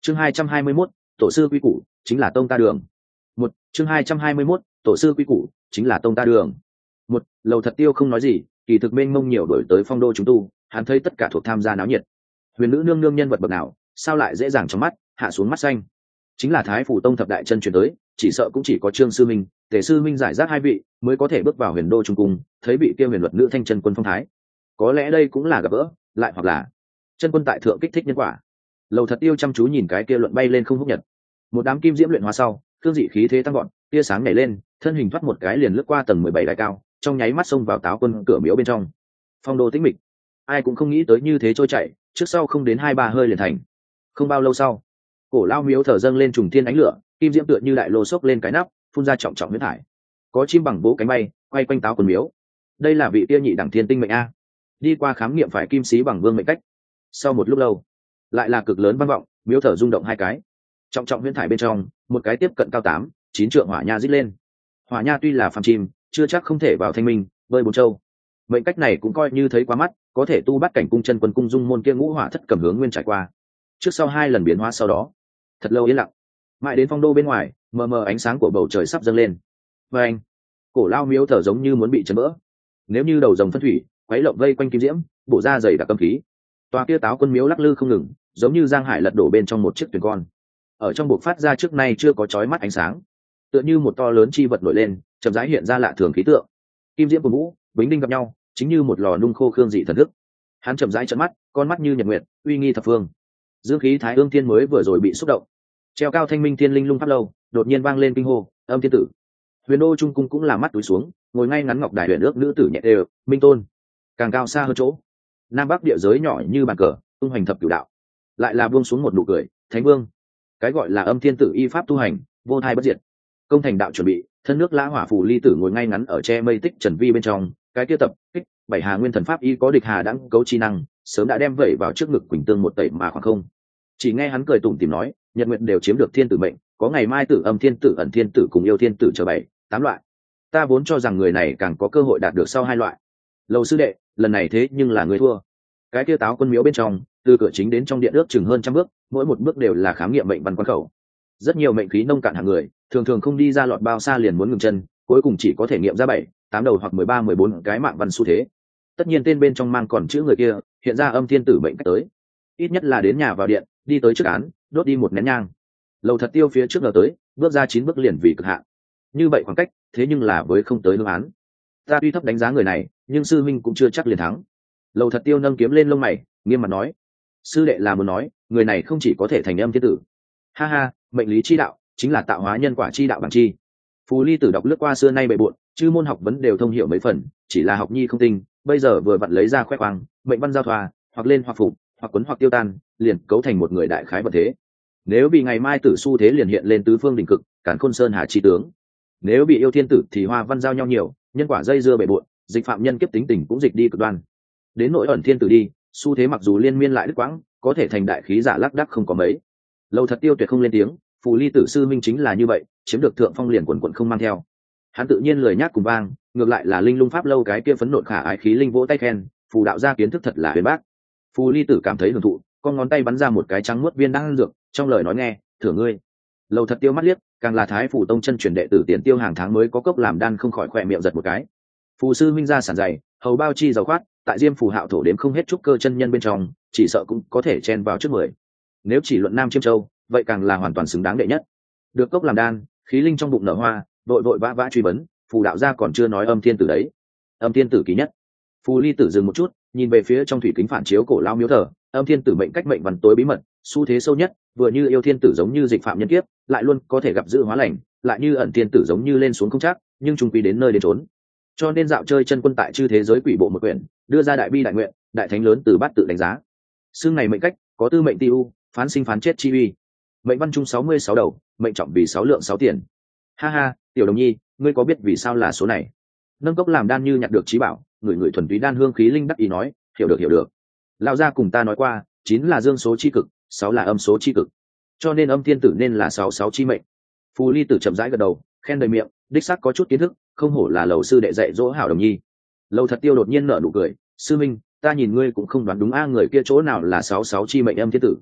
Chương 221, tổ sư quy củ chính là tông ta đường. Chương 221, tổ sư quy củ chính là tông ta đường. Lầu Thật Tiêu không nói gì, kỳ thực mênh mông nhiều đổi tới phong đô chúng tu, hắn thấy tất cả thuộc tham gia náo nhiệt. Huyền nữ nương nương nhân vật bậc nào, sao lại dễ dàng trong mắt hạ xuống mắt xanh? Chính là Thái Phủ Tông thập đại chân truyền tới, chỉ sợ cũng chỉ có Trương sư minh, Tề sư minh giải rác hai vị mới có thể bước vào Huyền đô trung cung, thấy bị kia huyền luật nữ thanh chân quân phong thái. Có lẽ đây cũng là gặp gỡ, lại hoặc là chân quân tại thượng kích thích nhân quả. Lầu Thật Tiêu chăm chú nhìn cái kia luận bay lên không húc nhật, một đám kim diễm luyện hóa sau, cương dị khí thế tăng gọn, tia sáng nhảy lên, thân hình thoát một cái liền lướt qua tầng 17 đài cao, trong nháy mắt xông vào Táo Quân cửa miếu bên trong. Phong đô tĩnh mịch, ai cũng không nghĩ tới như thế trôi chảy, trước sau không đến 2-3 hơi liền thành. Không bao lâu sau, cổ lao miếu thở dâng lên trùng thiên ánh lửa, kim diễm tựa như đại lô xốc lên cái nắp, phun ra trọng trọng huyết thải. Có chim bằng vỗ cánh bay, quay quanh Táo Quân miếu. Đây là vị tia nhị đẳng thiên tinh mệnh a. Đi qua khám nghiệm phải kim sĩ bằng vương mệnh cách. Sau một lúc lâu, lại là cực lớn vang vọng, miếu thở rung động hai cái. Trọng trọng huyễn thải bên trong, một cái tiếp cận cao 8-9 trượng hỏa nha rít lên. Hỏa nha tuy là phàm chim, chưa chắc không thể vào thanh minh, bơi bốn châu. Mệnh cách này cũng coi như thấy quá mắt, có thể tu bắt cảnh cung chân quân cung dung môn kia ngũ hỏa thất cầm hướng nguyên trải qua. Trước sau 2 lần biến hóa sau đó, thật lâu yên lặng. Mãi đến phong đô bên ngoài, mờ mờ ánh sáng của bầu trời sắp dâng lên. Và anh, cổ lao miếu thở giống như muốn bị chấn vỡ. Nếu như đầu rồng phân thủy, quấy lộng vây quanh kim diễm, bổ ra dày đặc âm khí. Tòa kia Táo Quân miếu lắc lư không ngừng, giống như giang hải lật đổ bên trong một chiếc thuyền con. Ở trong buộc phát ra trước nay chưa có chói mắt ánh sáng, tựa như một to lớn chi vật nổi lên, chậm rãi hiện ra lạ thường khí tượng. Kim diễm của vũ, bính đinh gặp nhau, chính như một lò nung khô khương dị thần thức. Hắn chậm rãi trợn mắt, con mắt như nhật nguyệt, uy nghi thập phương. Dương khí Thái Ương Thiên mới vừa rồi bị xúc động, treo cao thanh minh thiên linh lung pháp lâu, đột nhiên vang lên kinh hô, âm thiên tử. Huyền đô trung cung cũng là mắt túi xuống, ngồi ngay ngắn ngọc đài huyền ước nữ tử nhẹ đều, minh tôn. Càng cao xa hơn chỗ, nam bắc địa giới nhỏ như bàn cờ, tung hoành thập cửu đạo, lại là buông xuống một nụ cười, thánh vương. Cái gọi là âm thiên tử y pháp tu hành, vô thai bất diệt. Công thành đạo chuẩn bị, thân nước lã hỏa phù ly tử ngồi ngay ngắn ở che mây tích trần vi bên trong, cái kia tập kích 7 hà nguyên thần pháp y có địch hà đãng cấu chi năng, sớm đã đem vẩy vào trước ngực quỳnh tương một tẩy mà khoảng không. Chỉ nghe hắn cười tủm tỉm nói, nhật nguyện đều chiếm được thiên tử mệnh, có ngày mai tử âm thiên tử ẩn thiên tử cùng yêu thiên tử chờ 7-8 loại. Ta vốn cho rằng người này càng có cơ hội đạt được sau 2 loại. Lầu sư đệ, lần này thế nhưng là người thua. Cái kia Táo Quân miếu bên trong, từ cửa chính đến trong điện ước chừng hơn 100 bước, mỗi một bước đều là khám nghiệm mệnh văn quan khẩu. Rất nhiều mệnh khí nông cạn hàng người, thường thường không đi ra lọt bao xa liền muốn ngừng chân, cuối cùng chỉ có thể nghiệm ra 7-8 đầu hoặc 13-14 cái mạng văn xu thế. Tất nhiên tên bên trong mang còn chữ người kia, hiện ra âm thiên tử mệnh cách tới. Ít nhất là đến nhà vào điện, đi tới trước án, đốt đi một nén nhang. Lầu Thật Tiêu phía trước ngờ tới, bước ra 9 bước liền vì cực hạn. Như vậy khoảng cách, thế nhưng là với không tới hương án. Ta tuy thấp đánh giá người này, nhưng sư minh cũng chưa chắc liền thắng. Lầu Thật Tiêu nâng kiếm lên lông mày, nghiêm mặt nói, sư đệ là muốn nói, người này không chỉ có thể thành âm thiên tử. Ha ha, mệnh lý chi đạo chính là tạo hóa nhân quả chi đạo bằng chi. Phù ly tử đọc lướt qua xưa nay bề bộn, chư môn học vấn đều thông hiểu mấy phần, chỉ là học nhi không tinh, bây giờ vừa vặn lấy ra khoe khoang, mệnh văn giao thoa, hoặc lên hoặc phục, hoặc quấn hoặc tiêu tan, liền cấu thành một người đại khái vật thế. Nếu bị ngày mai tử su thế liền hiện lên tứ phương đỉnh cực, càn khôn sơn hà chi tướng. Nếu bị yêu thiên tử thì hoa văn giao nhau nhiều, nhân quả dây dưa bề bộn, dịch phạm nhân kiếp tính tình cũng dịch đi cực đoan. Đến nỗi ẩn thiên tử đi, su thế mặc dù liên miên lại đứt quãng, có thể thành đại khí giả lác đác không có mấy. Lâu Thật Tiêu tuyệt không lên tiếng, phù ly tử sư minh chính là như vậy, chiếm được thượng phong liền quần quần không mang theo. Hắn tự nhiên lười nhác cùng vang, ngược lại là linh lung pháp lâu cái kia phấn nộn khả ái khí linh vỗ tay khen, phù đạo gia kiến thức thật là huyền bác. Phù ly tử cảm thấy hưởng thụ, con ngón tay bắn ra một cái trắng muốt viên đan dược, trong lời nói nghe, thưởng ngươi. Lâu Thật Tiêu mắt liếc, càng là Thái Phủ Tông chân truyền đệ tử Tiền Tiêu hàng tháng mới có cốc làm đan không khỏi khỏe miệng giật một cái. Phù sư minh ra sản dày, hầu bao chi giàu khoát, tại diêm phù hạo thổ đếm không hết trúc cơ chân nhân bên trong, chỉ sợ cũng có thể chen vào trước 10. Nếu chỉ luận nam chiêm châu, vậy càng là hoàn toàn xứng đáng đệ nhất. Được cốc làm đan, khí linh trong bụng nở hoa, vội vội vã vã truy vấn, phù đạo gia còn chưa nói âm thiên tử đấy. Âm thiên tử kỳ nhất. Phù ly tử dừng một chút, nhìn về phía trong thủy kính phản chiếu cổ lao miếu thờ, âm thiên tử mệnh cách mệnh văn tối bí mật, xu thế sâu nhất, vừa như yêu thiên tử giống như dịch phạm nhân kiếp, lại luôn có thể gặp dự hóa lành, lại như ẩn thiên tử giống như lên xuống không chắc, nhưng trung quy đến nơi đến trốn. Cho nên dạo chơi chân quân tại chư thế giới quỷ bộ một quyển, đưa ra đại bi đại nguyện, đại thánh lớn từ bát tự đánh giá. Xương này mệnh cách có tư mệnh ti u, phán sinh phán chết chi uy. Mệnh văn trung 66 đầu, mệnh trọng vì 6 lượng 6 tiền. Ha ha, tiểu đồng nhi, ngươi có biết vì sao là số này? Nâng cốc làm đan như nhặt được trí bảo, người thuần túy đan hương khí linh đắc ý nói, hiểu được. Lão gia cùng ta nói qua, 9 là dương số chi cực, 6 là âm số chi cực, cho nên âm thiên tử nên là 66 chi mệnh. Phù ly tử chậm rãi gật đầu, khen đầy miệng, đích xác có chút kiến thức, không hổ là lầu sư đệ dạy dỗ hảo đồng nhi. Lầu Thật Tiêu đột nhiên nở nụ cười, sư minh, ta nhìn ngươi cũng không đoán đúng a, người kia chỗ nào là 66 chi mệnh âm thiên tử.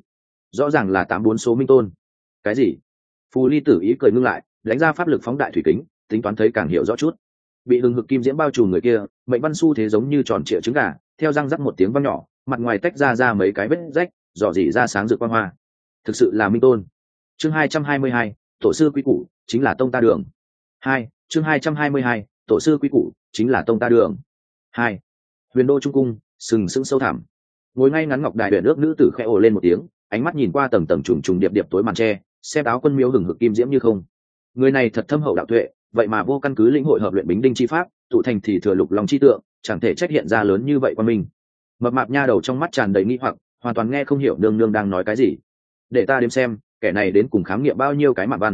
rõ ràng là 84 số minh tôn. Cái gì? Phù Ly Tử ý cười ngưng lại, đánh ra pháp lực phóng đại thủy kính, tính toán thấy càng hiểu rõ chút. Bị hừng hực kim diễm bao trùm người kia, mệnh văn su thế giống như tròn trịa trứng gà, theo răng rắc một tiếng vang nhỏ, mặt ngoài tách ra mấy cái vết rách, rò rỉ ra sáng rực quang hoa. Thực sự là minh tôn. Chương 222, tổ sư quý củ, chính là tông ta đường. 2, chương 222, tổ sư quý củ, chính là tông ta đường. 2. Huyền đô trung cung, sừng sững sâu thẳm. Ngồi ngay ngắn ngọc đài huyền ước nữ tử khẽ ồ lên một tiếng, ánh mắt nhìn qua tầng tầng trùng trùng điệp điệp tối màn tre, xem áo quân miếu hừng hực kim diễm như không. Người này thật thâm hậu đạo tuệ, vậy mà vô căn cứ lĩnh hội hợp luyện bính đinh chi pháp, tụ thành thì thừa lục lòng chi tượng, chẳng thể trách hiện ra lớn như vậy qua mình. Mập mạp nha đầu trong mắt tràn đầy nghi hoặc, hoàn toàn nghe không hiểu nương nương đang nói cái gì. Để ta đếm xem, kẻ này đến cùng khám nghiệm bao nhiêu cái mạng văn.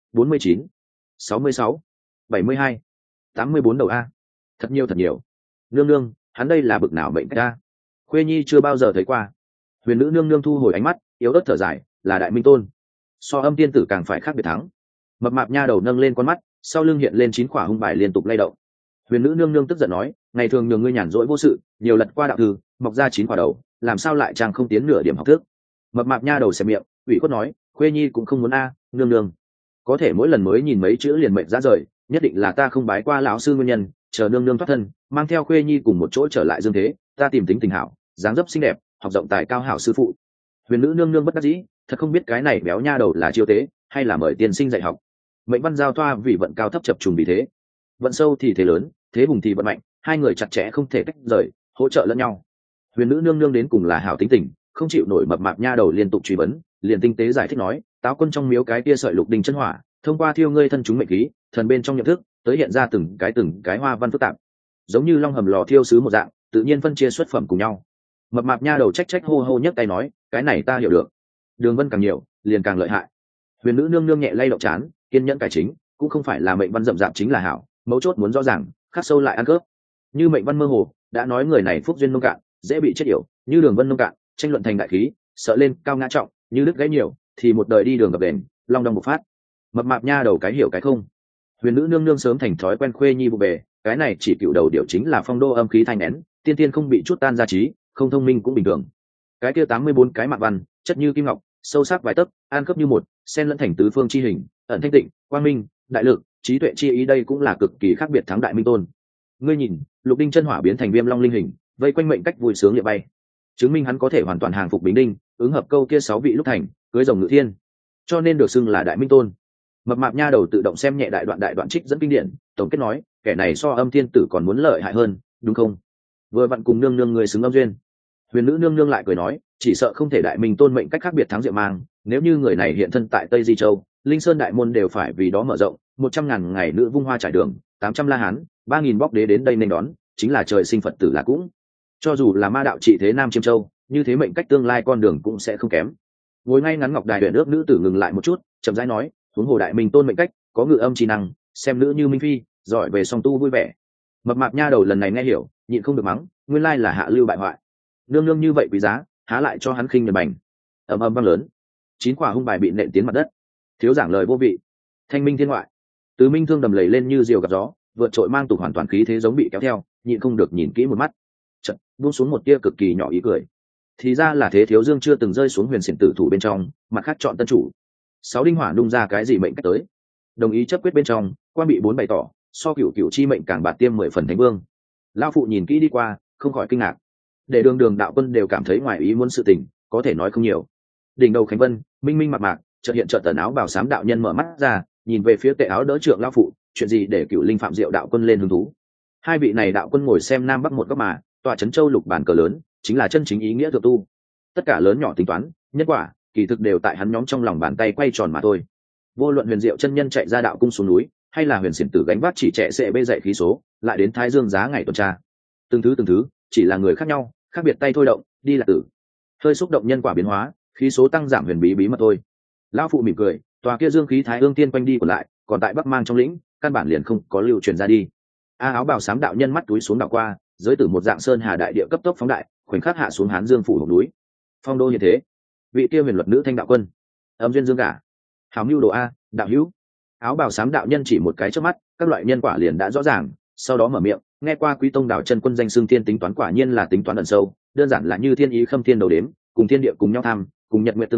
49, 66, 72, 84 đầu a. Thật nhiều. Nương nương, hắn đây là bực nào mệnh cách a? Khuê nhi chưa bao giờ thấy qua. Huyền nữ nương nương thu hồi ánh mắt, yếu ớt thở dài, là đại minh tôn. So âm tiên tử càng phải khác biệt thắng. Mập mạp nha đầu nâng lên con mắt, sau lưng hiện lên 9 quả hung bài liên tục lay động. Huyền nữ nương nương tức giận nói, ngày thường nhường ngươi nhàn rỗi vô sự, nhiều lật qua đạo thư, mọc ra 9 quả đầu, làm sao lại chàng không tiến nửa điểm học thức. Mập mạp nha đầu xẹp miệng, ủy khuất nói, khuê nhi cũng không muốn a, nương nương. Có thể mỗi lần mới nhìn mấy chữ liền mệnh ra rời, nhất định là ta không bái qua lão sư nguyên nhân, chờ nương nương thoát thân, mang theo khuê nhi cùng một chỗ trở lại dương thế, ta tìm tính tình hảo, dáng dấp xinh đẹp, học rộng tài cao hảo sư phụ. Huyền nữ nương nương bất đắc dĩ, thật không biết cái này béo nha đầu là chiêu tế hay là mời tiên sinh dạy học. Mệnh văn giao thoa vì vận cao thấp chập trùng vì thế, vận sâu thì thế lớn, thế hùng thì vận mạnh, hai người chặt chẽ không thể tách rời, hỗ trợ lẫn nhau. Huyền nữ nương nương đến cùng là hảo tính tình, không chịu nổi mập mạp nha đầu liên tục truy vấn, liền tinh tế giải thích nói, táo quân trong miếu cái kia sợi lục đinh chân hỏa, thông qua thiêu ngươi thân chúng mệnh khí, thần bên trong nhận thức, tới hiện ra từng cái hoa văn phức tạp, giống như long hầm lò thiêu sứ một dạng, tự nhiên phân chia xuất phẩm cùng nhau. Mập mạp nha đầu trách hô hô nhấc tay nói, cái này ta hiểu được. Đường vân càng nhiều, liền càng lợi hại. Huyền nữ nương nương nhẹ lay động chán, kiên nhẫn cải chính, cũng không phải là mệnh văn rậm rạp chính là hảo, mấu chốt muốn rõ ràng, khắc sâu lại ăn cướp. Như mệnh văn mơ hồ, đã nói người này phúc duyên nông cạn, dễ bị chết yểu, như đường vân nông cạn, tranh luận thành đại khí, sợ lên cao ngã trọng, như đứt gãy nhiều, thì một đời đi đường gập đền, long đong một phát. Mập mạp nha đầu cái hiểu cái không. Huyền nữ nương nương sớm thành thói quen khuê nhi vụ bề, cái này chỉ cựu đầu điều chính là phong đô âm khí thanh nén, tiên tiên không bị chút tan ra trí, không thông minh cũng bình thường. Cái kia 84 cái mạc văn, chất như kim ngọc, sâu sắc vài tấc, an cấp như một, xen lẫn thành tứ phương chi hình, ẩn thanh tịnh, quang minh, đại lực, trí tuệ chi ý, đây cũng là cực kỳ khác biệt thắng đại minh tôn. Ngươi nhìn, lục đinh chân hỏa biến thành viêm long linh hình, vây quanh mệnh cách vui sướng liệp bay, chứng minh hắn có thể hoàn toàn hàng phục bính đinh, ứng hợp câu kia 6 vị lúc thành, cưới rồng ngự thiên, cho nên được xưng là đại minh tôn. Mập mạp nha đầu tự động xem nhẹ đại đoạn trích dẫn kinh điển, tổng kết nói, kẻ này so âm thiên tử còn muốn lợi hại hơn, đúng không? Vừa vặn cùng nương nương người xứng âm duyên. Huyền nữ nương nương lại cười nói, chỉ sợ không thể đại minh tôn mệnh cách khác biệt thắng diệu mang, nếu như người này hiện thân tại Tây Di Châu, Linh Sơn đại môn đều phải vì đó mở rộng, 100.000 ngày nữ vung hoa trải đường, 800 la hán, 3.000 bóc đế đến đây nên đón, chính là trời sinh Phật tử là cũng. Cho dù là ma đạo trị thế Nam Chiêm Châu, như thế mệnh cách tương lai con đường cũng sẽ không kém. Ngồi ngay ngắn ngọc đài huyền ước nữ tử ngừng lại một chút, chậm rãi nói, huống hồ đại minh tôn mệnh cách, có ngự âm trí năng, xem nữ như minh phi, giỏi về song tu vui vẻ. Mập mạp nha đầu lần này nghe hiểu, nhịn không được mắng, nguyên lai là hạ lưu bại hoại. Nương nương như vậy quý giá, há lại cho hắn khinh nhật bành. Ầm ầm vang lớn, 9 quả hung bài bị nện tiến mặt đất. Thiếu giảng lời vô vị. Thanh minh thiên ngoại, tứ minh thương đầm lầy lên như diều gặp gió, vượt trội mang tục hoàn toàn khí thế giống bị kéo theo, nhịn không được nhìn kỹ một mắt. Chợt buông xuống một tia cực kỳ nhỏ ý cười. Thì ra là thế thiếu dương chưa từng rơi xuống huyền xiển tử thủ bên trong, mặt khác chọn tân chủ. 6 đinh hỏa nung ra cái gì mệnh cách tới. Đồng ý chấp quyết bên trong, quan bị 4 bày tỏ, so cửu chi mệnh càng bạt tiêm 10 phần thánh vương. Lão phụ nhìn kỹ đi qua, không khỏi kinh ngạc. Để đường đạo quân đều cảm thấy ngoài ý muốn sự tình, có thể nói không nhiều. Đỉnh đầu khánh vân, minh minh mạc mạc, chợt hiện chợt tần áo bào xám đạo nhân mở mắt ra, nhìn về phía tệ áo đỡ trượng lão phụ, chuyện gì để cửu linh phạm diệu đạo quân lên hứng thú. Hai vị này đạo quân ngồi xem nam bắc một góc mà, tọa trấn châu lục bản cờ lớn, chính là chân chính ý nghĩa thượng tu. Tất cả lớn nhỏ tính toán, nhân quả, kỳ thực đều tại hắn nhóm trong lòng bàn tay quay tròn mà thôi. Vô luận huyền diệu chân nhân chạy ra đạo cung xuống núi, hay là huyền xiển tử gánh vác chỉ trẻ sẽ bê dậy khí số, lại đến thái dương giá ngày tuần tra, từng thứ chỉ là người khác nhau, khác biệt tay thôi động, đi là tử. Hơi xúc động nhân quả biến hóa, khí số tăng giảm huyền bí mật thôi. Lão phụ mỉm cười, tòa kia dương khí thái ương tiên quanh đi còn lại, còn tại bắc mang trong lĩnh, căn bản liền không có lưu truyền ra đi. Áo bào xám đạo nhân mắt túi xuống đảo qua, giới tử một dạng sơn hà đại địa cấp tốc phóng đại, khoảnh khắc hạ xuống hán dương phủ hồng núi. Phong đô như thế, vị kia huyền luật nữ thanh đạo quân, âm duyên dương gả, hào mưu đồ a, đạo hữu. Áo bào xám đạo nhân chỉ một cái trước mắt, các loại nhân quả liền đã rõ ràng, sau đó mở miệng, nghe qua quý tông đạo chân quân danh xưng thiên tính toán, quả nhiên là tính toán ẩn sâu, đơn giản là như thiên ý khâm thiên đầu đếm, cùng thiên địa cùng nhau tham, cùng nhật nguyện tương ứng,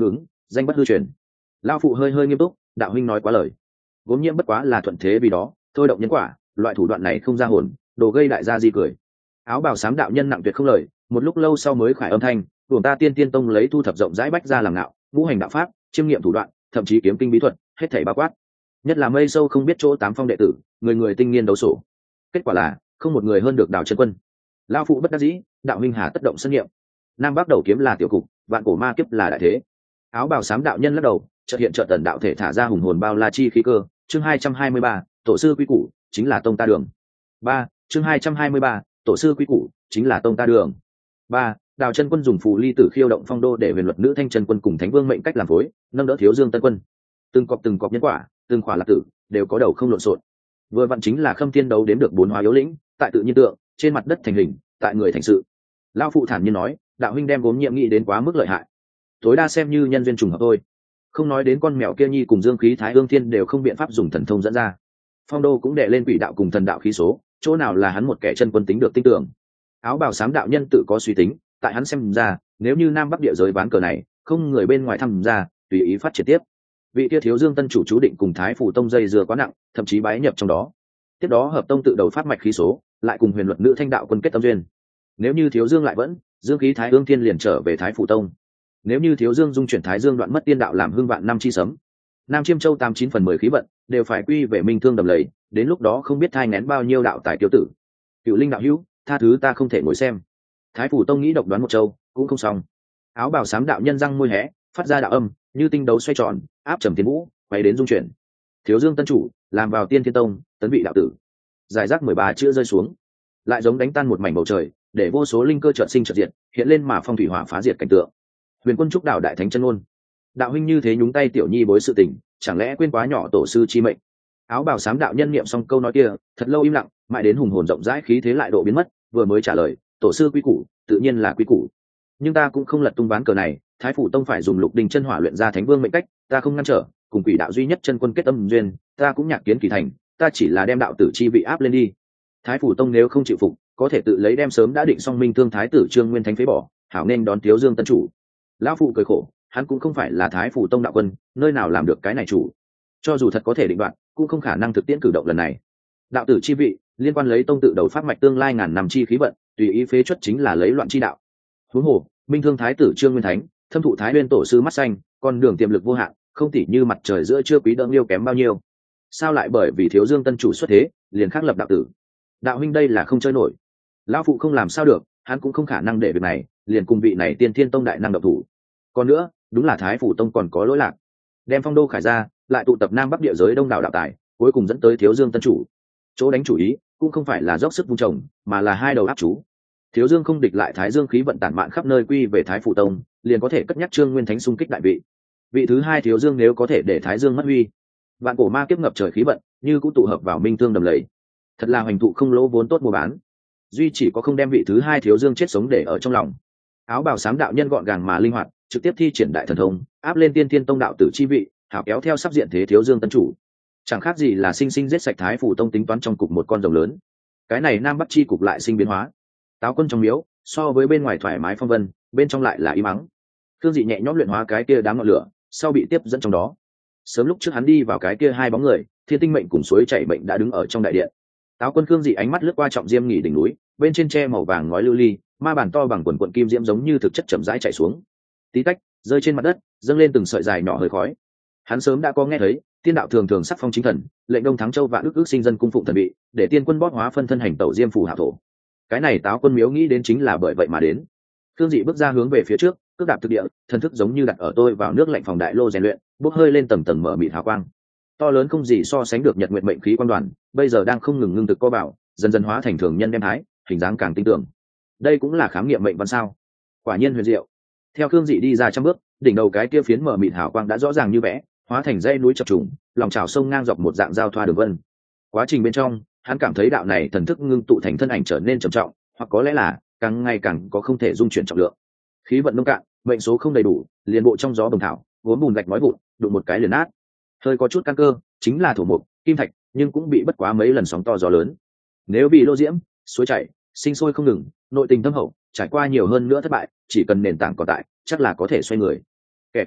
danh bất hư truyền. Lão phụ hơi hơi nghiêm túc, đạo huynh nói quá lời. Gốm nhiễm bất quá là thuận thế vì đó, thôi động nhân quả, loại thủ đoạn này không ra hồn, đồ gây đại gia di cười. Áo bào xám đạo nhân nặng tuyệt không lời, một lúc lâu sau mới khải âm thanh, tuồng ta tiên tiên tông lấy thu thập rộng rãi bách ra làm ngạo, ngũ hành đạo pháp, chiêm nghiệm thủ đoạn, thậm chí kiếm kinh bí thuật, hết thảy bao quát. Nhất là mây sâu không biết chỗ tám phong đệ tử, người người tinh nghiên đấu sổ. Kết quả là không một người hơn được Đào Chân Quân. Lão phụ bất đắc dĩ, đạo huynh hà tất động sân nghiệm. Nam Bắc đầu kiếm là tiểu cục, vạn cổ ma kiếp là đại thế. Áo bào xám đạo nhân lắc đầu, chợt hiện chợt tần đạo thể thả ra hùng hồn bao la chi khí cơ. Chương 223, tổ sư quy củ chính là tông ta đường. 3. Chương 223, tổ sư quy củ chính là tông ta đường. 3. Đào Chân Quân dùng phù ly tử khiêu động phong đô để huyền luật nữ thanh chân quân cùng thánh vương mệnh cách làm phối, nâng đỡ Thiếu Dương Tân Quân. Từng cọc nhân quả, từng khỏa lạc tử, đều có đầu không lộn xộn. Vừa vặn chính là Khâm Thiên đấu đếm được bốn hóa yếu lĩnh, tại tự nhiên tượng, trên mặt đất thành hình, tại người thành sự. Lão phụ thản nhiên nói, đạo huynh đem Gốm Nhiễm nghĩ đến quá mức lợi hại, tối đa xem như nhân duyên trùng hợp thôi. Không nói đến con mèo kia nhi cùng Dương khí Thái Ương Thiên đều không biện pháp dùng thần thông dẫn ra. Phong đô cũng đệ lên quỷ đạo cùng thần đạo khí số, chỗ nào là hắn một kẻ chân quân tính được tin tưởng. Áo bào xám đạo nhân tự có suy tính, tại hắn xem ra, nếu như Nam Bắc địa giới ván cờ này, không người bên ngoài tham gia, tùy ý phát triển tiếp. Vị kia Thiếu Dương tân chủ chú định cùng Thái Phủ tông dây dưa quá nặng, thậm chí bái nhập trong đó. Tiếp đó hợp tông tự đầu phát mạch khí số, lại cùng huyền luật nữ thanh đạo quân kết tâm duyên. Nếu như Thiếu Dương lại vẫn, Dương khí Thái Ương Thiên liền trở về Thái Phủ tông. Nếu như Thiếu Dương dung chuyển Thái Dương đoạn mất tiên đạo làm hương vạn năm chi sấm, Nam Chiêm Châu 89/10 khí vận đều phải quy về minh thương đầm lầy, đến lúc đó không biết thai nén bao nhiêu đạo tài tiêu tử. Cựu Linh đạo hữu, tha thứ ta không thể ngồi xem. Thái Phủ tông nghĩ độc đoán một châu cũng không xong. Áo bào xám đạo nhân răng môi hé, phát ra đạo âm như tinh đấu xoay tròn, áp trầm tiến vũ, quay đến dung chuyển. Thiếu Dương tân chủ làm vào Tiên Thiên tông, tấn vị đạo tử. Giải rác 13 chữ rơi xuống, lại giống đánh tan một mảnh bầu trời, để vô số linh cơ chợt sinh chợt diệt, hiện lên mà phong thủy hỏa phá diệt cảnh tượng. Huyền Quân trúc đạo đại thánh chân ngôn, đạo huynh như thế nhúng tay tiểu nhi bối sự tình, chẳng lẽ quên quá nhỏ tổ sư chi mệnh? Áo bào xám đạo nhân niệm xong câu nói kia, thật lâu im lặng, mãi đến hùng hồn rộng rãi khí thế lại độ biến mất, vừa mới trả lời, tổ sư quy củ, tự nhiên là quy củ. Nhưng ta cũng không lật tung ván cờ này, Thái Phủ tông phải dùng lục đình chân hỏa luyện ra thánh vương mệnh cách, ta không ngăn trở, cùng quỷ đạo duy nhất chân quân kết âm duyên, ta cũng nhạc kiến kỳ thành, ta chỉ là đem đạo tử chi vị áp lên đi. Thái Phủ tông nếu không chịu phục, có thể tự lấy đem sớm đã định xong minh thương thái tử Trương Nguyên Thánh phế bỏ, hảo nên đón Thiếu Dương tân chủ. Lão phụ cười khổ, hắn cũng không phải là Thái Phủ tông đạo quân, nơi nào làm được cái này chủ. Cho dù thật có thể định đoạt, cũng không khả năng thực tiễn cử động lần này. Đạo tử chi vị liên quan lấy tông tự đầu phát mạch tương lai ngàn năm chi khí vận, tùy ý phế chuất chính là lấy loạn chi đạo. Huống hồ minh thương thái tử Trương Nguyên Thánh, thâm thụ Thái Nguyên tổ sư mắt xanh, con đường tiềm lực vô hạn, không tỉ như mặt trời giữa trưa quý đỡ liêu kém bao nhiêu. Sao lại bởi vì Thiếu Dương tân chủ xuất thế, liền khắc lập đạo tử? Đạo huynh đây là không chơi nổi. Lão phụ không làm sao được, hắn cũng không khả năng để việc này liền cùng vị này Tiên Thiên tông đại năng độc thủ. Còn nữa, đúng là Thái Phủ tông còn có lỗi lạc, đem phong đô khải ra, lại tụ tập Nam Bắc địa giới đông đảo đạo tài, cuối cùng dẫn tới Thiếu Dương tân chủ. Chỗ đánh chủ ý cũng không phải là dốc sức vung trồng, mà là hai đầu áp chú. Thiếu Dương không địch lại Thái Dương khí vận tản mạn khắp nơi quy về Thái Phủ tông, liền có thể cất nhắc Trương Nguyên Thánh xung kích đại vị. Vị thứ hai Thiếu Dương nếu có thể để Thái Dương mất huy, vạn cổ ma kiếp ngập trời khí vận như cũng tụ hợp vào minh thương đầm lầy, thật là hoành thụ không lỗ vốn tốt mua bán. Duy chỉ có không đem vị thứ hai Thiếu Dương chết sống để ở trong lòng. Áo bào xám đạo nhân gọn gàng mà linh hoạt, trực tiếp thi triển đại thần thông, áp lên Tiên Thiên tông đạo tử chi vị, thảo kéo theo sắp diện thế Thiếu Dương tân chủ. Chẳng khác gì là sinh sinh giết sạch Thái Phủ tông tính toán trong cục một con rồng lớn. Cái này Nam Bắc chi cục lại sinh biến hóa. Táo quân trong miếu, so với bên ngoài thoải mái phong vân, bên trong lại là im ắng. Cương Dị nhẹ nhõm luyện hóa cái kia đám ngọn lửa, sau bị tiếp dẫn trong đó. Sớm lúc trước hắn đi vào cái kia hai bóng người, Thiên Tinh mệnh cùng suối chảy mệnh đã đứng ở trong đại điện. Táo quân Cương Dị ánh mắt lướt qua trọng diêm nghỉ đỉnh núi, bên trên tre màu vàng ngói lưu ly, ma bản to bằng quần quần kim diễm giống như thực chất chậm rãi chảy xuống. Tí tách, rơi trên mặt đất, dâng lên từng sợi dài nhỏ hơi khói. Hắn sớm đã có nghe thấy, tiên đạo thường thường sắc phong chính thần, lệnh Đông Thắng Châu vạn ước sinh dân cung phụng thần bị, để tiên quân bóp hóa phân thân hành tẩu diêm phù hạ thổ. Cái này Táo quân miếu nghĩ đến chính là bởi vậy mà đến. Cương Dị bước ra hướng về phía trước, cước đạp thực địa, thần thức giống như đặt ở tôi vào nước lạnh phòng đại lô rèn luyện, bốc hơi lên tầng tầng mở mịt hào quang. To lớn không gì so sánh được nhật nguyệt mệnh khí quan đoàn, bây giờ đang không ngừng ngưng thực co bảo, dần dần hóa thành thường nhân đem thái, hình dáng càng tinh tưởng. Đây cũng là khám nghiệm mệnh văn sao? Quả nhiên huyền diệu. Theo Cương Dị đi ra trăm bước, đỉnh đầu cái kia phiến mở mịt hào quang đã rõ ràng như vẽ, hóa thành dãy núi chập trùng, lòng trào sông ngang dọc một dạng giao thoa đường vân. Quá trình bên trong, hắn cảm thấy đạo này thần thức ngưng tụ thành thân ảnh trở nên trầm trọng, hoặc có lẽ là càng ngày càng có không thể dung chuyển trọng lượng. Khí vận nông cạn, mệnh số không đầy đủ, liền bộ trong gió bồng thảo, gốm bùn gạch nói vụn, đụng một cái liền nát. Hơi có chút căn cơ, chính là thổ mục, kim thạch, nhưng cũng bị bất quá mấy lần sóng to gió lớn. Nếu bị lô diễm, suối chảy, sinh sôi không ngừng, nội tình thâm hậu, trải qua nhiều hơn nữa thất bại, chỉ cần nền tảng còn tại, chắc là có thể xoay người. Kẻ cao nhất,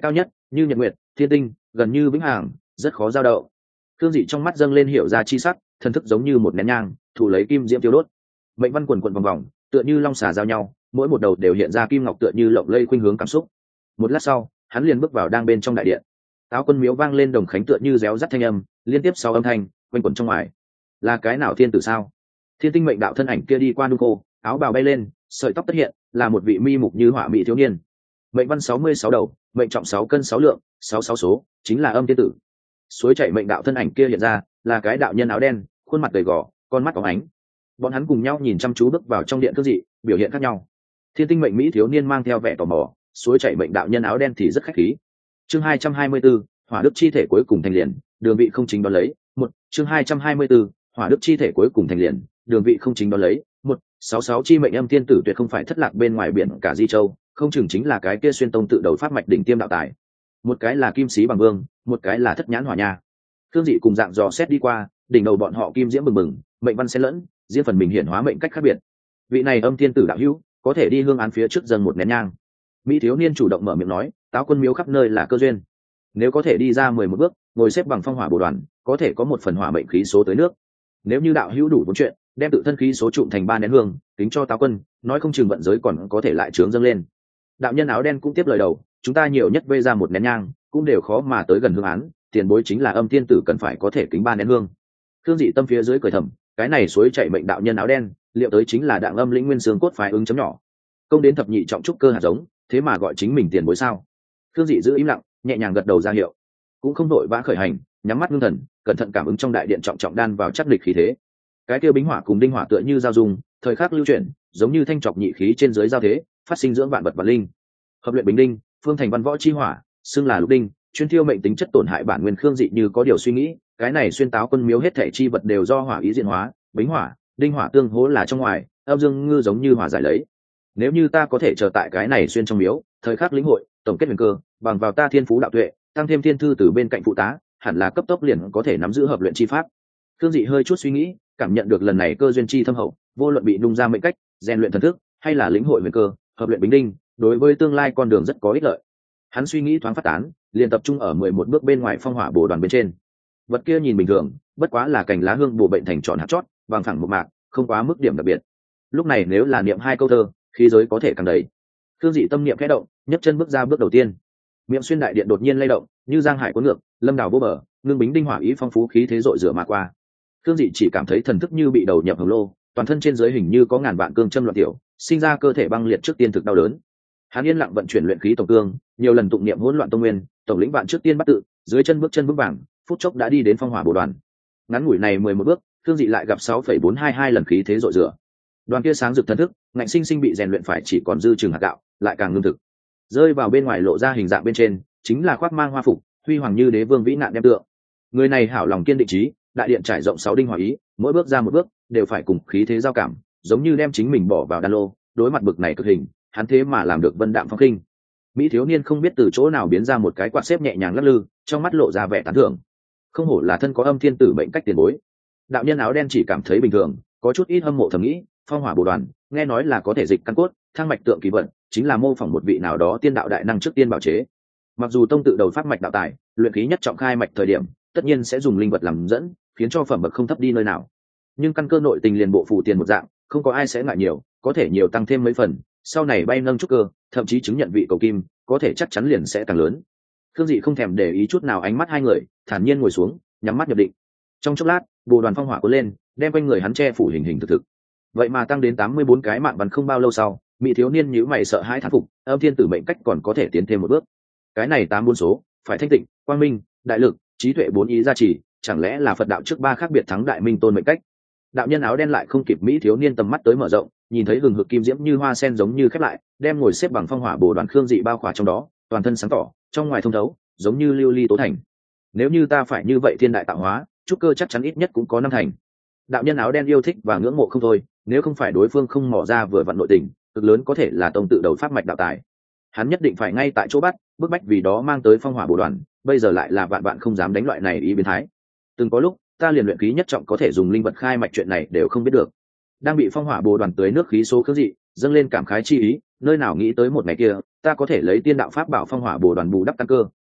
như nhật nguyệt thiên tinh, gần như vĩnh hằng, rất khó giao động. Khương Dị trong mắt dâng lên hiểu ra chi sắc, thần thức giống như một nén nhang thủ lấy kim diễm tiêu đốt. Mệnh văn quần quần vòng vòng, tựa như long xà giao nhau, mỗi một đầu đều hiện ra kim ngọc tựa như lộng lây khuynh hướng cảm xúc. Một lát sau, hắn liền bước vào đang bên trong đại điện. Táo Quân Miếu vang lên đồng khánh tựa như réo rắt thanh âm, liên tiếp sáu âm thanh quanh quẩn trong ngoài. Là cái nào thiên tử sao? Thiên Tinh mệnh đạo thân ảnh kia đi qua nung cô, áo bào bay lên, sợi tóc tất hiện, là một vị mi mục như họa mỹ thiếu niên. Mệnh văn 66 đầu, mệnh trọng 6 cân 6 lượng, 66 số, chính là âm thiên tử. Suối chảy mệnh đạo thân ảnh kia hiện ra, là cái đạo nhân áo đen, khuôn mặt gầy gò, con mắt óng ánh. Bọn hắn cùng nhau nhìn chăm chú bước vào trong điện Khương Dị, biểu hiện khác nhau. Thiên Tinh mệnh mỹ thiếu niên mang theo vẻ tò mò, suối chảy mệnh đạo nhân áo đen thì rất khách khí. Chương 224, hỏa đức chi thể cuối cùng thành liền, đường vị không chính đón lấy. Một chương 224, hỏa đức chi thể cuối cùng thành liền, đường vị không chính đón lấy. 166 chi mệnh âm thiên tử tuyệt không phải thất lạc bên ngoài biển cả Di Châu, không chừng chính là cái kia xuyên tông tự đầu pháp mạch đỉnh tiêm đạo tài. Một cái là kim sĩ bằng vương, một cái là thất nhãn hỏa nha. Khương Dị cùng dạng dò xét đi qua, đỉnh đầu bọn họ kim diễm bừng bừng, mệnh văn xen lẫn, riêng phần mình hiển hóa mệnh cách khác biệt. Vị này âm thiên tử đạo hữu, có thể đi hương án phía trước dâng một nén nhang. Mỹ thiếu niên chủ động mở miệng nói, Táo Quân Miếu khắp nơi là cơ duyên. Nếu có thể đi ra 11 bước, ngồi xếp bằng phong hỏa bổ đoàn, có thể có một phần hỏa mệnh khí số tới nước. Nếu như đạo hữu đủ vốn chuyện, đem tự thân khí số trụm thành 3 nén hương, kính cho Táo Quân, nói không chừng vận giới còn có thể lại trướng dâng lên. Đạo nhân áo đen cũng tiếp lời đầu, chúng ta nhiều nhất vây ra một nén nhang, cũng đều khó mà tới gần hương án, tiền bối chính là âm thiên tử cần phải có thể kính 3 nén hương. Khương Dị tâm phía dưới cười thầm, cái này suối chảy mệnh đạo nhân áo đen, liệu tới chính là Đặng Âm lĩnh nguyên xương cốt phái ứng chấm nhỏ. Công đến thập nhị trọng trúc cơ hạt giống, thế mà gọi chính mình tiền bối sao? Khương Dị giữ im lặng, nhẹ nhàng gật đầu ra hiệu, cũng không đội vã khởi hành, nhắm mắt ngưng thần, cẩn thận cảm ứng trong đại điện trọng trọng đan vào chắc địch khí thế. Cái kia bính hỏa cùng đinh hỏa tựa như giao dung, thời khắc lưu chuyển, giống như thanh trọc nhị khí trên dưới giao thế, phát sinh dưỡng vạn vật và linh. Hợp luyện bính đinh, phương thành văn võ chi hỏa, xưng là lục đinh, chuyên thiêu mệnh tính chất tổn hại bản nguyên. Khương Dị như có điều suy nghĩ, cái này xuyên Táo Quân Miếu hết thảy chi vật đều do hỏa ý diễn hóa, bính hỏa, đinh hỏa tương hỗ là trong ngoài, âm dương ngư giống như hỏa giải lấy. Nếu như ta có thể chờ tại cái này xuyên trong miếu, thời khắc lĩnh hội, tổng kết huyền cơ, bằng vào ta thiên phú đạo tuệ, tăng thêm thiên thư từ bên cạnh phụ tá, hẳn là cấp tốc liền có thể nắm giữ hợp luyện chi pháp. Khương Dị hơi chút suy nghĩ, cảm nhận được lần này cơ duyên chi thâm hậu, vô luận bị nung ra mệnh cách, rèn luyện thần thức, hay là lĩnh hội huyền cơ, hợp luyện bính đinh, đối với tương lai con đường rất có ích lợi. Hắn suy nghĩ thoáng phát tán, liền tập trung ở 11 bước bên ngoài phong hỏa bổ đoàn bên trên. Vật kia nhìn bình thường, bất quá là cành lá hương bổ bệnh thành tròn hạt chót, bằng phẳng một mạc, không quá mức điểm đặc biệt. Lúc này nếu là niệm 2 câu thơ, khí giới có thể càng đầy. Khương Dị tâm niệm khẽ động, nhấc chân bước ra bước đầu tiên. Miệng xuyên đại điện đột nhiên lay động, như giang hải cuốn ngược, lâm đào vô bờ, ngưng bính đinh hỏa ý phong phú khí thế dội rửa mà qua. Khương Dị chỉ cảm thấy thần thức như bị đầu nhập hồng lô, toàn thân trên dưới hình như có ngàn vạn cương châm loạn tiểu, sinh ra cơ thể băng liệt trước tiên thực đau đớn. Hắn yên lặng vận chuyển luyện khí tổng cương, nhiều lần tụng niệm hỗn loạn tông nguyên, tổng lĩnh vạn trước tiên bắt tự, dưới chân bước vàng, phút chốc đã đi đến phong hỏa bổ đoàn. Ngắn ngủi này 11 bước, Khương Dị lại gặp 6,422 lần khí thế dội rửa. Đoàn kia sáng rực thần thức, ngạnh sinh sinh bị rèn luyện phải chỉ còn dư chừng hạt gạo, lại càng ngưng thực. Rơi vào bên ngoài lộ ra hình dạng bên trên, chính là khoác mang hoa phục, huy hoàng như đế vương vĩ nạn đem tượng. Người này hảo lòng kiên định trí, đại điện trải rộng 6 đinh hỏa ý, mỗi bước ra một bước đều phải cùng khí thế giao cảm, giống như đem chính mình bỏ vào đan lô. Đối mặt bực này cực hình, hắn thế mà làm được vân đạm phong khinh. Mỹ thiếu niên không biết từ chỗ nào biến ra một cái quạt xếp nhẹ nhàng lắc lư, trong mắt lộ ra vẻ tán thưởng. Không hổ là thân có âm thiên tử mệnh cách tiền bối. Đạo nhân áo đen chỉ cảm thấy bình thường, có chút ít hâm mộ thầm nghĩ, phong hỏa bổ đoàn, nghe nói là có thể dịch căn cốt, thăng mạch tượng kỳ vận, chính là mô phỏng một vị nào đó tiên đạo đại năng trước tiên bảo chế. Mặc dù tông tự đầu pháp mạch đạo tài, luyện khí nhất trọng khai mạch thời điểm, tất nhiên sẽ dùng linh vật làm dẫn, khiến cho phẩm bậc không thấp đi nơi nào. Nhưng căn cơ nội tình liền bộ phù tiền một dạng, không có ai sẽ ngại nhiều, có thể nhiều tăng thêm mấy phần, sau này bay nâng trúc cơ, thậm chí chứng nhận vị cầu kim, có thể chắc chắn liền sẽ càng lớn. Khương Dị không thèm để ý chút nào ánh mắt hai người, thản nhiên ngồi xuống, nhắm mắt nhập định. Trong chốc lát, bồ đoàn phong hỏa cuốn lên, đem quanh người hắn che phủ hình hình thực thực. Vậy mà tăng đến 84 cái mạng văn không bao lâu sau, mỹ thiếu niên nhíu mày sợ hãi thán phục, âm thiên tử mệnh cách còn có thể tiến thêm một bước. Cái này 84 số, phải thanh tịnh, quang minh, đại lực, trí tuệ 4 ý gia trì, chẳng lẽ là Phật đạo trước 3 khác biệt thắng đại minh tôn mệnh cách? Đạo nhân áo đen lại không kịp mỹ thiếu niên tầm mắt tới mở rộng, nhìn thấy hừng hực kim diễm như hoa sen giống như khép lại, đem ngồi xếp bằng phong hỏa bồ đoàn Khương Dị bao khỏa trong đó, toàn thân sáng tỏ, trong ngoài thông thấu, giống như lưu ly tố thành. Nếu như ta phải như vậy thiên đại tạo hóa, trúc cơ chắc chắn ít nhất cũng có 5 thành. Đạo nhân áo đen yêu thích và ngưỡng mộ không thôi, nếu không phải đối phương không mò ra vừa vặn nội tình, cực lớn có thể là tông tự đầu pháp mạch đạo tài. Hắn nhất định phải ngay tại chỗ bắt, bức bách vì đó mang tới phong hỏa bồ đoàn, bây giờ lại là vạn vạn không dám đánh loại này ý biến thái. Từng có lúc, ta liền luyện khí nhất trọng có thể dùng linh vật khai mạch chuyện này đều không biết được. Đang bị phong hỏa bồ đoàn tưới nước khí số Khương Dị dâng lên cảm khái chi ý, nơi nào nghĩ tới một ngày kia, ta có thể lấy tiên đạo pháp bảo phong hỏa bồ đoàn bù đắp căn cơ,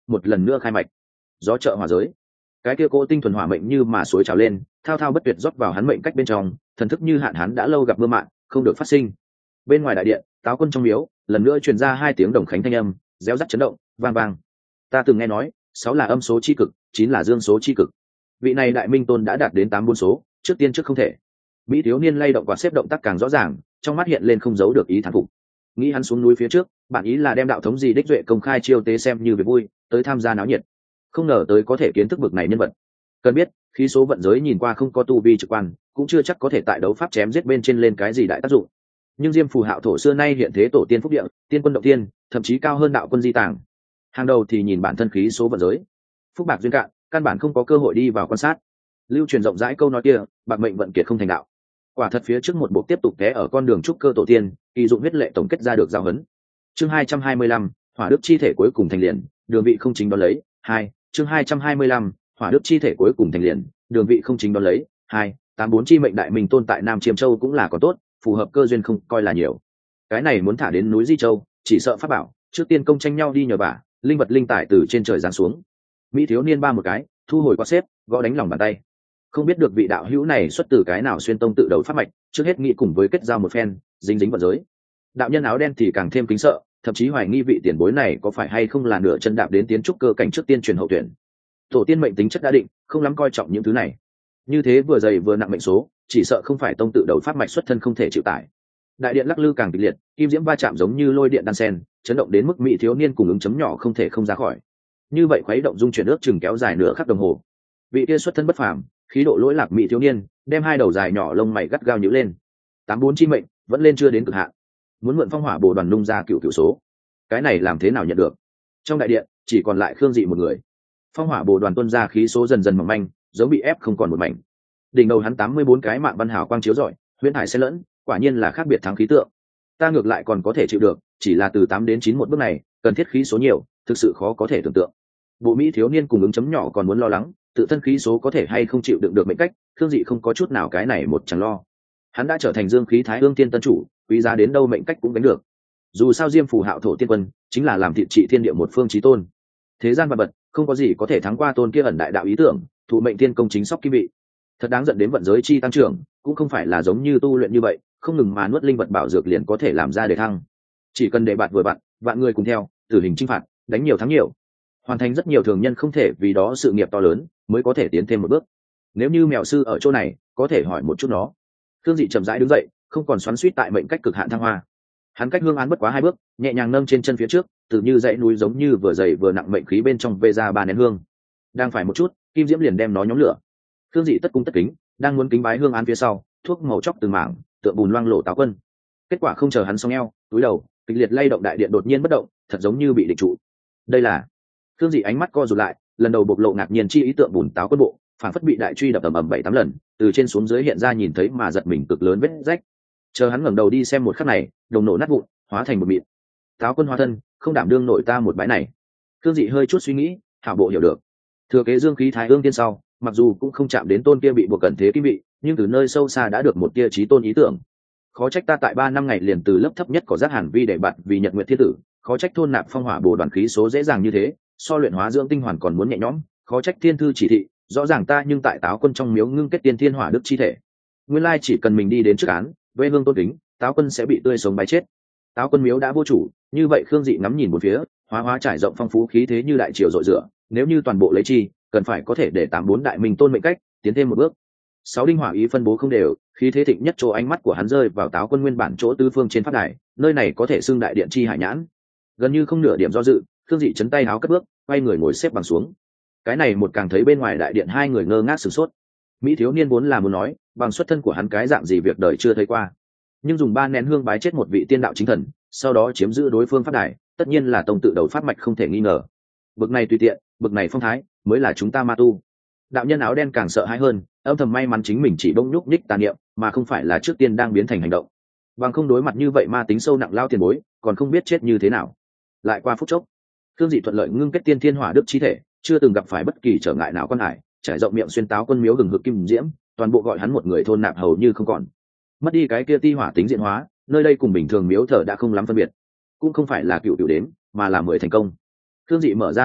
một lần nữa khai mạch. Gió trợ hỏa giới, cái kia cỗ tinh thuần hỏa mệnh như mà suối trào lên, thao thao bất tuyệt rót vào hắn mệnh cách bên trong, thần thức như hạn hắn đã lâu gặp mưa mạn, không được phát sinh. Bên ngoài đại điện, Táo Quân trong miếu lần nữa truyền ra 2 tiếng đồng khánh thanh âm, réo rắt chấn động, vang vang. Ta từng nghe nói, 6 là âm số chi cực, 9 là dương số chi cực. Vị này đại minh tôn đã đạt đến 84 số, trước tiên trước không thể. Mỹ thiếu niên lay động và xếp động tác càng rõ ràng, trong mắt hiện lên không giấu được ý thán phục. Nghĩ hắn xuống núi phía trước, bản ý là đem đạo thống gì đích duệ công khai chiêu tế xem như việc vui, tới tham gia náo nhiệt. Không ngờ tới có thể kiến thức bực này nhân vật. Cần biết, khí số vận giới nhìn qua không có tu vi trực quan, cũng chưa chắc có thể tại đấu pháp chém giết bên trên lên cái gì đại tác dụng. Nhưng Diêm Phù Hạo thổ xưa nay hiện thế tổ tiên phúc địa, tiên quân động tiên, thậm chí cao hơn đạo quân di tàng. Hàng đầu thì nhìn bản thân khí số vận giới. Phúc bạc duyên cạn, căn bản không có cơ hội đi vào quan sát. Lưu truyền rộng rãi câu nói kia, bạc mệnh vận kiệt không thành đạo. Quả thật phía trước một bộ tiếp tục té ở con đường trúc cơ tổ tiên, kỳ dụng huyết lệ tổng kết ra được giáo huấn. Chương 225, hỏa đức chi thể cuối cùng thành liền, đường vị không chính đón lấy. 2, chương 225, hỏa đức chi thể cuối cùng thành liền, đường vị không chính đón lấy. 2, 84 chi mệnh đại minh tôn tại Nam Chiêm Châu cũng là có tốt, phù hợp cơ duyên không coi là nhiều. Cái này muốn thả đến núi Di Châu, chỉ sợ pháp bảo, trước tiên công tranh nhau đi nhờ vả, linh vật linh tài từ trên trời giáng xuống. Mỹ thiếu niên ba một cái, thu hồi qua xếp, gõ đánh lòng bàn tay. Không biết được vị đạo hữu này xuất từ cái nào xuyên tông tự đầu pháp mạch, trước hết nghĩ cùng với kết giao một phen, dính dính vận giới. Đạo nhân áo đen thì càng thêm kính sợ, thậm chí hoài nghi vị tiền bối này có phải hay không là nửa chân đạp đến tiến trúc cơ cảnh trước tiên truyền hậu tuyển. Tổ tiên mệnh tính chất đã định, không lắm coi trọng những thứ này. Như thế vừa dày vừa nặng mệnh số, chỉ sợ không phải tông tự đầu pháp mạch xuất thân không thể chịu tải. Đại điện lắc lư càng kịch liệt, kim diễm va chạm giống như lôi điện đan sen, chấn động đến mức Mỹ thiếu niên cùng ứng chấm nhỏ không thể không ra khỏi. Như vậy khuấy động dung chuyển ước chừng kéo dài nửa khắc đồng hồ. Vị kia xuất thân bất phàm, khí độ lỗi lạc Mỹ thiếu niên, đem 2 đầu dài nhỏ lông mày gắt gao nhíu lên. 84 chi mệnh vẫn lên chưa đến cực hạn, muốn mượn phong hỏa bồ đoàn nung ra cựu số. Cái này làm thế nào nhận được? Trong đại điện chỉ còn lại Khương Dị một người. Phong hỏa bồ đoàn tuôn ra khí số dần dần mỏng manh, giống bị ép không còn một mảnh. Đỉnh đầu hắn 84 cái mạng văn hào quang chiếu rọi, huyễn hải xen lẫn, quả nhiên là khác biệt thắng khí tượng. Ta ngược lại còn có thể chịu được, chỉ là từ 8 đến 9 một bước này, cần thiết khí số nhiều, thực sự khó có thể tưởng tượng. Bộ Mỹ thiếu niên cùng ứng chấm nhỏ còn muốn lo lắng, tự thân khí số có thể hay không chịu đựng được mệnh cách, Khương Dị không có chút nào cái này một chẳng lo. Hắn đã trở thành dương khí thái ương tiên tân chủ, quý giá đến đâu mệnh cách cũng gánh được. Dù sao Diêm Phù Hạo thổ tiên quân chính là làm thị trị thiên địa một phương chí tôn. Thế gian vật bật, không có gì có thể thắng qua tôn kia ẩn đại đạo ý tưởng, thụ mệnh tiên công chính sóc kim vị. Thật đáng giận đến vận giới chi tăng trưởng, cũng không phải là giống như tu luyện như vậy, không ngừng mà nuốt linh vật bảo dược liền có thể làm ra để thăng. Chỉ cần để bạt vừa bạn, vạn người cùng theo, tử hình chinh phạt, đánh nhiều thắng nhiều. Hoàn thành rất nhiều thường nhân không thể vì đó sự nghiệp to lớn, mới có thể tiến thêm một bước. Nếu như mèo sư ở chỗ này, có thể hỏi một chút nó. Thương Dị chậm rãi đứng dậy, không còn xoắn xuýt tại mệnh cách cực hạn thăng hoa. Hắn cách hương án bất quá 2 bước, nhẹ nhàng nâng trên chân phía trước, tự như dãy núi giống như vừa dày vừa nặng mệnh khí bên trong vê ra 3 nén hương. Đang phải một chút, kim diễm liền đem nó nhóm lửa. Thương Dị tất cung tất kính, đang muốn kính bái hương án phía sau, thuốc màu chóc từng mảng, tượng bùn loang lổ Táo Quân. Kết quả không chờ hắn xong eo, túi đầu, kịch liệt lay động đại điện đột nhiên bất động, thật giống như bị định trụ. Đây là Thương Dị ánh mắt co rụt lại, lần đầu bộc lộ ngạc nhiên chi ý tượng bùn Táo Quân bộ, phản phất bị đại truy đập ầm ầm 7-8 lần, từ trên xuống dưới hiện ra nhìn thấy mà giật mình cực lớn vết rách. Chờ hắn ngẩng đầu đi xem một khắc này, đồng nổ nát vụn, hóa thành một mịn. Táo Quân hóa thân, không đảm đương nổi ta một bãi này. Thương Dị hơi chút suy nghĩ, hảo bộ hiểu được. Thừa kế dương khí thái ương tiên sau, mặc dù cũng không chạm đến tôn kia bị buộc cẩn thế kim vị, nhưng từ nơi sâu xa đã được một tia chí tôn ý tưởng. Khó trách ta tại 3 năm ngày liền từ lớp thấp nhất có giác hàn vi để bạn vì nhật nguyện thiên tử, khó trách thôn nạp phong hỏa bồ đoàn khí số dễ dàng như thế, so luyện hóa dưỡng tinh hoàn còn muốn nhẹ nhõm, khó trách thiên thư chỉ thị, rõ ràng ta nhưng tại Táo Quân trong miếu ngưng kết tiên thiên hỏa đức chi thể. Nguyên lai chỉ cần mình đi đến trước án, vê hương tôn kính, Táo Quân sẽ bị tươi sống bái chết. Táo Quân miếu đã vô chủ, như vậy Khương Dị ngắm nhìn một phía, hóa trải rộng phong phú khí thế như đại triều rọi rửa, nếu như toàn bộ lấy chi, cần phải có thể để 84 đại minh tôn mệnh cách tiến thêm một bước. 6 đinh hỏa ý phân bố không đều, khí thế thịnh nhất chỗ ánh mắt của hắn rơi vào Táo Quân nguyên bản chỗ tứ phương trên pháp đài, nơi này có thể xưng đại điện chi hải nhãn. Gần như không nửa điểm do dự, Khương Dị chấn tay áo cất bước, quay người ngồi xếp bằng xuống. Cái này một càng thấy bên ngoài đại điện 2 người ngơ ngác sửng sốt. Mỹ thiếu niên vốn là muốn nói, bằng xuất thân của hắn cái dạng gì việc đời chưa thấy qua, nhưng dùng 3 nén hương bái chết một vị tiên đạo chính thần, sau đó chiếm giữ đối phương pháp đài, tất nhiên là tông tự đầu pháp mạch không thể nghi ngờ. Bực này tùy tiện, bực này phong thái, mới là chúng ta ma tu. Đạo nhân áo đen càng sợ hãi hơn, âm thầm may mắn chính mình chỉ bỗng nhúc nhích tà niệm, mà không phải là trước tiên đang biến thành hành động. Bằng không đối mặt như vậy ma tính sâu nặng lao tiền bối, còn không biết chết như thế nào. Lại qua phút chốc, Khương Dị thuận lợi ngưng kết tiên thiên hỏa đức chi thể, chưa từng gặp phải bất kỳ trở ngại nào quan hải, trải rộng miệng xuyên Táo Quân miếu hừng hực kim diễm, toàn bộ gọi hắn một người thôn nạp hầu như không còn. Mất đi cái kia ti hỏa tính diện hóa, nơi đây cùng bình thường miếu thờ đã không lắm phân biệt, cũng không phải là cựu đến, mà là 10 thành công. Khương Dị mở ra 2 mắt,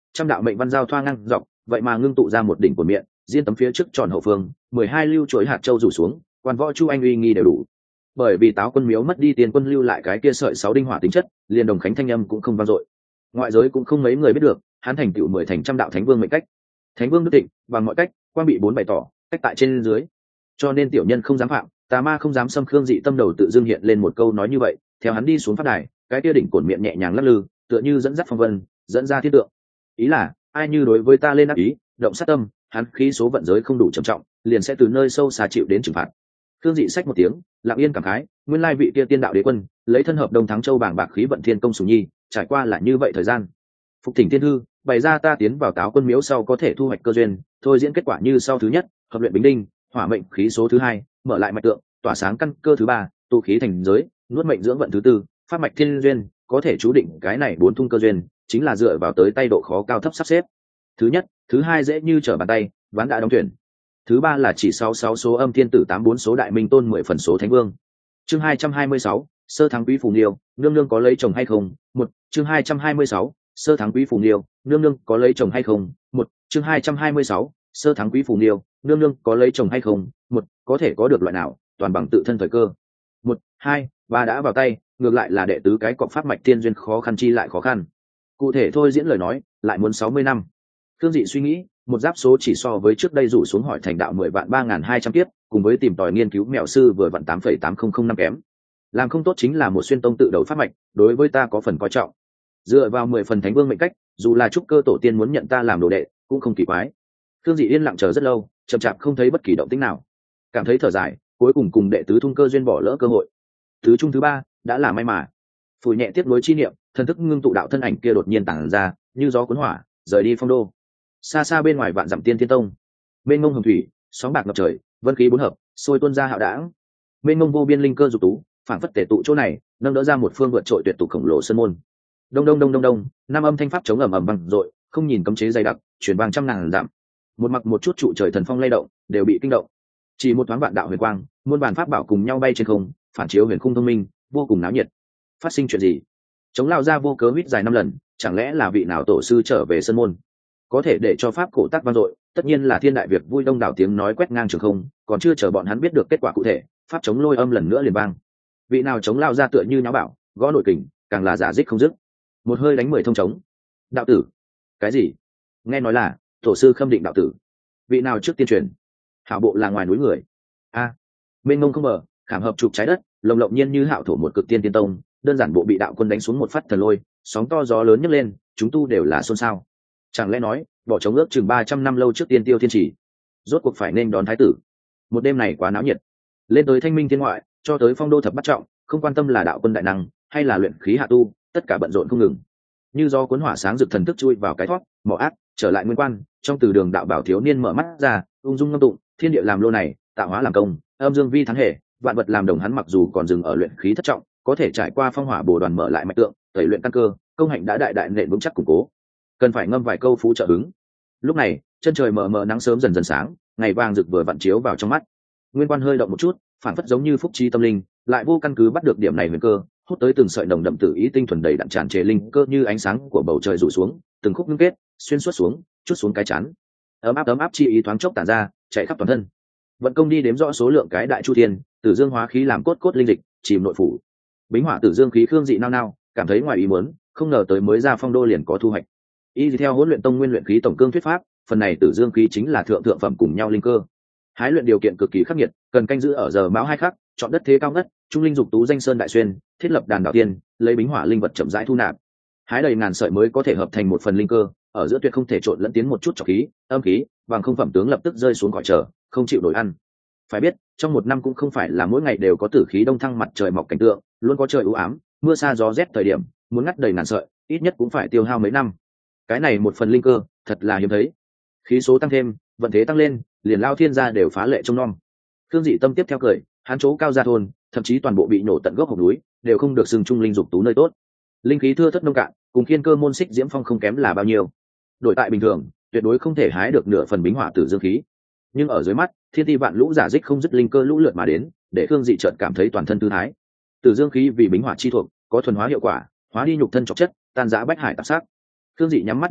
trăm đạo mệnh văn giao thoa ngang dọc, vậy mà ngưng tụ ra một đỉnh của miệng, diên tấm phía trước tròn hậu phương, 12 lưu chuỗi hạt châu rủ xuống, quan võ chu anh uy nghi đều đủ. Bởi vì Táo Quân miếu mất đi tiền quân lưu lại cái kia sợi 6 đinh hỏa tính chất, liền đồng khánh thanh âm cũng không vang dội. Ngoại giới cũng không mấy người biết được, hắn thành tựu 10 thành trăm đạo thánh vương mệnh cách. Thánh vương đức thịnh, bằng mọi cách, quan bị 4 bày tỏ, cách tại trên dưới. Cho nên tiểu nhân không dám phạm, tà ma không dám xâm Khương Dị tâm đầu tự dưng hiện lên một câu nói như vậy, theo hắn đi xuống pháp đài, cái kia đỉnh cổn miệng nhẹ nhàng lắc lư, tựa như dẫn dắt phong vân, dẫn ra thiên tượng. Ý là, ai như đối với ta lên ác ý, động sát tâm, hắn khí số vận giới không đủ trầm trọng, liền sẽ từ nơi sâu xa chịu đến trừng phạt. Khương Dị xách một tiếng, lặng yên cảm khái, nguyên lai vị kia tiên đạo đế quân, lấy thân hợp Đông Thắng Châu bảng bạc khí vận thiên công sủng nhi, trải qua là như vậy thời gian. Phục thỉnh thiên hư, bày ra ta tiến vào Táo Quân miếu sau có thể thu hoạch cơ duyên, thôi diễn kết quả như sau: thứ nhất, hợp luyện bính đinh, hỏa mệnh khí số thứ hai, mở lại mạch tượng, tỏa sáng căn cơ thứ ba, tu khí thành giới, nuốt mệnh dưỡng vận thứ tư, phát mạch thiên duyên, có thể chú định cái này 4 thung cơ duyên, chính là dựa vào tới tay độ khó cao thấp sắp xếp. Thứ nhất, thứ hai dễ như trở bàn tay, ván đã đóng thuyền. Thứ ba là chỉ 66 số âm thiên tử 84 số đại minh tôn 10 phần số thánh vương. Chương 226, sơ thắng quý phù nghiêu, nương nương có lấy chồng hay không? Một, chương 226, sơ thắng quý phù nghiêu, nương nương có lấy chồng hay không? Một, chương 226, sơ thắng quý phù nghiêu, nương nương có lấy chồng hay không? Một, có thể có được loại nào, toàn bằng tự thân thời cơ. Một, hai, ba đã vào tay, ngược lại là đệ tứ cái cọc pháp mạch tiên duyên khó khăn chi lại khó khăn. Cụ thể thôi diễn lời nói, lại muốn 60 năm. Khương Dị suy nghĩ, một giáp số chỉ so với trước đây rủ xuống hỏi thành đạo 10 vạn 3.200 kiếp, cùng với tìm tòi nghiên cứu mẹo sư vừa vặn 8,8005 kém. Làm không tốt chính là một xuyên tông tự đầu pháp mạch, đối với ta có phần coi trọng. Dựa vào 10 phần thánh vương mệnh cách, dù là trúc cơ tổ tiên muốn nhận ta làm đồ đệ, cũng không kỳ quái. Khương Dị yên lặng chờ rất lâu, chậm chạp không thấy bất kỳ động tĩnh nào. Cảm thấy thở dài, cuối cùng cùng đệ tứ thung cơ duyên bỏ lỡ cơ hội. Thứ trung thứ ba, đã là may mà. Phủi nhẹ tiếp nối chi niệm, thần thức ngưng tụ đạo thân ảnh kia đột nhiên tản ra, như gió cuốn hỏa, rời đi phong đô. Xa xa bên ngoài vạn dặm tiên thiên tông, mênh mông hồng thủy, sóng bạc ngập trời, vân khí bốn hợp, sôi tuôn ra hạo đảng. Mênh mông vô biên linh cơ dục tú, phản phất tể tụ chỗ này, nâng đỡ ra một phương vượt trội tuyệt tục khổng lồ sơn môn. Đông đông đông đông đông, năm âm thanh pháp chống ầm ầm vang dội, không nhìn cấm chế dày đặc, truyền vang trăm ngàn dặm. Một mặc một chút trụ trời thần phong lay động, đều bị kinh động. Chỉ một thoáng vạn đạo huyền quang, muôn bản pháp bảo cùng nhau bay trên không, phản chiếu huyền khung thông minh, vô cùng náo nhiệt. Phát sinh chuyện gì? Chống lao ra vô cớ huýt dài 5 lần, chẳng lẽ là vị nào tổ sư trở về sơn môn? Có thể để cho pháp cổ tác vang dội, tất nhiên là thiên đại việc vui đông đảo tiếng nói quét ngang trường không, còn chưa chờ bọn hắn biết được kết quả cụ thể, pháp chống lôi âm lần nữa liền vang. Vị nào chống lao ra tựa như nháo bảo, gõ nội kình, càng là giả dích không dứt. Một hơi đánh 10 thông trống. Đạo tử? Cái gì? Nghe nói là tổ sư Khâm Định đạo tử. Vị nào trước tiên truyền? Hảo bộ là ngoài núi người. A, mênh mông không bờ, khảm hợp chụp trái đất, lồng lộng nhiên như hạo thổ một cực tiên tiên tông, đơn giản bộ bị đạo quân đánh xuống một phát thần lôi, sóng to gió lớn nhấc lên, chúng tu đều là xôn xao. Chẳng lẽ nói, bỏ trống ước chừng 300 năm lâu trước tiên tiêu thiên chỉ, rốt cuộc phải nên đón thái tử. Một đêm này quá náo nhiệt, lên tới thanh minh thiên ngoại, cho tới phong đô thập bát trọng, không quan tâm là đạo quân đại năng hay là luyện khí hạ tu, tất cả bận rộn không ngừng. Như do cuốn hỏa sáng rực thần thức chui vào cái thoát, mỏ ác trở lại nguyên quan, trong từ đường đạo bảo thiếu niên mở mắt ra, ung dung ngâm tụng, thiên địa làm lô này, tạo hóa làm công, âm dương vi thắng hệ, vạn vật làm đồng. Hắn mặc dù còn dừng ở luyện khí thất trọng, có thể trải qua phong hỏa bổ đoàn mở lại mạch tượng, tẩy luyện căn cơ, công hạnh đã đại đại nền vững chắc củng cố, cần phải ngâm vài câu phú trợ hứng. Lúc này chân trời mờ mờ, nắng sớm dần dần sáng, ngày vàng rực vừa vặn chiếu vào trong mắt. Nguyên quan hơi động một chút, phản phất giống như phúc trí tâm linh, lại vô căn cứ bắt được điểm này huyền cơ, hút tới từng sợi nồng đậm tử ý tinh thuần đầy đặn tràn trề linh cơ như ánh sáng của bầu trời rủ xuống, từng khúc ngưng kết, xuyên suốt xuống, chút xuống cái chán. Ấm áp chi ý thoáng chốc tản ra, chạy khắp toàn thân. Vận công đi đếm rõ số lượng cái đại chu thiên, tử dương hóa khí làm cốt cốt linh dịch, chìm nội phủ. Bính hỏa tử dương khí Khương Dị nao nao, cảm thấy ngoài ý muốn, không ngờ tới mới ra phong đô liền có thu hoạch. Y theo Hỗn Luyện Tông nguyên luyện khí tổng cương thuyết pháp, phần này tử dương khí chính là thượng phẩm cùng nhau linh cơ. Hái luyện điều kiện cực kỳ khắc nghiệt, cần canh giữ ở giờ mão hai khắc, chọn đất thế cao ngất, trung linh dục tú danh sơn đại xuyên, thiết lập đàn đạo tiên, lấy bính hỏa linh vật chậm rãi thu nạp. Hái đầy ngàn sợi mới có thể hợp thành một phần linh cơ, ở giữa tuyệt không thể trộn lẫn tiến một chút trọc khí, âm khí, bằng không phẩm tướng lập tức rơi xuống khỏi trở, không chịu nổi ăn. Phải biết, trong một năm cũng không phải là mỗi ngày đều có tử khí đông thăng mặt trời mọc cảnh tượng, luôn có trời u ám, mưa sa gió rét thời điểm, muốn ngắt đầy ngàn sợi, ít nhất cũng phải tiêu hao mấy năm. Cái này một phần linh cơ, thật là hiếm thấy. Khí số tăng thêm, vận thế tăng lên, liền lao thiên gia đều phá lệ trông nom. Khương Dị tâm tiếp theo cười, hắn chỗ cao gia thôn, thậm chí toàn bộ bị nổ tận gốc hộc núi, đều không được xưng trung linh dục tú nơi tốt. Linh khí thưa thất nông cạn, cùng khiên cơ môn xích diễm phong không kém là bao nhiêu. Đổi tại bình thường, tuyệt đối không thể hái được nửa phần bính hỏa tử dương khí. Nhưng ở dưới mắt, thiên ti vạn lũ giả dích không dứt linh cơ lũ lượt mà đến, để Khương Dị chợt cảm thấy toàn thân thư thái. Tử dương khí vì bính hỏa chi thuộc, có thuần hóa hiệu quả, hóa đi nhục thân trọc chất, tan rã bách hải tạp sắc. Khương Dị nhắm mắt nội thị,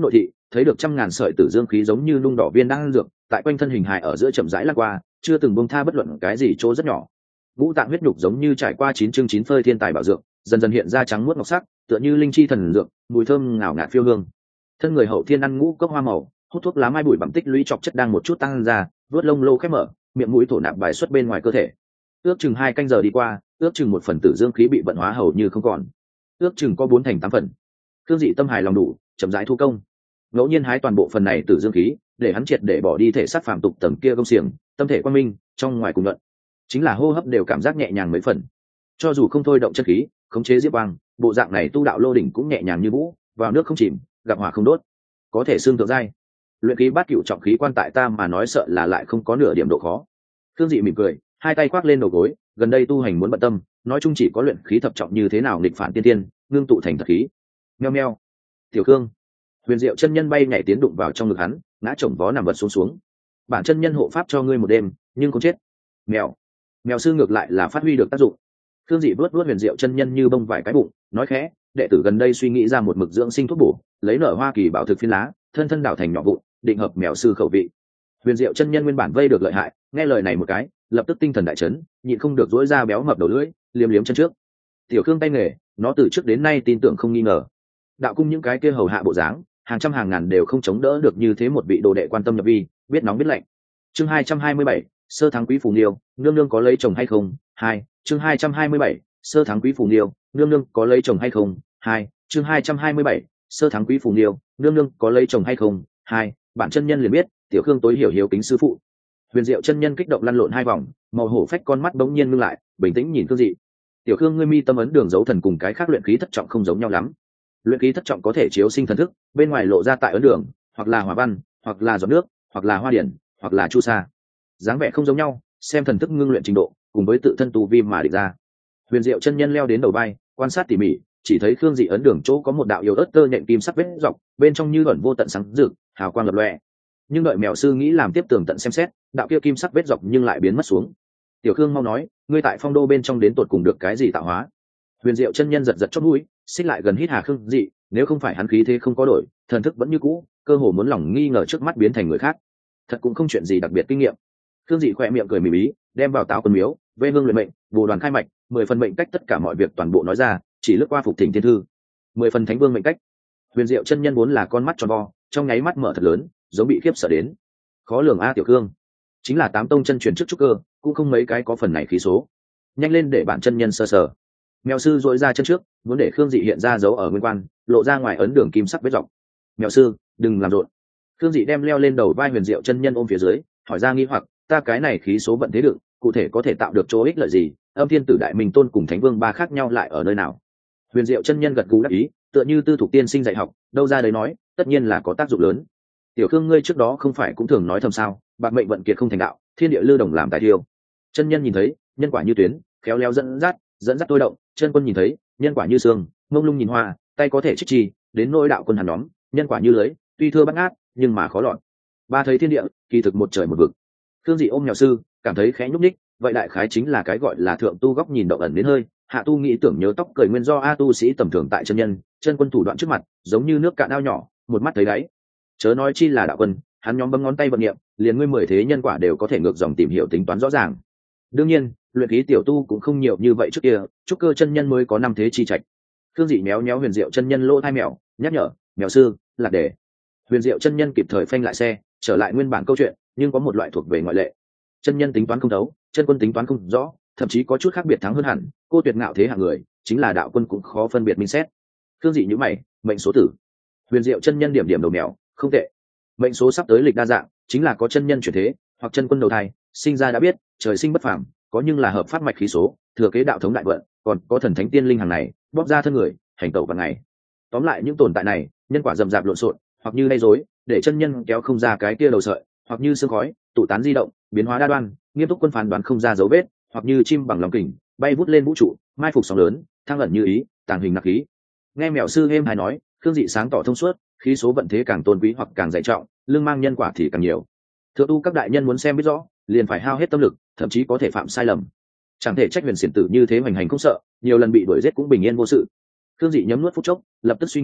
thấy được trăm ngàn sợi tử dương khí giống như nung đỏ viên đang dược tại quanh thân hình hài ở giữa chậm rãi lăn qua, chưa từng buông tha bất luận cái gì chỗ rất nhỏ. Ngũ tạng huyết nhục giống như trải qua 9 chương 9 phơi thiên tài bảo dược, dần dần hiện ra trắng muốt ngọc sắc, tựa như linh chi thần dược, mùi thơm ngào ngạt phiêu hương. Thân người hậu thiên ăn ngũ cốc hoa màu, hút thuốc lá mai bụi bặm tích lũy chọc chất đang một chút tăng ra, vớt lông lô khép mở, miệng mũi thổ nạp bài xuất bên ngoài cơ thể. Ước chừng 2 canh giờ đi qua, ước chừng 1 phần tử dương khí bị vận hóa hầu như không còn, ước chừng có 4 thành 8 phần. Khương Dị tâm hài lòng đủ, chậm rãi thu công. Ngẫu nhiên hái toàn bộ phần này tử dương khí, để hắn triệt để bỏ đi thể xác phàm tục tầng kia công xiềng, tâm thể quang minh, trong ngoài cùng luận, chính là hô hấp đều cảm giác nhẹ nhàng mấy phần. Cho dù không thôi động chân khí, khống chế diệp quang, bộ dạng này tu đạo lô đỉnh cũng nhẹ nhàng như vũ, vào nước không chìm, gặp hỏa không đốt, có thể xương thượng giai. Luyện khí bát cửu trọng khí quan tại ta mà nói sợ là lại không có nửa điểm độ khó. Khương Dị mỉm cười, hai tay khoác lên đầu gối, gần đây tu hành muốn bận tâm, nói chung chỉ có luyện khí thập trọng như thế nào nghịch phản tiên tiên, ngưng tụ thành thật khí. Meo meo. Tiểu Khương. Huyền Diệu chân nhân bay nhảy tiến đụng vào trong ngực hắn, ngã chồng vó nằm vật xuống. Bản chân nhân hộ pháp cho ngươi một đêm, nhưng không chết. Mèo. Mèo sư ngược lại là phát huy được tác dụng. Khương Dị vuốt Huyền Diệu chân nhân như bông vải cái bụng, nói khẽ, đệ tử gần đây suy nghĩ ra một mực dưỡng sinh thuốc bổ, lấy nở hoa kỳ bảo thực phiến lá, thân thân đảo thành nhỏ vụn, định hợp mèo sư khẩu vị. Huyền Diệu chân nhân nguyên bản vây được lợi hại, nghe lời này một cái, lập tức tinh thần đại chấn, nhịn không được dỗi ra béo mập đầu lưỡi, liếm liếm chân trước. Tiểu Khương tay nghề, nó từ trước đến nay tin tưởng không nghi ngờ. Đạo cung những cái kia hầu hạ bộ dáng, hàng trăm hàng ngàn đều không chống đỡ được như thế một vị đồ đệ quan tâm nhập vi, biết nóng biết lạnh. Chương 227, sơ thắng quý phù nghiêu, nương nương có lấy chồng hay không? 2. Chương 227, sơ thắng quý phù nghiêu, nương nương có lấy chồng hay không? 2. Chương 227, sơ thắng quý phù nghiêu, nương nương có lấy chồng hay không? 2. Bản chân nhân liền biết, Tiểu Khương tối hiểu hiếu kính sư phụ. Huyền Diệu chân nhân kích động lăn lộn 2 vòng, màu hổ phách con mắt bỗng nhiên ngưng lại, bình tĩnh nhìn Khương Dị. Tiểu Khương ngươi mi tâm ấn đường dấu thần cùng cái khác luyện khí thất trọng không giống nhau lắm. Luyện khí thất trọng có thể chiếu sinh thần thức, bên ngoài lộ ra tại ấn đường, hoặc là hỏa văn, hoặc là giọt nước, hoặc là hoa điển, hoặc là chu sa. Dáng vẻ không giống nhau, xem thần thức ngưng luyện trình độ, cùng với tự thân tu vi mà định ra. Huyền Diệu chân nhân leo đến đầu vai, quan sát tỉ mỉ, chỉ thấy Khương Dị ấn đường chỗ có một đạo yếu ớt tơ nhện kim sắc vết dọc, bên trong như ẩn vô tận sáng rực, hào quang lập lòe. Nhưng đợi mèo sư nghĩ làm tiếp tường tận xem xét, đạo kia kim sắc vết dọc nhưng lại biến mất xuống. Tiểu Khương mau nói, ngươi tại phong đô bên trong đến tột cùng được cái gì tạo hóa? Huyền Diệu chân nhân giật giật chót mũi, xích lại gần hít hà Khương Dị, nếu không phải hắn khí thế không có đổi, thần thức vẫn như cũ, cơ hồ muốn lòng nghi ngờ trước mắt biến thành người khác. Thật cũng không chuyện gì đặc biệt kinh nghiệm. Khương Dị khỏe miệng cười mỉm ý, đem vào táo quân miếu, vê hương luyện mệnh, bồ đoàn khai mạch, 10 phần mệnh cách tất cả mọi việc toàn bộ nói ra, chỉ lướt qua phục thỉnh thiên thư. 10 phần thánh vương mệnh cách. Huyền Diệu chân nhân vốn là con mắt tròn vo, trong nháy mắt mở thật lớn, giống bị khiếp sợ đến. Khó lường a Tiểu Khương, chính là 8 tông chân truyền trước trúc cơ, cũng không mấy cái có phần này khí số. Nhanh lên để bản chân nhân sơ sờ. Mèo sư dội ra chân trước, muốn để Khương Dị hiện ra dấu ở nguyên quan, lộ ra ngoài ấn đường kim sắc vết dọc. Mèo sư, đừng làm rộn. Khương Dị đem leo lên đầu vai Huyền Diệu chân nhân ôm phía dưới, hỏi ra nghi hoặc, ta cái này khí số vận thế đựng, cụ thể có thể tạo được chỗ ích lợi gì? Âm Thiên Tử Đại Minh Tôn cùng Thánh Vương ba khác nhau lại ở nơi nào? Huyền Diệu chân nhân gật gù đáp ý, tựa như tư thục tiên sinh dạy học, đâu ra đấy nói, tất nhiên là có tác dụng lớn. Tiểu Khương ngươi trước đó không phải cũng thường nói thầm sao, bạc mệnh vận kiệt không thành đạo, thiên địa lưu đồng làm tài thiêu. Chân nhân nhìn thấy, nhân quả như tuyến, khéo léo dẫn dắt tôi động. Chân quân nhìn thấy, nhân quả như sương, mông lung nhìn hoa, tay có thể trích chi, đến nỗi đạo quân hàn nhóm, nhân quả như lưới, tuy thưa bắt ngát, nhưng mà khó lọt. Ba thấy thiên địa, kỳ thực một trời một vực. Khương Dị ôm Mèo sư, cảm thấy khẽ nhúc nhích, vậy đại khái chính là cái gọi là thượng tu góc nhìn động ẩn đến hơi, hạ tu nghĩ tưởng nhớ tóc cười nguyên do a tu sĩ tầm thường tại chân nhân, chân quân thủ đoạn trước mặt, giống như nước cạn ao nhỏ, một mắt thấy đáy. Chớ nói chi là đạo quân, hắn nhóm bấm ngón tay vận nghiệm, liền ngươi 10 thế nhân quả đều có thể ngược dòng tìm hiểu tính toán rõ ràng. Đương nhiên, luyện khí tiểu tu cũng không nhiều như vậy trước kia, trúc cơ chân nhân mới có 5 thế chi trạch. Khương Dị méo méo Huyền Diệu chân nhân lỗ thai mèo, nhắc nhở, Mèo sư, lạc đề. Huyền Diệu chân nhân kịp thời phanh lại xe, trở lại nguyên bản câu chuyện, nhưng có một loại thuộc về ngoại lệ. Chân nhân tính toán không thấu, chân quân tính toán không rõ, thậm chí có chút khác biệt thắng hơn hẳn, cô tuyệt ngạo thế hạng người, chính là đạo quân cũng khó phân biệt minh xét. Khương Dị nhíu mày, mệnh số tử. Huyền Diệu chân nhân điểm điểm đầu mèo, không tệ. Mệnh số sắp tới lịch đa dạng, chính là có chân nhân chuyển thế, hoặc chân quân đầu thai, sinh ra đã biết, trời sinh bất phàm, có nhưng là hợp pháp mạch khí số, thừa kế đạo thống đại vận, còn có thần thánh tiên linh hàng này, bóp ra thân người, hành tẩu vào ngày. Tóm lại những tồn tại này, nhân quả rầm rạp lộn xộn, hoặc như lay rối, để chân nhân kéo không ra cái kia đầu sợi, hoặc như sương khói, tụ tán di động, biến hóa đa đoan, nghiêm túc quân phán đoán không ra dấu vết, hoặc như chim bằng lòng kình, bay vút lên vũ trụ, mai phục sóng lớn, thăng ẩn như ý, tàng hình nặc khí. Nghe Mèo sư êm hay nói, Khương Dị sáng tỏ thông suốt, khí số vận thế càng tôn quý hoặc càng dày trọng, lương mang nhân quả thì càng nhiều. Thượng tu các đại nhân muốn xem biết rõ, liền phải hao hết tâm lực, thậm chí có thể phạm sai lầm. Chẳng thể trách Huyền Xiển tử như thế hoành hành không sợ, nhiều lần bị đuổi giết cũng bình yên vô sự. Khương Dị nhấm nuốt phút chốc, lập tức suy nghĩ,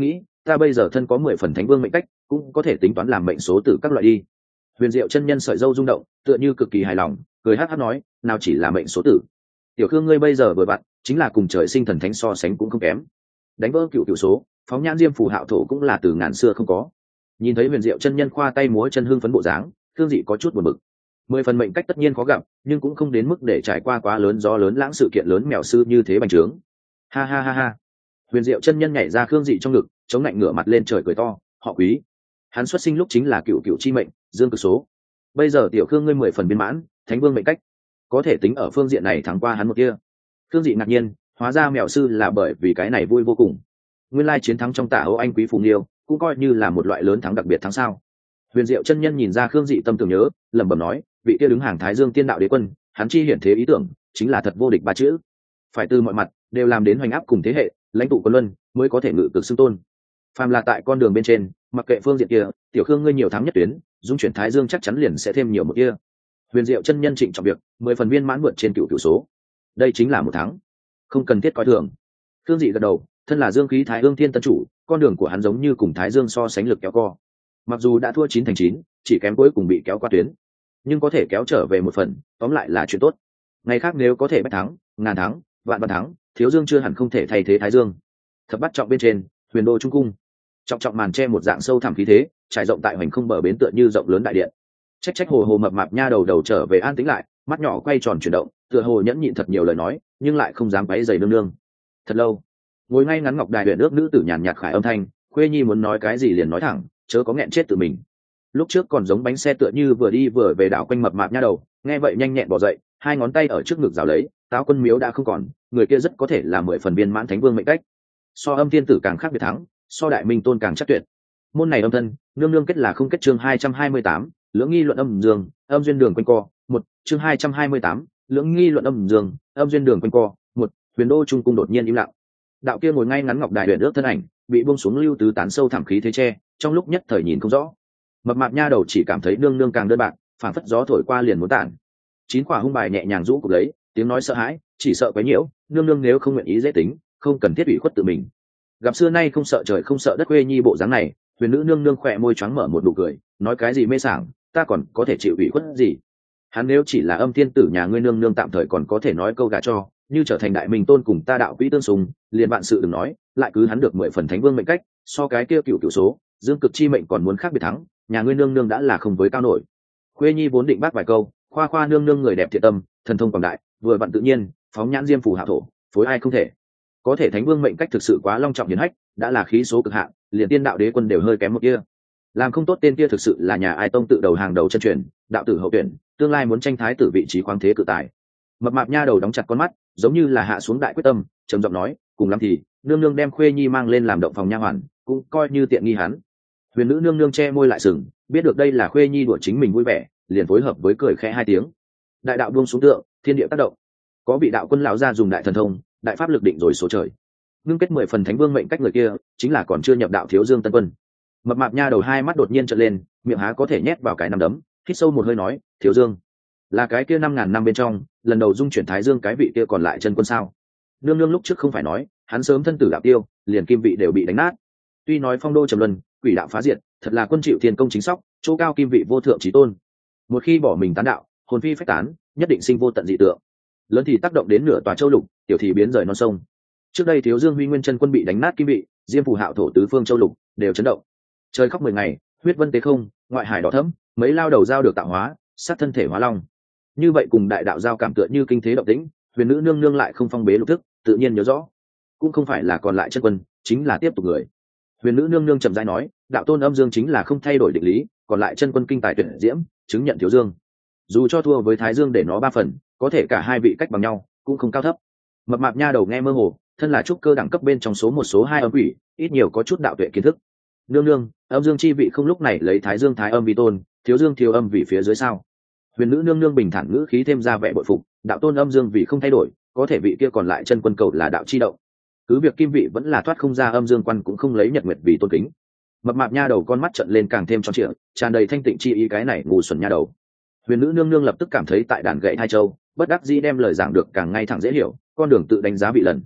ta bây giờ thân có 10 phần thánh vương mệnh cách, cũng có thể tính toán làm mệnh số tử các loại đi. Huyền Diệu chân nhân sợi râu rung động, tựa như cực kỳ hài lòng, cười hắc hắc nói, nào chỉ là mệnh số tử. Tiểu Khương ngươi bây giờ vừa vặn, chính là cùng trời sinh thần thánh so sánh cũng không kém. Đánh vỡ cựu cựu số, phóng nhãn diêm phù hạo thổ cũng là từ ngàn xưa không có. Nhìn thấy Huyền Diệu chân nhân khoa tay múa chân hưng phấn bộ dáng, Khương Dị có chút buồn bực. 10 phần mệnh cách tất nhiên khó gặp, nhưng cũng không đến mức để trải qua quá lớn gió lớn lãng sự kiện lớn mèo sư như thế bành trướng. Ha ha ha ha. Huyền Diệu chân nhân nhảy ra Khương Dị trong ngực, chống lạnh ngửa mặt lên trời cười to, họ Quý. Hắn xuất sinh lúc chính là cựu cựu chi mệnh, dương cực số. Bây giờ tiểu Khương ngươi 10 phần viên mãn, thánh vương mệnh cách, có thể tính ở phương diện này thắng qua hắn một kia. Khương Dị ngạc nhiên, hóa ra mèo sư là bởi vì cái này vui vô cùng. Nguyên lai chiến thắng trong Tả Âu Anh Quý Phù Nghiêu, cũng coi như là một loại lớn thắng đặc biệt thắng sao. Huyền Diệu chân nhân nhìn ra Khương Dị tâm tưởng nhớ, lẩm bẩm nói, vị kia đứng hàng Thái Dương Tiên Đạo Đế Quân, hắn chi hiển thế ý tưởng, chính là thật vô địch ba chữ. Phải từ mọi mặt đều làm đến hoành áp cùng thế hệ, lãnh tụ quân luân, mới có thể ngự cực xưng tôn. Phàm là tại con đường bên trên, mặc kệ phương diện kia, tiểu Khương ngươi nhiều thắng nhất tuyến, dung chuyển Thái Dương chắc chắn liền sẽ thêm nhiều một kia. Huyền Diệu chân nhân trịnh trọng việc, 10 phần viên mãn vượt trên cựu cựu số. Đây chính là một thắng, không cần thiết coi thường. Khương Dị gật đầu, thân là dương khí Thái Dương Thiên Tân chủ, con đường của hắn giống như cùng Thái Dương so sánh lực kéo co. Mặc dù đã thua 9-9, chỉ kém cuối cùng bị kéo qua tuyến, nhưng có thể kéo trở về một phần, tóm lại là chuyện tốt. Ngày khác nếu có thể bách thắng, ngàn thắng, vạn vạn thắng, Thiếu Dương chưa hẳn không thể thay thế Thái Dương. Thập Bát Trọng bên trên, Huyền Đô Trung cung, trọng trọng màn che một dạng sâu thẳm khí thế, trải rộng tại hoành không bờ bến tựa như rộng lớn đại điện. Trách hồ hồ mập mạp nha đầu đầu trở về an tĩnh lại, mắt nhỏ quay tròn chuyển động, tựa hồ nhẫn nhịn thật nhiều lời nói, nhưng lại không dám quấy rầy nương nương. Thật lâu, ngồi ngay ngắn ngọc đài huyền ước nữ tử nhàn nhạt khải âm thanh, khuê nhi muốn nói cái gì liền nói thẳng, chớ có nghẹn chết tự mình. Lúc trước còn giống bánh xe tựa như vừa đi vừa về đảo quanh mập mạp nha đầu, nghe vậy nhanh nhẹn bỏ dậy, hai ngón tay ở trước ngực rào lấy, Táo Quân Miếu đã không còn, người kia rất có thể là 10 phần viên mãn thánh vương mệnh cách. So Âm Thiên Tử càng khác biệt thắng, so Đại Minh Tôn càng chắc tuyệt. Môn này âm thân, nương nương kết là không kết. Chương 228, lưỡng nghi luận âm dương, âm duyên đường quanh co. Chương 228, lưỡng nghi luận âm dương, âm duyên đường quanh co. Huyền Đô Trung cung đột nhiên im lặng. Đạo kia ngồi ngay ngắn ngọc đài huyền ước thân ảnh, bị buông xuống lưu tứ tán sâu thẳm khí thế che, trong lúc nhất thời nhìn không rõ. Mập mạp nha đầu chỉ cảm thấy nương nương càng đơn bạc, phảng phất gió thổi qua liền muốn tản. 9 quả hung bài nhẹ nhàng rũ cục lấy, tiếng nói sợ hãi, chỉ sợ quấy nhiễu, nương nương nếu không nguyện ý dễ tính, không cần thiết ủy khuất tự mình. Gặp xưa nay không sợ trời không sợ đất quê nhi bộ dáng này, huyền nữ nương nương khỏe môi choáng mở một nụ cười, nói cái gì mê sảng, ta còn có thể chịu ủy khuất gì? Hắn nếu chỉ là Âm Thiên Tử nhà ngươi nương nương tạm thời còn có thể nói câu gả cho, như trở thành Đại Minh Tôn cùng ta đạo quỹ tương xung, liền bạn sự đừng nói, lại cứ hắn được 10 phần thánh vương mệnh cách, so cái kia cựu số, dương cực chi mệnh còn muốn khác biệt thắng, nhà ngươi nương nương đã là không với cao nổi. Khuê nhi vốn định bác vài câu, khoa khoa nương nương người đẹp thiện tâm, thần thông quảng đại, vừa vặn tự nhiên, phóng nhãn diêm phù hạ thổ, phối ai không thể. Có thể thánh vương mệnh cách thực sự quá long trọng hiển hách, đã là khí số cực hạn, liền Tiên Đạo Đế Quân đều hơi kém một kia. Làm không tốt tên kia thực sự là nhà ai tông tự đầu hàng đầu chân truyền, đạo tử hậu tuyển, tương lai muốn tranh thái tử vị trí khoáng thế cự tài. Mập mạp nha đầu đóng chặt con mắt, giống như là hạ xuống đại quyết tâm, trầm giọng nói, cùng lắm thì nương nương đem Khuê nhi mang lên làm động phòng nha hoàn, cũng coi như tiện nghi hắn. Huyền nữ nương nương che môi lại sừng, biết được đây là Khuê nhi đùa chính mình vui vẻ, liền phối hợp với cười khẽ hai tiếng. Đại đạo buông xuống tượng, thiên địa tác động, có vị đạo quân lão gia dùng đại thần thông, đại pháp lực định rồi số trời. Ngưng kết 10 phần thánh vương mệnh cách người kia, chính là còn chưa nhập đạo Thiếu Dương Tân Quân. Mập mạp nha đầu hai mắt đột nhiên trợn lên, miệng há có thể nhét vào cái nắm đấm, hít sâu một hơi nói, Thiếu Dương là cái kia 5.000 năm bên trong lần đầu dung chuyển Thái Dương cái vị kia còn lại chân quân sao? Nương nương lúc trước không phải nói hắn sớm thân tử đạo tiêu, liền kim vị đều bị đánh nát. Tuy nói phong đô trầm luân, quỷ đạo phá diệt, thật là quân chịu thiên công chính sóc, chỗ cao kim vị vô thượng chí tôn. Một khi bỏ mình tán đạo, hồn phi phách tán, nhất định sinh vô tận dị tượng. Lớn thì tác động đến nửa tòa châu lục, tiểu thì biến rời non sông. Trước đây Thiếu Dương Huy Nguyên chân quân bị đánh nát kim vị, Diêm Phù Hạo thổ tứ phương châu lục đều chấn động. Trời khóc 10 ngày, huyết vân tế không, ngoại hải đỏ thẫm, mấy lao đầu giao được tạo hóa, sát thân thể hóa long. Như vậy cùng đại đạo giao cảm tựa như kinh thế động tĩnh, huyền nữ nương nương lại không phong bế lục thức, tự nhiên nhớ rõ, cũng không phải là còn lại chân quân, chính là tiếp tục người. Huyền nữ nương nương trầm rãi nói, đạo tôn âm dương chính là không thay đổi định lý, còn lại chân quân kinh tài tuyệt diễm, chứng nhận Thiếu Dương. Dù cho thua với Thái Dương để nó 3 phần, có thể cả hai vị cách bằng nhau, cũng không cao thấp. Mập mạp nha đầu nghe mơ hồ, thân là trúc cơ đẳng cấp bên trong số 1 số 2 âm quỷ, ít nhiều có chút đạo tuệ kiến thức. Nương nương, âm dương chi vị không lúc này lấy Thái Dương thái âm vi tôn, Thiếu Dương thiếu âm vị phía dưới sao? Huyền nữ nương nương bình thản ngữ khí thêm ra vẻ bội phục, đạo tôn âm dương vị không thay đổi, có thể vị kia còn lại chân quân cầu là đạo chi động. Cứ việc kim vị vẫn là thoát không ra âm dương quan cũng không lấy nhật nguyệt vì tôn kính. Mập mạp nha đầu con mắt trợn lên càng thêm tròn trịa, tràn đầy thanh tịnh chi ý, cái này ngu xuẩn nha đầu. Huyền nữ nương nương lập tức cảm thấy tại đàn gậy hai châu, bất đắc dĩ đem lời giảng được càng ngay thẳng dễ hiểu, con đường tự đánh giá vị lần.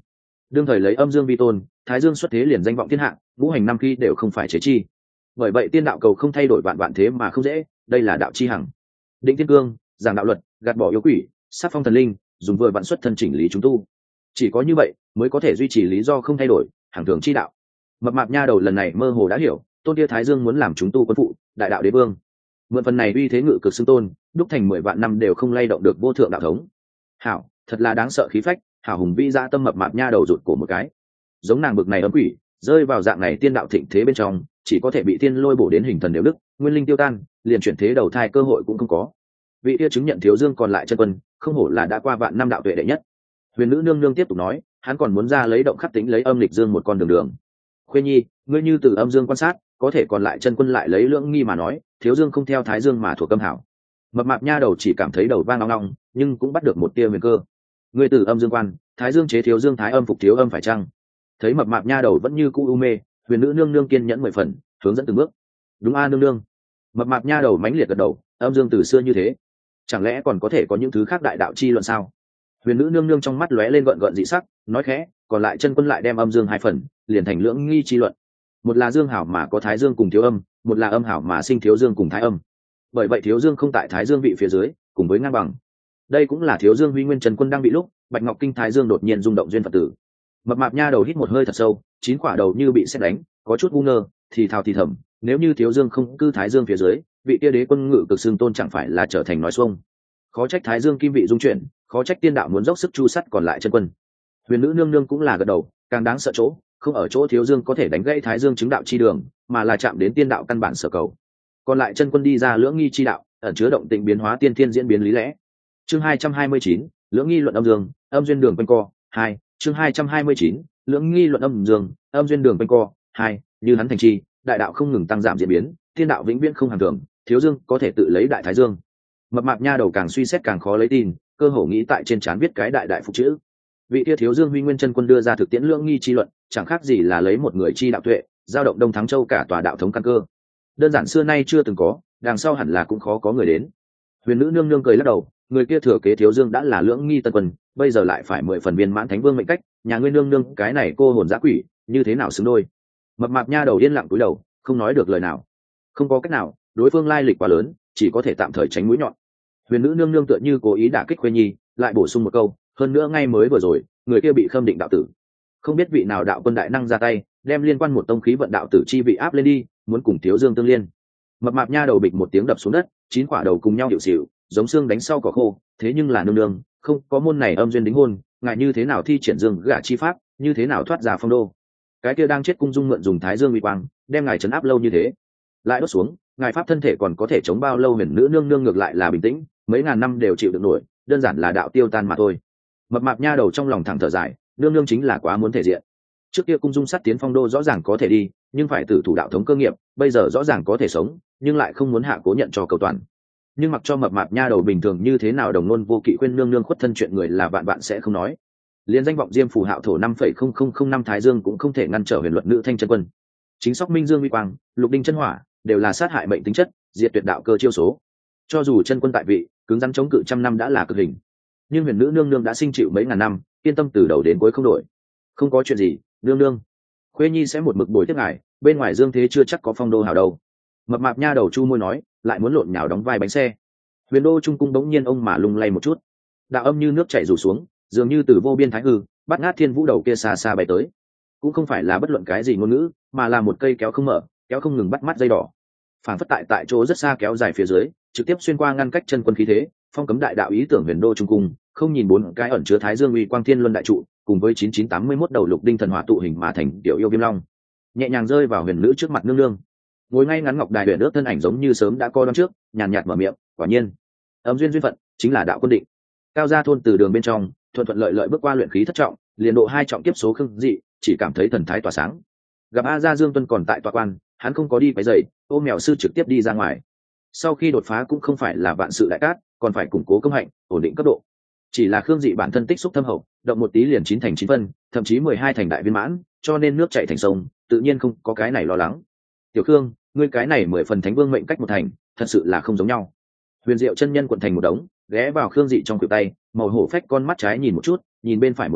đương thời lấy âm dương vi tôn, thái dương xuất thế liền danh vọng thiên hạ, ngũ hành năm khi đều không phải chế chi. Bởi vậy tiên đạo cầu không thay đổi vạn vạn thế mà không dễ, đây là đạo chi hằng. Định thiên cương, giảng đạo luật, gạt bỏ yêu quỷ, sát phong thần linh, dùng vừa vạn xuất thân chỉnh lý chúng tu. Chỉ có như vậy mới có thể duy trì lý do không thay đổi, hàng thường chi đạo. Mập mạp nha đầu lần này mơ hồ đã hiểu, tôn kia thái dương muốn làm chúng tu quân phụ, đại đạo đế vương. Mượn phần này uy thế ngự cực xưng tôn, đúc thành 10 vạn năm đều không lay động được vô thượng đạo thống. Hảo, thật là đáng sợ khí phách, hảo hùng vĩ dã tâm. Mập mạp nha đầu rụt cổ một cái. Giống nàng bực này ấm quỷ, rơi vào dạng này tiên đạo thịnh thế bên trong, chỉ có thể bị tiên lôi bổ đến hình thần đều đức, nguyên linh tiêu tan, liền chuyển thế đầu thai cơ hội cũng không có. Vị kia chứng nhận thiếu dương còn lại chân quân, không hổ là đã qua vạn năm đạo tuệ đệ nhất. Huyền nữ nương nương tiếp tục nói, hắn còn muốn ra lấy động khắc tính lấy âm lịch dương một con đường đường. Khuê nhi, ngươi như từ âm dương quan sát, có thể còn lại chân quân lại lấy lưỡng nghi mà nói, thiếu dương không theo thái dương mà thuộc âm hảo. Mập mạp nha đầu chỉ cảm thấy đầu vang long long, nhưng cũng bắt được một tia huyền cơ. Ngươi từ âm dương quan, thái dương chế thiếu dương, thái âm phục thiếu âm phải chăng? Thấy mập mạp nha đầu vẫn như cũ u mê, huyền nữ nương nương kiên nhẫn 10 phần, hướng dẫn từng bước. Đúng a nương nương. Mập mạp nha đầu mãnh liệt gật đầu, âm dương từ xưa như thế, chẳng lẽ còn có thể có những thứ khác đại đạo chi luận sao? Huyền nữ nương nương trong mắt lóe lên gợn gợn dị sắc, nói khẽ, còn lại chân quân lại đem âm dương hai phần, liền thành lưỡng nghi chi luận. Một là dương hảo mà có thái dương cùng thiếu âm, một là âm hảo mà sinh thiếu dương cùng thái âm. Bởi vậy thiếu dương không tại thái dương vị phía dưới, cùng với ngang bằng. Đây cũng là thiếu dương huy nguyên chân quân đang bị lúc bạch ngọc kinh thái dương đột nhiên rung động duyên phật tử. Mập mạp nha đầu hít một hơi thật sâu, 9 quả đầu như bị sét đánh, có chút ngu ngơ, thì thào thì thầm, nếu như thiếu dương không cư thái dương phía dưới, vị kia đế quân ngự cực xưng tôn chẳng phải là trở thành nói xuông. Khó trách thái dương kim vị dung chuyển, khó trách tiên đạo muốn dốc sức chu sắt còn lại chân quân. Huyền nữ nương nương cũng là gật đầu, càng đáng sợ chỗ không ở chỗ thiếu dương có thể đánh gãy thái dương chứng đạo chi đường, mà là chạm đến tiên đạo căn bản sở cầu. Còn lại chân quân đi ra lưỡng nghi chi đạo, ẩn chứa động tĩnh biến hóa tiên thiên diễn biến lý lẽ. Chương 229, lưỡng nghi luận âm dương, âm duyên đường quanh co 2. Chương 229, lưỡng nghi luận âm dương, âm duyên đường quanh co 2. Như hắn thành chi, đại đạo không ngừng tăng giảm diễn biến, tiên đạo vĩnh viễn không hàng thường, thiếu dương có thể tự lấy đại thái dương. Mập mạp nha đầu càng suy xét càng khó lấy tin, cơ hồ nghĩ tại trên trán viết cái đại đại phục chữ. Vị kia thiếu dương huy nguyên chân quân đưa ra thực tiễn lưỡng nghi chi luận, chẳng khác gì là lấy một người chi đạo tuệ, giao động Đông Thắng Châu cả tòa đạo thống căn cơ. Đơn giản xưa nay chưa từng có, đằng sau hẳn là cũng khó có người đến. Huyền nữ nương nương cười lắc đầu, người kia thừa kế thiếu dương đã là lưỡng nghi tân quân, bây giờ lại phải 10 phần viên mãn thánh vương mệnh cách, nhà ngươi nương nương cái này cô hồn dã quỷ, như thế nào xứng đôi? Mập mạp nha đầu yên lặng cúi đầu, không nói được lời nào. Không có cách nào, đối phương lai lịch quá lớn, chỉ có thể tạm thời tránh mũi nhọn. Huyền nữ nương nương tựa như cố ý đả kích Khuê Nhi, lại bổ sung một câu, hơn nữa ngay mới vừa rồi, người kia bị khâm định đạo tử, không biết vị nào đạo quân đại năng ra tay, đem liên quan một tông khí vận đạo tử chi vị áp lên đi, muốn cùng thiếu dương tương liên. Mập mạp nha đầu bịch một tiếng đập xuống đất, 9 quả đầu cùng nhau điệu xỉu, giống xương đánh sau cỏ khô. Thế nhưng là nương nương, không có môn này âm duyên đính hôn, ngài như thế nào thi triển dương gả chi pháp, như thế nào thoát ra phong đô? Cái kia đang chết cung dung mượn dùng thái dương uy quang, đem ngài trấn áp lâu như thế, lại đốt xuống, ngài pháp thân thể còn có thể chống bao lâu? Huyền nữ nương nương ngược lại là bình tĩnh, mấy ngàn năm đều chịu được nổi, đơn giản là đạo tiêu tan mà thôi. Mập mạp nha đầu trong lòng thẳng thở dài, nương nương chính là quá muốn thể diện. Trước kia cung dung sát tiến phong đô rõ ràng có thể đi, nhưng phải tử thủ đạo thống cơ nghiệp, bây giờ rõ ràng có thể sống, nhưng lại không muốn hạ cố nhận cho cầu toàn. Nhưng mặc cho mập mạp nha đầu bình thường như thế nào đồng nôn vô kỵ khuyên nương nương khuất thân chuyện người là vạn vạn sẽ không nói. Liên danh vọng diêm phù hạo thổ 5,0005 thái dương cũng không thể ngăn trở huyền luật nữ thanh chân quân. Chính sóc minh dương uy quang, lục đinh chân hỏa đều là sát hại mệnh tính chất, diệt tuyệt đạo cơ chiêu số. Cho dù chân quân tại vị, cứng rắn chống cự trăm năm đã là cực hình, nhưng huyền nữ nương nương đã sinh chịu mấy ngàn năm, yên tâm từ đầu đến cuối không đổi. Không có chuyện gì, nương nương, Khuê Nhi sẽ một mực bồi tiếp ngài, bên ngoài dương thế chưa chắc có phong đô hào đâu. Mập mạp nha đầu chu môi nói, lại muốn lộn nhào đóng vai bánh xe. Huyền đô trung cung bỗng nhiên ông mà lung lay một chút, đạo âm như nước chảy rủ xuống, dường như từ vô biên thái hư bắt ngát thiên vũ đầu kia xa xa bay tới. Cũng không phải là bất luận cái gì ngôn ngữ, mà là một cây kéo không mở, kéo không ngừng bắt mắt dây đỏ, phản phất tại chỗ rất xa kéo dài phía dưới, trực tiếp xuyên qua ngăn cách chân quân khí thế, phong cấm đại đạo ý tưởng huyền đô trung cung. Không nhìn 4 cái ẩn chứa thái dương uy quang thiên luân đại trụ, cùng với 9981 đầu lục đinh thần hỏa tụ hình mà thành tiểu yêu viêm long, nhẹ nhàng rơi vào huyền nữ trước mặt nương nương. Ngồi ngay ngắn ngọc đài huyền ước thân ảnh giống như sớm đã coi đoán trước, nhàn nhạt mở miệng, quả nhiên âm duyên duyên phận chính là đạo quân định. Cao gia thôn từ đường bên trong thuận thuận lợi lợi bước qua luyện khí thất trọng, liền độ 2 trọng kiếp số khương dị, chỉ cảm thấy thần thái tỏa sáng. Gặp A Gia Dương Tuân còn tại tọa quan, hắn không có đi quấy rầy, ôm mèo sư trực tiếp đi ra ngoài. Sau khi đột phá cũng không phải là vạn sự đại cát, còn phải củng cố công hạnh, ổn định cấp độ. Chỉ là khương dị bản thân tích xúc thâm hậu, động một tí liền 9 thành 9 phân, thậm chí 12 thành đại viên mãn, cho nên nước chảy thành sông, tự nhiên không có cái này lo lắng. Tiểu Khương, ngươi cái này 10 phần thánh vương mệnh cách một thành, thật sự là không giống nhau. Huyền Diệu chân nhân quận thành một đống, ghé vào khương dị trong khuỷu tay, màu hổ phách con mắt trái nhìn một chút, nhìn bên phải một chút,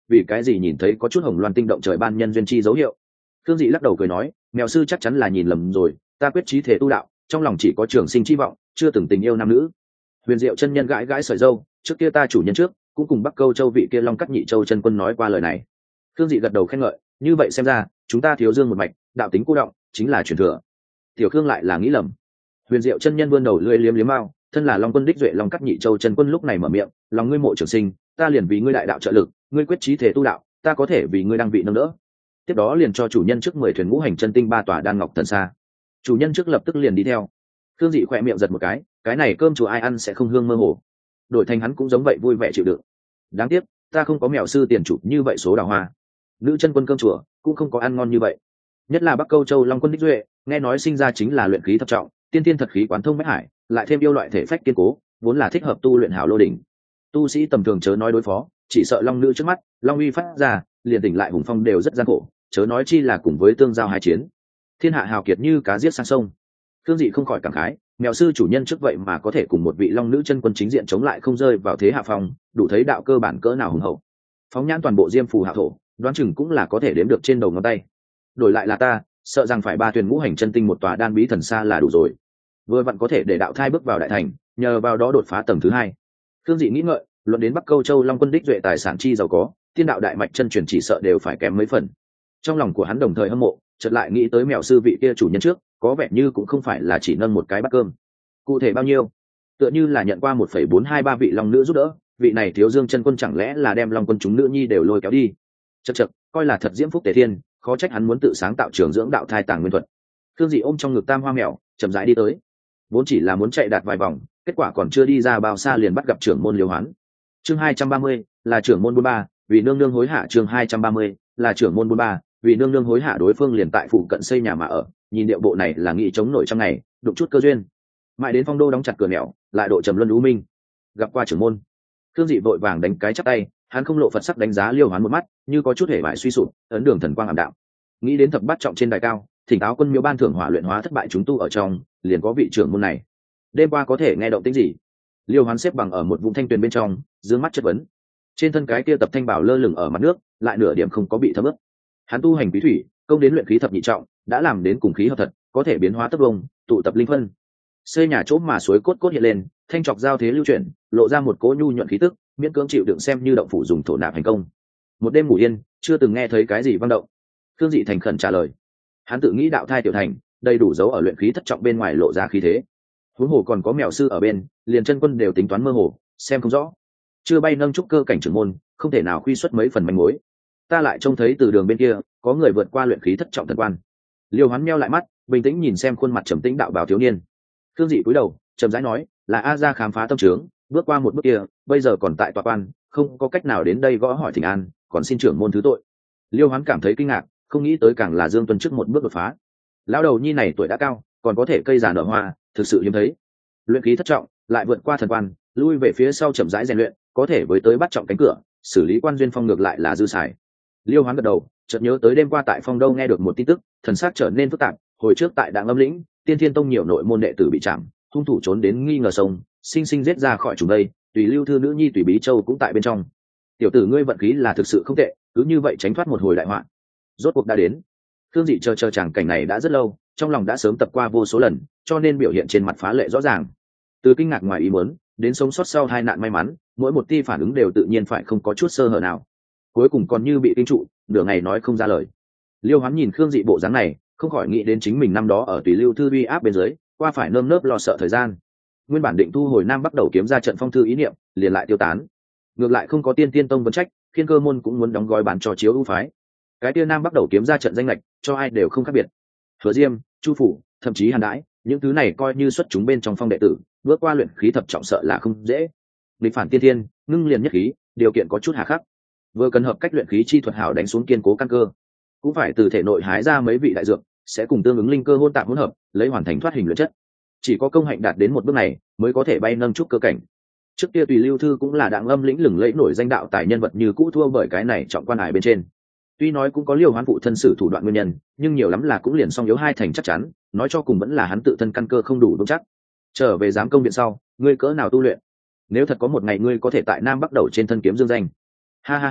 vì cái gì nhìn thấy có chút hồng loan tinh động trời ban nhân duyên chi dấu hiệu. Khương Dị lắc đầu cười nói, mèo sư chắc chắn là nhìn lầm rồi, ta quyết chí thể tu đạo, trong lòng chỉ có trường sinh chi vọng, chưa từng tình yêu nam nữ. Huyền Diệu chân nhân gãi gãi sợi râu, trước kia ta chủ nhân trước cũng cùng Bắc Câu Châu vị kia Long Cắt Nhị Châu chân quân nói qua lời này. Khương Dị gật đầu khen ngợi, như vậy xem ra chúng ta thiếu dương một mạch, đạo tính cô động chính là truyền thừa. Tiểu Khương lại là nghĩ lầm. Huyền Diệu chân nhân vươn đầu lưỡi liếm liếm mao, thân là Long Quân đích duệ Long Cắt Nhị Châu chân quân lúc này mở miệng, lòng ngươi mộ trường sinh, ta liền vì ngươi đại đạo trợ lực, ngươi quyết chí thể tu đạo, ta có thể vì ngươi đăng vị nâng đỡ. Tiếp đó liền cho chủ nhân trước 10 thuyền ngũ hành chân tinh 3 tòa đan ngọc thần xa. Chủ nhân trước lập tức liền đi theo. Khương Dị khỏe miệng giật một cái này cơm chùa ai ăn sẽ không hương mơ hồ. Đổi thành hắn cũng giống vậy vui vẻ chịu đựng. Đáng tiếc ta không có mèo sư tiền chủ như vậy số đào hoa. Nữ chân quân cơm chùa cũng không có ăn ngon như vậy. Nhất là Bắc Câu Châu Long Quân đích duệ, nghe nói sinh ra chính là luyện khí thập trọng, tiên tiên thật khí quán thông bách hải, lại thêm yêu loại thể phách kiên cố, vốn là thích hợp tu luyện hảo lô đỉnh. Tu sĩ tầm thường chớ nói đối phó, chỉ sợ long nữ trước mắt, long uy phát ra, liền tỉnh lại hùng phong đều rất gian khổ, chớ nói chi là cùng với tương giao hai chiến. Thiên hạ hào kiệt như cá giết sang sông. Khương Dị không khỏi cảm khái, mèo sư chủ nhân trước vậy mà có thể cùng một vị long nữ chân quân chính diện chống lại không rơi vào thế hạ phong, đủ thấy đạo cơ bản cỡ nào hùng hậu. Phóng nhãn toàn bộ Diêm Phù hạ thổ, đoán chừng cũng là có thể đếm được trên đầu ngón tay. Đổi lại là ta, sợ rằng phải 3 thuyền ngũ hành chân tinh một tòa đan bí thần xa là đủ rồi. Vừa vặn có thể để đạo thai bước vào đại thành, nhờ vào đó đột phá tầng thứ 2. Khương Dị nghĩ ngợi, luận đến Bắc Câu Châu Long Quân đích duệ tài sản chi giàu có, tiên đạo đại mạch chân truyền chỉ sợ đều phải kém mấy phần. Trong lòng của hắn đồng thời hâm mộ, chợt lại nghĩ tới mèo sư vị kia chủ nhân trước, có vẻ như cũng không phải là chỉ nâng một cái bát cơm. Cụ thể bao nhiêu? Tựa như là nhận qua 1,423 vị long nữ giúp đỡ, vị này thiếu dương chân quân chẳng lẽ là đem long quân chúng nữ nhi đều lôi kéo đi. Chậc, coi là thật diễm phúc tề thiên, khó trách hắn muốn tự sáng tạo trường dưỡng đạo thai tàng nguyên thuật. Khương Dị ôm trong ngực tam hoa mèo, chậm rãi đi tới. Vốn chỉ là muốn chạy đạt vài vòng, kết quả còn chưa đi ra bao xa liền bắt gặp trưởng môn Liêu Hoán. Chương 230, là trưởng môn 43, vì nương nương hối hạ. Chương 230, là trưởng môn 43, vì nương nương hối hạ. Đối phương liền tại phụ cận xây nhà mà ở, nhìn điệu bộ này là nghị chống nổi trong ngày, đụng chút cơ duyên. Mãi đến phong đô đóng chặt cửa nẻo, lại độ trầm luân u minh. Gặp qua trưởng môn, Khương Dị vội vàng đánh cái chắp tay, hắn không lộ Phật sắc đánh giá Liêu Hoán một mắt, như có chút hề bại suy sụp, ấn đường thần quang ảm đạm. Nghĩ đến thập bát trọng trên đài cao, thỉnh áo quân miếu ban thưởng hỏa luyện hóa thất bại chúng tu ở trong, liền có vị trưởng môn này. Đêm qua có thể nghe động tĩnh gì? Liêu Hoán xếp bằng ở một vùng thanh tuyền bên trong, dương mắt chất vấn. Trên thân cái kia tập thanh bảo lơ lửng ở mặt nước, lại nửa điểm không có bị thấm ướt. Hắn tu hành bí thủy, công đến luyện khí thập nhị trọng, đã làm đến cùng khí hợp thật, có thể biến hóa tấp vông, tụ tập linh phân. Xây nhà chỗ mà suối cốt cốt hiện lên, thanh trọc giao thế lưu chuyển, lộ ra một cỗ nhu nhuận khí tức, miễn cưỡng chịu đựng xem như động phủ dùng thổ nạp thành công. Một đêm ngủ yên, chưa từng nghe thấy cái gì vang động. Khương Dị thành khẩn trả lời. Hắn tự nghĩ đạo thai tiểu thành, đầy đủ dấu ở luyện khí thất trọng bên ngoài lộ ra khí thế. Huống hồ còn có mèo sư ở bên, liền chân quân đều tính toán mơ hồ, xem không rõ. Chưa bay nâng trúc cơ cảnh trưởng môn, không thể nào khuy xuất mấy phần manh mối. Ta lại trông thấy từ đường bên kia, có người vượt qua luyện khí thất trọng thần quan. Liêu Hoán meo lại mắt, bình tĩnh nhìn xem khuôn mặt trầm tĩnh đạo bào thiếu niên. Khương Dị cúi đầu, trầm rãi nói, là A Gia khám phá tâm trướng, bước qua một bước kia, bây giờ còn tại tòa quan, không có cách nào đến đây gõ hỏi thỉnh an, còn xin trưởng môn thứ tội. Liêu Hoán cảm thấy kinh ngạc, không nghĩ tới càng là Dương Tuân trước một bước đột phá. Lão đầu nhi này tuổi đã cao, còn có thể cây già nở hoa, thực sự hiếm thấy. Luyện khí thất trọng, lại vượt qua thần quan, lui về phía sau chậm rãi rèn luyện, có thể với tới bắt trọng cánh cửa, xử lý quan duyên phong ngược lại là dư xài. Liêu Hoán gật đầu, chợt nhớ tới đêm qua tại Phong Đâu nghe được một tin tức, thần sắc trở nên phức tạp. Hồi trước tại Đặng Âm Lĩnh, Tiên Thiên Tông nhiều nội môn đệ tử bị chạm, hung thủ trốn đến nghi ngờ sông, sinh sinh giết ra khỏi chúng đây. Tùy Lưu thư nữ nhi Tùy Bí Châu cũng tại bên trong. Tiểu tử ngươi vận khí là thực sự không tệ, cứ như vậy tránh thoát một hồi đại họa. Rốt cuộc đã đến. Khương Dị chờ chàng cảnh này đã rất lâu, trong lòng đã sớm tập qua vô số lần, cho nên biểu hiện trên mặt phá lệ rõ ràng. Từ kinh ngạc ngoài ý muốn đến sống sót sau hai nạn may mắn, mỗi một tia phản ứng đều tự nhiên phải không có chút sơ hở nào. Cuối cùng còn như bị kinh trụ, nửa ngày nói không ra lời. Liêu Hoán nhìn Khương Dị bộ dáng này, không khỏi nghĩ đến chính mình năm đó ở Tùy Lưu thư uy áp bên dưới, qua phải nơm nớp lo sợ thời gian. Nguyên bản định thu hồi Nam Bắc đầu kiếm ra trận phong thư ý niệm, liền lại tiêu tán. Ngược lại không có Tiên Tiên Tông vấn trách, Thiên Cơ môn cũng muốn đóng gói bán cho Chiếu ưu phái. Cái tia Nam Bắc đầu kiếm ra trận danh lệch, cho ai đều không khác biệt. Hứa Diêm, Chu Phủ, thậm chí Hàn Đãi, những thứ này coi như xuất chúng bên trong phong đệ tử, bước qua luyện khí thập trọng sợ là không dễ. Địch phản tiên thiên, ngưng liền nhất khí, điều kiện có chút hà khắc. Vừa cần hợp cách luyện khí chi thuật hảo đánh xuống kiên cố căn cơ, cũng phải từ thể nội hái ra mấy vị đại dược, sẽ cùng tương ứng linh cơ hôn tạp hỗn hợp, lấy hoàn thành thoát hình luyện chất. Chỉ có công hạnh đạt đến một bước này, mới có thể bay nâng trúc cơ cảnh. Trước kia Tùy Lưu thư cũng là Đặng Âm Lĩnh lừng lẫy nổi danh đạo tài nhân vật như cũ thua bởi cái này trọng quan hải bên trên. Tuy nói cũng có Liêu Hoán phụ thân sử thủ đoạn nguyên nhân, nhưng nhiều lắm là cũng liền song yếu hai thành chắc chắn, nói cho cùng vẫn là hắn tự thân căn cơ không đủ vững chắc. Trở về giám công viện sau, ngươi cỡ nào tu luyện? Nếu thật có một ngày ngươi có thể tại Nam Bắc đầu trên thân kiếm dương danh, ha ha ha,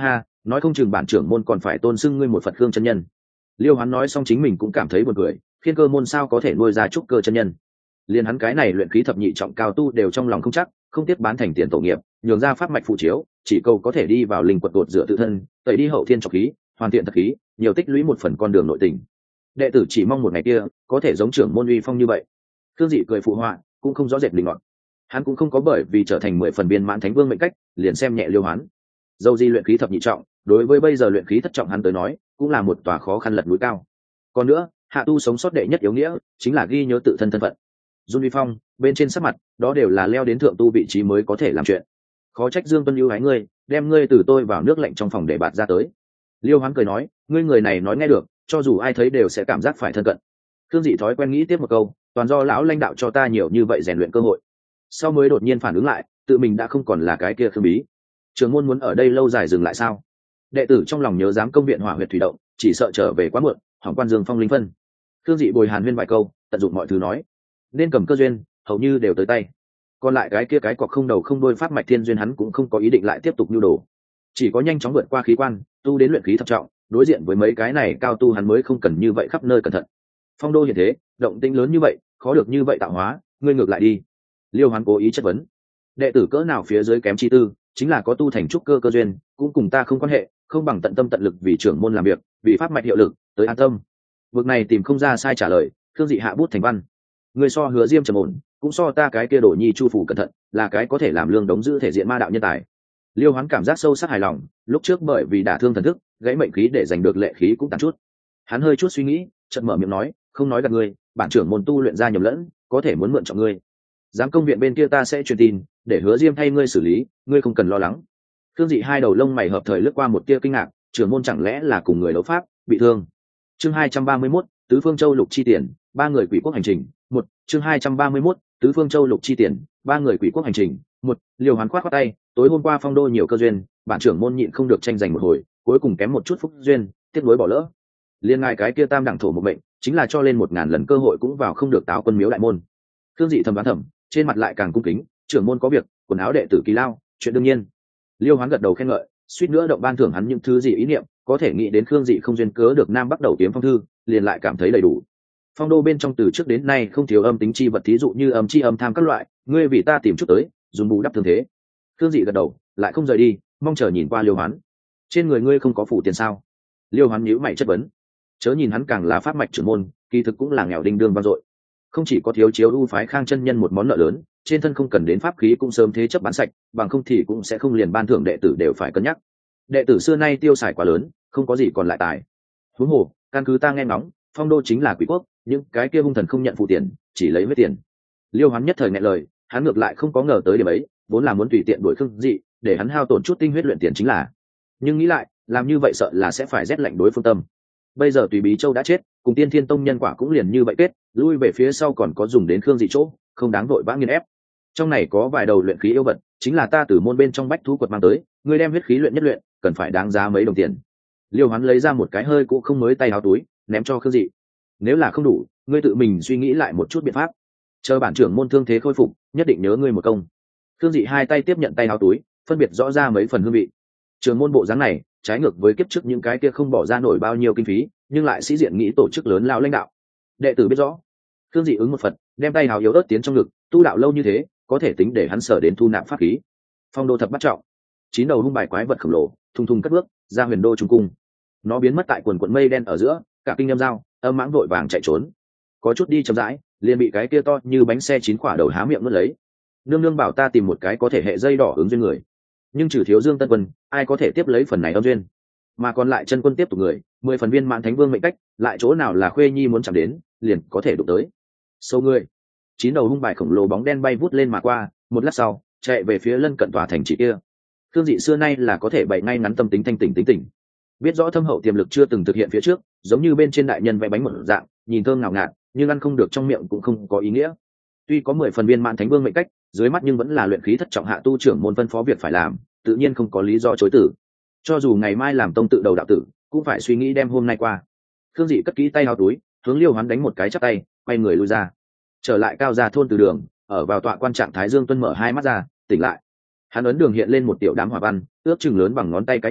nói không chừng bản trưởng môn còn phải tôn xưng ngươi một Phật Khương chân nhân. Liêu Hoán nói xong chính mình cũng cảm thấy buồn cười, Thiên Cơ môn sao có thể nuôi ra trúc cơ chân nhân. Liên hắn cái này luyện khí thập nhị trọng cao tu đều trong lòng không chắc, không tiếp bán thành tiền tổ nghiệp, nhường ra pháp mạch phụ chiếu, chỉ cầu có thể đi vào linh quật đột dựa tự thân, tẩy đi hậu thiên trọc khí, hoàn thiện thật khí, nhiều tích lũy một phần con đường nội tình. Đệ tử chỉ mong một ngày kia có thể giống trưởng môn uy phong như vậy. Thương Dị cười phụ họa, cũng không rõ rệt linh loạn. Hắn cũng không có bởi vì trở thành 10 phần viên mãn thánh vương mệnh cách, liền xem nhẹ Liêu Hoán. Dâu di luyện khí thập nhị trọng, đối với bây giờ luyện khí thất trọng hắn tới nói, cũng là một tòa khó khăn lật núi cao. Còn nữa, hạ tu sống sót đệ nhất yếu nghĩa, chính là ghi nhớ tự thân thân phận. Dung Vi Phong, bên trên sắc mặt, đó đều là leo đến thượng tu vị trí mới có thể làm chuyện. Khó trách Dương Tuân ưu ái ngươi, đem ngươi từ tôi vào nước lạnh trong phòng để bạt ra tới. Liêu Hoán cười nói, ngươi người này nói nghe được, cho dù ai thấy đều sẽ cảm giác phải thân cận. Thương Dị thói quen nghĩ tiếp một câu, toàn do lão lãnh đạo cho ta nhiều như vậy rèn luyện cơ hội. Sau mới đột nhiên phản ứng lại, tự mình đã không còn là cái kia Khương Bí. Trường môn muốn ở đây lâu dài dừng lại sao? Đệ tử trong lòng nhớ dám công viện hỏa huyệt thủy động, chỉ sợ trở về quá muộn, hỏng quan Dương Phong linh phân. Thương Dị bồi hàn huyên vài câu, tận dụng mọi thứ nói, nên cầm cơ duyên, hầu như đều tới tay. Còn lại cái kia cái cọc không đầu không đuôi pháp mạch thiên duyên hắn cũng không có ý định lại tiếp tục nhu đồ, chỉ có nhanh chóng vượt qua khí quan, tu đến luyện khí thập trọng, đối diện với mấy cái này cao tu hắn mới không cần như vậy khắp nơi cẩn thận. Phong đô hiện thế, động tĩnh lớn như vậy, khó được như vậy tạo hóa, ngươi ngược lại đi. Liêu Hoán cố ý chất vấn, đệ tử cỡ nào phía dưới kém chi tư, chính là có tu thành trúc cơ cơ duyên, cũng cùng ta không quan hệ, không bằng tận tâm tận lực vì trưởng môn làm việc, vì pháp mạch hiệu lực, tới an tâm. Vực này tìm không ra sai trả lời, Thương Dị hạ bút thành văn. Người so Hứa Diêm trầm ổn, cũng so ta cái kia Đổ Nhi Chu phủ cẩn thận, là cái có thể làm lương đống giữ thể diện ma đạo nhân tài. Liêu Hoán cảm giác sâu sắc hài lòng, lúc trước bởi vì đả thương thần thức, gãy mệnh khí để giành được lệ khí cũng tàn chút. Hắn hơi chút suy nghĩ, chợt mở miệng nói, không nói gạt ngươi, bản trưởng môn tu luyện ra nhầm lẫn, có thể muốn mượn trọng ngươi. Giám công viện bên kia ta sẽ truyền tin, để Hứa Diêm thay ngươi xử lý, ngươi không cần lo lắng. Thương Dị hai đầu lông mày hợp thời lướt qua một tia kinh ngạc, trưởng môn chẳng lẽ là cùng người đấu pháp bị thương? Chương 231, Tứ Phương Châu lục chi tiền, ba người quỷ quốc hành trình. Một chương 231, Tứ Phương Châu lục chi tiền, ba người quỷ quốc hành trình. Một Liêu Hoán khoát khoát tay, tối hôm qua phong đô nhiều cơ duyên, bản trưởng môn nhịn không được tranh giành một hồi, cuối cùng kém một chút phúc duyên, tiếc nuối bỏ lỡ. Liên ngài cái kia tam đẳng thổ một mệnh, chính là cho lên 1000 lần cơ hội cũng vào không được Táo Quân miếu đại môn. Thương Dị thầm đoán thầm, trên mặt lại càng cung kính, trưởng môn có việc, quần áo đệ tử kỳ lao, chuyện đương nhiên. Liêu Hoán gật đầu khen ngợi, suýt nữa động ban thưởng hắn những thứ gì ý niệm, có thể nghĩ đến Khương Dị không duyên cớ được Nam Bắc đầu kiếm phong thư, liền lại cảm thấy đầy đủ. Phong đô bên trong từ trước đến nay không thiếu âm tính chi vật, thí dụ như âm chi âm tham các loại, ngươi vì ta tìm chút tới, dùng bù đắp thương thế. Khương Dị gật đầu, lại không rời đi, mong chờ nhìn qua Liêu Hoán. Trên người ngươi không có phủ tiền sao? Liêu Hoán nhíu mày chất vấn. Chớ nhìn hắn càng là pháp mạch trưởng môn, kỳ thực cũng là nghèo đinh đương vang dội. Không chỉ có thiếu chiếu ưu phái Khang chân nhân một món nợ lớn, trên thân không cần đến pháp khí cũng sớm thế chấp bán sạch, bằng không thì cũng sẽ không liền ban thưởng đệ tử đều phải cân nhắc. Đệ tử xưa nay tiêu xài quá lớn, không có gì còn lại tài. Huống hồ, căn cứ ta nghe ngóng, phong đô chính là quỷ quốc, những cái kia hung thần không nhận phụ tiền, chỉ lấy huyết tiền. Liêu Hoán nhất thời nghẹn lời, hắn ngược lại không có ngờ tới điểm ấy, vốn là muốn tùy tiện đuổi Khương Dị, để hắn hao tổn chút tinh huyết luyện tiền chính là. Nhưng nghĩ lại, làm như vậy sợ là sẽ phải rét lạnh đối phương tâm. Bây giờ Tùy Bí Châu đã chết, cùng Tiên Thiên Tông nhân quả cũng liền như vậy kết, lui về phía sau còn có dùng đến Khương Dị chỗ, không đáng vội vã nghiền ép. Trong này có vài đầu luyện khí yêu vật, chính là ta từ môn bên trong bách thú quật mang tới, ngươi đem huyết khí luyện nhất luyện, cần phải đáng giá mấy đồng tiền. Liêu Hoán lấy ra một cái hơi cũ không mới tay áo túi, ném cho Khương Dị. Nếu là không đủ, ngươi tự mình suy nghĩ lại một chút biện pháp. Chờ bản trưởng môn thương thế khôi phục, nhất định nhớ ngươi một công. Khương Dị hai tay tiếp nhận tay áo túi, phân biệt rõ ra mấy phần hương vị. Trưởng môn bộ dáng này, trái ngược với kiếp trước những cái kia không bỏ ra nổi bao nhiêu kinh phí, nhưng lại sĩ diện nghĩ tổ chức lớn lao lãnh đạo. Đệ tử biết rõ. Khương Dị ứng một phật, đem tay hào yếu ớt tiến trong ngực, tu đạo lâu như thế, có thể tính để hắn sở đến thu nạp pháp khí. Phong đô thập bắt trọng, 9 đầu hung bài quái vật khổng lồ, thùng thùng cất bước ra huyền đô trung cung. Nó biến mất tại quần quần mây đen ở giữa, cả kinh âm dao, âm mãng vội vàng chạy trốn. Có chút đi chậm rãi, liền bị cái kia to như bánh xe 9 quả đầu há miệng nuốt lấy. Nương nương bảo ta tìm một cái có thể hệ dây đỏ ứng duyên người, nhưng trừ thiếu Dương Tân Quân, ai có thể tiếp lấy phần này âm duyên? Mà còn lại chân quân tiếp tục người, 10 phần viên mãn thánh vương mệnh cách, lại chỗ nào là khuê nhi muốn chạm đến, liền có thể đụng tới. Sâu người, 9 đầu hung bài khổng lồ bóng đen bay vút lên mà qua, một lát sau, chạy về phía lân cận tòa thành trì kia. Thương Dị xưa nay là có thể bày ngay ngắn tâm tính thanh tỉnh tính tỉnh, biết rõ thâm hậu tiềm lực chưa từng thực hiện phía trước, giống như bên trên đại nhân vẽ bánh một dạng, nhìn thơm ngào ngạt, nhưng ăn không được trong miệng cũng không có ý nghĩa. Tuy có 10 phần viên mãn thánh vương mệnh cách, dưới mắt nhưng vẫn là luyện khí thất trọng hạ tu trưởng môn phân phó việc phải làm, tự nhiên không có lý do chối tử. Cho dù ngày mai làm tông tự đầu đạo tử, cũng phải suy nghĩ đem hôm nay qua. Khương Dị cất kỹ tay áo túi, hướng Liêu Hoán đánh một cái chắp tay, quay người lui ra. Trở lại cao gia thôn từ đường, ở vào tọa quan trạng thái Dương Tuân mở hai mắt ra, tỉnh lại. Hắn ấn đường hiện lên một tiểu đám hỏa văn, ước chừng lớn bằng ngón tay cái nhỏ,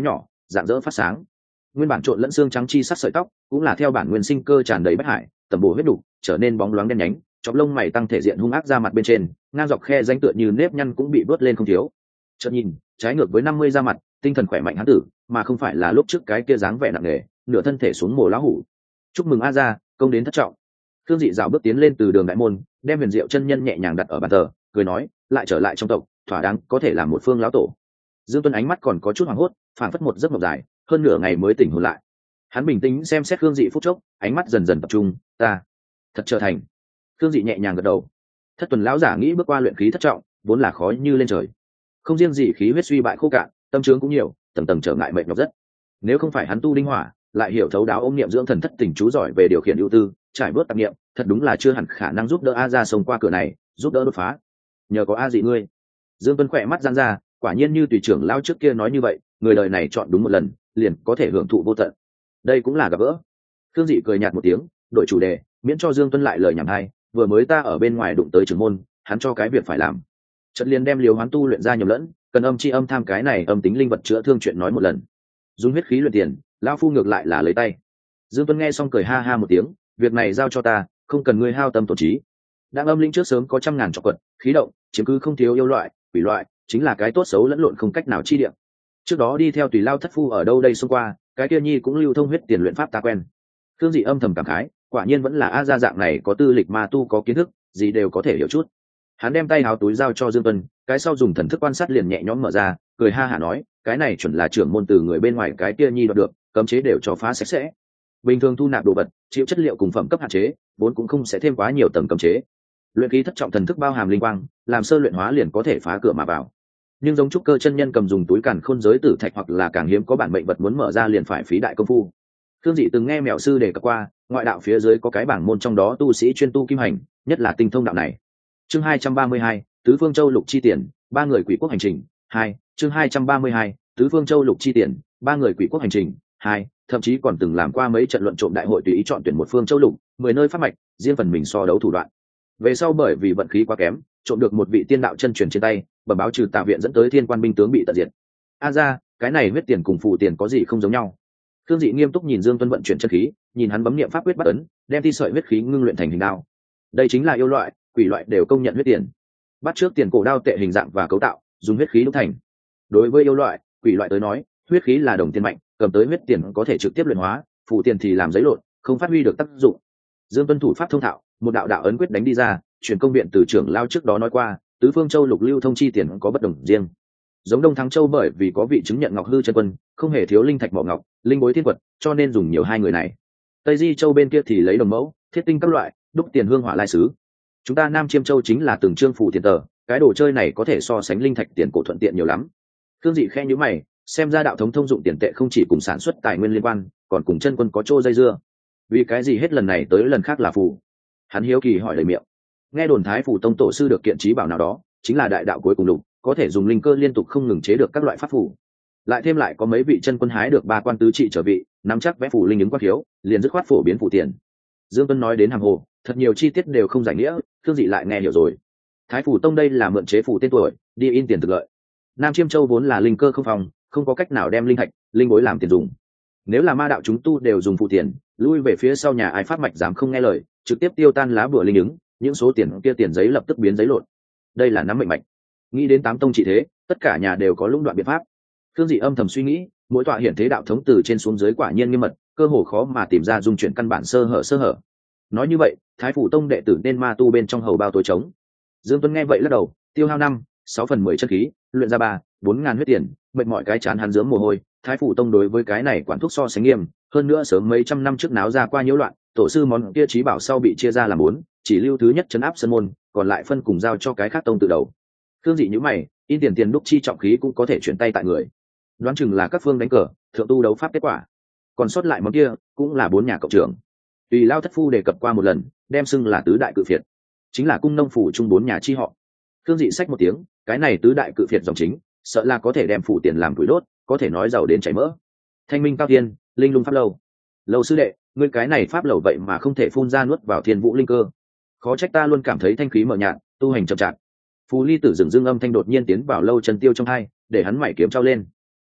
dạng dỡ phát sáng. Nguyên bản trộn lẫn xương trắng chi sắc sợi tóc cũng là theo bản nguyên sinh cơ tràn đầy bách hải, tầm bổ huyết đủ, trở nên bóng loáng đen nhánh, chóp lông mày tăng thể diện hung ác ra mặt bên trên, ngang dọc khe rãnh tựa như nếp nhăn cũng bị vớt lên không thiếu. Chợt nhìn, trái ngược với 50 ra mặt, tinh thần khỏe mạnh hắn tử, mà không phải là lúc trước cái kia dáng vẻ nặng nề, nửa thân thể xuống mồ lão hủ. Chúc mừng a gia, công đến thất trọng. Thương Dị dạo bước tiến lên từ đường đại môn, đem Huyền Diệu chân nhân nhẹ nhàng đặt ở bàn thờ, cười nói, lại trở lại trong tộc, thỏa đáng có thể làm một phương lão tổ. Dương Tuân ánh mắt còn có chút hoảng hốt, phảng phất một giấc mộng dài, hơn nửa ngày mới tỉnh hồn lại. Hắn bình tĩnh xem xét Thương Dị phút chốc, ánh mắt dần dần tập trung, ta thật trở thành. Thương Dị nhẹ nhàng gật đầu. Thất tuần lão giả nghĩ bước qua luyện khí thất trọng, vốn là khó như lên trời. Không riêng gì khí huyết suy bại khô cạn, tâm trướng cũng nhiều, tầng tầng trở ngại mệt nhọc rất. Nếu không phải hắn tu linh hỏa, lại hiểu thấu đáo ôm niệm dưỡng thần thất tình chú giỏi về điều khiển ưu tư, trải bớt tạp niệm, thật đúng là chưa hẳn khả năng giúp đỡ a ra sông qua cửa này, giúp đỡ đột phá. Nhờ có a dị ngươi. Dương Tuân khỏe mắt giãn ra, quả nhiên như tùy trưởng lao trước kia nói như vậy, người đời này chọn đúng một lần, liền có thể hưởng thụ vô tận. Đây cũng là gặp gỡ. Thương Dị cười nhạt một tiếng, đổi chủ đề, miễn cho Dương Tuân lại lời nhảm hay, vừa mới ta ở bên ngoài đụng tới trưởng môn, hắn cho cái việc phải làm. Trận liền đem liều hoán tu luyện ra nhầm lẫn, cần âm chi âm tham cái này âm tính linh vật chữa thương chuyện nói một lần. Dùng huyết khí luyện tiền, lão phu ngược lại là lấy tay. Dương Tuân nghe xong cười ha ha một tiếng, việc này giao cho ta, không cần ngươi hao tâm tổn trí. Đang âm linh trước sớm có trăm ngàn trọc quật, khí động, chiếm cứ không thiếu yêu loại, quỷ loại, chính là cái tốt xấu lẫn lộn không cách nào chi điểm. Trước đó đi theo Tùy Lao thất phu ở đâu đây xông qua, cái kia nhi cũng lưu thông huyết tiền luyện pháp ta quen. Thương Dị âm thầm cảm khái, quả nhiên vẫn là a gia dạng này có tư lịch ma tu có kiến thức, gì đều có thể hiểu chút. Hắn đem tay háo túi giao cho Dương Tuân, cái sau dùng thần thức quan sát liền nhẹ nhõm mở ra, cười ha hả nói, cái này chuẩn là trưởng môn từ người bên ngoài cái kia nhi đoạt được, cấm chế đều cho phá sạch sẽ. Bình thường thu nạp đồ vật, chịu chất liệu cùng phẩm cấp hạn chế, vốn cũng không sẽ thêm quá nhiều tầng cấm chế. Luyện khí thất trọng thần thức bao hàm linh quang, làm sơ luyện hóa liền có thể phá cửa mà vào. Nhưng giống trúc cơ chân nhân cầm dùng túi càn khôn giới tử thạch hoặc là càng hiếm có bản mệnh vật muốn mở ra liền phải phí đại công phu. Thương Dị từng nghe mẹo sư đề cập qua, ngoại đạo phía dưới có cái bảng môn trong đó tu sĩ chuyên tu kim hành, nhất là tinh thông đạo này. Chương 232, Tứ Phương Châu Lục chi tiền, ba người quỷ quốc hành trình. 2, chương 232, Tứ Phương Châu Lục chi tiền, ba người quỷ quốc hành trình. 2, thậm chí còn từng làm qua mấy trận luận trộm đại hội tùy ý chọn tuyển một phương châu lục, 10 nơi pháp mạch, riêng phần mình so đấu thủ đoạn. Về sau bởi vì vận khí quá kém, trộm được một vị tiên đạo chân truyền trên tay, bẩm báo trừ Tà viện dẫn tới thiên quan binh tướng bị tận diệt. A ra, cái này huyết tiền cùng phù tiền có gì không giống nhau? Thương Dị nghiêm túc nhìn Dương Tuân vận chuyển chân khí, nhìn hắn bấm niệm pháp quyết bắt ấn, đem thi sợi huyết khí ngưng luyện thành hình đao. Đây chính là yêu loại, quỷ loại đều công nhận huyết tiền. Bắt trước tiền cổ đao tệ hình dạng và cấu tạo, dùng huyết khí đúc thành. Đối với yêu loại, quỷ loại tới nói, huyết khí là đồng tiền mạnh, cầm tới huyết tiền có thể trực tiếp luyện hóa, phù tiền thì làm giấy lộn, không phát huy được tác dụng. Dương Tuân thủ pháp thông thạo, một đạo đạo ấn quyết đánh đi ra, truyền công viện từ trưởng lao trước đó nói qua, Tứ Phương Châu Lục lưu thông chi tiền có bất đồng riêng. Giống Đông Thắng Châu bởi vì có vị chứng nhận Ngọc Hư chân quân, không hề thiếu linh thạch mỏ ngọc, linh bối thiên quật, cho nên dùng nhiều hai người này. Tây Di Châu bên kia thì lấy đồng mẫu, thiết tinh các loại, đúc tiền hương hỏa lai sứ. Chúng ta Nam Chiêm Châu chính là từng trương phù tiền tờ, cái đồ chơi này có thể so sánh linh thạch tiền cổ thuận tiện nhiều lắm. Thương Dị khẽ nhíu mày, xem ra đạo thống thông dụng tiền tệ không chỉ cùng sản xuất tài nguyên liên quan, còn cùng chân quân có chỗ dây dưa. Vì cái gì hết lần này tới lần khác là phù? Hắn hiếu kỳ hỏi lời miệng. Nghe đồn Thái Phù Tông tổ sư được kiện trí bảo nào đó, chính là đại đạo cuối cùng lục, có thể dùng linh cơ liên tục không ngừng chế được các loại pháp phù. Lại thêm lại có mấy vị chân quân hái được ba quan tứ trị trở vị, nắm chắc vẽ phù linh ứng quan thiếu, liền dứt khoát phổ biến phù tiền. Dương Tuân nói đến hàng hồ, thật nhiều chi tiết đều không giải nghĩa, Thương Dị lại nghe hiểu rồi. Thái Phù Tông đây là mượn chế phù tên tuổi, đi in tiền thực lợi. Nam Chiêm Châu vốn là linh cơ không phòng, không có cách nào đem linh thạch, linh bối làm tiền dùng. Nếu là ma đạo chúng tu đều dùng phù tiền, lui về phía sau nhà ai pháp mạch dám không nghe lời, trực tiếp tiêu tan lá bùa linh ứng, những số tiền kia tiền giấy lập tức biến giấy lộn. Đây là nắm mệnh mạch. Nghĩ đến tám tông trị thế, tất cả nhà đều có lũng đoạn biện pháp. Thương Dị âm thầm suy nghĩ, mỗi tọa hiển thế đạo thống từ trên xuống dưới quả nhiên nghiêm mật, cơ hồ khó mà tìm ra dung chuyển căn bản sơ hở. Nói như vậy, Thái Phủ Tông đệ tử nên ma tu bên trong hầu bao tối trống. Dương Tuân nghe vậy lắc đầu, tiêu hao 5/6/10 chân khí, luyện ra 3-4 ngàn huyết tiền, mệt mỏi cái chán hắn dướng mồ hôi. Thái Phủ Tông đối với cái này quản thúc so sánh nghiêm, hơn nữa sớm mấy trăm năm trước náo ra qua nhiễu loạn, tổ sư món kia trí bảo sau bị chia ra làm 4, chỉ lưu thứ nhất trấn áp sân môn, còn lại phân cùng giao cho cái khác tông tự đầu. Thương Dị nhíu mày, in tiền đúc chi trọng khí cũng có thể chuyển tay tại người. Đoán chừng là các phương đánh cờ, thượng tu đấu pháp kết quả. Còn sót lại món kia cũng là 4 nhà cộng trưởng. Tùy Lao thất phu đề cập qua một lần, đem xưng là tứ đại cự phiệt, chính là cung nông phủ chung 4 nhà chi họ. Thương Dị sách một tiếng, cái này tứ đại cự phiệt dòng chính, sợ là có thể đem phủ tiền làm củi đốt, có thể nói giàu đến chảy mỡ. Thanh Minh Cao Thiên, Linh Lung Pháp Lâu. Lâu sư đệ, ngươi cái này pháp lầu vậy mà không thể phun ra nuốt vào thiên vũ linh cơ. Khó trách ta luôn cảm thấy thanh khí mờ nhạt, tu hành chậm chạp. Phù Ly Tử dừng dương âm thanh đột nhiên tiến vào Lâu Chân Tiêu trong hai, để hắn mày kiếm trao lên.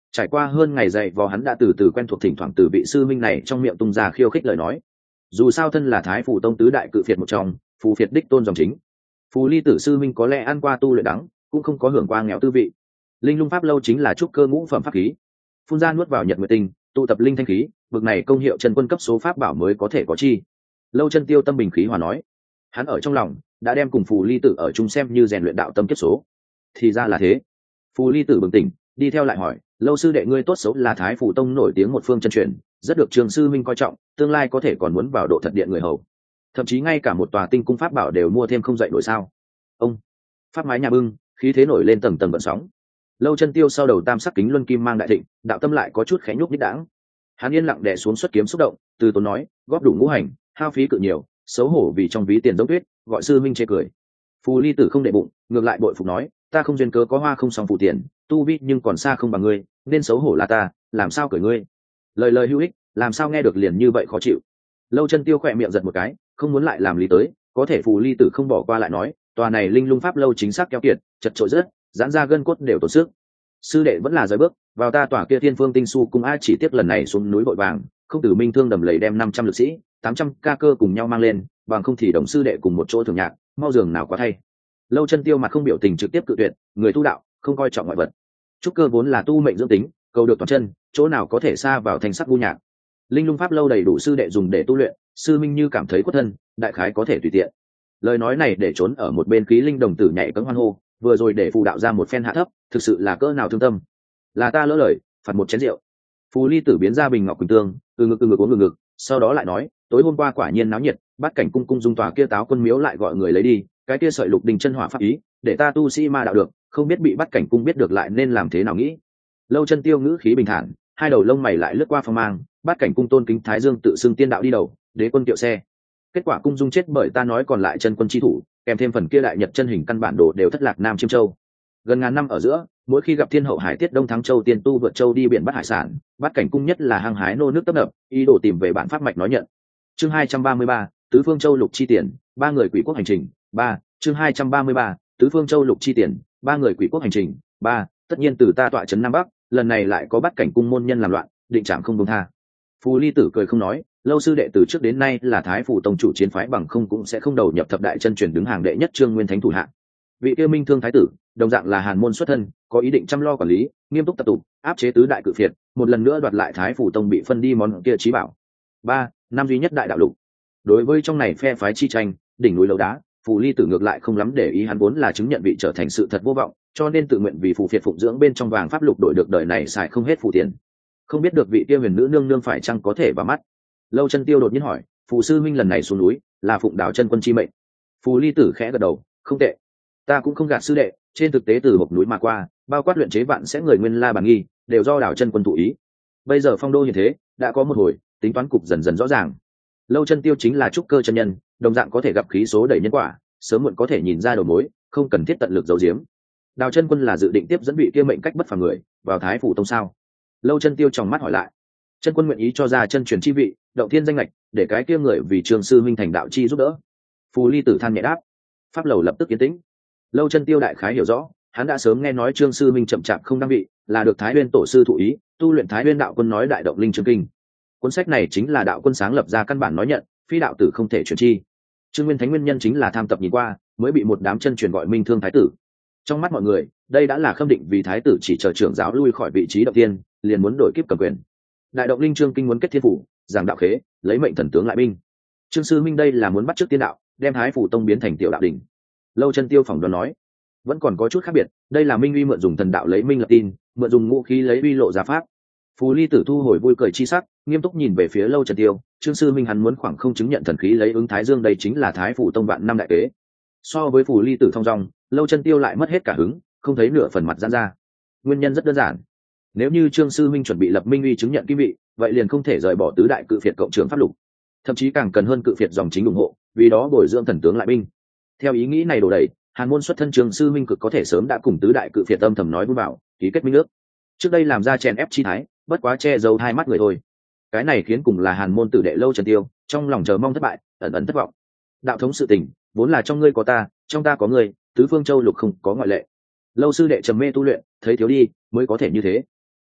Trải qua hơn ngày dạy vò, hắn đã từ từ quen thuộc thỉnh thoảng từ vị sư minh này trong miệng tung ra khiêu khích lời nói. Dù sao thân là Thái Phủ tông tứ đại cự phiệt một trong, phù phiệt đích tôn dòng chính, Phù Ly Tử sư minh có lẽ ăn qua tu luyện đắng, cũng không có hưởng qua nghèo tư vị. Linh lung pháp lâu chính là trúc cơ ngũ phẩm pháp khí, phun ra nuốt vào nhật nguyệt tinh, tụ tập linh thanh khí, bực này công hiệu chân quân cấp số pháp bảo mới có thể có chi. Lâu Chân Tiêu tâm bình khí hòa nói, hắn ở trong lòng đã đem cùng Phù Ly Tử ở chung xem như rèn luyện đạo tâm kiếp số. Thì ra là thế. Phù Ly Tử bừng tỉnh, đi theo lại hỏi, Lâu sư đệ ngươi tốt xấu là Thái Phủ tông nổi tiếng một phương chân truyền, rất được Trường sư minh coi trọng, tương lai có thể còn muốn vào độ thật điện người hầu, thậm chí ngay cả một tòa tinh cung pháp bảo đều mua thêm không dậy nổi sao? Ông pháp mái nhà bưng, khí thế nổi lên tầng tầng gợn sóng. Lâu Chân Tiêu sau đầu tam sắc kính luân kim mang đại thịnh, đạo tâm lại có chút khẽ nhúc nhích đãng. Hắn yên lặng đè xuống xuất kiếm xúc động, từ tốn nói, góp đủ ngũ hành, hao phí cự nhiều, xấu hổ vì trong ví tiền giống tuyết, gọi sư minh chê cười. Phù Ly Tử không đệ bụng, ngược lại bội phục nói, ta không duyên cớ có hoa không song phù tiền, tu vi nhưng còn xa không bằng ngươi, nên xấu hổ là ta, làm sao cười ngươi? Lời lời hữu ích, làm sao nghe được liền như vậy khó chịu. Lâu Chân Tiêu khỏe miệng giật một cái, không muốn lại làm lý tới, có thể Phù Ly Tử không bỏ qua lại nói, tòa này linh lung pháp lâu chính xác keo kiệt, chật chội rất, giãn ra gân cốt đều tổn sức. Sư đệ vẫn là rời bước vào ta tòa kia thiên phương tinh su cung, a chỉ tiếc lần này xuống núi vội vàng, không từ minh thương đầm lầy đem 500 lực sĩ 800 ca cơ cùng nhau mang lên, bằng không thì đồng sư đệ cùng một chỗ thường nhạc, mau giường nào quá thay. Lâu Chân Tiêu mặt không biểu tình trực tiếp cự tuyệt, người tu đạo không coi trọng ngoại vật, trúc cơ vốn là tu mệnh dưỡng tính, cầu được toàn chân, chỗ nào có thể xa vào thành sắc vu nhạc. Linh lung pháp lâu đầy đủ sư đệ dùng để tu luyện, sư minh như cảm thấy quất thân, đại khái có thể tùy tiện. Lời nói này để trốn ở một bên khí linh đồng tử nhảy cẫng hoan hô, vừa rồi để phù đạo ra một phen hạ thấp, thực sự là cỡ nào thương tâm. Là ta lỡ lời, phạt một chén rượu. Phù Ly Tử biến ra bình ngọc quỳnh tương, ngực uống ngực, sau đó lại nói, tối hôm qua quả nhiên náo nhiệt, Bát Cảnh cung cung dung tòa kia táo quân miếu lại gọi người lấy đi, cái kia sợi lục đình chân hỏa pháp ý, để ta tu sĩ ma đạo được, không biết bị Bát Cảnh cung biết được lại nên làm thế nào nghĩ. Lâu Chân Tiêu ngữ khí bình thản, hai đầu lông mày lại lướt qua phong mang, Bát Cảnh cung tôn kính Thái Dương tự xưng tiên đạo đi đầu, đế quân kiệu xe. Kết quả cung dung chết bởi ta nói còn lại chân quân chi thủ, kèm thêm phần kia đại nhật chân hình căn bản đồ đều thất lạc Nam Chiêm Châu. Gần ngàn năm ở giữa, mỗi khi gặp thiên hậu hải tiết đông thắng châu tiên tu vượt châu đi biển bắt hải sản, Bát Cảnh cung nhất là hăng hái nô nước tấp nập, ý đồ tìm về bản pháp mạch nói nhận. Chương 233, tứ phương châu lục chi tiền, ba người quỷ quốc hành trình. Chương 233, tứ phương châu lục chi tiền, ba người quỷ quốc hành trình. Tất nhiên từ ta tọa trấn Nam Bắc, lần này lại có Bát Cảnh cung môn nhân làm loạn, định trảm không buông tha. Phù Ly Tử cười không nói, Lâu sư đệ từ trước đến nay là Thái Phủ tông chủ chiến phái, bằng không cũng sẽ không đầu nhập thập đại chân truyền đứng hàng đệ nhất Trương Nguyên Thánh thủ hạ. Vị kia Minh Thương thái tử, đồng dạng là hàn môn xuất thân, có ý định chăm lo quản lý, nghiêm túc tập tụ, áp chế tứ đại cự phiệt, một lần nữa đoạt lại Thái Phủ tông bị phân đi món kia chí bảo. Năm duy nhất đại đạo lục. Đối với trong này phe phái chi tranh, đỉnh núi lầu đá, Phù Ly Tử ngược lại không lắm để ý, hắn vốn là chứng nhận vị trở thành sự thật vô vọng, cho nên tự nguyện vì phù phiệt phụng dưỡng bên trong vàng pháp lục đổi được đời này xài không hết phù tiền. Không biết được vị kia huyền nữ nương nương phải chăng có thể vào mắt. Lâu Chân Tiêu đột nhiên hỏi, Phù sư minh lần này xuống núi là phụng đạo chân quân chi mệnh? Phù Ly Tử khẽ gật đầu, không tệ. Ta cũng không gạt sư đệ, trên thực tế từ hộp núi mà qua, bao quát luyện chế vạn sẽ người nguyên la bản nghi, đều do đạo chân quân thụ ý. Bây giờ phong đô như thế, đã có một hồi, tính toán cục dần dần rõ ràng. Lâu Chân Tiêu chính là trúc cơ chân nhân, đồng dạng có thể gặp khí số đẩy nhân quả, sớm muộn có thể nhìn ra đầu mối, không cần thiết tận lực giấu giếm. Đạo chân quân là dự định tiếp dẫn vị kia mệnh cách bất phàm người vào Thái Phủ tông sao? Lâu Chân Tiêu tròng mắt hỏi lại. Chân quân nguyện ý cho ra chân truyền chi vị, động thiên danh lệch, để cái kia người vì Trường sư minh thành đạo chi giúp đỡ. Phù Ly Tử than nhẹ đáp. Pháp lầu lập tức yên tĩnh. Lâu Chân Tiêu đại khái hiểu rõ, hắn đã sớm nghe nói Trương sư minh chậm chạp không đăng vị, là được Thái Nguyên tổ sư thụ ý, tu luyện Thái Nguyên đạo quân nói đại động linh chương kinh. Cuốn sách này chính là đạo quân sáng lập ra căn bản nói nhận, phi đạo tử không thể truyền chi. Trương Nguyên Thánh nguyên nhân chính là tham tập nhìn qua, mới bị một đám chân truyền gọi Minh Thương thái tử. Trong mắt mọi người, đây đã là khâm định vì thái tử chỉ chờ trưởng giáo lui khỏi vị trí động tiên, liền muốn đổi kiếp cầm quyền. Đại động linh chương kinh muốn kết thiên phủ, giảng đạo khế, lấy mệnh thần tướng lại binh. Trương sư minh đây là muốn bắt chước tiên đạo, đem Thái Phủ tông biến thành tiểu đạo đỉnh. Lâu Chân Tiêu phỏng đoán nói, vẫn còn có chút khác biệt, đây là minh uy mượn dùng thần đạo lấy minh lập tin, mượn dùng ngũ khí lấy uy lộ ra pháp. Phù Ly Tử thu hồi vui cười chi sắc, nghiêm túc nhìn về phía Lâu Chân Tiêu, Trương sư minh hắn muốn khoảng không chứng nhận thần khí lấy ứng Thái Dương, đây chính là Thái Phủ tông vạn năm đại kế. So với Phù Ly Tử thông dong, Lâu Chân Tiêu lại mất hết cả hứng, không thấy nửa phần mặt giãn ra. Nguyên nhân rất đơn giản, nếu như Trương sư minh chuẩn bị lập minh uy chứng nhận kim vị, vậy liền không thể rời bỏ tứ đại cự phiệt cộng trưởng pháp lục, thậm chí càng cần hơn cự phiệt dòng chính ủng hộ, vì đó bồi dưỡng thần tướng lại binh. Theo ý nghĩ này đổ đầy, hàn môn xuất thân Trương sư minh cực có thể sớm đã cùng tứ đại cự phiệt âm thầm nói vui vào ký kết minh ước, trước đây làm ra chèn ép chi thái, bất quá che giấu hai mắt người thôi. Cái này khiến cùng là hàn môn tử đệ Lâu Chân Tiêu trong lòng chờ mong thất bại, ẩn ẩn thất vọng. Đạo thống sự tình vốn là trong ngươi có ta, trong ta có ngươi, tứ phương châu lục không có ngoại lệ. Lâu sư đệ trầm mê tu luyện, thấy thiếu đi mới có thể như thế.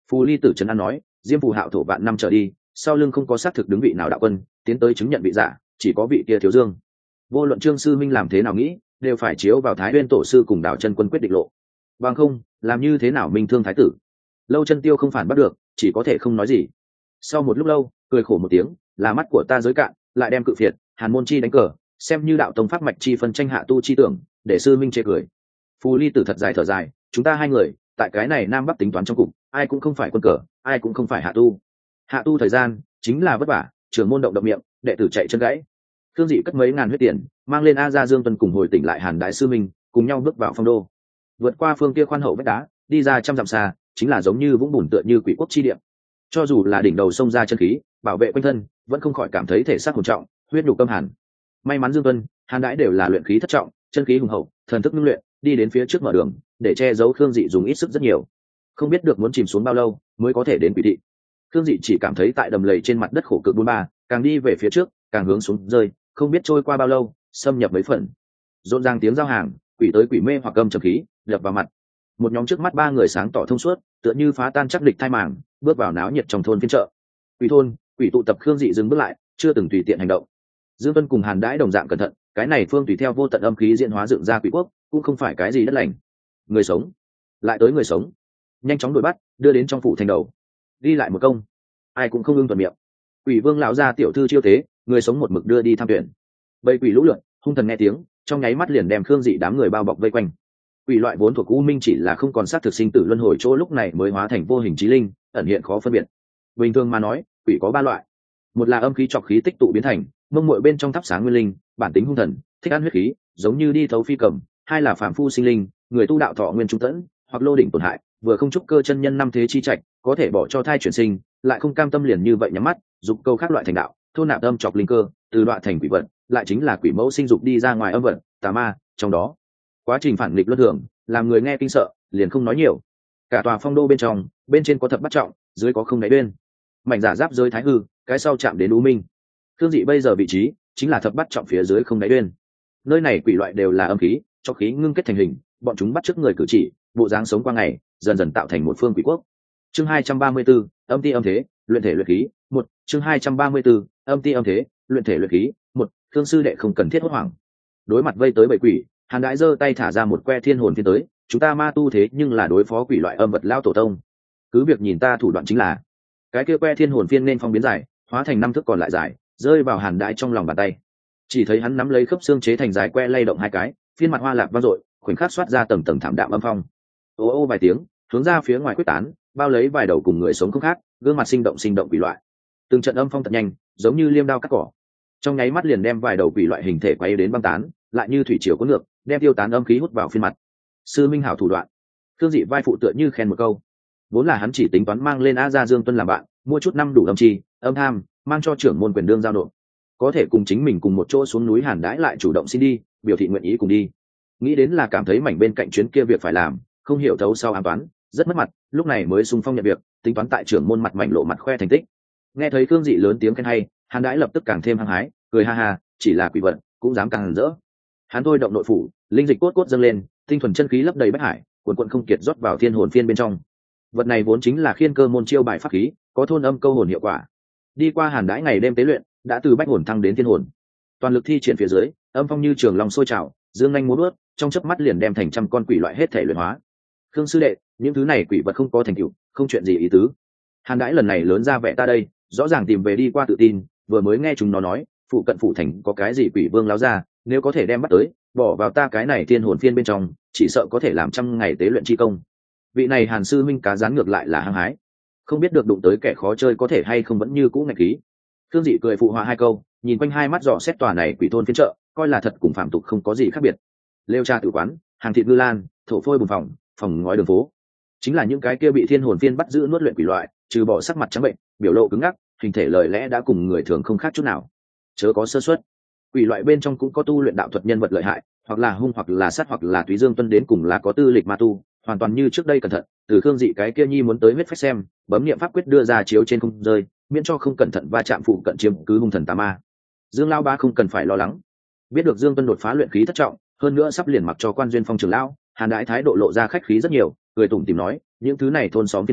Phù Ly Tử trấn an nói, Diêm Phù Hạo thổ vạn năm trở đi, sau lưng không có xác thực đứng vị nào đạo quân tiến tới chứng nhận vị giả, chỉ có vị kia Thiếu Dương. Vô luận Trương sư minh làm thế nào nghĩ, đều phải chiếu vào Thái Nguyên tổ sư cùng Đào Chân Quân quyết định lộ. Bằng không, làm như thế nào minh thương thái tử? Lâu Chân Tiêu không phản bắt được, chỉ có thể không nói gì. Sau một lúc lâu, cười khổ một tiếng, là mắt của ta giới cạn, lại đem cự phiệt, Hàn môn chi đánh cờ, xem như đạo tông pháp mạch chi phân tranh hạ tu chi tưởng, để sư minh chê cười. Phù Ly Tử thật dài thở dài, chúng ta hai người, tại cái này nam bắc tính toán trong cục, ai cũng không phải quân cờ, ai cũng không phải hạ tu. Hạ tu thời gian chính là vất vả, trưởng môn động miệng, đệ tử chạy chân gãy. Thương Dị cất mấy ngàn huyết tiền, mang lên A Gia Dương Tuân cùng hồi tỉnh lại Hàn đại sư minh, cùng nhau bước vào phong đô. Vượt qua phương kia khoan hậu vách đá, đi ra trăm dặm xa, chính là giống như vũng bùn tựa như quỷ quốc chi địa. Cho dù là đỉnh đầu sông ra chân khí, bảo vệ quanh thân, vẫn không khỏi cảm thấy thể xác hồn trọng, huyết nhục căm hàn. May mắn Dương Tuân, Hàn Đãi đều là luyện khí thất trọng, chân khí hùng hậu, thần thức ngưng luyện, đi đến phía trước mở đường, để che giấu Khương Dị dùng ít sức rất nhiều. Không biết được muốn chìm xuống bao lâu mới có thể đến quỷ thị. Khương Dị chỉ cảm thấy tại đầm lầy trên mặt đất khổ cực 43, càng đi về phía trước, càng hướng xuống rơi, không biết trôi qua bao lâu, xâm nhập mấy phần. Rộn ràng tiếng giao hàng, quỷ tới quỷ mê hoặc âm trầm khí, đập vào mặt. Một nhóm trước mắt ba người sáng tỏ thông suốt, tựa như phá tan chắc địch thai màng, bước vào náo nhiệt trong thôn phiên chợ. Quỷ thôn, quỷ tụ tập Khương Dị dừng bước lại, chưa từng tùy tiện hành động. Dương Tuân cùng Hàn Đãi đồng dạng cẩn thận, cái này phương tùy theo vô tận âm khí diễn hóa dựng ra quỷ quốc, cũng không phải cái gì đất lành. Người sống, lại tới người sống, nhanh chóng đuổi bắt, đưa đến trong phủ thành đầu. Đi lại một công, ai cũng không ưng thuận miệng. Quỷ Vương lão gia tiểu thư chiêu tế, người sống một mực đưa đi tham tuyển. Bầy quỷ lũ lượn, hung thần nghe tiếng, trong nháy mắt liền đem Khương Dị đám người bao bọc vây quanh. Quỷ loại vốn thuộc u minh chỉ là không còn sát thực sinh tử luân hồi chỗ lúc này mới hóa thành vô hình chí linh, ẩn hiện khó phân biệt. Bình thường mà nói, quỷ có ba loại. Một là âm khí trọc khí tích tụ biến thành, mông muội bên trong thắp sáng nguyên linh, bản tính hung thần, thích ăn huyết khí, giống như đi thấu phi cầm. Hai là phàm phu sinh linh, người tu đạo thọ nguyên trung tẫn, hoặc lô đỉnh tổn hại, vừa không trúc cơ chân nhân năm thế chi trạch, có thể bỏ cho thai chuyển sinh, lại không cam tâm liền như vậy nhắm mắt, dục câu khác loại thành đạo, thôn nạp âm trọc linh cơ, từ đoạn thành quỷ vận, lại chính là quỷ mẫu sinh dục đi ra ngoài âm vận, tà ma, trong đó quá trình phản nghịch luân thường, làm người nghe kinh sợ, liền không nói nhiều. Cả tòa phong đô bên trong, bên trên có thập bát trọng, dưới có không đáy bên. Mảnh giả giáp rơi thái hư, cái sau chạm đến u minh. Khương Dị bây giờ vị trí chính là thập bát trọng phía dưới không đáy bên. Nơi này quỷ loại đều là âm khí, cho khí ngưng kết thành hình, bọn chúng bắt chước người cử chỉ, bộ dáng sống qua ngày, dần dần tạo thành một phương quỷ quốc. Chương 234, âm ti âm thế, luyện thể luyện khí, 1, chương 234, âm ti âm thế, luyện thể luyện khí, 1, Thương sư đệ không cần thiết hốt hoảng. Đối mặt vây tới bầy quỷ, Hàn Đãi giơ tay thả ra một que thiên hồn phiên tới, chúng ta ma tu thế nhưng là đối phó quỷ loại âm vật lao tổ tông. Cứ việc nhìn ta thủ đoạn chính là, cái kia que thiên hồn phiên nên phong biến dài, hóa thành năm thước còn lại dài, rơi vào Hàn Đãi trong lòng bàn tay. Chỉ thấy hắn nắm lấy khớp xương chế thành dài que lay động hai cái, phiên mặt hoa lạc vang dội, khoảnh khắc xoát ra tầng tầng thảm đạm âm phong. Ô ô vài tiếng, hướng ra phía ngoài quyết tán, bao lấy vài đầu cùng người sống không khác, gương mặt sinh động quỷ loại. Từng trận âm phong thật nhanh, giống như liêm đao cắt cỏ. Trong nháy mắt liền đem vài đầu quỷ loại hình thể quay đến băng tán, lại như thủy triều cuốn ngược, đem tiêu tán âm khí hút vào phiên mặt. Sư minh hảo thủ đoạn. Thương Dị vai phụ tựa như khen một câu. Vốn là hắn chỉ tính toán mang lên A Gia Dương Tuân làm bạn, mua chút năm đủ âm chi, âm tham, mang cho trưởng môn quyền đương giao nộp. Có thể cùng chính mình cùng một chỗ xuống núi Hàn Đãi lại chủ động xin đi, biểu thị nguyện ý cùng đi. Nghĩ đến là cảm thấy mảnh bên cạnh chuyến kia việc phải làm, không hiểu thấu sau an toán, rất mất mặt, lúc này mới xung phong nhận việc, tính toán tại trưởng môn mặt mảnh lộ mặt khoe thành tích. Nghe thấy Thương Dị lớn tiếng khen hay, Hàn Đãi lập tức càng thêm hăng hái, cười ha ha, chỉ là quỷ vận, cũng dám càng rỡ. Hắn thôi động nội phủ, linh dịch cốt dâng lên, tinh thuần chân khí lấp đầy bách hải, cuồn cuộn không kiệt rót vào thiên hồn phiên bên trong. Vật này vốn chính là khiên cơ môn chiêu bài pháp khí, có thôn âm câu hồn hiệu quả. Đi qua Hàn Đãi ngày đêm tế luyện, đã từ bách hồn thăng đến thiên hồn. Toàn lực thi triển phía dưới, âm phong như trường long sôi trào, dương nhanh múa bước, trong chớp mắt liền đem thành trăm con quỷ loại hết thể luyện hóa. Khương sư đệ, những thứ này quỷ vật không có thành tựu, không chuyện gì ý tứ. Hàn Đãi lần này lớn ra vẻ ta đây, rõ ràng tìm về đi qua tự tin, vừa mới nghe chúng nó nói, phụ cận phụ thành có cái gì quỷ vương láo ra, nếu có thể đem bắt tới, bỏ vào ta cái này thiên hồn phiên bên trong, chỉ sợ có thể làm trăm ngày tế luyện chi công. Vị này Hàn sư minh cá rán ngược lại là hăng hái, không biết được đụng tới kẻ khó chơi có thể hay không vẫn như cũ ngạch khí. Thương Dị cười phụ họa hai câu, nhìn quanh hai mắt dò xét tòa này quỷ thôn phiên chợ, coi là thật cùng phạm tục không có gì khác biệt. Lêu tra tử quán, hàng thịt ngư lan, thổ phôi bùn phòng, phòng ngói đường phố, chính là những cái kia bị thiên hồn phiên bắt giữ nuốt luyện quỷ loại, trừ bỏ sắc mặt trắng bệnh, biểu lộ cứng ngắc, hình thể lời lẽ đã cùng người thường không khác chút nào. Chớ có sơ suất. Quỷ loại bên trong cũng có tu luyện đạo thuật nhân vật lợi hại, hoặc là hung hoặc là sát hoặc là túy dương tuân đến cùng là có tư lịch ma tu, hoàn toàn như trước đây cẩn thận. Từ Khương Dị cái kia nhi muốn tới huyết phách xem, bấm niệm pháp quyết đưa ra chiếu trên không rơi, miễn cho không cẩn thận va chạm phụ cận chiếm cứ hung thần tà ma. Dương Lão Ba không cần phải lo lắng, biết được Dương Tuân đột phá luyện khí thất trọng, hơn nữa sắp liền mặc cho quan duyên phong trường lão, Hàn Đãi thái độ lộ ra khách khí rất nhiều, cười tủm tỉm nói, những thứ này thôn xóm phiên chợ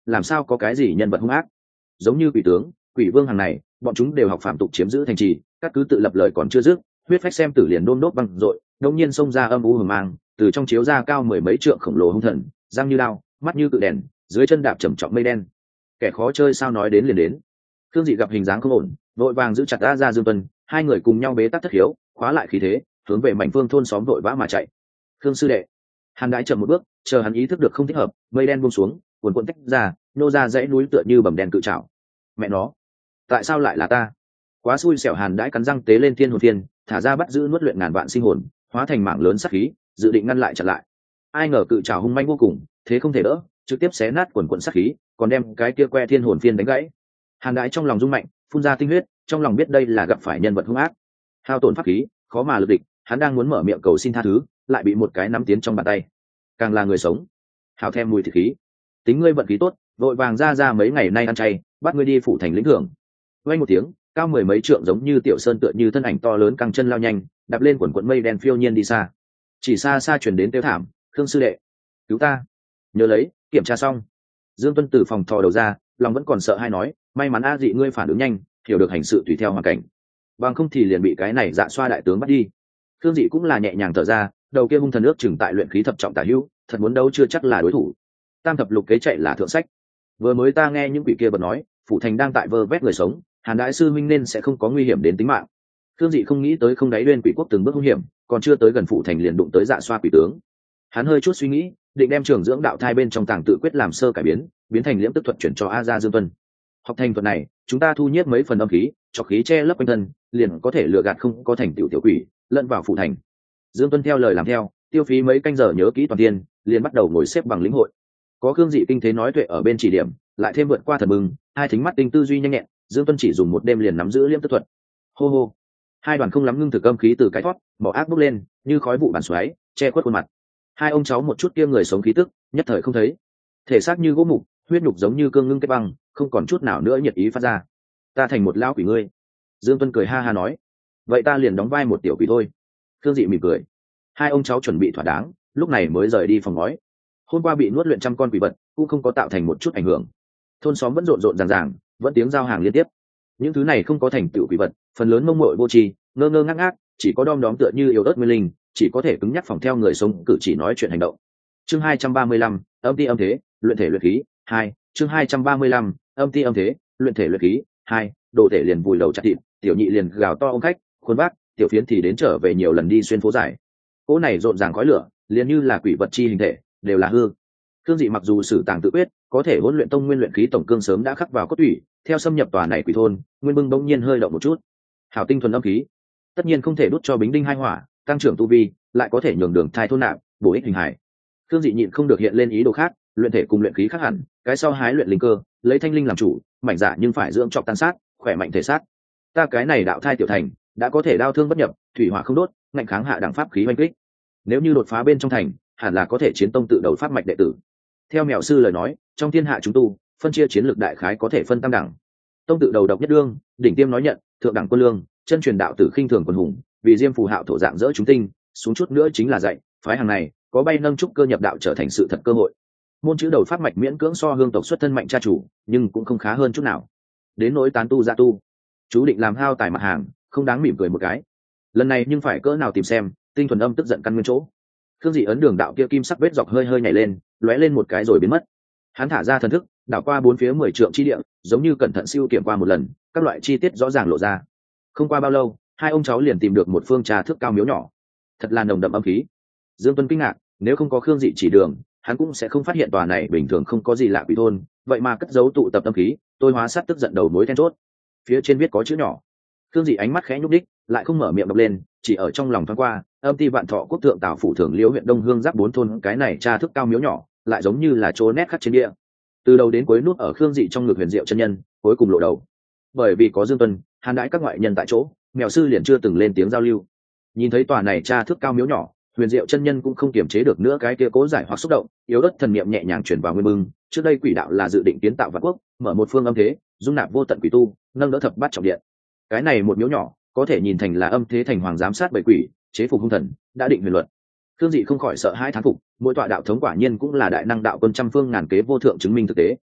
làm sao có cái gì nhân vật hung ác. Giống như quỷ tướng, quỷ vương hàng này, bọn chúng đều học phạm tục chiếm giữ thành trì, các cứ tự lập lời còn chưa dứt, huyết phách xem tử liền đôm đốt văng dội, đột nhiên xông ra âm u hừng mang, từ trong chiếu ra cao mười mấy trượng khổng lồ hung thần, răng như đao, mắt như cự đèn, dưới chân đạp trầm trọng mây đen. Kẻ khó chơi sao nói đến liền đến. Thương Dị gặp hình dáng không ổn, vội vàng giữ chặt ra Dương Tuân, hai người cùng nhau bế tắc thất hiếu, khóa lại khí thế, hướng về mảnh phương thôn xóm vội vã mà chạy. Thương sư đệ. Hàn Đãi chậm một bước, chờ hắn ý thức được không thích hợp, mây đen buông xuống, cuồn cuộn tách ra, nô ra dãy núi tựa như bầm đen cự trảo. Mẹ nó, tại sao lại là ta? Quá xui xẻo. Hàn Đãi cắn răng tế lên thiên hồn phiên, thả ra bắt giữ nuốt luyện ngàn vạn sinh hồn, hóa thành mảng lớn sát khí, dự định ngăn lại chặn lại. Ai ngờ cự trảo hung manh vô cùng, thế không thể đỡ, trực tiếp xé nát quần quần sát khí, còn đem cái kia que thiên hồn phiên đánh gãy. Hàn Đãi trong lòng rung mạnh, phun ra tinh huyết, trong lòng biết đây là gặp phải nhân vật hung ác, hao tổn pháp khí, khó mà lực địch. Hắn đang muốn mở miệng cầu xin tha thứ, lại bị một cái nắm tiến trong bàn tay. Càng là người sống, hào thêm mùi thịt khí. Tính ngươi vận khí tốt, vội vàng ra mấy ngày nay ăn chay, bắt ngươi đi phủ thành lĩnh thưởng. Vang một tiếng, cao mười mấy trượng giống như tiểu sơn tựa như thân ảnh to lớn căng chân lao nhanh, đạp lên quần quần mây đen phiêu nhiên đi xa. Chỉ xa xa truyền đến tiêu thảm, Khương sư đệ, cứu ta. Nhớ lấy, kiểm tra xong. Dương Tuân từ phòng thò đầu ra, lòng vẫn còn sợ hay nói, may mắn A Dị ngươi phản ứng nhanh, hiểu được hành sự tùy theo hoàn cảnh, bằng không thì liền bị cái này dạ xoa đại tướng bắt đi. Khương Dị cũng là nhẹ nhàng thở ra, đầu kia hung thần ước chừng tại luyện khí thập trọng tả hữu, thật muốn đấu chưa chắc là đối thủ. Tam thập lục kế chạy là thượng sách. Vừa mới ta nghe những quỷ kia bật nói, phủ thành đang tại vơ vét người sống, Hàn Đại sư minh nên sẽ không có nguy hiểm đến tính mạng. Khương Dị không nghĩ tới không đáy lên quỷ quốc từng bước hung hiểm, còn chưa tới gần phủ thành liền đụng tới dạ xoa quỷ tướng. Hắn hơi chút suy nghĩ, định đem trường dưỡng đạo thai bên trong tàng tự quyết làm sơ cải biến thành liễm tức thuật chuyển cho A Gia Dương Tuân. Học thành thuật này, chúng ta thu nhiếp mấy phần âm khí, cho khí che lấp quanh thân, liền có thể lừa gạt không có thành tiểu quỷ, lẫn vào phủ thành. Dương Tuân theo lời làm theo, tiêu phí mấy canh giờ nhớ kỹ toàn tiên, liền bắt đầu ngồi xếp bằng lĩnh hội. Có Khương Dị kinh thế nói tuệ ở bên chỉ điểm, lại thêm vượt qua thần mừng, hai thính mắt tinh tư duy nhanh nhẹn, Dương Tuân chỉ dùng một đêm liền nắm giữ liễm tức thuật. Hô hô, hai đoàn không lắm ngưng thực âm khí từ cái thoát, mỏ ác bốc lên, như khói vụ bàn xoáy, che khuất khuôn mặt. Hai ông cháu một chút kia người sống khí tức, nhất thời không thấy. Thể xác như gỗ mục, huyết nhục giống như cương ngưng kết băng, không còn chút nào nữa nhiệt ý phát ra. Ta thành một lão quỷ ngươi. Dương Tuân cười ha ha nói, vậy ta liền đóng vai một tiểu quỷ thôi. Khương Dị mỉm cười. Hai ông cháu chuẩn bị thỏa đáng, lúc này mới rời đi phòng ngói. Hôm qua bị nuốt luyện trăm con quỷ vật, cũng không có tạo thành một chút ảnh hưởng. Thôn xóm vẫn rộn rộn ràng ràng, vẫn tiếng giao hàng liên tiếp. Những thứ này không có thành tựu quỷ vật, phần lớn mông muội vô tri, ngơ ngơ ngác ngác, chỉ có đom đóm tựa như yếu ớt nguyên linh, chỉ có thể cứng nhắc phòng theo người sống cử chỉ nói chuyện hành động. Chương 235, âm ti âm thế, luyện thể luyện khí 2. Chương 235, âm ti âm thế, luyện thể luyện khí 2. Đồ thể liền vùi đầu chặt thịt, tiểu nhị liền gào to ông khách, khuôn vác, tiểu phiến thì đến trở về nhiều lần đi xuyên phố dài. Cỗ này rộn ràng khói lửa, liền như là quỷ vật chi hình thể, đều là hư. Khương Dị mặc dù sử tàng tự quyết, có thể huấn luyện tông nguyên luyện khí tổng cương sớm đã khắc vào cốt tủy, theo xâm nhập tòa này quỷ thôn, nguyên bưng bỗng nhiên hơi động một chút. Hảo tinh thuần âm khí, tất nhiên không thể đút cho bính đinh hai hỏa, tăng trưởng tu vi, lại có thể nhường đường thai thôn nạp, bổ ích hình hài. Khương Dị nhịn không được hiện lên ý đồ khác, luyện thể cùng luyện khí khác hẳn, cái sau hái luyện linh cơ, lấy thanh linh làm chủ, mảnh dạ nhưng phải dưỡng trọng tan sát, khỏe mạnh thể xác. Ta cái này đạo thai tiểu thành, đã có thể đao thương bất nhập, thủy hỏa không đốt, ngạnh kháng hạ đẳng pháp khí oanh kích. Nếu như đột phá bên trong thành, hẳn là có thể chiến tông tự đầu pháp mạch đệ tử. Theo mèo sư lời nói, trong thiên hạ chúng tu, phân chia chiến lược đại khái có thể phân tam đẳng. Tông tự đầu độc nhất đương, đỉnh tiêm nói nhận, thượng đẳng quân lương, chân truyền đạo tử khinh thường quần hùng, vì diêm phù hạo thổ dạng dỡ chúng tinh, xuống chút nữa chính là dạy, phái hàng này có bay nâng trúc cơ nhập đạo trở thành sự thật cơ hội. Môn chữ đầu pháp mạch miễn cưỡng so hương tộc xuất thân mạnh cha chủ, nhưng cũng không khá hơn chút nào. Đến nỗi tán tu dạ tu, chú định làm hao tài mặt hàng, không đáng mỉm cười một cái. Lần này nhưng phải cỡ nào tìm xem, tinh thuần âm tức giận căn nguyên chỗ. Khương Dị ấn đường đạo kia kim sắc vết dọc hơi hơi nhảy lên, lóe lên một cái rồi biến mất. Hắn thả ra thần thức, đảo qua bốn phía 10 trượng chi địa, giống như cẩn thận siêu kiểm qua một lần, các loại chi tiết rõ ràng lộ ra. Không qua bao lâu, hai ông cháu liền tìm được một phương trà thước cao miếu nhỏ. Thật là nồng đậm âm khí. Dương Tuân kinh ngạc, nếu không có Khương Dị chỉ đường, hắn cũng sẽ không phát hiện tòa này bình thường không có gì lạ quỷ thôn, vậy mà cất giấu tụ tập âm khí, tôi hóa sát tức giận đầu mối then chốt. Phía trên viết có chữ nhỏ. Khương Dị ánh mắt khẽ nhúc đích, lại không mở miệng đọc lên, chỉ ở trong lòng thoáng qua, âm ti vạn thọ quốc thượng tào phủ thường liễu huyện đông hương giáp 4 thôn, cái này tra thức cao miếu nhỏ, lại giống như là chỗ nét khắc trên địa. Từ đầu đến cuối nút ở Khương Dị trong ngực huyền diệu chân nhân, cuối cùng lộ đầu. Bởi vì có Dương Tuân, Hàn Đãi các ngoại nhân tại chỗ, mèo sư liền chưa từng lên tiếng giao lưu. Nhìn thấy tòa này tra thức cao miếu nhỏ, huyền diệu chân nhân cũng không kiềm chế được nữa cái kia cố giải hoặc xúc động, yếu ớt thần niệm nhẹ nhàng chuyển vào nguyên bưng. Trước đây quỷ đạo là dự định kiến tạo vạn quốc, mở một phương âm thế, dung nạp vô tận quỷ tu, nâng đỡ thập bát trọng điện. Cái này một miếu nhỏ, có thể nhìn thành là âm thế thành hoàng giám sát bảy quỷ, chế phục hung thần, đã định huyền luật. Khương Dị không khỏi sợ hãi thán phục, mỗi tọa đạo thống quả nhiên cũng là đại năng đạo quân trăm phương ngàn kế vô thượng chứng minh thực tế.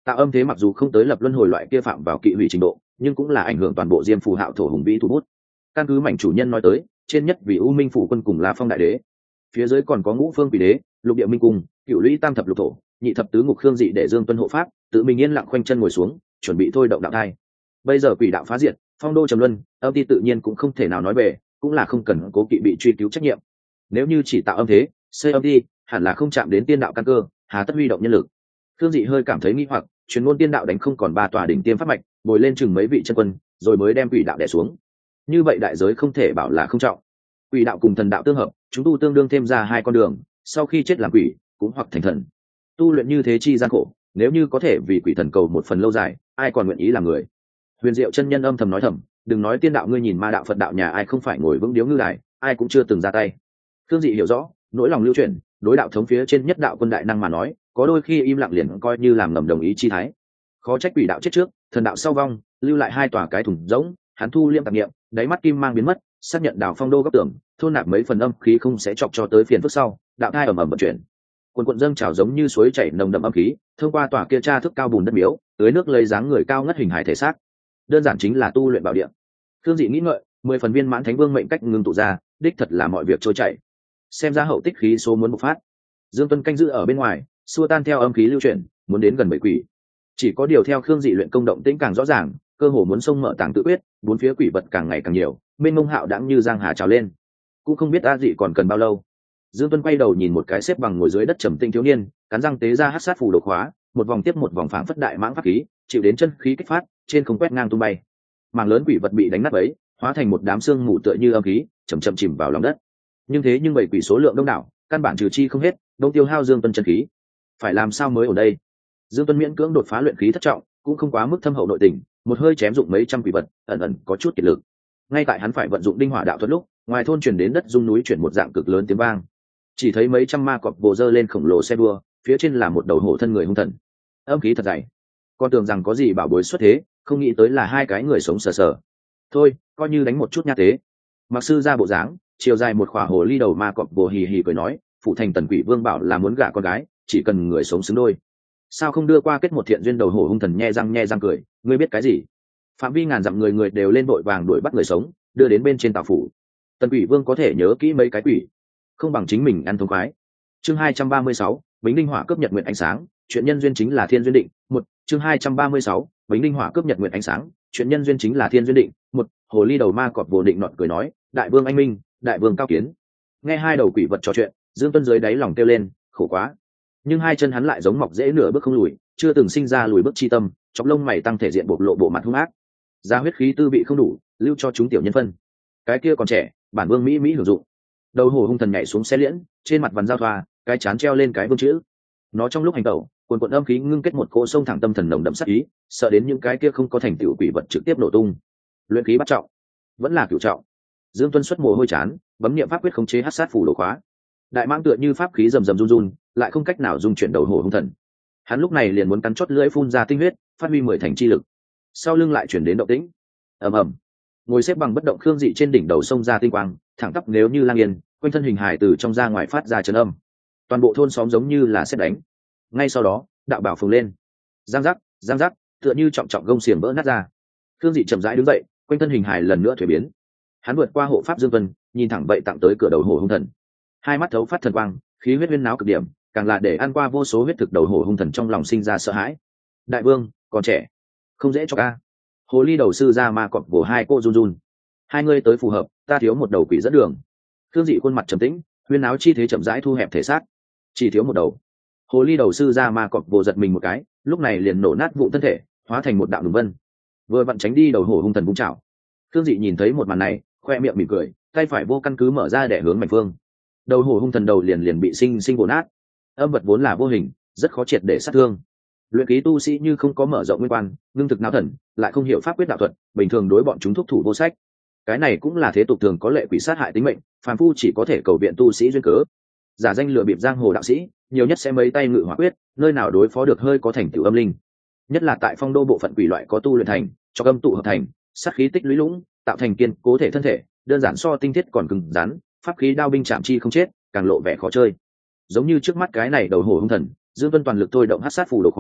Tạo âm thế mặc dù không tới lập luân hồi loại kia phạm vào kỵ hủy trình độ, nhưng cũng là ảnh hưởng toàn bộ diêm phù hạo thổ hùng vĩ thủ bút. Căn cứ mảnh chủ nhân nói tới, trên nhất vì u minh phủ quân cùng La Phong đại đế, phía dưới còn có ngũ phương quỷ đế, lục địa minh cung, cựu lũy tam thập lục thổ, nhị thập tứ ngục khương dị để Dương Tuân hộ pháp, tự mình yên lặng khoanh chân ngồi xuống, chuẩn bị thôi động đạo thai. Bây giờ quỷ đạo phá diệt, phong đô trầm luân, âm ti tự nhiên cũng không thể nào nói về, cũng là không cần cố kỵ bị truy cứu trách nhiệm. Nếu như chỉ tạo âm thế, xây âm ti, hẳn là không chạm đến tiên đạo căn cơ, hà tất huy động nhân lực. Khương dị hơi cảm thấy nghi hoặc, truyền môn tiên đạo đánh không còn 3 tòa đỉnh tiêm pháp mạch, bồi lên chừng mấy vị chân quân, rồi mới đem quỷ đạo đè xuống. Như vậy đại giới không thể bảo là không trọng. Quỷ đạo cùng thần đạo tương hợp, chúng tu tương đương thêm ra 2 con đường, sau khi chết làm quỷ, cũng hoặc thành thần. Tu luyện như thế chi gian khổ, nếu như có thể vì quỷ thần cầu một phần lâu dài, ai còn nguyện ý làm người. Huyền Diệu chân nhân âm thầm nói thầm, đừng nói tiên đạo, ngươi nhìn ma đạo Phật đạo nhà ai không phải ngồi vững điếu ngư đài, ai cũng chưa từng ra tay. Khương dị hiểu rõ, nỗi lòng lưu chuyển, đối đạo thống phía trên nhất đạo quân đại năng mà nói, có đôi khi im lặng liền coi như làm ngầm đồng ý chi thái. Khó trách quỷ đạo chết trước, thần đạo sau vong, lưu lại 2 tòa cái thùng rỗng, hắn thu liêm tạp niệm, đáy mắt kim mang biến mất, xác nhận đảo phong đô góc tưởng, thôn nạp mấy phần âm khí không sẽ chọc cho tới phiền phức sau, đạo thai ầm ầm vận chuyển. Quần dâng trào giống như suối chảy nồng đậm âm khí, thông qua tòa kia tra thức cao bùn đất miếu, tưới nước lấy dáng người cao ngất hình hài thể xác. Đơn giản chính là tu luyện bảo địa. Thương dị nghĩ ngợi, 10 phần viên mãn thánh vương mệnh cách ngưng tụ ra, đích thật là mọi việc trôi chảy. Xem ra hậu tích khí số muốn bộc phát. Dương Tuân canh giữ ở bên ngoài, xua tan theo âm khí lưu chuyển, muốn đến gần bầy quỷ. Chỉ có điều theo Khương dị luyện công động tĩnh càng rõ ràng, cơ hồ muốn xông mở tàng tự quyết, bốn phía quỷ vật càng ngày càng nhiều, mênh mông hạo đãng như giang hà trào lên. Cũng không biết A dị còn cần bao lâu. Dương Tuân quay đầu nhìn một cái xếp bằng ngồi dưới đất trầm tinh thiếu niên, cắn răng tế ra hắc sát phù đột khóa, một vòng tiếp một vòng phảng phất đại mãng pháp khí, chịu đến chân khí kích phát, trên không quét ngang tung bay. Mảng lớn quỷ vật bị đánh nát bấy, hóa thành một đám xương mù tựa như âm khí, chậm chậm chìm vào lòng đất. Nhưng bầy quỷ số lượng đông đảo, căn bản trừ chi không hết, đông tiêu hao Dương Tuân chân khí. Phải làm sao mới ở đây? Dương Tuân miễn cưỡng đột phá luyện khí thất trọng, cũng không quá mức thâm hậu nội tình, một hơi chém dụng mấy trăm quỷ vật, ẩn ẩn có chút kiệt lực. Ngay tại hắn phải vận dụng đinh hỏa đạo thuật lúc, ngoài thôn truyền đến đất rung núi chuyển một dạng cực lớn tiếng vang. Chỉ thấy mấy trăm ma cọp vồ dơ lên khổng lồ xe đua, phía trên là một đầu hổ thân người hung thần. Âm khí thật dày. Con tưởng rằng có gì bảo bối xuất thế, không nghĩ tới là 2 cái người sống sờ sờ. Thôi, coi như đánh một chút nha tế. Mặc sư ra bộ dáng, chiều dài một khỏa hồ ly đầu ma cọp vồ hì hì cười nói, phụ thành Tần Quỷ Vương bảo là muốn gả con gái, chỉ cần người sống xứng đôi. Sao không đưa qua kết một thiện duyên? Đầu hổ hung thần nhe răng cười, ngươi biết cái gì? Phạm vi ngàn dặm người đều lên vội vàng đuổi bắt người sống, đưa đến bên trên tàu phủ. Tần Quỷ Vương có thể nhớ kỹ mấy cái quỷ, không bằng chính mình ăn thông khoái. Chương 236, Bính Đinh Hỏa cướp nhật nguyện ánh sáng, chuyện nhân duyên chính là thiên duyên định. Một, chương 236, Bính Đinh Hỏa cướp nhật nguyện ánh sáng, chuyện nhân duyên chính là thiên duyên định. Một, hồ ly đầu ma cọp vô định nọt cười nói, đại vương anh minh, đại vương cao kiến. Nghe 2 đầu quỷ vật trò chuyện, Dương Tuân dưới đáy lòng kêu lên, khổ quá. Nhưng 2 chân hắn lại giống mọc dễ nửa bước không lùi, chưa từng sinh ra lùi bước chi tâm, chọc lông mày tăng thể diện bộc lộ bộ mặt hung ác. Ra huyết khí tư vị không đủ, lưu cho chúng tiểu nhân phân. Cái kia còn trẻ, bản vương mỹ hưởng dụng. Đầu hổ hung thần nhảy xuống xe liễn, trên mặt vằn giao thoa, cái chán treo lên cái vương chữ. Nó trong lúc hành tẩu, quần âm khí ngưng kết một cỗ sông thẳng tâm thần nồng đậm sát ý, sợ đến những cái kia không có thành tựu quỷ vật trực tiếp nổ tung. Luyện khí bắt trọng, vẫn là cửu trọng. Dương Tuân xuất mồ hôi chán, bấm niệm pháp quyết khống chế hắc sát phủ đổ khóa. Đại mãng tựa như pháp khí rầm rầm run, lại không cách nào dung chuyển đầu hổ hung thần. Hắn lúc này liền muốn cắn chốt lưỡi phun ra tinh huyết, phát huy 10 thành chi lực. Sau lưng lại chuyển đến động tĩnh. Ầm ầm. Ngồi xếp bằng bất động Khương dị trên đỉnh đầu sông ra tinh quang, thẳng tắp nếu như lang yên, quanh thân hình hài từ trong ra ngoài phát ra chấn âm. Toàn bộ thôn xóm giống như là sét đánh. Ngay sau đó, đạo bảo phồng lên. Giang giác, tựa như trọng trọng gông xiềng vỡ nát ra. Khương dị chậm rãi đứng dậy, quanh thân hình hài lần nữa thuế biến. Hắn vượt qua hộ pháp Dương Vân, nhìn thẳng vậy tặng tới cửa đầu hổ hung thần. 2 mắt thấu phát thần quang, khí huyết huyên náo cực điểm, càng là để ăn qua vô số huyết thực đầu hổ hung thần trong lòng sinh ra sợ hãi. Đại vương, còn trẻ, không dễ cho ca. Hồ ly đầu sư ra ma cọp vồ 2 cô run. 2 người tới phù hợp, ta thiếu một đầu quỷ dẫn đường. Khương dị khuôn mặt trầm tĩnh, huyên náo chi thế chậm rãi thu hẹp thể xác. Chỉ thiếu một đầu. Hồ ly đầu sư ra ma cọp vồ giật mình một cái, lúc này liền nổ nát vụn thân thể, hóa thành một đạo đường vân. Vừa vặn tránh đi đầu hổ hung thần vung chảo. Khương dị nhìn thấy một màn này, khoe miệng mỉm cười, tay phải vô căn cứ mở ra để hướng mảnh phương. Đầu hổ hung thần đầu liền bị sinh bổ nát. Âm vật vốn là vô hình, rất khó triệt để sát thương. Luyện khí tu sĩ như không có mở rộng nguyên quan, ngưng thực não thần, lại không hiểu pháp quyết đạo thuật, bình thường đối bọn chúng thúc thủ vô sách. Cái này cũng là thế tục thường có lệ quỷ sát hại tính mệnh, phàm phu chỉ có thể cầu viện tu sĩ duyên cớ. Giả danh lừa bịp giang hồ đạo sĩ, nhiều nhất sẽ mấy tay ngự hỏa quyết, nơi nào đối phó được hơi có thành tựu âm linh. Nhất là tại phong đô bộ phận quỷ loại có tu luyện thành, cho âm tụ hợp thành, sát khí tích lũy lũng, tạo thành kiên cố thể thân thể, đơn giản so tinh thiết còn cứng rắn, pháp khí đao binh chạm chi không chết, càng lộ vẻ khó chơi. Giống như trước mắt cái này đầu hổ hung thần, Dương Vân toàn lực thôi động hắc sát phù đột khóa,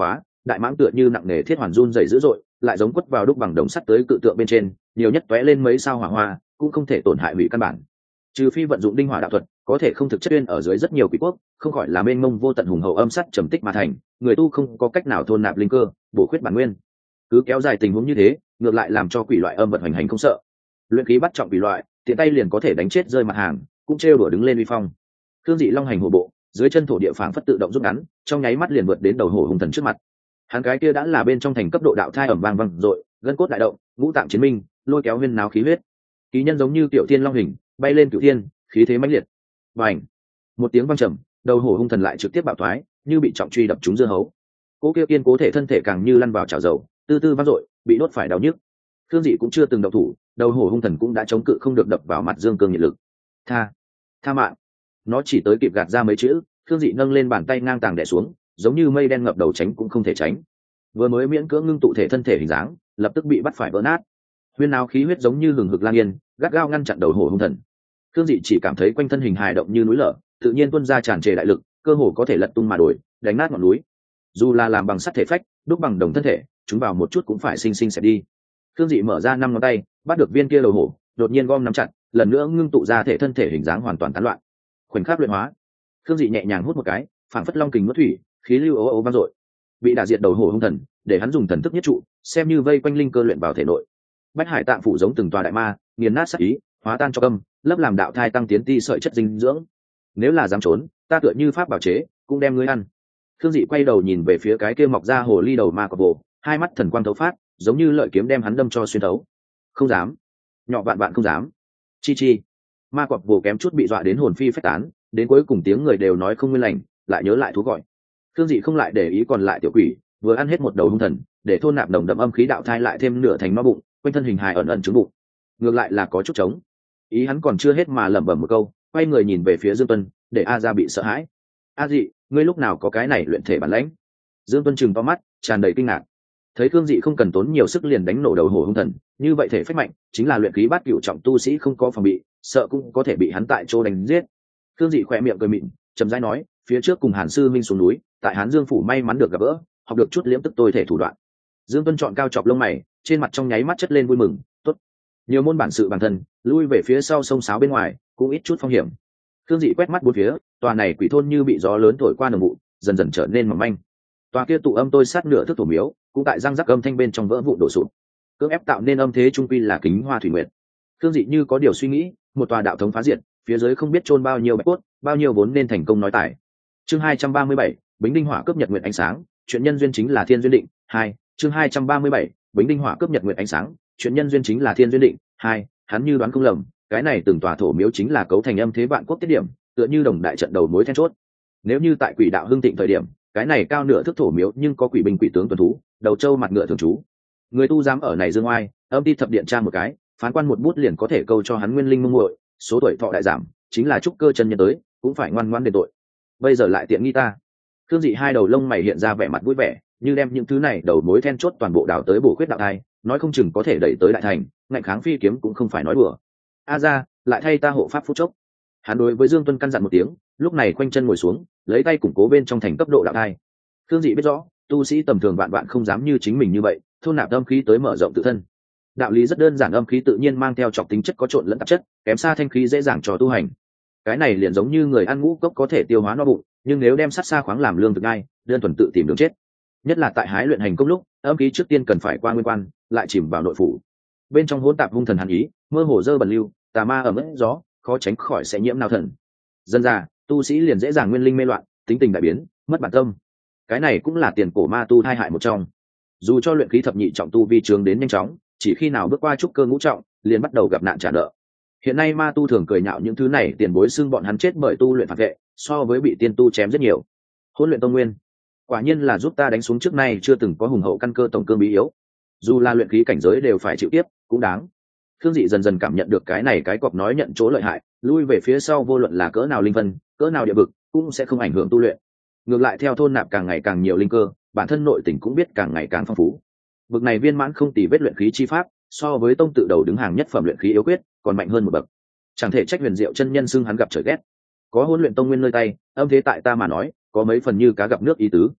đại mãng tựa như nặng nề thiết hoàn run dày dữ dội, lại giống quất vào đúc bằng đồng sắt tới cự tượng bên trên, nhiều nhất tóe lên mấy sao hỏa hoa cũng không thể tổn hại hủy căn bản. Trừ phi vận dụng đinh hỏa đạo thuật, có thể không thực chất uyên ở dưới rất nhiều quỷ quốc, không khỏi là mênh mông vô tận hùng hậu âm sắt trầm tích mà thành, người tu không có cách nào thôn nạp linh cơ, bổ khuyết bản nguyên. Cứ kéo dài tình huống như thế, ngược lại làm cho quỷ loại âm vật hoành hành không sợ. Luyện khí bắt trọng quỷ loại, tiện tay liền có thể đánh chết rơi mặt hàng, cũng trêu đùa đứng lên uy phong. Thương dị long hành hổ bộ, dưới chân thổ địa phảng phất tự động rút ngắn, trong nháy mắt liền vượt đến đầu hổ hung thần trước mặt. Hắn cái kia đã là bên trong thành cấp độ đạo thai ẩm vang vang rồi, gân cốt đại động, ngũ tạng chiến minh, lôi kéo huyên náo khí huyết. Ký nhân giống như tiểu thiên long hình, bay lên cửu thiên, khí thế mãnh liệt. Bành! Một tiếng vang trầm, đầu hổ hung thần lại trực tiếp bạo thoái, như bị trọng truy đập trúng dưa hấu. Cố kia kiên cố thể thân thể càng như lăn vào chảo dầu, tư tư vang dội, bị đốt phải đau nhức. Thương dị cũng chưa từng động thủ, đầu hổ hung thần cũng đã chống cự không được đập vào mặt dương cương nhiệt lực. Tha mạng! Nó chỉ tới kịp gạt ra mấy chữ, thương dị nâng lên bàn tay ngang tàng đè xuống, giống như mây đen ngập đầu tránh cũng không thể tránh. Vừa mới miễn cưỡng ngưng tụ thể thân thể hình dáng, lập tức bị bắt phải vỡ nát. Huyên náo khí huyết giống như hừng hực lang yên, gắt gao ngăn chặn đầu hổ hung thần. Thương dị chỉ cảm thấy quanh thân hình hài động như núi lở, tự nhiên tuôn ra tràn trề đại lực, cơ hồ có thể lật tung mà đổi, đánh nát ngọn núi. Dù là làm bằng sắt thể phách, đúc bằng đồng thân thể, chúng vào một chút cũng phải sinh sinh sẽ đi. Thương dị mở ra 5 ngón tay, bắt được viên kia đầu hổ, đột nhiên gom nắm chặt, lần nữa ngưng tụ ra thể thân thể hình dáng hoàn toàn tán loạn. Khoảnh khắc luyện hóa, Thương dị nhẹ nhàng hút một cái, phảng phất long kình nuốt thủy, khí lưu ố ố vang dội. Bị đả diệt đầu hổ hung thần, để hắn dùng thần thức nhất trụ, xem như vây quanh linh cơ luyện vào thể nội. Bách hải tạng phủ giống từng tòa đại ma, nghiền nát sát ý, hóa tan cho câm, lấp làm đạo thai tăng tiến ti sợi chất dinh dưỡng. Nếu là dám trốn, ta tựa như pháp bảo chế, cũng đem ngươi ăn. Thương dị quay đầu nhìn về phía cái kia mọc ra hồ ly đầu ma cọp vồ, hai mắt thần quang thấu phát, giống như lợi kiếm đem hắn đâm cho xuyên thấu. Không dám, nhỏ vạn vạn không dám. Chi chi. Ma cọp vồ kém chút bị dọa đến hồn phi phách tán, đến cuối cùng tiếng người đều nói không nguyên lành, lại nhớ lại thú gọi. Thương dị không lại để ý còn lại tiểu quỷ, vừa ăn hết một đầu hung thần, để thôn nạp nồng đậm âm khí đạo thai lại thêm nửa thành no bụng, quanh thân hình hài ẩn ẩn trứng bụng. Ngược lại là có chút trống. Ý hắn còn chưa hết mà lẩm bẩm một câu, quay người nhìn về phía Dương Tuân, để A Gia bị sợ hãi. A dị, ngươi lúc nào có cái này luyện thể bản lãnh? Dương Tuân trừng to mắt, tràn đầy kinh ngạc. Thấy Thương dị không cần tốn nhiều sức liền đánh nổ đầu hổ hung thần, như vậy thể phách mạnh, chính là luyện khí bát cửu trọng tu sĩ không có phòng bị, sợ cũng có thể bị hắn tại chỗ đánh giết. Thương dị khỏe miệng cười mịn, trầm rãi nói, phía trước cùng Hàn sư minh xuống núi, tại Hán Dương phủ may mắn được gặp gỡ, học được chút liễm tức tôi thể thủ đoạn. Dương Tuân chọn cao chọc lông mày, trên mặt trong nháy mắt chất lên vui mừng. Tốt, nhiều môn bản sự bản thân, lui về phía sau sông sáo bên ngoài, cũng ít chút phong hiểm. Thương dị quét mắt bốn phía, tòa này quỷ thôn như bị gió lớn thổi qua nồng vụ, dần dần trở nên mỏng manh. Tòa kia tụ âm tôi sát nửa thước thổ miếu, cũng tại răng rắc âm thanh bên trong vỡ vụn đổ sụp. Cưỡng ép tạo nên âm thế trung quy là kính hoa thủy nguyệt. Thương dị như có điều suy nghĩ, một tòa đạo thống phá diệt, phía dưới không biết chôn bao nhiêu bạch cốt, bao nhiêu vốn nên thành công nói tài. Chương 237, Bính Đinh Hỏa cướp nhật nguyệt ánh sáng, chuyện nhân duyên chính là thiên duyên định. 2, chương 237, Bính Đinh Hỏa cướp nhật nguyệt ánh sáng, chuyện nhân duyên chính là thiên duyên định. 2, hắn như đoán không lầm, cái này từng tòa thổ miếu chính là cấu thành âm thế vạn quốc tiết điểm, tựa như đồng đại trận đầu mối then chốt. Nếu như tại quỷ đạo hưng thịnh thời điểm, cái này cao nửa thước thổ miếu nhưng có quỷ binh quỷ tướng tuần thú, đầu trâu mặt ngựa thường trú. Người tu dám ở này dương oai, âm ti thập điện tra một cái, phán quan một bút liền có thể câu cho hắn nguyên linh mông muội, số tuổi thọ đại giảm, chính là trúc cơ chân nhân tới, cũng phải ngoan ngoãn đền tội. Bây giờ lại tiện nghi ta. Thương dị hai đầu lông mày hiện ra vẻ mặt vui vẻ, như đem những thứ này đầu mối then chốt toàn bộ đào tới bổ khuyết đạo thai, nói không chừng có thể đẩy tới đại thành, ngạnh kháng phi kiếm cũng không phải nói đùa. A gia, lại thay ta hộ pháp phút chốc. Hắn đối với Dương Tuân căn dặn một tiếng, lúc này khoanh chân ngồi xuống, lấy tay củng cố bên trong thành cấp độ đạo thai. Thương dị biết rõ, tu sĩ tầm thường vạn vạn không dám như chính mình như vậy, thôn nạp âm khí tới mở rộng tự thân. Đạo lý rất đơn giản, âm khí tự nhiên mang theo trọc tính chất có trộn lẫn tạp chất, kém xa thanh khí dễ dàng cho tu hành. Cái này liền giống như người ăn ngũ cốc có thể tiêu hóa no bụng, nhưng nếu đem sắt xa khoáng làm lương thực ngay, đơn thuần tự tìm đường chết. Nhất là tại hái luyện hành công lúc, âm khí trước tiên cần phải qua nguyên quan, lại chìm vào nội phủ. Bên trong hỗn tạp hung thần hàn ý, mơ hồ dơ bẩn lưu, tà ma ở mức gió, khó tránh khỏi sẽ nhiễm nao thần. Dân ra, tu sĩ liền dễ dàng nguyên linh mê loạn, tính tình đại biến, mất bản tâm. Cái này cũng là tiền cổ ma tu thai hại một trong. Dù cho luyện khí thập nhị trọng tu vi trường đến nhanh chóng, chỉ khi nào bước qua trúc cơ ngũ trọng, liền bắt đầu gặp nạn trả nợ. Hiện nay ma tu thường cười nhạo những thứ này, tiền bối xưng bọn hắn chết bởi tu luyện phản vệ, so với bị tiên tu chém rất nhiều. Hỗn luyện tông nguyên, quả nhiên là giúp ta đánh xuống trước nay chưa từng có hùng hậu căn cơ tổng cương bí yếu. Dù là luyện khí cảnh giới đều phải chịu tiếp, cũng đáng. Thương dị dần dần cảm nhận được cái này cái cọp nói nhận chỗ lợi hại, lui về phía sau vô luận là cỡ nào linh vân, cỡ nào địa vực, cũng sẽ không ảnh hưởng tu luyện. Ngược lại theo thôn nạp càng ngày càng nhiều linh cơ, bản thân nội tình cũng biết càng ngày càng phong phú. Vực này viên mãn không tì vết luyện khí chi pháp, so với tông tự đầu đứng hàng nhất phẩm luyện khí yếu quyết, còn mạnh hơn một bậc. Chẳng thể trách Huyền Diệu chân nhân xưng hắn gặp trời ghét. Có hỗn luyện tông nguyên nơi tay, âm thế tại ta mà nói, có mấy phần như cá gặp nước ý tứ.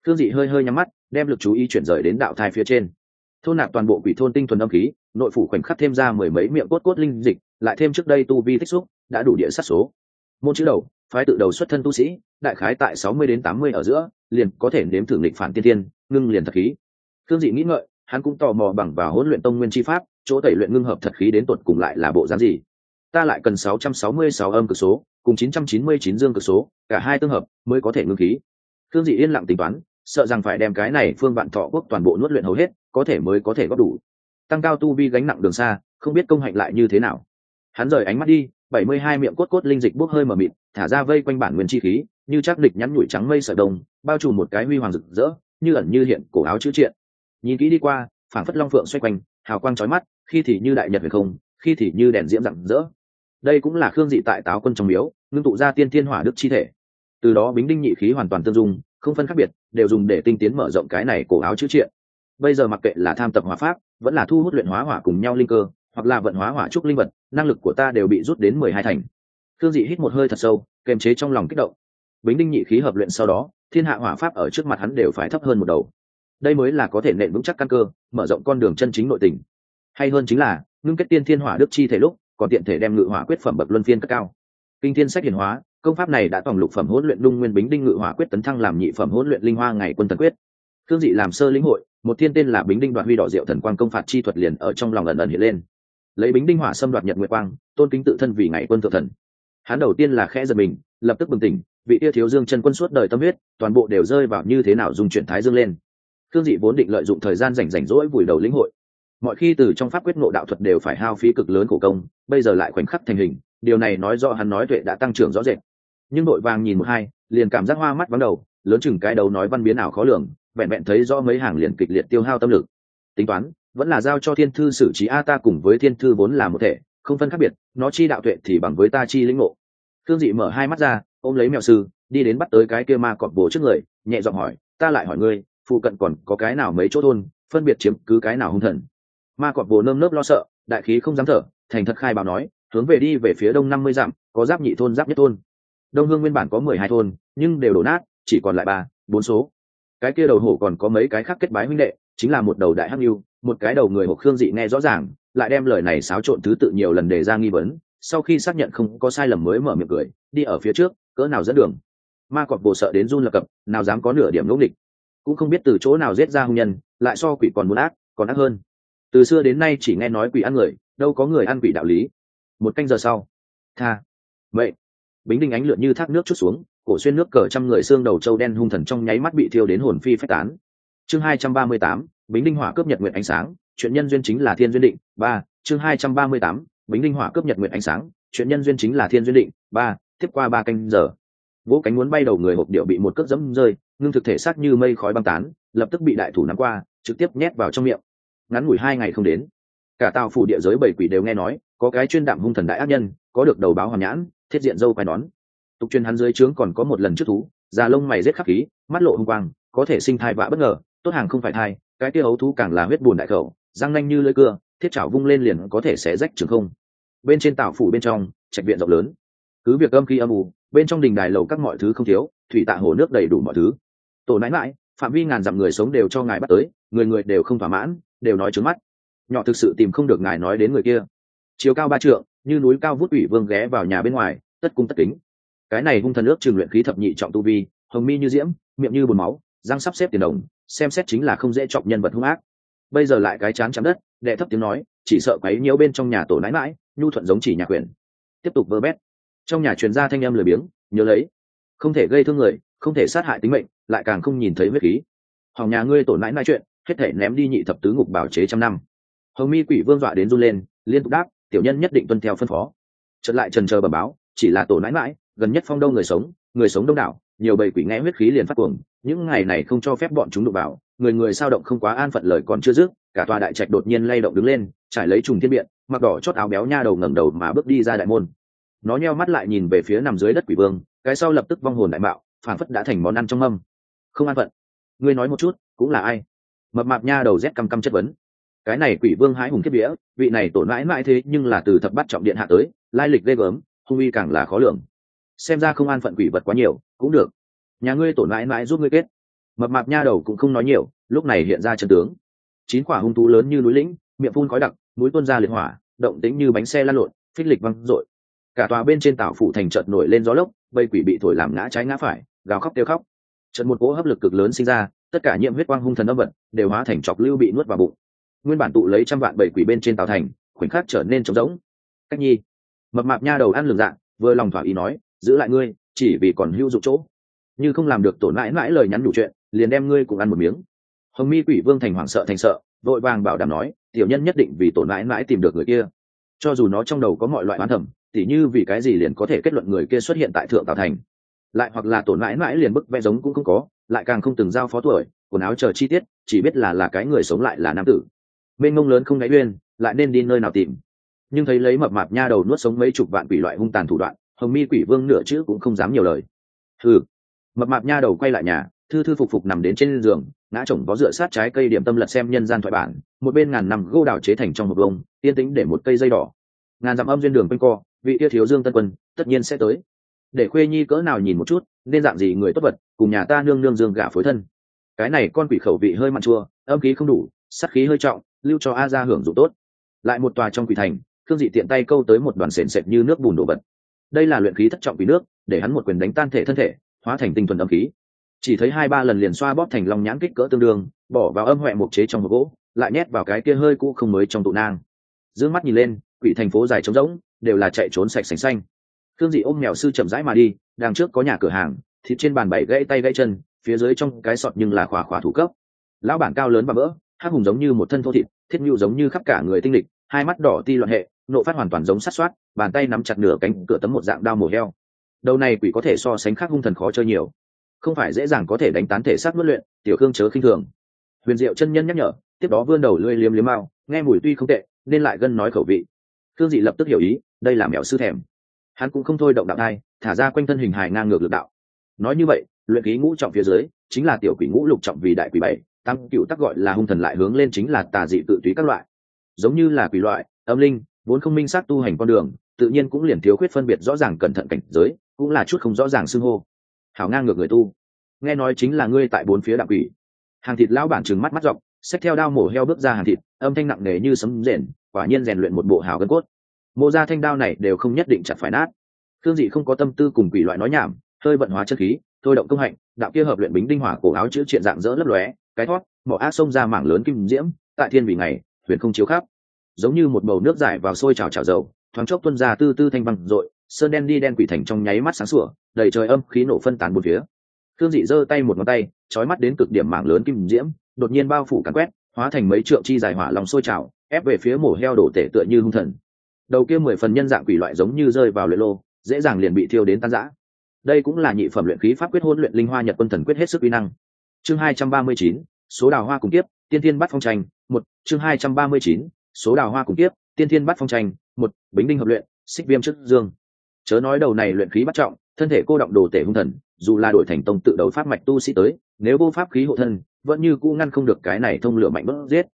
Khương Dị hơi hơi nhắm mắt, đem lực chú ý chuyển rời đến đạo thai phía trên. Thôn nạp toàn bộ quỷ thôn tinh thuần âm khí, nội phủ khoảnh khắc thêm ra mười mấy miệng cốt cốt linh dịch, lại thêm trước đây tu vi tích xúc, đã đủ địa sát số. Môn chữ đầu, phái tự đầu xuất thân tu sĩ, đại khái tại 60 đến 80 ở giữa, liền có thể nếm thử nghịch phản tiên tiên, ngưng liền thật khí. Khương Dị nghĩ ngợi, hắn cũng tò mò bằng vào Hỗn Luyện Tông nguyên chi pháp, chỗ tẩy luyện ngưng hợp thật khí đến tột cùng lại là bộ dáng gì. Ta lại cần 666 âm cực số, cùng 999 dương cực số, cả hai tương hợp mới có thể ngưng khí. Khương Dị yên lặng tính toán, sợ rằng phải đem cái này Phương Vạn Thọ quốc toàn bộ nuốt luyện hầu hết, có thể mới có thể góp đủ. Tăng cao tu vi gánh nặng đường xa, không biết công hạnh lại như thế nào. Hắn rời ánh mắt đi, 72 miệng cốt cốt linh dịch bốc hơi mở mịt, thả ra vây quanh bản nguyên chi khí, như chắc địch nhắn nhủi trắng mây sợi đồng, bao trùm một cái huy hoàng rực rỡ, như ẩn như hiện cổ áo chữ triện. Nhìn kỹ đi qua, phảng phất long phượng xoay quanh, hào quang chói mắt, khi thì như đại nhật huyền không, khi thì như đèn diễm rạng rỡ. Đây cũng là Khương Dị tại Táo Quân trong miếu, ngưng tụ ra tiên thiên hỏa đức chi thể. Từ đó bính đinh nhị khí hoàn toàn tương dung, không phân khác biệt, đều dùng để tinh tiến mở rộng cái này cổ áo chữ triện. Bây giờ mặc kệ là tham tập hỏa pháp, vẫn là thu hút luyện hóa hỏa cùng nhau linh cơ, hoặc là vận hóa hỏa trúc linh vật, năng lực của ta đều bị rút đến 12 thành. Khương Dị hít một hơi thật sâu, kiềm chế trong lòng kích động. Bính đinh nhị khí hợp luyện sau đó, thiên hạ hỏa pháp ở trước mặt hắn đều phải thấp hơn một đầu. Đây mới là có thể nện vững chắc căn cơ, mở rộng con đường chân chính nội tình. Hay hơn chính là, ngưng kết tiên thiên hỏa đức chi thể lúc, còn tiện thể đem ngự hỏa quyết phẩm bậc luân phiên cất cao. Kinh thiên sách hiển hóa, công pháp này đã tổng lục phẩm hỗn luyện lung nguyên bính đinh ngự hỏa quyết tấn thăng làm nhị phẩm hỗn luyện linh hoa ngày quân thần quyết. Khương Dị làm sơ lĩnh hội, một thiên tên là bính đinh đoạt huy đỏ diệu thần quang công phạt chi thuật liền ở trong lòng ẩn ẩn hiện lên. Lấy bính đinh hỏa xâm đoạt nhật nguyệt quang, tôn kính tự thân vì ngày quân thượng thần. Hắn đầu tiên là khẽ giật mình, lập tức bừng tỉnh, vị tia thiếu dương chân quân suốt đời tâm huyết, toàn bộ đều rơi vào như thế nào dùng chuyển thái dương lên. Khương Dị vốn định lợi dụng thời gian rảnh rỗi vùi đầu lĩnh hội. Mọi khi từ trong pháp quyết ngộ đạo thuật đều phải hao phí cực lớn khổ công, bây giờ lại khoảnh khắc thành hình, điều này nói rõ hắn nói tuệ đã tăng trưởng rõ rệt. Nhưng đội vàng nhìn một hai, liền cảm giác hoa mắt vắng đầu, lớn chừng cái đầu nói văn biến ảo khó lường, vẹn vẹn thấy rõ mấy hàng liền kịch liệt tiêu hao tâm lực. Tính toán vẫn là giao cho thiên thư xử trí, a ta cùng với thiên thư vốn là một thể, không phân khác biệt, nó chi đạo tuệ thì bằng với ta chi lĩnh ngộ. Khương Dị mở hai mắt ra, ôm lấy mèo sư, đi đến bắt tới cái kia ma cọp bồ trước người, nhẹ giọng hỏi, ta lại hỏi ngươi, phụ cận còn có cái nào mấy chỗ thôn, phân biệt chiếm cứ cái nào hung thần. Ma cọp bồ nơm nớp lo sợ, đại khí không dám thở, thành thật khai báo nói, hướng về đi về phía đông 50 dặm, có giáp nhị thôn giáp nhất thôn. Đông Hương nguyên bản có 12 thôn, nhưng đều đổ nát, chỉ còn lại 3, 4 số. Cái kia đầu hổ còn có mấy cái khác kết bái huynh đệ, chính là một đầu đại hắc lưu, một cái đầu người hổ. Khương Dị nghe rõ ràng, lại đem lời này xáo trộn thứ tự nhiều lần đề ra nghi vấn, sau khi xác nhận không có sai lầm mới mở miệng cười, đi ở phía trước, cỡ nào dẫn đường. Ma cọp bồ sợ đến run lập cập, nào dám có nửa điểm ngỗ nghịch, cũng không biết từ chỗ nào giết ra hung nhân, lại so quỷ còn muốn ác, còn ác hơn. Từ xưa đến nay chỉ nghe nói quỷ ăn người, đâu có người ăn quỷ đạo lý. Một canh giờ sau, tha vậy bính đinh ánh lượn như thác nước chút xuống, cổ xuyên nước cờ trăm người xương đầu trâu đen hung thần trong nháy mắt bị thiêu đến hồn phi phách tán. Chương 238, bính đinh hỏa cướp nhật nguyện ánh sáng, chuyện nhân duyên chính là thiên duyên định. 3, chương 238, bính đinh hỏa cướp nhật nguyện ánh sáng, chuyện nhân duyên chính là thiên duyên định. 3, tiếp qua 3 canh giờ, vỗ cánh muốn bay đầu người hộp điệu bị một cước dẫm rơi, ngưng thực thể xác như mây khói băng tán, lập tức bị đại thủ nắm qua, trực tiếp nhét vào trong miệng. Ngắn ngủi 2 ngày không đến, cả Tào phủ địa giới bảy quỷ đều nghe nói có cái chuyên đạm hung thần đại ác nhân, có được đầu báo hoàn nhãn, thiết diện dâu quai nón. Tục truyền hắn dưới trướng còn có một lần trước thú, da lông mày rết khắc khí, mắt lộ hung quang, có thể sinh thai vạ bất ngờ, tốt hàng không phải thai, cái kia ấu thú càng là huyết bùn đại khẩu, răng nanh như lưỡi cưa, thiết chảo vung lên liền có thể xé rách trường không. Bên trên Tào phủ bên trong, trạch viện rộng lớn, cứ việc âm khí âm u, bên trong đình đài lầu các mọi thứ không thiếu, thủy tạ hồ nước đầy đủ mọi thứ. Tổ nãi nãi, phạm vi ngàn dặm người sống đều cho ngài bắt tới, người người đều không thỏa mãn, đều nói trướng mắt. Nhỏ thực sự tìm không được ngài nói đến người kia. Chiều cao 3 trượng, như núi cao vút ủy vương ghé vào nhà bên ngoài, tất cung tất kính. Cái này hung thần ước trường luyện khí thập nhị trọng tu vi, hồng mi như diễm, miệng như bùn máu, răng sắp xếp tiền đồng, xem xét chính là không dễ chọc nhân vật hung ác. Bây giờ lại cái chán chạm đất, đệ thấp tiếng nói, chỉ sợ quấy nhiễu bên trong nhà tổ nãi nãi, nhu thuận giống chỉ nhà quyền. Tiếp tục vơ bét. Trong nhà truyền ra thanh âm lười biếng, nhớ lấy, không thể gây thương người, không thể sát hại tính mệnh, lại càng không nhìn thấy huyết khí. Hỏng nhà ngươi tổ nãi nãi chuyện, hết thể ném đi nhị thập tứ ngục bảo chế trăm năm. Hồng mi quỷ vương dọa đến run lên, liên tục đáp, tiểu nhân nhất định tuân theo phân phó. Chợt lại trần chờ bẩm báo, chỉ là tổ nãi nãi, gần nhất phong đông người sống đông đảo, nhiều bầy quỷ nghe huyết khí liền phát cuồng, những ngày này không cho phép bọn chúng đụng vào, người người sao động không quá an phận, lời còn chưa dứt, cả tòa đại trạch đột nhiên lay động đứng lên, trải lấy trùng thiên biện, mặc đỏ chót áo béo nha đầu ngẩng đầu mà bước đi ra đại môn. Nó nheo mắt lại nhìn về phía nằm dưới đất quỷ vương, cái sau lập tức vong hồn đại mạo, phản phất đã thành món ăn trong mâm. Không an phận, ngươi nói một chút, cũng là ai? Mập mạp nha đầu rét căm căm chất vấn. Cái này quỷ vương hãi hùng kiếp vía, vị này tổn mãi mãi thế nhưng là từ thập bát trọng điện hạ tới, lai lịch ghê gớm, hung uy càng là khó lường. Xem ra không an phận quỷ vật quá nhiều, cũng được. Nhà ngươi tổn mãi mãi giúp ngươi kết. Mập mạp nha đầu cũng không nói nhiều, lúc này hiện ra chân tướng. 9 quả hung thú lớn như núi lĩnh, miệng phun khói đặc, mũi tuôn ra liệt hỏa, động tĩnh như bánh xe lăn lộn, phích lịch văng rội. Cả tòa bên trên tảo phủ thành chợt nổi lên gió lốc, bầy quỷ bị thổi làm ngã trái ngã phải, gào khóc kêu khóc. Chợt một cỗ hấp lực cực lớn sinh ra, tất cả nhiễm huyết quang hung thần âm vật đều hóa thành chọc lưu bị nuốt vào bụng. Nguyên bản tụ lấy trăm vạn bầy quỷ bên trên tảo thành, khoảnh khắc trở nên trống rỗng. Cách nhi, mập mạp nha đầu ăn lường dạng, vừa lòng thỏa ý nói, giữ lại ngươi, chỉ vì còn hữu dụng chỗ. Như không làm được tổn mãi mãi lời nhắn đủ chuyện, liền đem ngươi cùng ăn một miếng. Hồng Mi Quỷ Vương thành hoảng sợ thành sợ, vội vàng bảo đảm nói, tiểu nhân nhất định vì tổn mãi mãi tìm được người kia. Cho dù nó trong đầu có mọi loại oán thẩm, tỉ như vì cái gì liền có thể kết luận người kia xuất hiện tại thượng tảo thành, lại hoặc là tổn mãi mãi liền bức vẽ giống cũng không có, lại càng không từng giao phó tuổi, quần áo chờ chi tiết, chỉ biết là cái người sống lại là nam tử. Bên ngông lớn không đáy uyên, lại nên đi nơi nào tìm. Nhưng thấy lấy mập mạp nha đầu nuốt sống mấy chục vạn quỷ loại hung tàn thủ đoạn, Hồng Mi Quỷ Vương nửa chữ cũng không dám nhiều lời. Mập mạp nha đầu quay lại nhà, thư thư phục phục nằm đến trên giường, ngã chồng vó dựa sát trái cây điểm tâm lật xem nhân gian thoại bản, một bên ngàn nằm gô đào chế thành trong hộp vông, yên tĩnh để một cây dây đỏ. Ngàn dặm âm duyên đường quanh co, vị yêu thiếu Dương Tân Quân tất nhiên sẽ tới. Để khuê nhi cỡ nào nhìn một chút, nên dạng gì người tốt vật, cùng nhà ta nương nương dương gả phối thân. Cái này con quỷ khẩu vị hơi mặn chua, âm khí không đủ, sát khí hơi trọng, lưu cho A gia hưởng dụng tốt. Lại một tòa trong quỷ thành, Khương Dị tiện tay câu tới một đoàn sền sệt như nước bùn đổ vật. Đây là luyện khí thất trọng quỷ nước, để hắn một quyền đánh tan thể thân thể, hóa thành tinh thuần âm khí. Chỉ thấy 2-3 lần liền xoa bóp thành long nhãn kích cỡ tương đương, bỏ vào âm huệ mục chế trong hộp gỗ, lại nhét vào cái kia hơi cũ không mới trong tụ nang. Dương mắt nhìn lên, quỷ thành phố dài trống rỗng, đều là chạy trốn sạch sành xanh. Khương Dị ôm mèo sư chậm rãi mà đi, đằng trước có nhà cửa hàng, thịt trên bàn bày gãy tay gãy chân, phía dưới trong cái sọt nhưng là khỏa thủ cấp. Lão bản cao lớn và vỡ, hắc hùng giống như một thân thô thịt, thiết nhu giống như khắp cả người tinh lịch, hai mắt đỏ ti loạn hệ, nộ phát hoàn toàn giống sát xoát, bàn tay nắm chặt nửa cánh cửa tấm một dạng đao mổ heo. Đầu này quỷ có thể so sánh khác hung thần khó chơi nhiều, không phải dễ dàng có thể đánh tán thể xác nuốt luyện, tiểu Khương chớ khinh thường. Huyền Diệu chân nhân nhắc nhở, tiếp đó vươn đầu lưỡi liếm liếm mao, nghe mùi tuy không tệ, nên lại gân nói khẩu vị. Khương Dị lập tức hiểu ý, đây là mèo sư thèm. Hắn cũng không thôi động đạo thai, thả ra quanh thân hình hài ngang ngược lực đạo. Nói như vậy, luyện khí ngũ trọng phía dưới chính là tiểu quỷ ngũ lục trọng, vì đại quỷ bảy tam cựu tắc gọi là hung thần, lại hướng lên chính là tà dị tự túy các loại. Giống như là quỷ loại, âm linh vốn không minh xác tu hành con đường, tự nhiên cũng liền thiếu khuyết phân biệt rõ ràng cẩn thận cảnh giới, cũng là chút không rõ ràng xưng hô. Hảo ngang ngược người tu, nghe nói chính là ngươi tại bốn phía đạo quỷ. Hàng thịt lão bản trừng mắt mắt rộng, xách theo đao mổ heo bước ra hàng thịt, âm thanh nặng nề như sấm rền, quả nhiên rèn luyện một bộ hảo gân cốt. Mộ ra thanh đao này đều không nhất định chặt phải nát. Thương Dị không có tâm tư cùng quỷ loại nói nhảm, hơi vận hóa chân khí, thôi động công hạnh, đạo kia hợp luyện bính đinh hỏa cổ áo chữ triện dạng dỡ lấp lóe, cái thoát mỏ ác xông ra mảng lớn kim diễm, tại thiên vị ngày huyền không chiếu khắp, giống như một bầu nước giải vào sôi trào dầu, thoáng chốc tuôn ra tư tư thanh văng rội, sơn đen đi đen quỷ thành trong nháy mắt sáng sủa, đầy trời âm khí nổ phân tán bốn phía. Thương Dị giơ tay một ngón tay, chói mắt đến cực điểm mảng lớn kim diễm, đột nhiên bao phủ càn quét, hóa thành mấy trượng chi dài hỏa long sôi trào, ép về phía mổ heo đổ tể tựa như hung thần. Đầu kia 10 phần nhân dạng quỷ loại giống như rơi vào luyện lô, dễ dàng liền bị thiêu đến tan rã. Đây cũng là nhị phẩm luyện khí pháp quyết hỗn luyện linh hoa nhật quân thần quyết hết sức uy năng. Chương 239, số đào hoa cùng kiếp, tiên thiên bắt phong tranh, 1, chương 239, số đào hoa cùng kiếp, tiên thiên bắt phong tranh, 1, bính đinh hợp luyện, xích viêm trước dương. Chớ nói đầu này luyện khí bắt trọng, thân thể cô động đồ tể hung thần, dù là đổi thành tông tự đầu pháp mạch tu sĩ tới, nếu vô pháp khí hộ thân, vẫn như cũ ngăn không được cái này thông lửa mạnh bất giết.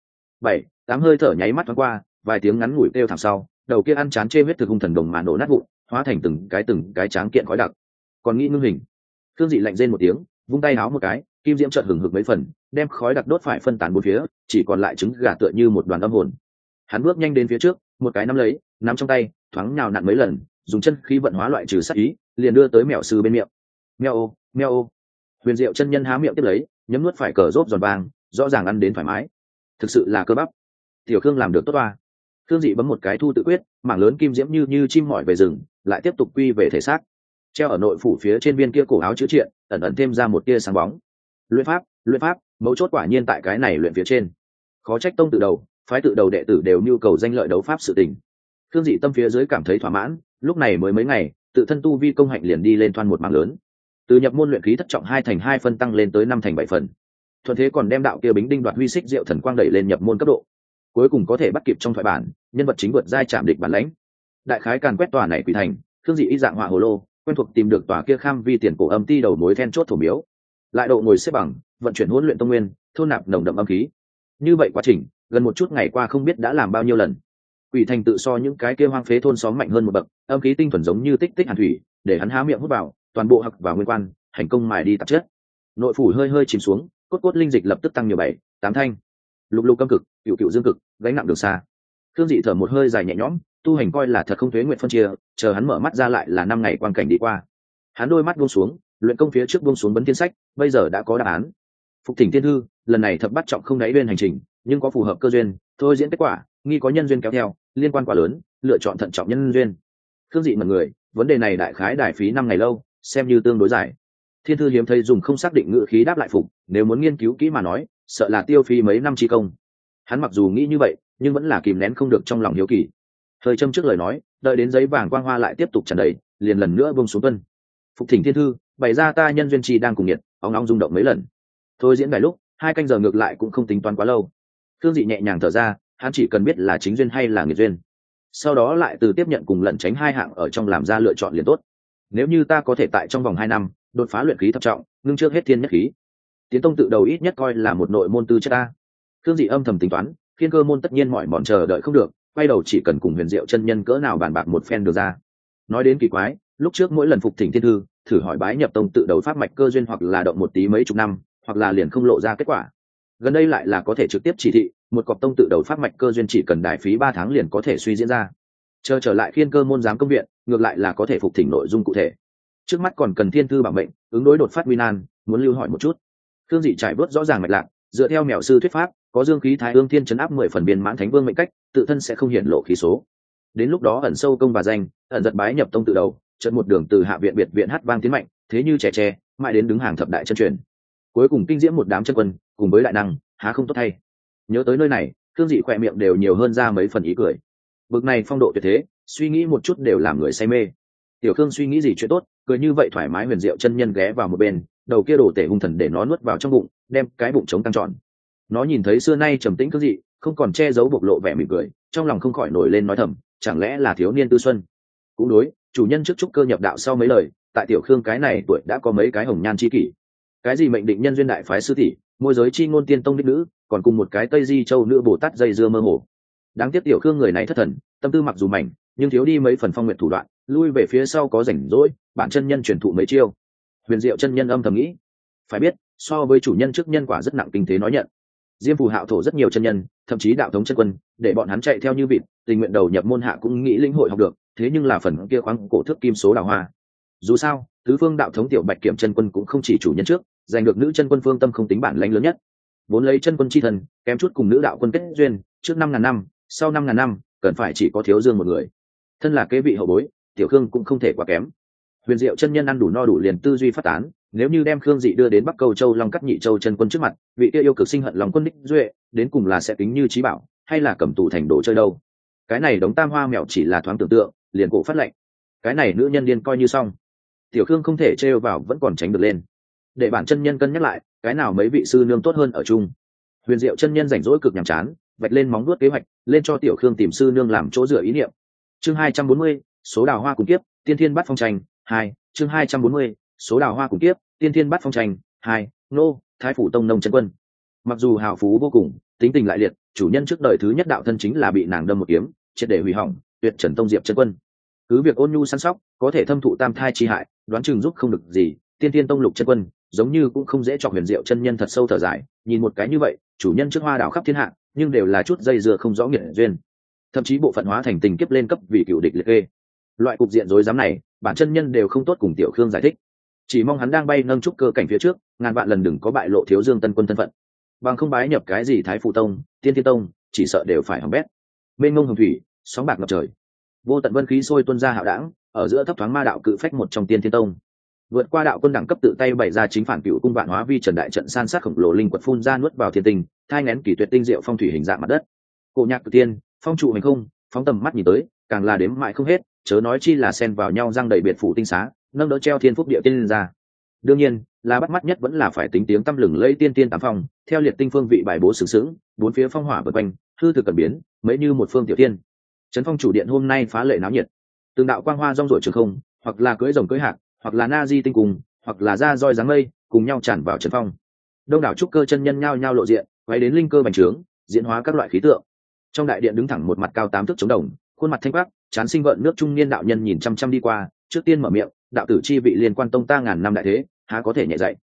7-8 hơi thở nháy mắt thoáng qua, vài tiếng ngắn ngủi kêu thẳng sau, đầu kia ăn chán chê huyết thực hung thần đồng mà nổ nát vụn, hóa thành từng cái tráng kiện khói đặc. Còn nghĩ ngưng hình, Thương Dị lạnh rên một tiếng, vung tay háo một cái, kim diễm chợt hừng hực mấy phần, đem khói đặc đốt phải phân tán bốn phía, chỉ còn lại trứng gà tựa như một đoàn âm hồn. Hắn bước nhanh đến phía trước, một cái nắm lấy, nắm trong tay, thoáng nhào nặn mấy lần, dùng chân khí vận hóa loại trừ sát ý, liền đưa tới mèo sư bên miệng. Meo ô. Huyền Diệu chân nhân há miệng tiếp lấy, nhấm nuốt phải cờ rốt giòn vàng, rõ ràng ăn đến thoải mái. Thực sự là cơ bắp. Tiểu Khương làm được tốt toa. Thương Dị bấm một cái thu tự quyết, mảng lớn kim diễm như chim mỏi về rừng, lại tiếp tục quy về thể xác. Treo ở nội phủ phía trên viên kia cổ áo chữ triện, ẩn ẩn thêm ra một tia sáng bóng. Luyện pháp, mấu chốt quả nhiên tại cái này luyện phía trên. Khó trách tông tự đầu, phái tự đầu đệ tử đều nhu cầu danh lợi đấu pháp sự tình. Thương Dị tâm phía dưới cảm thấy thỏa mãn, lúc này mới mấy ngày, tự thân tu vi công hạnh liền đi lên thoăn một mảng lớn. Từ nhập môn luyện khí thất trọng 2 thành 2 phân tăng lên tới 5 thành 7 phần. Thuận thế còn đem đạo kia bính đinh đoạt huy xích diệu thần quang đẩy lên nhập môn cấp độ. Cuối cùng có thể bắt kịp trong thoại bản, nhân vật chính vượt giai chạm địch bản lãnh. Đại khái càn quét tòa này quỷ thành, Thương Dị ý dạng họa hồ lô, quen thuộc tìm được tòa kia kham vi tiền cổ âm ti đầu mối then chốt thổ miếu, lại độ ngồi xếp bằng, vận chuyển hỗn luyện tông nguyên, thôn nạp nồng đậm âm khí. Như vậy quá trình, gần một chút ngày qua không biết đã làm bao nhiêu lần. Quỷ thành tự so những cái kia hoang phế thôn xóm mạnh hơn một bậc, âm khí tinh thuần giống như tích tích hàn thủy, để hắn há miệng hút vào, toàn bộ hặc vào nguyên quan, hành công mài đi tạp chất. nội phủ hơi hơi chìm xuống, cốt cốt linh dịch lập tức tăng nhiều 7, 8 thanh. Lục lục câm cực, cựu cựu dương cực, gánh nặng đường xa. Thương Dị thở một hơi dài nhẹ nhõm, tu hành coi là thật không thuế nguyện phân chia, chờ hắn mở mắt ra lại là 5 ngày quang cảnh đi qua. Hắn đôi mắt buông xuống, luyện công phía trước buông xuống bấn thiên sách, bây giờ đã có đáp án. Phục Thỉnh Thiên Thư, lần này thập bắt trọng không đáy bên hành trình, nhưng có phù hợp cơ duyên, thôi diễn kết quả, nghi có nhân duyên kéo theo, liên quan quá lớn, lựa chọn thận trọng nhân duyên. Thương Dị mật người, vấn đề này đại khái đại phí 5 ngày lâu, xem như tương đối dài. Thiên Thư hiếm thấy dùng không xác định ngữ khí đáp lại Phục, nếu muốn nghiên cứu kỹ mà nói, sợ là tiêu phí mấy năm chi công. Hắn mặc dù nghĩ như vậy, nhưng vẫn là kìm nén không được trong lòng hiếu kỳ. Thời châm trước lời nói, đợi đến giấy vàng quang hoa lại tiếp tục tràn đầy, liền lần nữa buông xuống tuân. Phục Thỉnh Thiên Thư, bày ra ta nhân duyên chi đang cùng nhiệt, óng óng rung động mấy lần. Thôi diễn vài lúc, 2 canh giờ ngược lại cũng không tính toán quá lâu. Thương Dị nhẹ nhàng thở ra, hắn chỉ cần biết là chính duyên hay là nghiệt duyên, sau đó lại từ tiếp nhận cùng lẩn tránh 2 hạng ở trong làm ra lựa chọn liền tốt. Nếu như ta có thể tại trong vòng 2 năm đột phá luyện khí thập trọng, ngưng trước hết thiên nhất khí, tiến tông tự đầu ít nhất coi là một nội môn tư chất ta. Thương Dị âm thầm tính toán, Thiên Cơ môn tất nhiên mỏi mòn chờ đợi không được, quay đầu chỉ cần cùng Huyền Diệu chân nhân cỡ nào bàn bạc một phen được ra. Nói đến kỳ quái, lúc trước mỗi lần Phục Thỉnh Thiên Thư thử hỏi bái nhập tông tự đấu pháp mạch cơ duyên, hoặc là động một tí mấy chục năm, hoặc là liền không lộ ra kết quả. Gần đây lại là có thể trực tiếp chỉ thị, một cọc tông tự đấu pháp mạch cơ duyên chỉ cần đài phí 3 tháng liền có thể suy diễn ra. Chờ trở lại Thiên Cơ môn giám công viện, ngược lại là có thể phục thỉnh nội dung cụ thể. Trước mắt còn cần Thiên Thư bảo mệnh, ứng đối đột phát nguy nan, muốn lưu hỏi một chút. Thương Dị trải bớt rõ ràng mạch lạc, dựa theo mèo sư thuyết pháp, có dương khí thái ương thiên chấn áp 10 phần biên mãn thánh vương mệnh cách, tự thân sẽ không hiện lộ khí số. Đến lúc đó ẩn sâu công và danh, ẩn giật bái nhập tông tự đầu, trận một đường từ hạ viện biệt viện hát vang tiến mạnh, thế như trẻ tre, mãi đến đứng hàng thập đại chân truyền. Cuối cùng kinh diễm một đám chân quân, cùng với đại năng, há không tốt thay. Nhớ tới nơi này, Thương Dị khỏe miệng đều nhiều hơn ra mấy phần ý cười. Bực này phong độ tuyệt thế, suy nghĩ một chút đều làm người say mê. Tiểu Khương suy nghĩ gì chuyện tốt, cười như vậy thoải mái. Huyền Diệu chân nhân ghé vào một bên, đầu kia đổ tể hung thần để nó nuốt vào trong bụng, đem cái bụng trống căng tròn. Nó nhìn thấy xưa nay trầm tĩnh Thương Dị, không còn che giấu bộc lộ vẻ mỉm cười, trong lòng không khỏi nổi lên nói thầm, chẳng lẽ là thiếu niên tư xuân. Cũng đối, chủ nhân trước trúc cơ nhập đạo sau mấy lời, tại Tiểu Khương cái này tuổi đã có mấy cái hồng nhan chi kỷ. Cái gì mệnh định nhân duyên đại phái sư tỷ, môi giới chi ngôn tiên tông đích nữ, còn cùng một cái Tây Di Châu nữ Bồ Tát dây dưa mơ hồ. Đáng tiếc Tiểu Khương người này thất thần, tâm tư mặc dù mảnh, nhưng thiếu đi mấy phần phong nguyện thủ đoạn, lui về phía sau có rảnh rỗi, bản chân nhân truyền thụ mấy chiêu. Huyền Diệu chân nhân âm thầm nghĩ, phải biết, so với chủ nhân trước nhân quả rất nặng kinh thế nói nhận. Diêm Phù Hạo thổ rất nhiều chân nhân, thậm chí đạo thống chân quân, để bọn hắn chạy theo như vịt, tình nguyện đầu nhập môn hạ cũng nghĩ lĩnh hội học được, thế nhưng là phần kia khoáng cổ thước kim số đào hoa. Dù sao, tứ phương đạo thống tiểu Bạch Kiểm chân quân cũng không chỉ chủ nhân trước, giành được nữ chân quân Phương Tâm không tính bản lãnh lớn nhất. Vốn lấy chân quân chi thần, kém chút cùng nữ đạo quân kết duyên, trước 5.000 năm, sau 5.000 năm, cần phải chỉ có Thiếu Dương một người. Thân là kế vị hậu bối, Tiểu Khương cũng không thể quá kém. Huyền Diệu chân nhân ăn đủ no đủ liền tư duy phát tán, nếu như đem Khương Dị đưa đến Bắc Câu Châu Long Cắt Nhị Châu chân quân trước mặt, vị kia yêu cực sinh hận lòng quân đích duệ, đến cùng là sẽ tính như trí bảo, hay là cầm tù thành đồ chơi đâu. Cái này đống tam hoa mèo chỉ là thoáng tưởng tượng, liền cổ phát lệnh. Cái này nữ nhân điên coi như xong. Tiểu Khương không thể trêu vào vẫn còn tránh được lên. Để bản chân nhân cân nhắc lại, cái nào mấy vị sư nương tốt hơn ở chung. Huyền Diệu chân nhân rảnh rỗi cực nhàm chán, vạch lên móng vuốt kế hoạch, lên cho Tiểu Khương tìm sư nương làm chỗ dựa ý niệm. Chương 240, số đào hoa cùng kiếp, tiên thiên bắt phong tranh 2, chương 240, số đào hoa cùng kiếp, tiên thiên bắt phong tranh 2, nô, Thái phủ tông nông chân quân. Mặc dù hào phú vô cùng, tính tình lại liệt, chủ nhân trước đời thứ nhất đạo thân chính là bị nàng đâm một kiếm, triệt để hủy hỏng, tuyệt trần tông diệp chân quân. Cứ việc ôn nhu săn sóc, có thể thâm thụ tam thai chi hại, đoán chừng giúp không được gì, tiên thiên tông lục chân quân, giống như cũng không dễ chọc. Huyền Diệu chân nhân thật sâu thở dài, nhìn một cái như vậy, chủ nhân trước hoa đảo khắp thiên hạ, nhưng đều là chút dây dưa không rõ nghĩa duyên, thậm chí bộ phận hóa thành tình kiếp lên cấp vì cựu địch liệt kê. Loại cục diện rối rắm này, bản chân nhân đều không tốt cùng Tiểu Khương giải thích, chỉ mong hắn đang bay nâng trúc cơ cảnh phía trước, ngàn vạn lần đừng có bại lộ Thiếu Dương tân quân thân phận, bằng không bái nhập cái gì Thái Phủ tông, Tiên Thiên tông, chỉ sợ đều phải hỏng bét. Mênh mông hồng thủy, sóng bạc ngập trời, vô tận vân khí sôi tuôn ra hạo đảng, ở giữa thấp thoáng ma đạo cự phách một trong Tiên Thiên tông. Vượt qua đạo quân đẳng cấp tự tay bày ra chính phản cựu cung vạn hóa vi trần đại trận san sát khổng lồ linh quật phun ra nuốt vào thiên tinh, thai nén kỳ tuyệt tinh diệu phong thủy hình dạng mặt đất. Cổ nhạc cử tiên, phong trụ hành không, phóng tầm mắt nhìn tới, càng là đếm mãi không hết, chớ nói chi là xen vào nhau răng đầy biệt phủ tinh xá, nâng đỡ treo thiên phúc địa tiên ra. Đương nhiên, là bắt mắt nhất vẫn là phải tính tiếng tăm lừng lẫy tiên tiên tám phong, theo liệt tinh phương vị bài bố sướng sướng, bốn phía phong hỏa vần quanh, hư thực cẩn biến, mấy như một phương tiểu tiên. Trấn phong chủ điện hôm nay phá lệ náo nhiệt, từng đạo quang hoa rong rổi trường không, hoặc là cưỡi rồng cưỡi hạc, hoặc là na di tinh cùng, hoặc là ra roi dáng mây, cùng nhau tràn vào trấn phong. Đông đảo trúc cơ chân nhân nhao nhao lộ diện, quay đến linh cơ bành trướng, diễn hóa các loại khí tượng. Trong đại điện đứng thẳng một mặt cao 8 thước chống đồng, khuôn mặt thanh quắc, chán sinh gợn nước trung niên đạo nhân nhìn chăm chăm đi qua, trước tiên mở miệng, đạo tử chi vị liên quan tông ta ngàn năm đại thế, há có thể nhẹ dạy.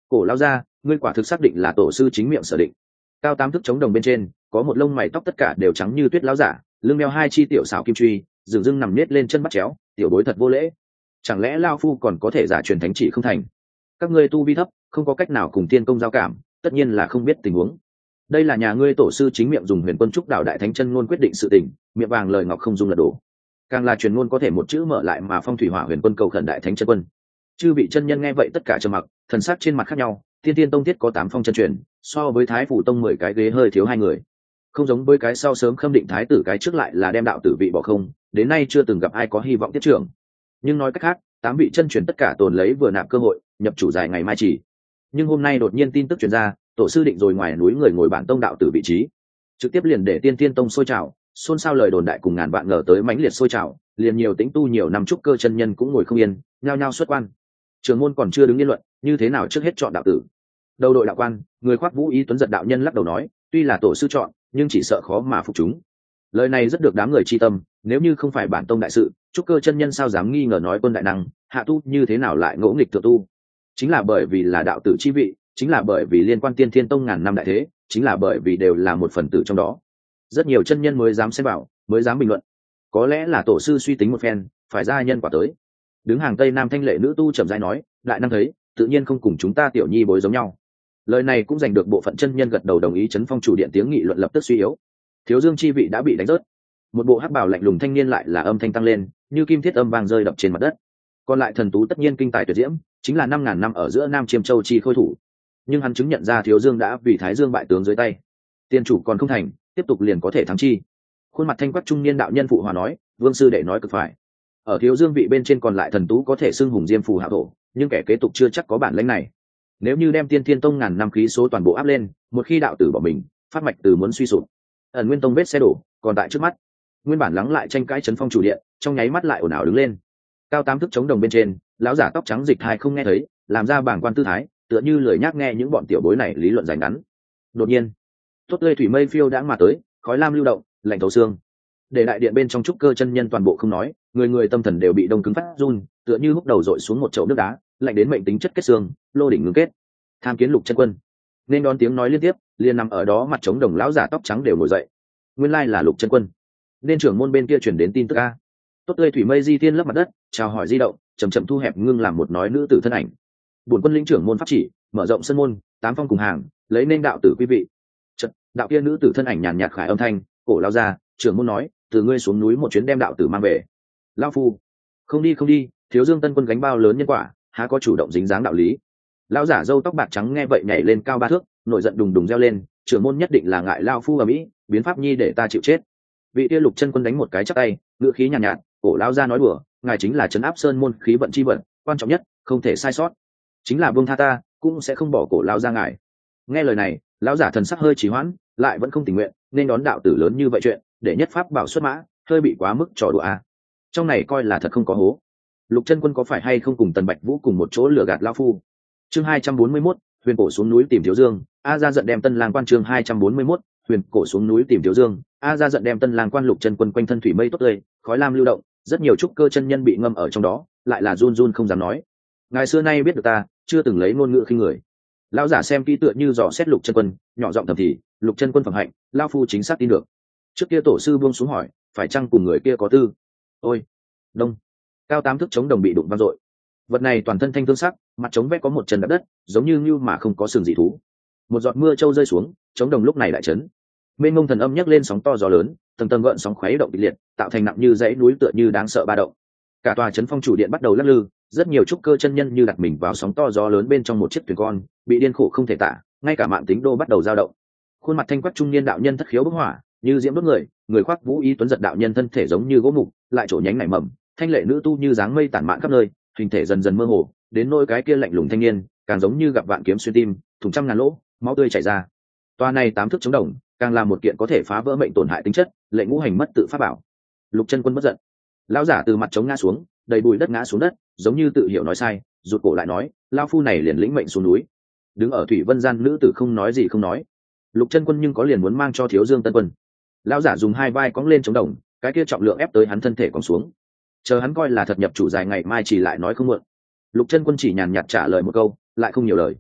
Cổ lao ra, ngươi quả thực xác định là tổ sư chính miệng sở định. Cao 8 thước chống đồng bên trên có một lông mày tóc tất cả đều trắng như tuyết lão giả, lưng đeo hai chi tiểu xảo kim truy, dường dưng nằm nết lên chân bắt chéo, tiểu bối thật vô lễ. Chẳng lẽ lao phu còn có thể giả truyền thánh chỉ không thành? Các ngươi tu vi thấp, không có cách nào cùng tiên công giao cảm, tất nhiên là không biết tình huống. Đây là nhà ngươi tổ sư chính miệng dùng huyền quân trúc đạo đại thánh chân ngôn quyết định sự tình, miệng vàng lời ngọc không dung lật đổ. Càng là truyền ngôn có thể một chữ mở lại mà phong thủy hỏa huyền quân cầu khẩn đại thánh chân quân. Chư vị chân nhân nghe vậy tất cả trầm mặc, thần sắc trên mặt khác nhau. Tiên Tiên tông thiết có 8 phong chân truyền, so với Thái Phủ tông 10 cái ghế hơi thiếu 2 người. Không giống với cái sau sớm khâm định thái tử cái trước lại là đem đạo tử vị bỏ không, đến nay chưa từng gặp ai có hy vọng tiếp trưởng. Nhưng nói cách khác, 8 vị chân truyền tất cả tồn lấy vừa nạp cơ hội, nhập chủ dài ngày mai chỉ. Nhưng hôm nay đột nhiên tin tức truyền ra, tổ sư định rồi ngoài núi người ngồi bản tông đạo tử vị trí, trực tiếp liền để Tiên Tiên tông sôi trào, xôn xao lời đồn đại cùng ngàn vạn ngờ tới mãnh liệt sôi trào, liền nhiều tĩnh tu nhiều năm trúc cơ chân nhân cũng ngồi không yên, nhao nhao xuất quan. Trường môn còn chưa đứng yên luận, như thế nào trước hết chọn đạo tử. Đầu đội đạo quan, người khoác vũ ý tuấn giật đạo nhân lắc đầu nói, tuy là tổ sư chọn, nhưng chỉ sợ khó mà phục chúng. Lời này rất được đám người chi tâm, nếu như không phải bản tông đại sự, trúc cơ chân nhân sao dám nghi ngờ nói quân đại năng, hạ tu như thế nào lại ngỗ nghịch thượng tu. Chính là bởi vì là đạo tử chi vị, chính là bởi vì liên quan Tiên Thiên tông ngàn năm đại thế, chính là bởi vì đều là một phần tử trong đó. Rất nhiều chân nhân mới dám xem bảo, mới dám bình luận. Có lẽ là tổ sư suy tính một phen, phải ra nhân quả tới. Đứng hàng tây nam thanh lệ nữ tu chậm rãi nói, đại năng thấy, tự nhiên không cùng chúng ta tiểu nhi bối giống nhau. Lời này cũng giành được bộ phận chân nhân gật đầu đồng ý. Chấn phong chủ điện tiếng nghị luận lập tức suy yếu. Thiếu dương chi vị đã bị đánh rớt. Một bộ hắc bào lạnh lùng thanh niên lại là âm thanh tăng lên, như kim thiết âm vang rơi đập trên mặt đất. Còn lại thần tú tất nhiên kinh tài tuyệt diễm, chính là 5.000 năm ở giữa Nam Chiêm Châu chi khôi thủ. Nhưng hắn chứng nhận ra thiếu dương đã vì thái dương bại tướng dưới tay, tiên chủ còn không thành, tiếp tục liền có thể thắng chi. Khuôn mặt thanh quắc trung niên đạo nhân phụ hòa nói, vương sư đệ nói cực phải. Ở thiếu dương vị bên trên còn lại thần tú có thể xưng hùng diêm phù hạ thổ, nhưng kẻ kế tục chưa chắc có bản lĩnh này. Nếu như đem Tiên Thiên tông ngàn năm khí số toàn bộ áp lên, một khi đạo tử bỏ mình, phát mạch từ muốn suy sụp. Ẩn Nguyên tông vết xe đổ còn tại trước mắt. Nguyên bản lắng lại tranh cãi chấn phong chủ điện, trong nháy mắt lại ồn ào đứng lên. Cao 8 thước chống đồng bên trên, lão giả tóc trắng dịch hai không nghe thấy, làm ra bảng quan tư thái, tựa như lười nhác nghe những bọn tiểu bối này lý luận dài ngắn. Đột nhiên, tốt tươi thủy mây phiêu đãng mà tới, khói lam lưu động, lạnh thấu xương. Để đại điện bên trong trúc cơ chân nhân toàn bộ không nói, người người tâm thần đều bị đông cứng phát run, tựa như húc đầu dội xuống một chậu nước đá, lạnh đến mệnh tính chất kết xương, lô đỉnh ngưng kết. Tham kiến Lục chân quân. Nên đón tiếng nói liên tiếp, liền nằm ở đó mặt trống đồng lão giả tóc trắng đều ngồi dậy. Nguyên lai là Lục chân quân. Nên trưởng môn bên kia chuyển đến tin tức a. Tốt tươi thủy mây di tiên lấp mặt đất, chào hỏi di động, chậm chậm thu hẹp ngưng làm một nói nữ tử thân ảnh. Bổn quân lĩnh trưởng môn pháp chỉ, mở rộng sân môn, 8 phong cùng hàng, lấy nên đạo tử quý vị. Chợt, đạo kia nữ tử thân ảnh nhàn nhạt khải âm thanh, cổ lao ra, trưởng môn nói, từ ngươi xuống núi một chuyến đem đạo tử mang về. Lão phu, không đi không đi, thiếu dương tân quân gánh bao lớn nhân quả, há có chủ động dính dáng đạo lý. Lão giả râu tóc bạc trắng nghe vậy nhảy lên cao 3 thước, nổi giận đùng đùng reo lên, trưởng môn nhất định là ngại lao phu ở mỹ, biến pháp nhi để ta chịu chết. Vị kia Lục chân quân đánh một cái chắp tay, ngữ khí nhàn nhạt, cổ lao ra nói đùa, ngài chính là trấn áp sơn môn khí vận chi vận, quan trọng nhất, không thể sai sót. Chính là vương tha ta, cũng sẽ không bỏ cổ lao ra ngài. Nghe lời này, lão giả thần sắc hơi trì hoãn, lại vẫn không tình nguyện, nên đón đạo tử lớn như vậy chuyện, để nhất pháp bảo xuất mã, hơi bị quá mức trò đùa à. Trong này coi là thật không có hố. Lục chân quân có phải hay không cùng Tần Bạch Vũ cùng một chỗ lừa gạt lão phu? Chương 241, huyền cổ xuống núi tìm thiếu dương, a ra giận đem Tân Lang quan. Chương 241, huyền cổ xuống núi tìm thiếu dương, a ra giận đem Tân Lang quan. Lục chân quân quanh thân thủy mây tốt tươi, khói lam lưu động, rất nhiều trúc cơ chân nhân bị ngâm ở trong đó, lại là run run không dám nói. Ngài xưa nay biết được ta, chưa từng lấy ngôn ngữ khinh người. Lão giả xem kỹ tựa như dò xét Lục chân quân, nhỏ giọng thầm thì, Lục chân quân phẩm hạnh, lão phu chính xác tin được. Trước kia tổ sư buông xuống hỏi, phải chăng cùng người kia có tư? Ôi, đông. Cao 8 thước chống đồng bị đụng vang dội. Vật này toàn thân thanh thương sắc, mặt chống vét có một chân đạp đất, giống như mà không có sừng dị thú. Một giọt mưa trâu rơi xuống, chống đồng lúc này lại chấn. Mênh mông thần âm nhấc lên sóng to gió lớn, tầng tầng gợn sóng khuấy động kịch liệt, tạo thành nặng như dãy núi tựa như đáng sợ ba động. Cả tòa trấn phong chủ điện bắt đầu lắc lư, rất nhiều trúc cơ chân nhân như đặt mình vào sóng to gió lớn bên trong một chiếc thuyền con, bị điên khổ không thể tả, ngay cả mạng tính đô bắt đầu dao động. Khuôn mặt thanh quắc trung niên đạo nhân thất khiếu bốc hỏa, như diễm đốt người, người khoác vũ y tuấn giật đạo nhân thân thể giống như gỗ mục, lại trổ nhánh nảy mầm, thanh lệ nữ tu như dáng mây tản mạn khắp nơi, hình thể dần dần mơ hồ, đến nỗi cái kia lạnh lùng thanh niên, càng giống như gặp vạn kiếm xuyên tim, thủng trăm ngàn lỗ, máu tươi chảy ra. Toa này 8 thước chống đồng, càng là một kiện có thể phá vỡ mệnh tổn hại tính chất, lệnh ngũ hành mất tự pháp bảo. Lục chân quân bất giận, lão giả từ mặt chống ngã xuống, đầy bụi đất ngã xuống đất, giống như tự hiểu nói sai, rụt cổ lại nói, lão phu này liền lĩnh mệnh xuống núi. Đứng ở thủy vân gian nữ tử không nói gì không nói. Lục chân quân nhưng có liền muốn mang cho thiếu dương tân quân. Lão giả dùng hai vai cõng lên chống đồng, cái kia trọng lượng ép tới hắn thân thể còn xuống. Chờ hắn coi là thật nhập chủ dài ngày mai chỉ lại nói không muộn. Lục chân quân chỉ nhàn nhạt trả lời một câu, lại không nhiều lời.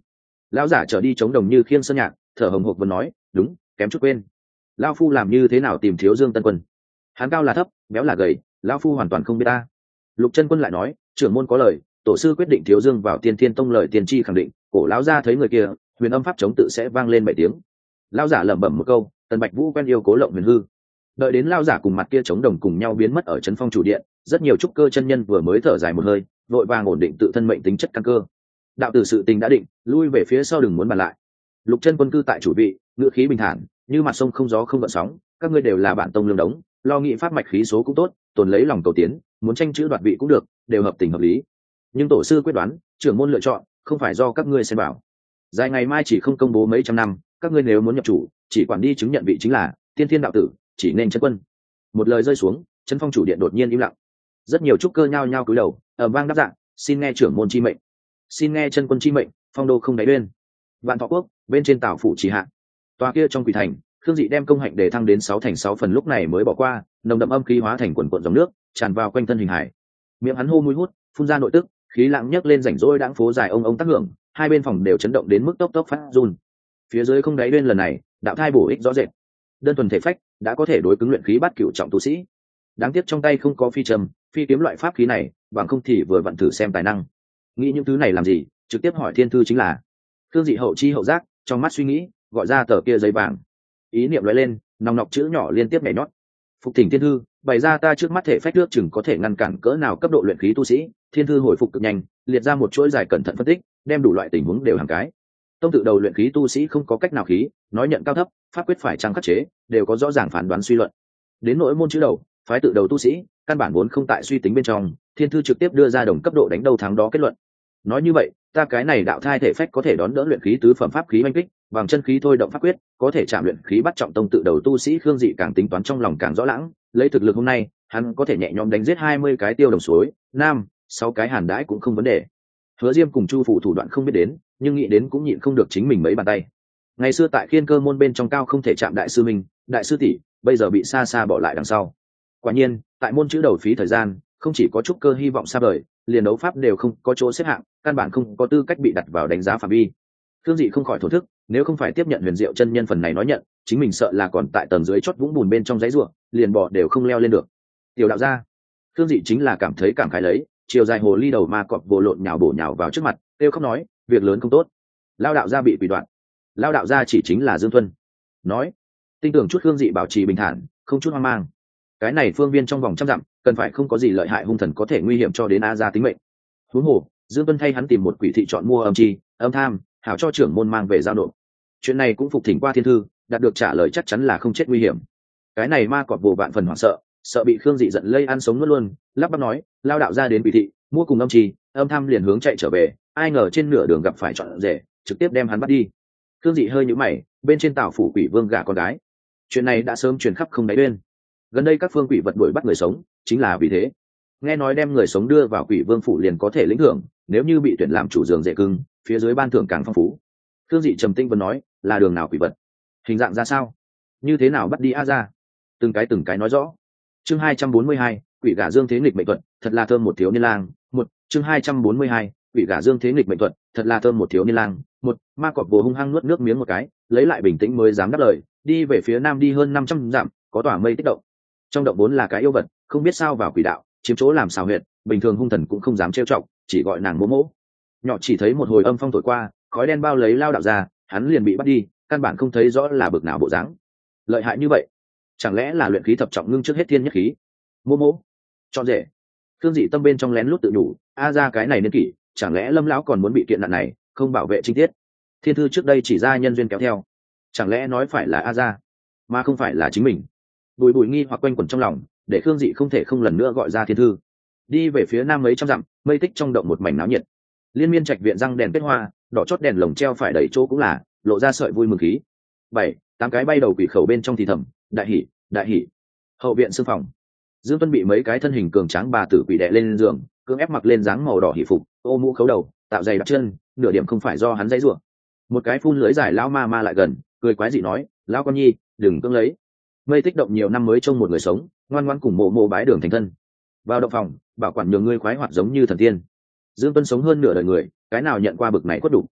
Lão giả trở đi chống đồng như khiêng sơn nhạc, thở hồng hộc vẫn nói, đúng, kém chút quên. Lão phu làm như thế nào tìm Thiếu Dương Tân Quân? Hắn cao là thấp, béo là gầy, lão phu hoàn toàn không biết ta. Lục Chân Quân lại nói, trưởng môn có lời, tổ sư quyết định Thiếu Dương vào Tiên Thiên Tông, lời tiên tri khẳng định, cổ lão gia thấy người kia, huyền âm pháp chống tự sẽ vang lên 7 tiếng. Lão giả lẩm bẩm một câu, Tần Bạch Vũ quen yêu Cố Lộng Huyền Hư. Đợi đến lão giả cùng mặt kia chống đồng cùng nhau biến mất ở trấn phong chủ điện, rất nhiều trúc cơ chân nhân vừa mới thở dài một hơi, vội vàng ổn định tự thân mệnh tính chất căn cơ. Đạo tử sự tình đã định, lui về phía sau đừng muốn bàn lại. Lục Chân Quân cư tại chủ vị, ngữ khí bình thản, như mặt sông không gió không gợn sóng, các ngươi đều là bản tông lương đống, lo nghĩ pháp mạch khí số cũng tốt, tồn lấy lòng cầu tiến, muốn tranh chữ đoạt vị cũng được, đều hợp tình hợp lý. Nhưng tổ sư quyết đoán, trưởng môn lựa chọn, không phải do các ngươi xem bảo. Dài ngày mai chỉ không công bố mấy trăm năm, các ngươi nếu muốn nhập chủ, chỉ quản đi chứng nhận vị chính là tiên thiên đạo tử, chỉ nên chân quân. Một lời rơi xuống, Trấn Phong chủ điện đột nhiên im lặng. Rất nhiều trúc cơ nhao nhao cúi đầu, vang đáp dạng, xin nghe trưởng môn chi mệnh, xin nghe chân quân chi mệnh, phong đô không đáy uyên. Vạn Thọ Quốc, bên trên Tảo phủ chỉ hạ. Tòa kia trong quỷ thành, Khương Dị đem công hạnh để thăng đến 6 thành 6 phần, lúc này mới bỏ qua, nồng đậm âm khí hóa thành quần cuộn dòng nước, tràn vào quanh thân hình hải. Miệng hắn hô mũi hút, phun ra nội tức, khí lặng nhấc lên rảnh rỗi đãng phố dài ông tác hưởng, hai bên phòng đều chấn động đến mức tốc tốc phát run. Phía dưới không đáy uyên lần này, đạo thai bổ ích rõ rệt. Đơn thuần thể phách đã có thể đối cứng luyện khí bát cửu trọng tu sĩ. Đáng tiếc trong tay không có phi trầm, phi kiếm loại pháp khí này, bằng không thì vừa vặn thử xem tài năng. Nghĩ những thứ này làm gì, trực tiếp hỏi thiên thư chính là. Khương Dị hậu chi hậu giác, trong mắt suy nghĩ, gọi ra tờ kia giấy vàng. Ý niệm lóe lên, nòng nọc chữ nhỏ liên tiếp nhảy nhót. Phục thỉnh thiên thư, bày ra ta trước mắt thể phách nước chừng có thể ngăn cản cỡ nào cấp độ luyện khí tu sĩ. Thiên thư hồi phục cực nhanh, liệt ra một chuỗi dài cẩn thận phân tích, đem đủ loại tình huống đều hàng cái. Tông tự đầu luyện khí tu sĩ không có cách nào khí, nói nhận cao thấp, pháp quyết phải trang khắc chế, đều có rõ ràng phán đoán suy luận. Đến nội môn chữ đầu, phái tự đầu tu sĩ, căn bản vốn không tại suy tính bên trong, thiên thư trực tiếp đưa ra đồng cấp độ đánh đầu thắng đó kết luận. Nói như vậy, ta cái này đạo thai thể phách có thể đón đỡ luyện khí tứ phẩm pháp khí oanh kích, bằng chân khí thôi động pháp quyết, có thể chạm luyện khí bắt trọng tông tự đầu tu sĩ. Khương Dị càng tính toán trong lòng càng rõ lãng, lấy thực lực hôm nay, hắn có thể nhẹ nhõm đánh giết 20 cái tiêu đồng suối, nam, 6 cái hàn đãi cũng không vấn đề. Hứa Diêm cùng Chu phụ thủ đoạn không biết đến, nhưng nghĩ đến cũng nhịn không được chính mình mấy bàn tay. Ngày xưa tại Khiên Cơ môn bên trong cao không thể chạm đại sư minh, đại sư tỷ, bây giờ bị xa xa bỏ lại đằng sau. Quả nhiên, tại môn chữ đầu phí thời gian, không chỉ có trúc cơ hy vọng xa vời, liền đấu pháp đều không có chỗ xếp hạng, căn bản không có tư cách bị đặt vào đánh giá phạm vi. Khương Dị không khỏi thổ thức, nếu không phải tiếp nhận Huyền Diệu chân nhân phần này nói nhận, chính mình sợ là còn tại tầng dưới chót vũng bùn bên trong giấy ruộng, liền bỏ đều không leo lên được. Tiểu đạo gia, Khương Dị chính là cảm thấy cảm khái lấy, chiều dài hồ ly đầu ma cọp vô lộn nhào bổ nhào vào trước mặt, kêu khóc nói, việc lớn không tốt, lao đạo gia bị quỷ đoạn. Lao đạo gia chỉ chính là Dương Thuân. Nói, tin tưởng chút Khương Dị bảo trì bình thản, không chút hoang mang. Cái này phương viên trong vòng trăm dặm, cần phải không có gì lợi hại hung thần có thể nguy hiểm cho đến A gia tính mệnh. Huống hồ, Dương Tuân thay hắn tìm một quỷ thị chọn mua âm chi, âm tham, hảo cho trưởng môn mang về giao nộp. Chuyện này cũng phục thỉnh qua thiên thư, đạt được trả lời chắc chắn là không chết nguy hiểm. Cái này ma cọp vô vạn phần hoảng sợ, sợ bị Khương Dị giận lây ăn sống nuốt luôn, lắp bắp nói, lao đạo ra đến quỷ thị, mua cùng âm chi, âm tham liền hướng chạy trở về, ai ngờ trên nửa đường gặp phải chọn rể, trực tiếp đem hắn bắt đi. Khương Dị hơi nhíu mày, bên trên Tảo phủ quỷ vương gả con gái. Chuyện này đã sớm truyền khắp không đáy uyên. Gần đây các phương quỷ vật đuổi bắt người sống, chính là vì thế. Nghe nói đem người sống đưa vào quỷ vương phủ liền có thể lĩnh thưởng, nếu như bị tuyển làm chủ giường dễ cưng, phía dưới ban thưởng càng phong phú. Khương Dị trầm tinh vẫn nói, là đường nào quỷ vật, hình dạng ra sao, như thế nào bắt đi A ra, từng cái nói rõ. Chương 242, quỷ gả Dương Thế nghịch mệnh thuật, thật là thơm một thiếu niên lang. Một, chương 242, quỷ gả Dương Thế nghịch mệnh thuật, thật là thơm một thiếu niên lang. Một, ma cọp vồ hung hăng nuốt nước miếng một cái, lấy lại bình tĩnh mới dám đáp lời, đi về phía nam đi hơn 500 dặm, có tỏa mây tích động. Trong động vốn là cái yêu vật, không biết sao vào quỷ đạo, chiếm chỗ làm xào huyệt, bình thường hung thần cũng không dám trêu chọc, chỉ gọi nàng mỗ mỗ. Nhỏ chỉ thấy một hồi âm phong thổi qua, khói đen bao lấy lao đạo ra, hắn liền bị bắt đi, căn bản không thấy rõ là bực nào bộ dáng. Lợi hại như vậy, chẳng lẽ là luyện khí thập trọng ngưng trước hết thiên nhất khí? Mỗ mỗ, chọn rể. Thương Dị tâm bên trong lén lút tự nhủ, a ra cái này niên kỷ, chẳng lẽ Lâm lão còn muốn bị kiện nạn này, không bảo vệ trinh tiết. Thiên thư trước đây chỉ ra nhân duyên kéo theo, chẳng lẽ nói phải là a ra, mà không phải là chính mình? Bùi bùi nghi hoặc quanh quẩn trong lòng, để Khương Dị không thể không lần nữa gọi ra thiên thư. Đi về phía nam mấy trăm dặm, mây tích trong động một mảnh náo nhiệt. Liên miên trạch viện răng đèn kết hoa, đỏ chót đèn lồng treo phải đầy chỗ cũng là, lộ ra sợi vui mừng khí. 7, 8 cái bay đầu quỷ khẩu bên trong thì thầm, đại hỉ, đại hỉ. Hậu viện sư phòng, Dương Tuân bị mấy cái thân hình cường tráng bà tử quỷ đè lên giường, cưỡng ép mặc lên dáng màu đỏ hỉ phục, ô mũ khấu đầu, tạo giày đặt chân, nửa điểm không phải do hắn dãy rủa. Một cái phun lưỡi dài lão ma ma lại gần, cười quái dị nói, lão con nhi, đừng cưỡng lấy. Mây tích động nhiều năm mới trông một người sống, ngoan ngoãn cùng mộ mộ bái đường thành thân. Vào động phòng, bảo quản nhường ngươi khoái hoạt giống như thần tiên. Dương Tuân sống hơn nửa đời người, cái nào nhận qua bực này khuất đủ.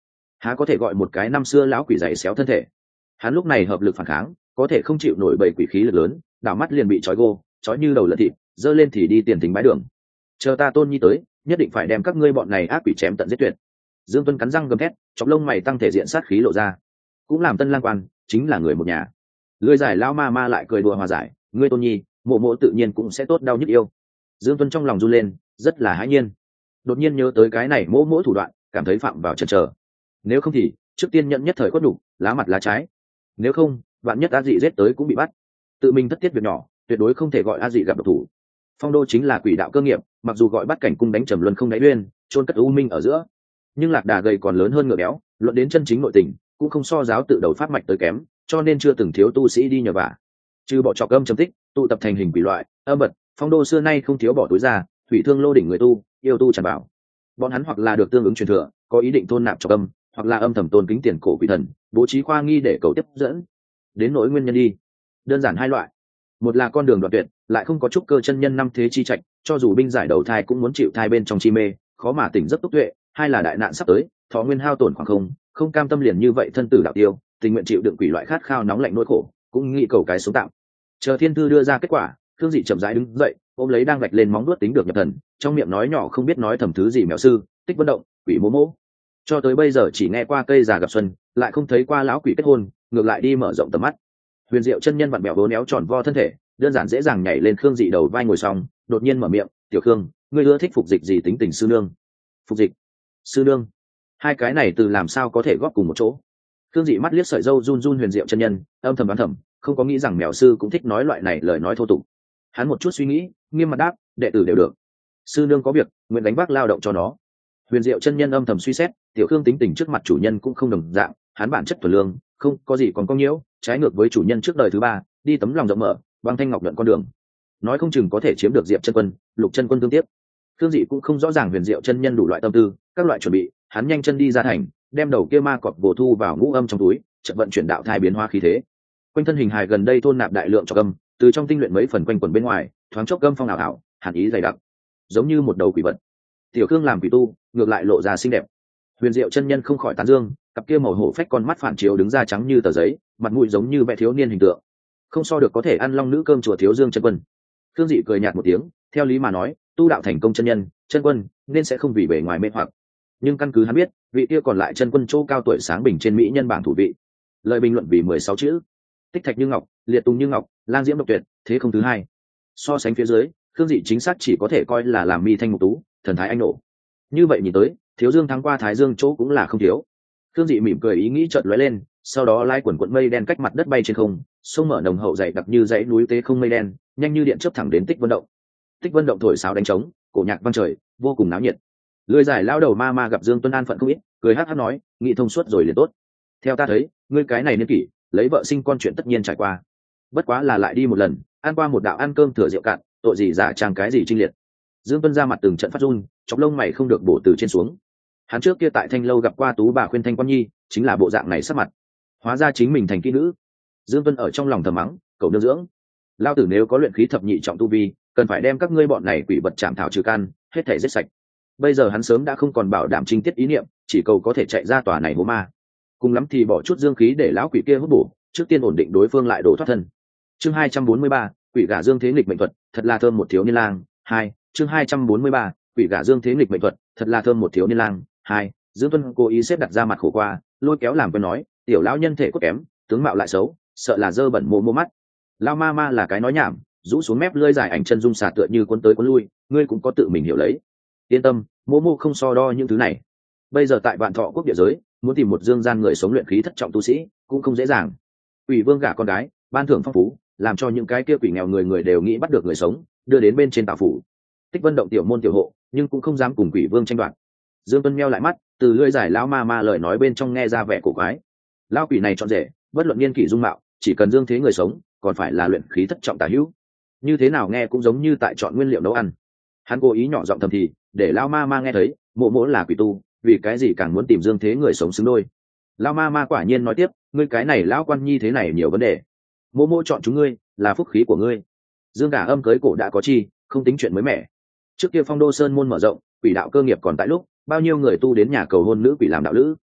há có thể gọi một cái năm xưa lão quỷ dày xéo thân thể. Hắn lúc này hợp lực phản kháng, có thể không chịu nổi bầy quỷ khí lực lớn, đảo mắt liền bị trói gô, trói như đầu lợn thịt, giơ lên thì đi tiền thính bái đường. Chờ ta Tôn Nhi tới, nhất định phải đem các ngươi bọn này ác quỷ chém tận giết tuyệt. Dương Tuân cắn răng gầm thét, chọc lông mày tăng thể diện sát khí lộ ra. Cũng làm Tân Lang quan, chính là người một nhà. Lưỡi dài lao ma ma lại cười đùa hòa giải, ngươi Tôn Nhi, mộ mộ tự nhiên cũng sẽ tốt đau nhức yêu. Dương Tuân trong lòng run lên, rất là hãi nhiên. Đột nhiên nhớ tới cái này mỗ thủ đoạn, cảm thấy phạm vào chần chờ. Nếu không thì trước tiên nhận nhất thời khuất đủ, lá mặt lá trái. Nếu không, vạn nhất A Dị giết tới cũng bị bắt. Tự mình thất tiết việc nhỏ, tuyệt đối không thể gọi A Dị gặp độc thủ. Phong đô chính là quỷ đạo cơ nghiệp, mặc dù gọi bắt cảnh cung đánh trầm luân không đáy uyên, chôn cất u minh ở giữa, nhưng lạc đà gầy còn lớn hơn ngựa béo, luận đến chân chính nội tình cũng không so giáo tự đầu pháp mạch tới kém, cho nên chưa từng thiếu tu sĩ đi nhờ vả. Trừ bỏ trọc âm chấm tích, tụ tập thành hình quỷ loại âm bật, phong đô xưa nay không thiếu bỏ túi ra, thủy thương lô đỉnh người tu, yêu tu tràn bảo. Bọn hắn hoặc là được tương ứng truyền thừa, có ý định thôn nạp trọc âm, hoặc là âm thầm tôn kính tiền cổ quỷ thần, bố trí khoa nghi để cầu tiếp dẫn. Đến nỗi nguyên nhân đi, đơn giản hai loại. Một là con đường đoạn tuyệt, lại không có trúc cơ chân nhân năm thế chi trạch, cho dù binh giải đầu thai cũng muốn chịu thai bên trong chi mê, khó mà tỉnh giấc túc tuệ. Hai là đại nạn sắp tới, thọ nguyên hao tổn khoảng không cam tâm liền như vậy thân tử đạo tiêu, tình nguyện chịu đựng quỷ loại khát khao nóng lạnh nỗi khổ, cũng nghĩ cầu cái sống tạm. Chờ thiên thư đưa ra kết quả, Thương Dị chậm rãi đứng dậy, ôm lấy đang vạch lên móng vuốt tính được nhập thần, trong miệng nói nhỏ không biết nói thầm thứ gì mèo sư, tích vân động, quỷ mô mô. Cho tới bây giờ chỉ nghe qua cây già gặp xuân, lại không thấy qua lão quỷ kết hôn, ngược lại đi mở rộng tầm mắt. Huyền Diệu chân nhân vặn bẹo vốn éo tròn vo thân thể, đơn giản dễ dàng nhảy lên Khương Dị đầu vai ngồi xong, đột nhiên mở miệng, "Tiểu Khương, ngươi ưa thích phục dịch gì tính tình sư nương?" Phục dịch, sư nương, hai cái này từ làm sao có thể góp cùng một chỗ? Khương Dị mắt liếc sợi râu run run Huyền Diệu chân nhân, âm thầm đoán thầm, không có nghĩ rằng mèo sư cũng thích nói loại này lời nói thô tục. Hắn một chút suy nghĩ, nghiêm mặt đáp, "Đệ tử đều được. Sư nương có việc, nguyện đánh vác lao động cho nó." Huyền Diệu chân nhân âm thầm suy xét, tiểu Khương tính tình trước mặt chủ nhân cũng không đồng dạng, hắn bản chất thuần lương, không có gì còn có nhiễu, trái ngược với chủ nhân trước đời thứ ba, đi tấm lòng rộng mở, băng thanh ngọc nhuận con đường, nói không chừng có thể chiếm được Diệp chân quân, Lục chân quân tương tiếp. Khương Dị cũng không rõ ràng Huyền Diệu chân nhân đủ loại tâm tư, các loại chuẩn bị, hắn nhanh chân đi ra thành, đem đầu kia ma cọp bổ thu vào ngũ âm trong túi, chợt vận chuyển đạo thai biến hóa khí thế. Quanh thân hình hài gần đây thôn nạp đại lượng cho âm, từ trong tinh luyện mấy phần quanh quần bên ngoài, thoáng chốc gâm phong ảo ảo, hàn ý dày đặc, giống như một đầu quỷ vật. Tiểu Khương làm quỷ tu, ngược lại lộ ra xinh đẹp. Huyền Diệu chân nhân không khỏi tán dương, cặp kia màu hổ phách con mắt phản chiếu đứng ra trắng như tờ giấy, mặt mũi giống như vẽ thiếu niên hình tượng, không so được có thể ăn long nữ cơm chùa thiếu dương chân quân. Khương Dị cười nhạt một tiếng, theo lý mà nói, tu đạo thành công chân quân nên sẽ không vì bề ngoài mê hoặc, nhưng căn cứ hắn biết, vị kia còn lại chân quân chỗ cao tuổi sáng bình trên mỹ nhân bảng thủ vị. Lời bình luận vì 16 chữ: tích thạch như ngọc, liệt tùng như ngọc, lang diễm độc tuyệt, thế không thứ hai. So sánh phía dưới, Khương Dị chính xác chỉ có thể coi là làm mi thanh mục tú, thần thái anh nộ. Như vậy nhìn tới, thiếu dương thắng qua thái dương chỗ cũng là không thiếu. Khương Dị mỉm cười, ý nghĩ chợt lóe lên, sau đó lai quần quận mây đen cách mặt đất bay trên không, sông mở nồng hậu dày đặc như dãy núi tế không mây đen, nhanh như điện chớp thẳng đến Tích Vân Động. Tích Vân Động thổi sáo đánh trống, cổ nhạc vang trời, vô cùng náo nhiệt. Lưỡi dài lao đầu ma ma gặp Dương Tuân an phận không ít, cười hắc hắc nói, nghĩ thông suốt rồi liền tốt. Theo ta thấy, ngươi cái này niên kỷ, lấy vợ sinh con chuyện tất nhiên trải qua. Bất quá là lại đi một lần, ăn qua một đạo ăn cơm thừa rượu cạn, tội gì giả trang cái gì trinh liệt. Dương Tuân ra mặt từng trận phát run, chọc lông mày không được bổ từ trên xuống. Hắn trước kia tại Thanh lâu gặp qua tú bà khuyên Thanh Quan Nhi, chính là bộ dạng này sắc mặt. Hóa ra chính mình thành kỹ nữ. Dương Tuân ở trong lòng thầm mắng, cậu nương dưỡng. Lao tử nếu có luyện khí thập nhị trọng tu vi, cần phải đem các ngươi bọn này quỷ vật chạm thảo trừ căn, hết thể giết sạch. Bây giờ hắn sớm đã không còn bảo đảm trinh tiết ý niệm, chỉ cầu có thể chạy ra tòa này hố ma. Cùng lắm thì bỏ chút dương khí để lão quỷ kia hút bổ, trước tiên ổn định đối phương lại đổ thoát thân. Chương 243, quỷ gả dương thế nghịch mệnh thuật, thật là thơm một thiếu niên lang. 2, chương 243, quỷ gả dương thế nghịch mệnh thuật, thật là thơm một thiếu niên lang. 2, Dương Tuân cố ý xếp đặt ra mặt khổ qua, lôi kéo làm quen nói, tiểu lão nhân thể cốt kém, tướng mạo lại xấu, sợ là dơ bẩn mô mắt. Lao ma ma là cái nói nhảm, rũ xuống mép lưỡi dài ảnh chân dung xà tựa như cuốn tới cuốn lui, ngươi cũng có tự mình hiểu lấy. Yên tâm, mô không so đo những thứ này. Bây giờ tại Vạn Thọ quốc địa giới, muốn tìm một dương gian người sống luyện khí thất trọng tu sĩ cũng không dễ dàng. Quỷ vương gả con gái, ban thưởng phong phú, làm cho những cái kia quỷ nghèo người đều nghĩ bắt được người sống, đưa đến bên trên tạo phủ. Tích Vân Động tiểu môn tiểu hộ, nhưng cũng không dám cùng quỷ vương tranh đoạt. Dương Tuân meo lại mắt, từ lưỡi giải lão ma ma lời nói bên trong nghe ra vẻ cổ quái. Lão quỷ này chọn rể, bất luận niên kỷ dung mạo, chỉ cần dương thế người sống, còn phải là luyện khí thất trọng tả hữu. Như thế nào nghe cũng giống như tại chọn nguyên liệu nấu ăn. Hắn cố ý nhỏ giọng thầm thì, để lão ma ma nghe thấy, mộ là quỷ tu, vì cái gì càng muốn tìm dương thế người sống xứng đôi. Lão ma ma quả nhiên nói tiếp, ngươi cái này lão quan nhi thế này nhiều vấn đề. Mộ chọn chúng ngươi, là phúc khí của ngươi. Dương gả âm cưới cổ đã có chi, không tính chuyện mới mẻ. Trước kia Phong Đô Sơn môn mở rộng, quỷ đạo cơ nghiệp còn tại lúc, bao nhiêu người tu đến nhà cầu hôn nữ quỷ làm đạo lữ.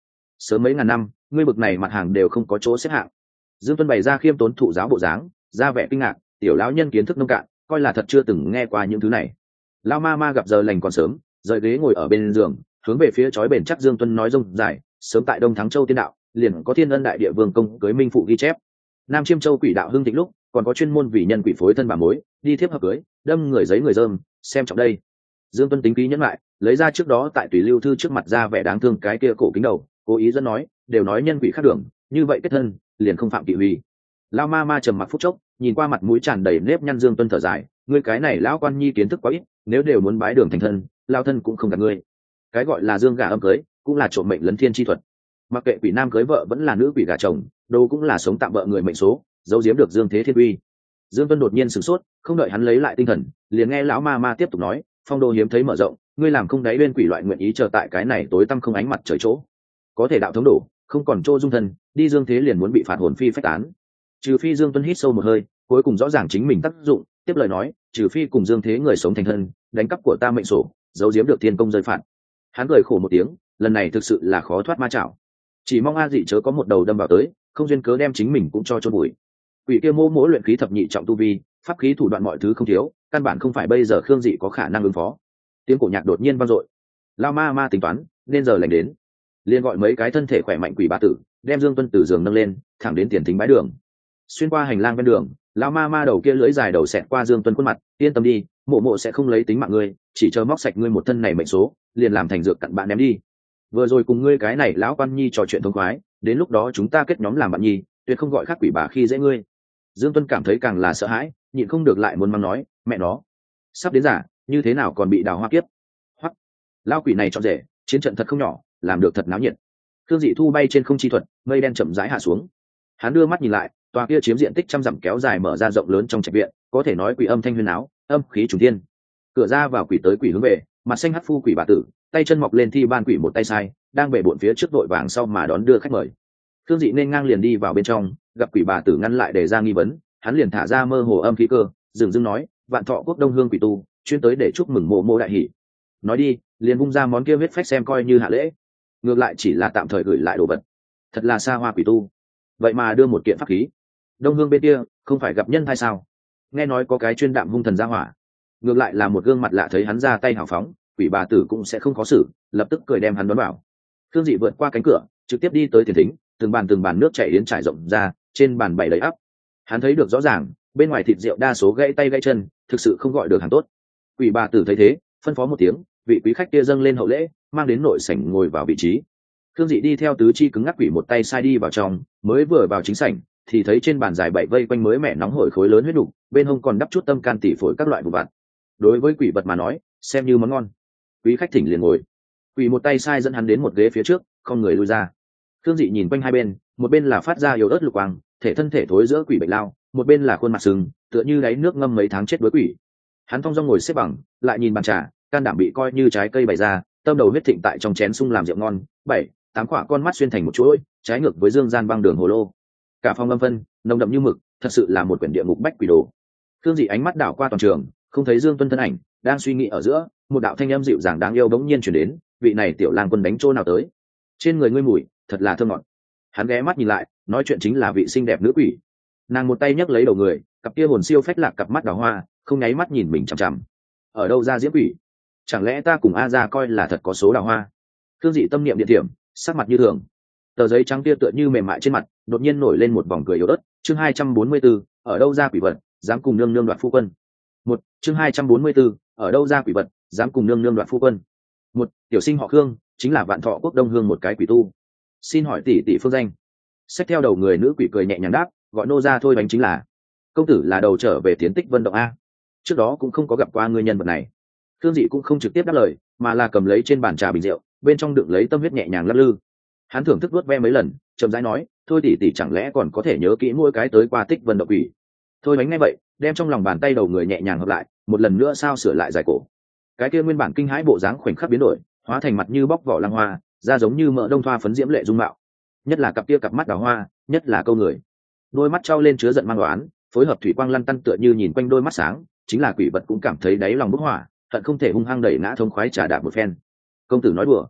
sớm mấy ngàn năm ngươi bực này mặt hàng đều không có chỗ xếp hạng. Dương Tuân bày ra khiêm tốn thụ giáo bộ dáng, ra vẻ kinh ngạc, tiểu lão nhân kiến thức nông cạn, coi là thật chưa từng nghe qua những thứ này. Lão ma ma gặp giờ lành còn sớm, rời ghế ngồi ở bên giường, hướng về phía chói bền chắc Dương Tuân nói rông dài, sớm tại Đông Thắng Châu tiên đạo, liền có Thiên Ân đại địa vương công cưới minh phụ ghi chép. Nam Chiêm Châu quỷ đạo hưng thịnh lúc, còn có chuyên môn vì nhân quỷ phối thân bà mối, đi thiếp hợp cưới, đâm người giấy người dơm, xem trọng đây. Dương Tuân tính ký nhẫn lại, lấy ra trước đó tại tùy lưu thư trước mặt ra vẻ đáng thương cái kia cổ kính đầu, cố ý dẫn nói, đều nói nhân quỷ khác đường, như vậy kết thân, liền không phạm kỵ huy. Lão ma ma trầm mặc phút chốc, nhìn qua mặt mũi tràn đầy nếp nhăn Dương Tuân thở dài, ngươi cái này lão quan nhi kiến thức quá ít, nếu đều muốn bái đường thành thân, lao thân cũng không gạt ngươi. Cái gọi là dương gà âm cưới, cũng là trộm mệnh lấn thiên chi thuật. Mặc kệ quỷ nam cưới vợ vẫn là nữ quỷ gả chồng, đâu cũng là sống tạm bợ người mệnh số, giấu giếm được dương thế thiên uy. Dương Tuân đột nhiên sửng sốt, không đợi hắn lấy lại tinh thần, liền nghe lão ma ma tiếp tục nói, phong đô hiếm thấy mở rộng, ngươi làm không đáy bên quỷ loại nguyện ý chờ tại cái này tối tăm không ánh mặt trời chỗ, có thể đạo thống đổ, không còn chỗ dung thân, đi dương thế liền muốn bị phạt hồn phi phách tán. Trừ phi Dương Tuân hít sâu một hơi, cuối cùng rõ ràng chính mình tác dụng, tiếp lời nói, trừ phi cùng dương thế người sống thành thân, đánh cắp của ta mệnh sổ, giấu giếm được thiên công rơi phạt. Hắn cười khổ một tiếng, lần này thực sự là khó thoát ma chảo, chỉ mong a dị chớ có một đầu đâm vào tới, không duyên cớ đem chính mình cũng cho chôn bụi. Quỷ kia mô mỗ luyện khí thập nhị trọng tu vi, pháp khí thủ đoạn mọi thứ không thiếu, căn bản không phải bây giờ Khương Dị có khả năng ứng phó. Tiếng cổ nhạc đột nhiên vang dội, lao ma ma tính toán, nên giờ lành đến, liền gọi mấy cái thân thể khỏe mạnh quỷ bà tử, đem Dương Tuân từ giường nâng lên, thẳng đến tiền thính bái đường. Xuyên qua hành lang ven đường, lão ma ma đầu kia lưỡi dài đầu xẹt qua Dương Tuân khuôn mặt, yên tâm đi, mộ mộ sẽ không lấy tính mạng ngươi, chỉ chờ móc sạch ngươi một thân này mệnh số, liền làm thành dược cặn bạn ném đi. Vừa rồi cùng ngươi cái này lão quan nhi trò chuyện thông khoái, đến lúc đó chúng ta kết nhóm làm bạn nhi, tuyệt không gọi khác quỷ bà khi dễ ngươi. Dương Tuân cảm thấy càng là sợ hãi, nhịn không được lại muốn mắng nói, mẹ nó, sắp đến giả, như thế nào còn bị đào hoa kiếp. Hoắc, lão quỷ này cho rể, chiến trận thật không nhỏ, làm được thật náo nhiệt. Khương Dị thu bay trên không chi thuật, mây đen chậm rãi hạ xuống. Hắn đưa mắt nhìn lại, tòa kia chiếm diện tích trăm dặm kéo dài mở ra rộng lớn trong trạch viện, có thể nói quỷ âm thanh huyên áo, âm khí trùng thiên. Cửa ra vào quỷ tới quỷ hướng về, mặt xanh hắc phu quỷ bà tử, tay chân mọc lên thi ban quỷ một tay sai, đang bể bộn phía trước vội vàng sau mà đón đưa khách mời. Khương Dị nên ngang liền đi vào bên trong, gặp quỷ bà tử ngăn lại để ra nghi vấn, hắn liền thả ra mơ hồ âm khí cơ, dừng dưng nói, vạn thọ quốc đông hương quỷ tu, chuyên tới để chúc mừng mộ mộ đại hỷ. Nói đi, liền vung ra món kia huyết phách xem coi như hạ lễ, ngược lại chỉ là tạm thời gửi lại đồ vật. Thật là xa hoa quỷ tu, vậy mà đưa một kiện pháp khí. Đông hương bên kia không phải gặp nhân hay sao? Nghe nói có cái chuyên đạm hung thần ra hỏa, ngược lại là một gương mặt lạ, thấy hắn ra tay hào phóng, quỷ bà tử cũng sẽ không khó xử, lập tức cười đem hắn đón vào. Khương Dị vượt qua cánh cửa, trực tiếp đi tới tiền thính, từng bàn nước chảy đến trải rộng ra, trên bàn bày đầy ắp. Hắn thấy được rõ ràng, bên ngoài thịt rượu đa số gãy tay gãy chân, thực sự không gọi được hàng tốt. Quỷ bà tử thấy thế, phân phó một tiếng, vị quý khách kia dâng lên hậu lễ, mang đến nội sảnh ngồi vào vị trí. Khương Dị đi theo tứ chi cứng ngắc quỷ một tay sai đi vào trong, mới vừa vào chính sảnh, thì thấy trên bàn dài bảy vây quanh mới mẻ nóng hổi khối lớn huyết đục, bên hông còn đắp chút tâm can tỷ phổi các loại vụ vặt. Đối với quỷ vật mà nói, xem như món ngon. Quý khách thỉnh liền ngồi. Quỷ một tay sai dẫn hắn đến một ghế phía trước, không người lui ra. Khương Dị nhìn quanh hai bên, một bên là phát ra yếu ớt lục quang, thể thân thể thối giữa quỷ bệnh lao, một bên là khuôn mặt sưng, tựa như đáy nước ngâm mấy tháng chết đối quỷ. Hắn thong dong ngồi xếp bằng, lại nhìn bàn trà, can đảm bị coi như trái cây bày ra, tâm đầu huyết thịnh tại trong chén sung làm rượu ngon, 7-8 quả con mắt xuyên thành một chuỗi, trái ngược với dương gian băng đường hồ lô. Cả phòng âm phân, nồng đậm như mực, thật sự là một quyển địa ngục bách quỷ đồ. Khương Dị ánh mắt đảo qua toàn trường, không thấy Dương Tuân thân ảnh, đang suy nghĩ ở giữa, một đạo thanh âm dịu dàng đáng yêu bỗng nhiên truyền đến, vị này tiểu lang quân đánh chỗ nào tới? Trên người ngươi mùi, thật là thơm ngọt. Hắn ghé mắt nhìn lại, nói chuyện chính là vị xinh đẹp nữ quỷ. Nàng một tay nhấc lấy đầu người, cặp kia hồn siêu phách lạc cặp mắt đào hoa, không nháy mắt nhìn mình chằm chằm. Ở đâu ra diễm quỷ? Chẳng lẽ ta cùng A gia coi là thật có số đào hoa? Khương Dị tâm niệm điện thiểm, sắc mặt như thường. Tờ giấy trắng kia tựa như mềm mại trên mặt, đột nhiên nổi lên một vòng cười yếu ớt. Chương 244, ở đâu ra quỷ vật, dám cùng nương nương đoạt phu quân. Chương 244, ở đâu ra quỷ vật, dám cùng nương nương đoạt phu quân. Tiểu sinh họ Khương, chính là Vạn Thọ quốc Đông Hương một cái quỷ tu. Xin hỏi tỷ tỷ phương danh? Xách theo đầu người nữ quỷ cười nhẹ nhàng đáp, gọi nô ra thôi bánh chính là. Công tử là đầu trở về Tiến Tích Vân Động a. Trước đó cũng không có gặp qua người nhân vật này. Khương Dị cũng không trực tiếp đáp lời, mà là cầm lấy trên bàn trà bình rượu, bên trong đựng lấy tâm huyết nhẹ nhàng lắc lư. Hắn thưởng thức vuốt ve mấy lần, chậm rãi nói, thôi tỷ tỷ chẳng lẽ còn có thể nhớ kỹ mỗi cái tới qua Tích Vân Động quỷ. Thôi bánh ngay vậy, đem trong lòng bàn tay đầu người nhẹ nhàng hợp lại, một lần nữa sao sửa lại dài cổ. Cái kia nguyên bản kinh hãi bộ dáng khoảnh khắc biến đổi, hóa thành mặt như bóc vỏ lăng hoa, da giống như mỡ đông thoa phấn diễm lệ dung mạo. Nhất là cặp kia cặp mắt đào hoa, nhất là câu người. Đôi mắt trao lên chứa giận mang đoán, phối hợp thủy quang lăn tăn tựa như nhìn quanh đôi mắt sáng, chính là quỷ vật cũng cảm thấy đáy lòng bốc hỏa, hận không thể hung hăng đẩy ngã thông khoái trà đạp một phen. Công tử nói đùa.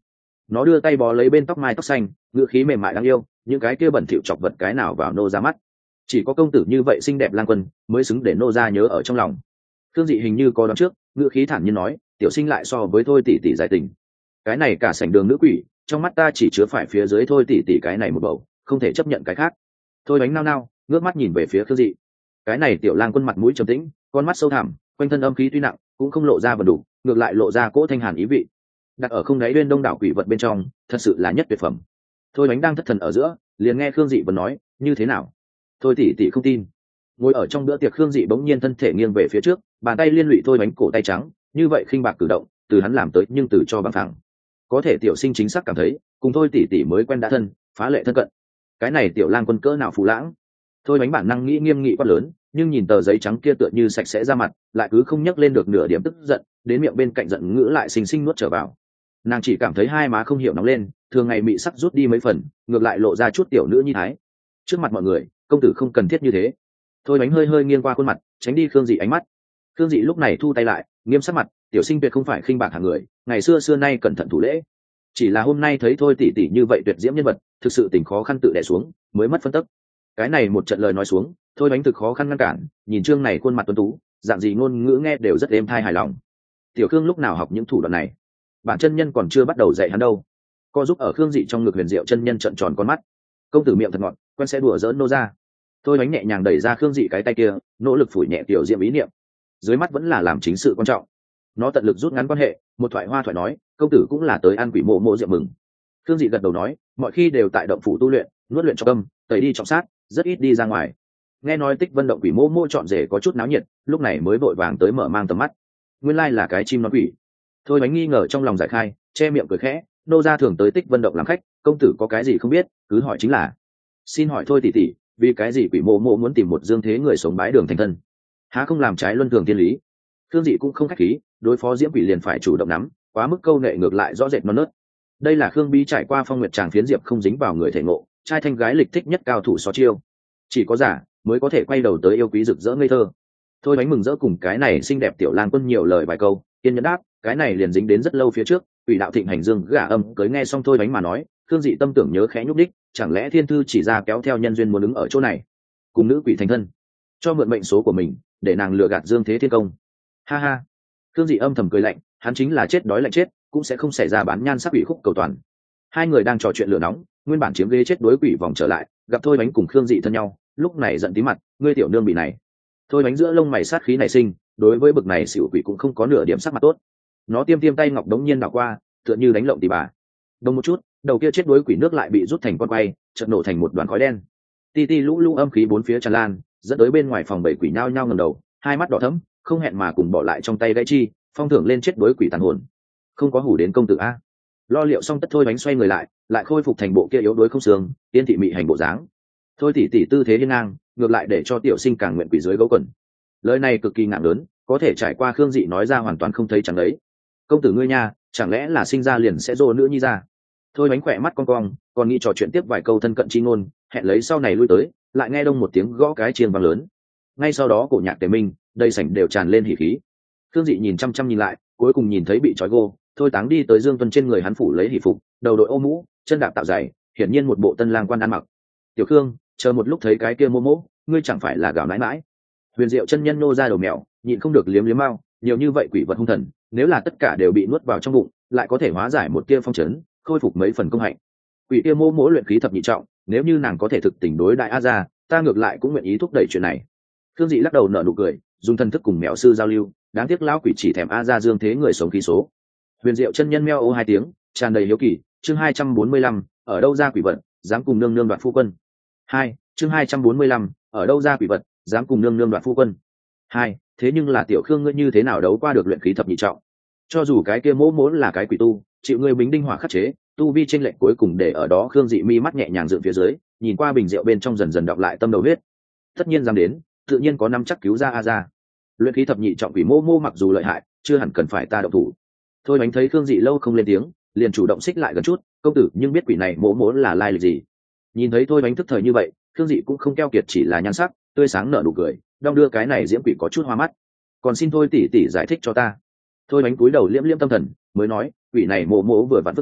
Nó đưa tay bó lấy bên tóc mai tóc xanh, ngữ khí mềm mại đáng yêu, những cái kia bẩn thỉu chọc vật cái nào vào nô ra mắt. Chỉ có công tử như vậy xinh đẹp lang quân mới xứng để nô ra nhớ ở trong lòng. Thương Dị hình như có đoán trước, ngữ khí thản nhiên nói, tiểu sinh lại so với thôi tỷ tỷ giải tình. Cái này cả sảnh đường nữ quỷ, trong mắt ta chỉ chứa phải phía dưới thôi tỷ tỷ cái này một bầu, không thể chấp nhận cái khác. Thôi bánh nao nao, ngước mắt nhìn về phía Thương Dị. Cái này tiểu lang quân mặt mũi trầm tĩnh, con mắt sâu thẳm, quanh thân âm khí tuy nặng, cũng không lộ ra vần đủ, ngược lại lộ ra cỗ thanh hàn ý vị. Đặt ở không đáy bên đông đảo quỷ vật bên trong, thật sự là nhất tuyệt phẩm. Thôi bánh đang thất thần ở giữa, liền nghe Khương Dị vẫn nói, như thế nào? Thôi tỷ tỷ không tin. Ngồi ở trong bữa tiệc, Khương Dị bỗng nhiên thân thể nghiêng về phía trước, bàn tay liên lụy thôi bánh cổ tay trắng, như vậy khinh bạc cử động, từ hắn làm tới nhưng từ cho bằng thẳng. Có thể tiểu sinh chính xác cảm thấy, cùng thôi tỷ tỷ mới quen đã thân, phá lệ thân cận. Cái này tiểu lang quân cỡ nào phù lãng. Thôi bánh bản năng nghĩ nghiêm nghị quát lớn, nhưng nhìn tờ giấy trắng kia tựa như sạch sẽ ra mặt, lại cứ không nhắc lên được nửa điểm tức giận, đến miệng bên cạnh giận ngữ lại xinh xinh nuốt trở vào. Nàng chỉ cảm thấy hai má không hiểu nóng lên, thường ngày bị sắc rút đi mấy phần, ngược lại lộ ra chút tiểu nữ nhi thái. Trước mặt mọi người, công tử không cần thiết như thế. Thôi bánh hơi hơi nghiêng qua khuôn mặt, tránh đi Khương Dị ánh mắt. Khương Dị lúc này thu tay lại, nghiêm sắc mặt, tiểu sinh tuyệt không phải khinh bạc hàng người, ngày xưa xưa nay cẩn thận thủ lễ. Chỉ là hôm nay thấy thôi tỷ tỷ như vậy tuyệt diễm nhân vật, thực sự tình khó khăn tự đè xuống, mới mất phân tức. Cái này một trận lời nói xuống, thôi bánh thực khó khăn ngăn cản, nhìn Trương này khuôn mặt tuấn tú, dạng gì ngôn ngữ nghe đều rất êm thai hài lòng. Tiểu Khương lúc nào học những thủ đoạn này? Bản chân nhân còn chưa bắt đầu dạy hắn đâu. Co giúp ở Khương Dị trong ngực Huyền Diệu chân nhân trợn tròn con mắt. Công tử miệng thật ngọt, quen sẽ đùa giỡn nô ra. Thôi bánh nhẹ nhàng đẩy ra Khương Dị cái tay kia, nỗ lực phủi nhẹ tiểu diệm ý niệm. Dưới mắt vẫn là làm chính sự quan trọng. Nó tận lực rút ngắn quan hệ, một thoại hoa thoại nói, công tử cũng là tới ăn quỷ mộ mộ rượu mừng. Khương Dị gật đầu nói, mọi khi đều tại động phủ tu luyện, nuốt luyện trọng âm, tẩy đi trọng sát, rất ít đi ra ngoài. Nghe nói Tích Vân động quỷ mộ mộ chọn rể có chút náo nhiệt, lúc này mới vội vàng tới mở mang tầm mắt. Nguyên lai là cái chim non quỷ. Thôi bánh nghi ngờ trong lòng giải khai, che miệng cười khẽ, nô gia thường tới Tích Vân động làm khách, công tử có cái gì không biết, cứ hỏi chính là. Xin hỏi thôi tỷ tỷ, vì cái gì quỷ mộ mộ muốn tìm một dương thế người sống bái đường thành thân? Há không làm trái luân thường thiên lý? Thương Dị cũng không khách khí, đối phó diễm quỷ liền phải chủ động nắm, quá mức câu nệ ngược lại rõ rệt non nớt. Đây là Khương Bi trải qua phong nguyệt tràng phiến diệp không dính vào người thể ngộ, trai thanh gái lịch thích nhất cao thủ so chiêu, chỉ có giả mới có thể quay đầu tới yêu quý rực rỡ ngây thơ. Thôi bánh mừng rỡ cùng cái này xinh đẹp tiểu lang quân nhiều lời vài câu, kiên nhẫn đáp, cái này liền dính đến rất lâu phía trước, quỷ đạo thịnh hành dương gả âm cưới. Nghe xong thôi bánh mà nói, Khương Dị tâm tưởng nhớ khẽ nhúc đích, chẳng lẽ thiên thư chỉ ra kéo theo nhân duyên muốn đứng ở chỗ này, cùng nữ quỷ thành thân, cho mượn mệnh số của mình để nàng lừa gạt dương thế thiên công. Ha ha. Khương Dị âm thầm cười lạnh, hắn chính là chết đói lạnh chết cũng sẽ không xảy ra bán nhan sắc ủy khúc cầu toàn. Hai người đang trò chuyện lửa nóng, nguyên bản chiếm ghế chết đối quỷ vòng trở lại, gặp thôi bánh cùng Khương Dị thân nhau, lúc này giận tí mặt, ngươi tiểu nương bị này. Thôi bánh giữa lông mày sát khí nảy sinh, đối với bực này xỉu quỷ cũng không có nửa điểm sắc mặt tốt. Nó tiêm tiêm tay ngọc đống nhiên đảo qua, tựa như đánh lộng tỉ bà. Đông một chút, đầu kia chết đối quỷ nước lại bị rút thành con quay, chợt nổ thành một đoàn khói đen. Ti ti lũ lũ âm khí bốn phía tràn lan, dẫn tới bên ngoài phòng bảy quỷ nhao nhao ngẩng đầu, hai mắt đỏ thẫm, không hẹn mà cùng bỏ lại trong tay gãy chi, phong thưởng lên chết đối quỷ tàn hồn. Không có hủ đến công tử a. Lo liệu xong tất thôi bánh xoay người lại khôi phục thành bộ kia yếu đuối không xương, tiên thị mị hành bộ dáng. Thôi tỷ tỷ tư thế hiên ngang, ngược lại để cho tiểu sinh càng nguyện quỷ dưới gấu quần. Lời này cực kỳ nặng lớn, có thể trải qua Khương Dị nói ra hoàn toàn không thấy chẳng đấy. Công tử ngươi nha, chẳng lẽ là sinh ra liền sẽ dô nữa nhi ra? Thôi bánh khỏe mắt con cong, còn nghĩ trò chuyện tiếp vài câu thân cận chi ngôn, hẹn lấy sau này lui tới, lại nghe đông một tiếng gõ cái chiêng vang lớn. Ngay sau đó cổ nhạc tề minh, đầy sảnh đều tràn lên hỉ khí. Khương Dị nhìn chăm chăm nhìn lại, cuối cùng nhìn thấy bị trói gô, thôi táng đi tới Dương Tuân trên người hắn phủ lấy hỉ phục, đầu đội ô mũ, chân đạp tạo giày, hiển nhiên một bộ tân lang quan ăn mặc. Tiểu Khương, chờ một lúc thấy cái kia mô mỗ, ngươi chẳng phải là gạo nãi mãi? Huyền Diệu chân nhân nô ra đầu mèo, nhịn không được liếm liếm mao, nhiều như vậy quỷ vật hung thần, nếu là tất cả đều bị nuốt vào trong bụng, lại có thể hóa giải một tia phong trấn, khôi phục mấy phần công hạnh. Quỷ kia mô mỗ luyện khí thập nhị trọng, nếu như nàng có thể thực tình đối đại a gia, ta ngược lại cũng nguyện ý thúc đẩy chuyện này. Khương Dị lắc đầu nở nụ cười, dùng thần thức cùng mèo sư giao lưu, đáng tiếc lão quỷ chỉ thèm a gia dương thế người sống khí số. Huyền Diệu chân nhân meo ô hai tiếng, tràn đầy hiếu kỳ, chương 245, ở đâu ra quỷ vật, dám cùng nương nương đoạt phu quân. Chương 245, ở đâu ra quỷ vật, dám cùng nương nương đoạt phu quân. Thế nhưng là tiểu Khương ngươi như thế nào đấu qua được luyện khí thập nhị trọng? Cho dù cái kia mỗ mỗ là cái quỷ tu, chịu ngươi bính đinh hỏa khắc chế, tu vi chênh lệch cuối cùng để ở đó. Khương Dị mi mắt nhẹ nhàng dựng phía dưới, nhìn qua bình rượu bên trong dần dần đọc lại tâm đầu huyết. Tất nhiên dám đến, tự nhiên có năm chắc cứu ra a ra. Luyện khí thập nhị trọng quỷ mô mô mặc dù lợi hại, chưa hẳn cần phải ta động thủ. Thôi bánh thấy Khương Dị lâu không lên tiếng, liền chủ động xích lại gần chút, công tử nhưng biết quỷ này mỗ mỗ là lai lịch gì? Nhìn thấy thôi bánh thức thời như vậy, Khương Dị cũng không keo kiệt, chỉ là nhan sắc tươi sáng nở nụ cười, đong đưa cái này diễm quỷ có chút hoa mắt. Còn xin thôi tỷ tỷ giải thích cho ta. Thôi bánh cúi đầu liễm liễm tâm thần, mới nói, quỷ này mỗ mỗ vừa vặn phức tạp,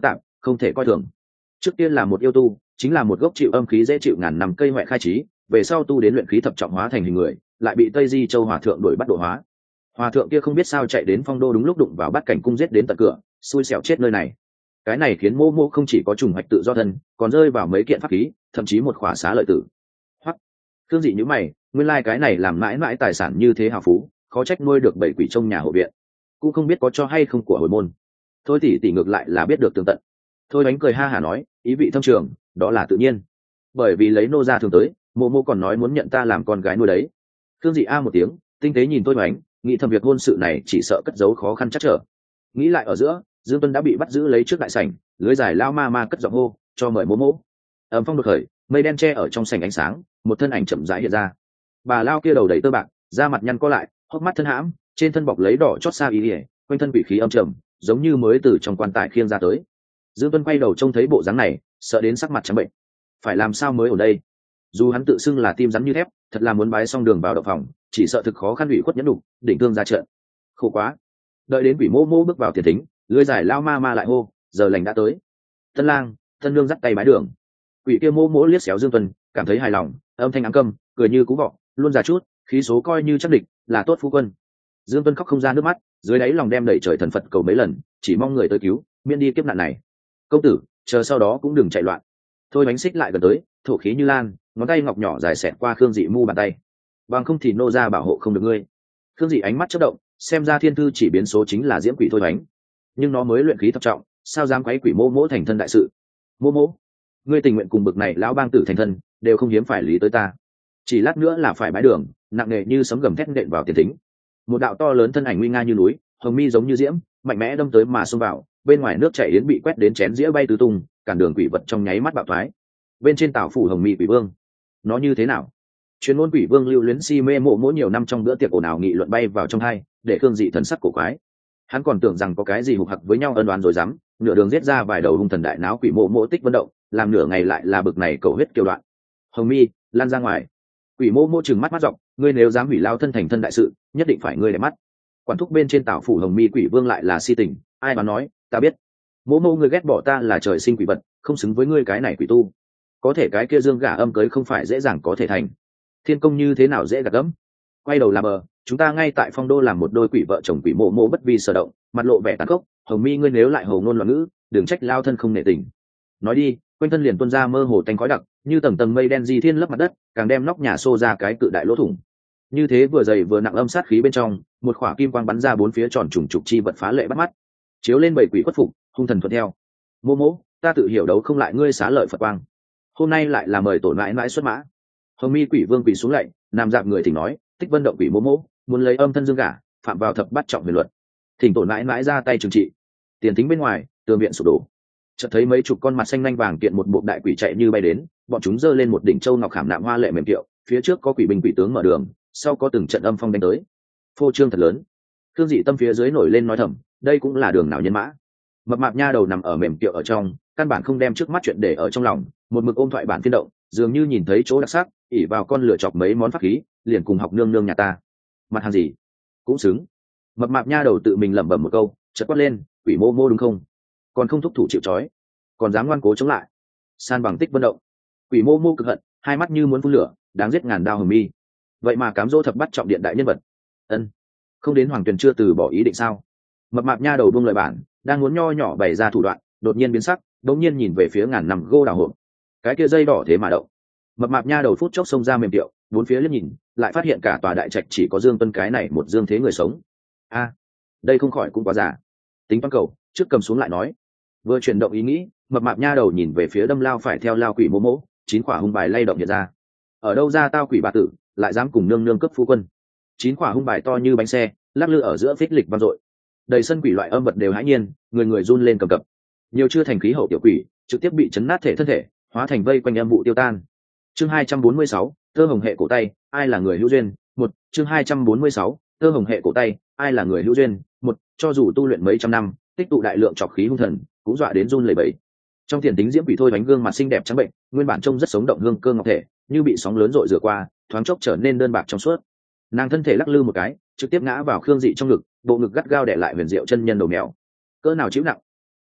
không thể coi thường. Trước tiên là một yêu tu, chính là một gốc chịu âm khí dễ chịu ngàn năm cây hoại khai trí, về sau tu đến luyện khí thập trọng hóa thành hình người, lại bị Tây Di Châu Hòa thượng đuổi bắt độ hóa. Hòa thượng kia không biết sao chạy đến Phong Đô đúng lúc đụng vào Bát Cảnh cung giết đến tận cửa, xui xẻo chết nơi này. Cái này khiến Mô Mô không chỉ có trùng hoạch tự do thân, còn rơi vào mấy kiện pháp khí, thậm chí một khỏa xá lợi tử. Hoặc Thương Dị nhíu mày, nguyên lai cái này làm mãi mãi tài sản như thế hào phú, khó trách nuôi được 7 quỷ trong nhà hộ viện, cũng không biết có cho hay không của hồi môn. Thôi tỷ ngược lại là biết được tường tận. Thôi Bánh cười ha hả nói, ý vị thâm trường, đó là tự nhiên. Bởi vì lấy nô gia thường tới, Mô Mô còn nói muốn nhận ta làm con gái nuôi đấy. Thương Dị a một tiếng, tinh tế nhìn Thôi Bánh, nghĩ thầm việc hôn sự này chỉ sợ cất giấu khó khăn chắc trở. Nghĩ lại ở giữa, Dương Tuân đã bị bắt giữ lấy trước đại sảnh, lưới dài lao ma ma cất giọng hô, cho mời Mô Mô. Ầm phong đột khởi, mây đen che ở trong sảnh ánh sáng, một thân ảnh chậm rãi hiện ra. Bà lao kia đầu đầy tơ bạc, da mặt nhăn co lại, hốc mắt thân hãm, trên thân bọc lấy đỏ chót xa ý ỉa, quanh thân bị khí âm trầm, giống như mới từ trong quan tài khiêng ra tới. Dương Tuân quay đầu trông thấy bộ dáng này, sợ đến sắc mặt trắng bệnh. Phải làm sao mới ở đây? Dù hắn tự xưng là tim rắn như thép, thật là muốn bái xong đường vào động phòng, chỉ sợ thực khó khăn ủy khuất nhẫn đủ, đỉnh thương ra trận. Khổ quá. Đợi đến quỷ mô mô bước vào tiền thính, lưỡi dài lao ma ma lại hô, giờ lành đã tới. Tân lang, thân lương dắt tay bái đường. Quỷ kia mô mỗ liếc xéo Dương Tuân, cảm thấy hài lòng, âm thanh ám câm, cười như cú vọ, luôn già chút, khí số coi như chắc địch, là tốt phu quân. Dương Tuân khóc không ra nước mắt, dưới đáy lòng đem đẩy trời thần Phật cầu mấy lần, chỉ mong người tới cứu, miễn đi kiếp nạn này. Công tử, chờ sau đó cũng đừng chạy loạn. Thôi Bánh xích lại gần tới, thổ khí như lan, ngón tay ngọc nhỏ dài xẹt qua Khương Dị mu bàn tay. Bằng không thì nô gia bảo hộ không được ngươi. Khương Dị ánh mắt chớp động, xem ra thiên thư chỉ biến số chính là diễm quỷ Thôi Bánh, nhưng nó mới luyện khí thập trọng, sao dám quấy quỷ mô mỗ thành thân đại sự. Mô mỗ, ngươi tình nguyện cùng bực này lão bang tử thành thân, đều không hiếm phải lý tới ta. Chỉ lát nữa là phải bái đường, nặng nề như sấm gầm thét nện vào tiền thính. Một đạo to lớn thân ảnh nguy nga như núi, hồng mi giống như diễm, mạnh mẽ đâm tới mà xông vào, bên ngoài nước chảy yến bị quét đến chén dĩa bay tứ tung, cản đường quỷ vật trong nháy mắt bạo thoái. Bên trên tảo phủ hồng mi quỷ vương, nó như thế nào? Chuyên môn quỷ vương lưu luyến si mê mộ mỗi nhiều năm trong bữa tiệc ồn ào nghị luận bay vào trong hai, để Khương Dị thần sắc cổ quái. Hắn còn tưởng rằng có cái gì hục hặc với nhau ân oán rồi dám, nửa đường giết ra vài đầu hung thần đại náo quỷ mộ mộ tích vận động, làm nửa ngày lại là bực này cầu huyết kiều đoạn. Hồng mi, lan ra ngoài. Quỷ mộ mộ trừng mắt mắt rộng, ngươi nếu dám hủy lao thân thành thân đại sự, nhất định phải ngươi để mắt. Quản thúc bên trên tảo phủ hồng mi quỷ vương lại là si tình, ai mà nói, ta biết. Mộ mộ ngươi ghét bỏ ta là trời sinh quỷ vật, không xứng với ngươi cái này quỷ tu. Có thể cái kia dương gả âm cưới không phải dễ dàng có thể thành. Thiên công như thế nào dễ gạt gẫm. Quay đầu làm bờ, chúng ta ngay tại Phong Đô làm một đôi quỷ vợ chồng quỷ mộ mộ bất vi sở động, mặt lộ vẻ tàn khốc. Hồng mi ngươi nếu lại hồ ngôn loạn ngữ, đừng trách lao thân không nể tình. Nói đi, quanh thân liền tuôn ra mơ hồ tanh khói đặc, như tầng tầng mây đen di thiên lấp mặt đất, càng đem nóc nhà xô ra cái cự đại lỗ thủng. Như thế vừa dày vừa nặng âm sát khí bên trong, một khỏa kim quang bắn ra bốn phía tròn trùng trục chi vật phá lệ bắt mắt, chiếu lên bảy quỷ khuất phục, hung thần thuận theo. Mô mỗ, ta tự hiểu đấu không lại ngươi xá lợi Phật quang, hôm nay lại là mời tổ mãi mãi xuất mã. Hồng mi quỷ vương quỳ xuống lạy, nằm dạp người thỉnh nói, Tích Vân động quỷ mô mỗ muốn lấy âm thân dương gả, phạm vào thập bát trọng huyền luật, thỉnh tổ mãi mãi ra tay trừng trị. Tiền thính bên ngoài, tường viện sụp đổ, chợt thấy mấy chục con mặt xanh nhanh vàng kiện một bộ đại quỷ chạy như bay đến, bọn chúng giơ lên một đỉnh châu ngọc khảm nạm hoa lệ mềm kiệu, phía trước có quỷ binh quỷ tướng mở đường, sau có từng trận âm phong đánh tới, phô trương thật lớn. Thương Dị tâm phía dưới nổi lên nói thầm, đây cũng là đường nào nhân mã. Mập mạp nha đầu nằm ở mềm kiệu ở trong, căn bản không đem trước mắt chuyện để ở trong lòng, một mực ôm thoại bản phiên động, dường như nhìn thấy chỗ đặc sắc, ỉ vào con lửa chọc mấy món pháp khí, liền cùng học nương nương nhà ta. Mặt hàng gì cũng xứng. Mập mạp nha đầu tự mình lẩm bẩm một câu, chợt quát lên, quỷ mô mô đúng không? Còn không thúc thủ chịu trói, còn dám ngoan cố chống lại. San bằng Tích Vân động. Quỷ mô mô cực hận, hai mắt như muốn phun lửa, đáng giết ngàn đao Hồng mi. Vậy mà cám dỗ thập bắt trọng điện đại nhân vật. Ân, không đến Hoàng Tuyền chưa từ bỏ ý định sao? Mập mạp nha đầu buông lời bản, đang muốn nho nhỏ bày ra thủ đoạn, đột nhiên biến sắc, đột nhiên nhìn về phía ngàn nằm gô đào hộp. Cái kia dây đỏ thế mà động. Mập mạp nha đầu phút chốc xông ra mềm tiệu, bốn phía liếc nhìn, lại phát hiện cả tòa đại trạch chỉ có Dương Tuân cái này một dương thế người sống. A, đây không khỏi cũng quá giả. Tính toán cầu, trước cầm xuống lại nói. Vừa chuyển động ý nghĩ, mập mạp nha đầu nhìn về phía đâm lao phải theo lao quỷ mô mỗ, chín quả hung bài lay động hiện ra. Ở đâu ra tao quỷ bà tử, lại dám cùng nương nương cấp phu quân? Chín quả hung bài to như bánh xe, lắc lư ở giữa phích lịch vang dội. Đầy sân quỷ loại âm vật đều hãi nhiên, người người run lên cầm cập. Nhiều chưa thành khí hậu tiểu quỷ, trực tiếp bị chấn nát thể thân thể, hóa thành vây quanh âm vụ tiêu tan. Chương 246, Tơ hồng hệ cổ tay, ai là người hữu duyên? Một, chương 246, Tơ hồng hệ cổ tay, ai là người hữu duyên? Một, cho dù tu luyện mấy trăm năm, tích tụ đại lượng trọc khí hung thần, cũng dọa đến run lẩy bẩy. Trong tiền tính diễm quỷ Thôi Bánh gương mặt xinh đẹp trắng bệnh, nguyên bản trông rất sống động hương cơ ngọc thể, như bị sóng lớn dội rửa qua, thoáng chốc trở nên đơn bạc trong suốt. Nàng thân thể lắc lư một cái, trực tiếp ngã vào Khương Dị trong ngực, bộ ngực gắt gao đè lại Huyền Diệu chân nhân đầu mèo. Cỡ nào chịu nặng.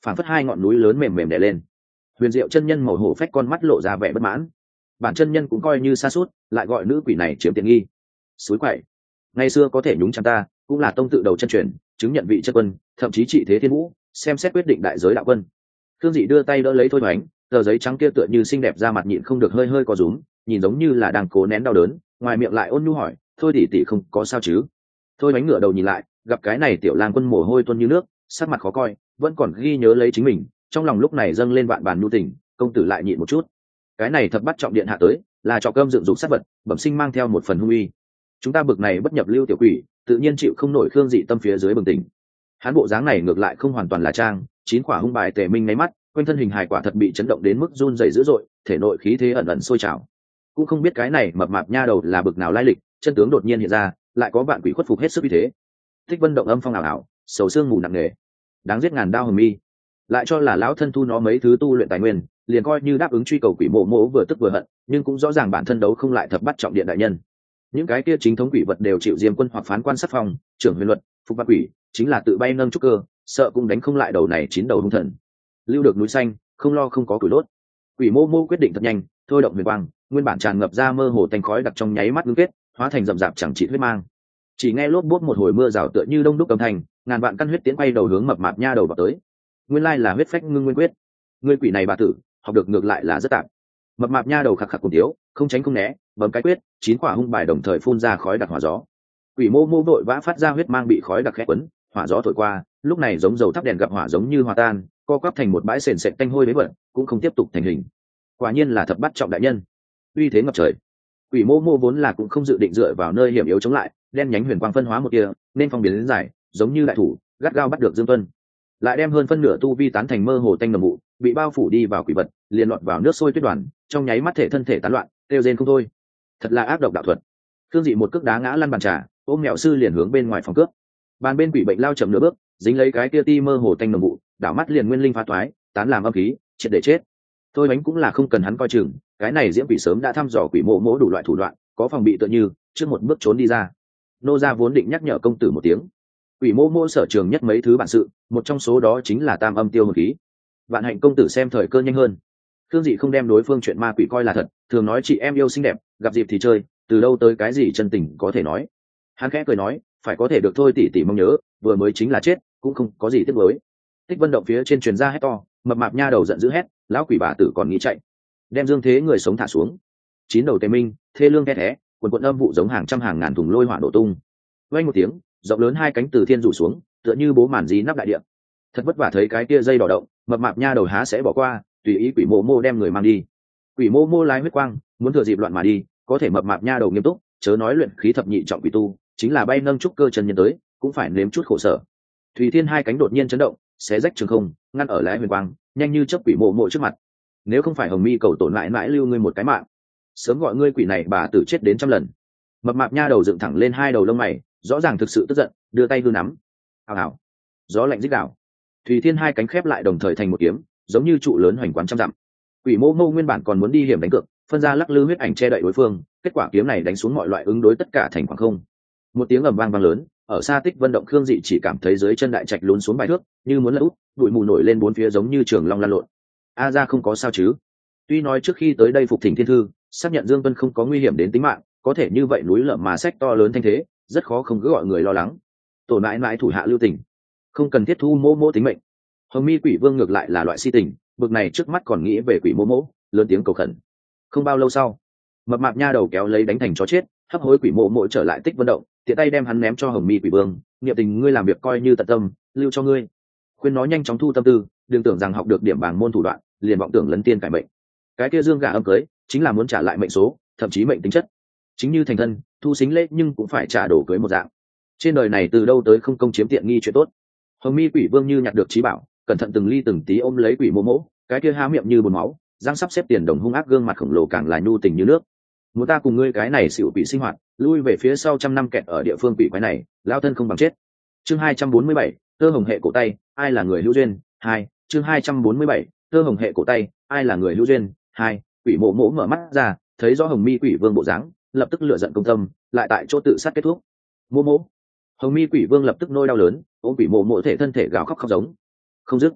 phảng phất hai ngọn núi lớn mềm mềm đè lên. Huyền Diệu chân nhân màu hổ phách con mắt lộ ra vẻ bất mãn. Bản chân nhân cũng coi như sa sút, lại gọi nữ quỷ này chiếm tiện nghi. Suối quậy, ngày xưa có thể nhúng chạm ta, cũng là tông tự đầu chân truyền, chứng nhận vị chân quân, thậm chí trị thế thiên vũ, xem xét quyết định đại giới đạo quân. Thương Dị đưa tay đỡ lấy Thôi Hoánh, tờ giấy trắng kia tựa như xinh đẹp ra mặt nhịn không được hơi hơi co rúm, nhìn giống như là đang cố nén đau đớn, ngoài miệng lại ôn nhu hỏi, thôi tỷ tỷ không có sao chứ? Thôi Hoánh ngửa đầu nhìn lại, gặp cái này tiểu lang quân mồ hôi tuôn như nước, sắc mặt khó coi, vẫn còn ghi nhớ lấy chính mình, trong lòng lúc này dâng lên vạn bản nhu tình, công tử lại nhịn một chút. Cái này thập bắt trọng điện hạ tới, là trò cơm dựng dục sát vật, bẩm sinh mang theo một phần hung uy. Chúng ta bực này bất nhập lưu tiểu quỷ, tự nhiên chịu không nổi Khương Dị tâm phía dưới bừng tỉnh. Hắn bộ dáng này ngược lại không hoàn toàn là trang, chín quả hung bài tề minh nháy mắt, quanh thân hình hài quả thật bị chấn động đến mức run rẩy dữ dội, thể nội khí thế ẩn ẩn sôi trào. Cũng không biết cái này mập mạp nha đầu là bực nào lai lịch, chân tướng đột nhiên hiện ra, lại có vạn quỷ khuất phục hết sức uy thế. Thích Vân động âm phong ảo ảo, sầu xương mù nặng nề, đáng giết ngàn đao hầm mi. Lại cho là lão thân thu nó mấy thứ tu luyện tài nguyên, liền coi như đáp ứng truy cầu quỷ mộ mộ vừa tức vừa hận, nhưng cũng rõ ràng bản thân đấu không lại thập bắt trọng điện đại nhân. Những cái kia chính thống quỷ vật đều chịu diêm quân hoặc phán quan sát phòng, trưởng huyền luật, phục vạn quỷ, chính là tự bay nâng trúc cơ, sợ cũng đánh không lại đầu này chín đầu hung thần. Lưu được núi xanh, không lo không có củi đốt. Quỷ mô mô quyết định thật nhanh, thôi động huyền quang, nguyên bản tràn ngập ra mơ hồ tanh khói đặc trong nháy mắt ngưng kết, hóa thành rậm rạp chẳng trị huyết mang. Chỉ nghe lốp bốt một hồi mưa rào tựa như đông đúc âm thanh, ngàn vạn căn huyết tiến quay đầu hướng mập mạp nha đầu vào tới. Nguyên lai là huyết phách ngưng nguyên quyết. Ngươi quỷ này bà tử, học được ngược lại là rất tạm. Mập mạp nha đầu khạc khạc cùng thiếu, không tránh không né, bấm cái quyết, chín quả hung bài đồng thời phun ra khói đặc hỏa gió. Quỷ mô mô vội vã phát ra huyết mang bị khói đặc khét quấn, hỏa gió thổi qua, lúc này giống dầu thắp đèn gặp hỏa giống như hòa tan, co quắp thành một bãi sền sệt tanh hôi với bẩn, cũng không tiếp tục thành hình. Quả nhiên là thập bắt trọng đại nhân, uy thế ngập trời. Quỷ mô mô vốn là cũng không dự định dựa vào nơi hiểm yếu chống lại, đen nhánh huyền quang phân hóa một kia, nên phong biến đến dài, giống như đại thủ, gắt gao bắt được Dương Tuân. Lại đem hơn phân nửa tu vi tán thành mơ hồ tanh nồng vụ, bị bao phủ đi vào quỷ vật, liền lọt vào nước sôi tuyết đoàn, trong nháy mắt thể thân thể tán loạn, kêu rên không thôi. Thật là ác độc đạo thuật. Thương Dị một cước đá ngã lăn bàn trà, ôm mèo sư liền hướng bên ngoài phòng cướp. Bàn bên quỷ bệnh lao chậm nửa bước, dính lấy cái kia ti mơ hồ tanh nồng vụ, đảo mắt liền nguyên linh phá toái, tán làm âm khí, triệt để chết. Thôi bánh cũng là không cần hắn coi chừng, cái này diễm quỷ sớm đã thăm dò quỷ mộ mỗ đủ loại thủ đoạn, có phòng bị tựa như trước một bước trốn đi ra. Nô gia vốn định nhắc nhở công tử một tiếng. Quỷ mô mô sở trường nhất mấy thứ bản sự, một trong số đó chính là tam âm tiêu hồn khí. Vạn hạnh công tử xem thời cơ nhanh hơn. Thương Dị không đem đối phương chuyện ma quỷ coi là thật, thường nói chị em yêu xinh đẹp, gặp dịp thì chơi, từ đâu tới cái gì chân tình có thể nói. Hắn khẽ cười nói, phải có thể được thôi tỷ tỷ mong nhớ, vừa mới chính là chết, cũng không có gì tiếc nuối. Tích Vân động phía trên truyền ra hét to, mập mạp nha đầu giận dữ hét, lão quỷ bà tử còn nghĩ chạy, đem dương thế người sống thả xuống. Chín đầu tề minh, thê lương the thé, quần quần âm vụ giống hàng trăm hàng ngàn thùng lôi hỏa nổ tung. Vang một tiếng, rộng lớn hai cánh từ thiên rủ xuống, tựa như bố màn dí nắp đại địa. Thật vất vả thấy cái kia dây đỏ động, mập mạp nha đầu há sẽ bỏ qua, tùy ý quỷ mô mô đem người mang đi. Quỷ mô mô lái huyết quang, muốn thừa dịp loạn mà đi, có thể mập mạp nha đầu nghiêm túc, chớ nói luyện khí thập nhị trọng quỷ tu, chính là bay nâng trúc cơ chân nhân tới, cũng phải nếm chút khổ sở. Thủy Thiên hai cánh đột nhiên chấn động, xé rách trường không, ngăn ở lái huyền quang, nhanh như chớp quỷ mộ mộ trước mặt. Nếu không phải Hồng Mi cầu tổn lại mãi lưu ngươi một cái mạng, sớm gọi ngươi quỷ này bà tử chết đến trăm lần. Mập mạp nha đầu dựng thẳng lên hai đầu lông mày, rõ ràng thực sự tức giận, đưa tay hư nắm. Hào hào, gió lạnh rít đảo. Thủy Thiên hai cánh khép lại đồng thời thành một kiếm, giống như trụ lớn hoành quán trăm dặm. Quỷ mô mô nguyên bản còn muốn đi hiểm đánh cược, phân ra lắc lư huyết ảnh che đậy đối phương, kết quả kiếm này đánh xuống mọi loại ứng đối tất cả thành khoảng không. Một tiếng ầm vang vang lớn, ở xa Tích Vân động Khương Dị chỉ cảm thấy dưới chân đại trạch lún xuống bài thước, như muốn lật úp, bụi mù nổi lên bốn phía giống như trường long lan lộn. A ra không có sao chứ? Tuy nói trước khi tới đây phục thỉnh thiên thư, xác nhận Dương Tuân không có nguy hiểm đến tính mạng, có thể như vậy núi lở mà sách to lớn thanh thế, rất khó không cứ gọi người lo lắng. Tổ mãi mãi thủ hạ lưu tình, không cần thiết thu mô mô tính mệnh. Hồng Mi quỷ vương ngược lại là loại si tình, bực này trước mắt còn nghĩ về quỷ mô mô, lớn tiếng cầu khẩn. Không bao lâu sau, mập mạp nha đầu kéo lấy đánh thành chó chết, hấp hối quỷ mộ mộ trở lại Tích Vân động, tiện tay đem hắn ném cho Hồng Mi quỷ vương, niệm tình ngươi làm việc coi như tận tâm, lưu cho ngươi. Khuyên nó nhanh chóng thu tâm tư, đừng tưởng rằng học được điểm bảng môn thủ đoạn, liền vọng tưởng lấn tiên cải mệnh. Cái kia dương gà âm cưới, chính là muốn trả lại mệnh số, thậm chí mệnh tính chất. Chính như thành thân, thu xính lễ nhưng cũng phải trả đồ cưới một dạng. Trên đời này từ đâu tới không công chiếm tiện nghi chuyện tốt. Hồng Mi quỷ vương như nhặt được trí bảo, cẩn thận từng ly từng tí ôm lấy quỷ mộ mộ, cái kia há miệng như bùn máu, răng sắp xếp tiền đồng hung ác gương mặt khổng lồ càng là nhu tình như nước. Muốn ta cùng ngươi cái này xỉu quỷ sinh hoạt, lui về phía sau trăm năm kẹt ở địa phương quỷ quái này, lao thân không bằng chết. Chương 247, tơ hồng hệ cổ tay, ai là người hữu duyên? 2. Chương 247, tơ hồng hệ cổ tay, ai là người hữu duyên? 2. Quỷ mộ mộ mở mắt ra, thấy rõ Hồng Mi quỷ vương bộ dáng, lập tức lửa giận công tâm, lại tại chỗ tự sát kết thúc. Mộ mộ. Hồng Mi quỷ vương lập tức nôi đau lớn, ôm quỷ mộ mộ thể thân thể gào khóc khóc giống không dứt.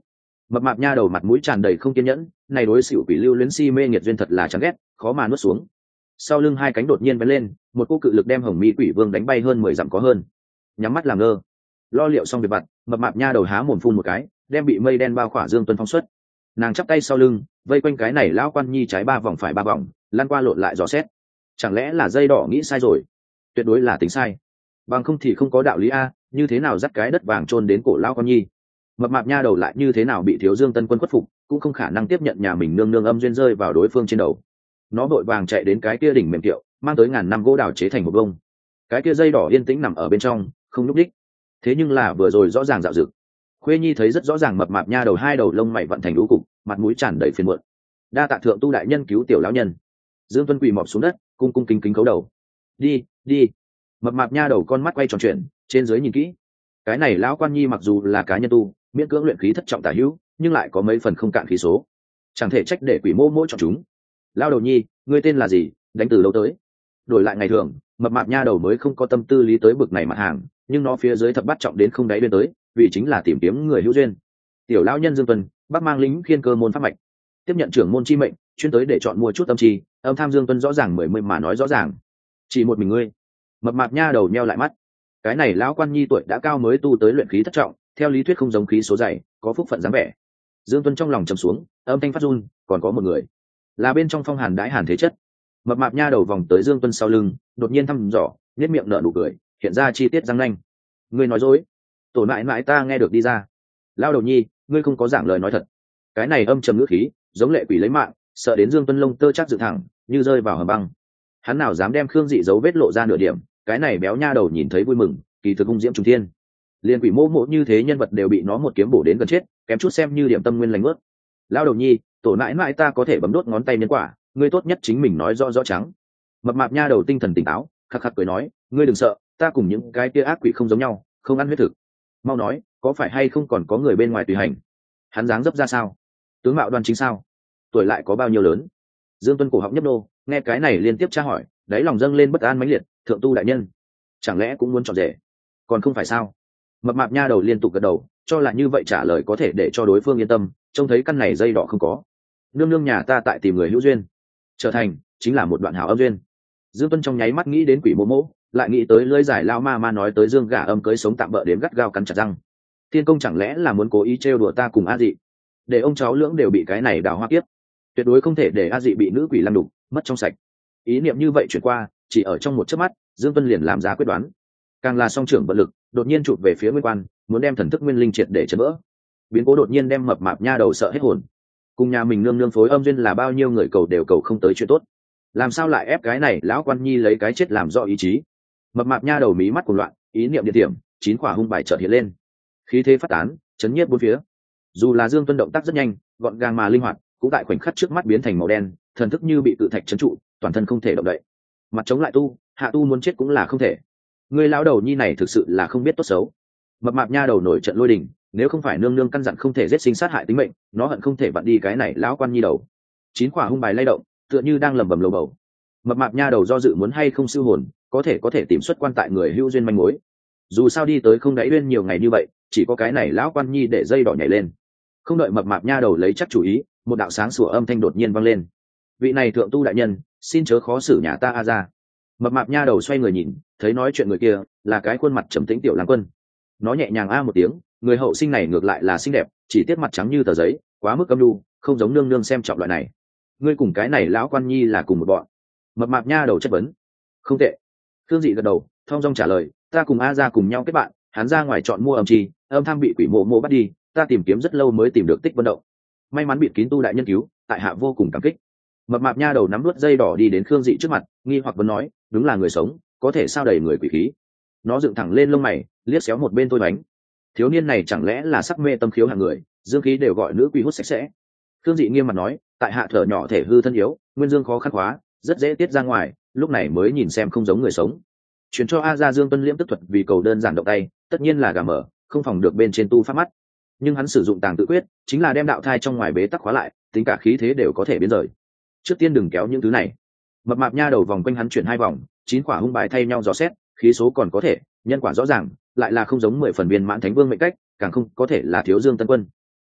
Mập mạp nha đầu mặt mũi tràn đầy không kiên nhẫn, này đối xỉu quỷ lưu luyến si mê nghiệt duyên thật là chán ghét, khó mà nuốt xuống. Sau lưng hai cánh đột nhiên vén lên, một cô cự lực đem hồng mỹ quỷ vương đánh bay hơn 10 dặm có hơn. Nhắm mắt làm ngơ, lo liệu xong việc vặt, mập mạp nha đầu há mồm phun một cái, đem bị mây đen bao khỏa Dương Tuân phóng xuất. Nàng chắp tay sau lưng, vây quanh cái này lão quan nhi trái 3 vòng phải 3 vòng, lăn qua lộn lại dò xét. Chẳng lẽ là dây đỏ nghĩ sai rồi? Tuyệt đối là tính sai. Bằng không thì không có đạo lý a, như thế nào dắt cái đất vàng chôn đến cổ lão quan nhi? Mập mạp nha đầu lại như thế nào bị thiếu Dương Tân Quân khuất phục, cũng không khả năng tiếp nhận nhà mình nương nương âm duyên rơi vào đối phương trên đầu. Nó vội vàng chạy đến cái kia đỉnh mềm tiệu, mang tới ngàn năm gỗ đào chế thành một bông. Cái kia dây đỏ yên tĩnh nằm ở bên trong, không nhúc đích. Thế nhưng là vừa rồi rõ ràng dạo dực. Khuê Nhi thấy rất rõ ràng mập mạp nha đầu hai đầu lông mày vận thành lũ cục, mặt mũi tràn đầy phiền muộn. Đa tạ thượng tu đại nhân cứu tiểu lão nhân. Dương Tuân quỳ mọp xuống đất, cung cung kính kính cấu đầu. Đi, đi. Mập mạp nha đầu con mắt quay tròn chuyện, trên dưới nhìn kỹ. Cái này lão quan nhi mặc dù là cá nhân tu, miễn cưỡng luyện khí thất trọng tả hữu, nhưng lại có mấy phần không cạn khí số. Chẳng thể trách để quỷ mô mỗi chọn chúng. Lao đầu nhi, ngươi tên là gì, đánh từ đâu tới? Đổi lại ngày thường, mập mạp nha đầu mới không có tâm tư lý tới bực này mặt hàng, nhưng nó phía dưới thập bắt trọng đến không đáy bên tới, vì chính là tìm kiếm người hữu duyên. Tiểu lão nhân Dương Tuân, bắc mang lính khiên cơ môn pháp mạch, tiếp nhận trưởng môn chi mệnh, chuyên tới để chọn mua chút tâm chi, âm tham Dương Tuân rõ ràng mười mà nói rõ ràng. Chỉ một mình ngươi? Mập mạp nha đầu nheo lại mắt. Cái này lão quan nhi tuổi đã cao mới tu tới luyện khí thất trọng, theo lý thuyết không giống khí số dày, có phúc phận dáng vẻ. Dương Tuân trong lòng trầm xuống, âm thanh phát run, còn có một người, là bên trong phong hàn đãi hàn thế chất. Mập mạp nha đầu vòng tới Dương Tuân sau lưng, đột nhiên thăm dò, nhếch miệng nở nụ cười, hiện ra chi tiết răng nanh. Ngươi nói dối. Tổ mãi mãi ta nghe được đi ra. Lao đầu nhi, ngươi không có giảng lời nói thật. Cái này âm trầm ngữ khí, giống lệ quỷ lấy mạng, sợ đến Dương Tuân lông tơ chắc dựng thẳng, như rơi vào hầm băng. Hắn nào dám đem Khương Dị dấu vết lộ ra nửa điểm, cái này béo nha đầu nhìn thấy vui mừng, kỳ thực hung diễm trùng thiên. Liên quỷ mô mộ như thế nhân vật đều bị nó một kiếm bổ đến gần chết, kém chút xem như điểm tâm nguyên lành ướt. Lao đầu nhi, tổ mãi mãi ta có thể bấm đốt ngón tay nhân quả, ngươi tốt nhất chính mình nói rõ rõ trắng. Mập mạp nha đầu tinh thần tỉnh táo, khắc khắc cười nói, ngươi đừng sợ, ta cùng những cái kia ác quỷ không giống nhau, không ăn huyết thực. Mau nói, có phải hay không còn có người bên ngoài tùy hành? Hắn dáng dấp ra sao? Tướng mạo đoan chính sao? Tuổi lại có bao nhiêu lớn? Dương Tuân cổ họng nhấp nô, nghe cái này liên tiếp tra hỏi, đáy lòng dâng lên bất an mãnh liệt. Thượng tu đại nhân, chẳng lẽ cũng muốn chọn rể? Còn không phải sao? Mập mạp nha đầu liên tục gật đầu, cho là như vậy trả lời có thể để cho đối phương yên tâm. Trông thấy căn này dây đỏ không có, nương nương nhà ta tại tìm người hữu duyên, trở thành chính là một đoạn hảo âm duyên. Dương Tuân trong nháy mắt nghĩ đến quỷ mô mỗ, lại nghĩ tới lưỡi giải lao ma nói tới Dương gả âm cưới sống tạm bỡ đến gắt gao cắn chặt răng. Thiên công chẳng lẽ là muốn cố ý trêu đùa ta cùng A Dị, để ông cháu lưỡng đều bị cái này đào hoa tiếp? Tuyệt đối không thể để A Dị bị nữ quỷ lăng đục, mất trong sạch. Ý niệm như vậy chuyển qua, chỉ ở trong một chớp mắt, Dương Tuân liền làm ra quyết đoán. Càng là song trưởng vận lực, đột nhiên chụp về phía Nguyên Quan, muốn đem thần thức nguyên linh triệt để chấn vỡ. Biến cố đột nhiên đem mập mạp nha đầu sợ hết hồn. Cùng nhà mình nương nương phối âm duyên là bao nhiêu người cầu đều cầu không tới chuyện tốt, làm sao lại ép cái này lão quan nhi lấy cái chết làm do ý chí? Mập mạp nha đầu mí mắt cuồng loạn, ý niệm địa điểm, 9 quả hung bài chợt hiện lên, khí thế phát tán, chấn nhiếp bốn phía. Dù là Dương Tuân động tác rất nhanh, gọn gàng mà linh hoạt, cũng tại khoảnh khắc trước mắt biến thành màu đen, thần thức như bị tự thạch chấn trụ, toàn thân không thể động đậy. Mặt chống lại tu, hạ tu muốn chết cũng là không thể. Người lão đầu nhi này thực sự là không biết tốt xấu. Mập mạp nha đầu nổi trận lôi đình, nếu không phải nương nương căn dặn không thể giết sinh sát hại tính mệnh, nó hận không thể vặn đi cái này lão quan nhi đầu. 9 quả hung bài lay động, tựa như đang lẩm bẩm lầu bầu. Mập mạp nha đầu do dự muốn hay không siêu hồn, có thể tìm xuất quan tại người hữu duyên manh mối. Dù sao đi tới không đáy uyên nhiều ngày như vậy, chỉ có cái này lão quan nhi để dây đỏ nhảy lên. Không đợi mập mạp nha đầu lấy chắc chủ ý, một đạo sáng sủa âm thanh đột nhiên vang lên. Vị này thượng tu đại nhân, xin chớ khó xử nhà ta A ra. Mập mạp nha đầu xoay người nhìn, thấy nói chuyện người kia là cái khuôn mặt trầm tĩnh tiểu lang quân. Nó nhẹ nhàng a một tiếng, người hậu sinh này ngược lại là xinh đẹp, chỉ tiếc mặt trắng như tờ giấy, quá mức âm nhu, không giống nương nương xem trọng loại này. Ngươi cùng cái này lão quan nhi là cùng một bọn? Mập mạp nha đầu chất vấn. Không tệ. Khương Dị gật đầu, thong dong trả lời, ta cùng A ra cùng nhau kết bạn, hắn ra ngoài chọn mua âm chi, âm tham bị quỷ mộ mộ bắt đi, ta tìm kiếm rất lâu mới tìm được Tích Vân Động. May mắn bị kín tu đại nhân cứu, tại hạ vô cùng cảm kích. Mập mạp nha đầu nắm nuốt dây đỏ đi đến Khương Dị trước mặt, nghi hoặc vẫn nói, đúng là người sống, có thể sao đầy người quỷ khí? Nó dựng thẳng lên lông mày, liếc xéo một bên tôi bánh. Thiếu niên này chẳng lẽ là sắc mê tâm khiếu hạng người, dương khí đều gọi nữ quỷ hút sạch sẽ. Khương Dị nghiêm mặt nói, tại hạ thở nhỏ thể hư thân yếu, nguyên dương khó khăn hóa, rất dễ tiết ra ngoài, lúc này mới nhìn xem không giống người sống. Chuyển cho A Gia Dương Tuân liễm tức thuật vì cầu đơn giản động tay, tất nhiên là gà mở, không phòng được bên trên tu pháp mắt. Nhưng hắn sử dụng tàng tự quyết, chính là đem đạo thai trong ngoài bế tắc khóa lại, tính cả khí thế đều có thể biến rời. Trước tiên đừng kéo những thứ này. Mập mạp nha đầu vòng quanh hắn chuyển 2 vòng, 9 quả hung bài thay nhau dò xét, khí số còn có thể, nhân quả rõ ràng, lại là không giống 10 phần viên mãn thánh vương mệnh cách, càng không có thể là thiếu Dương Tân Quân.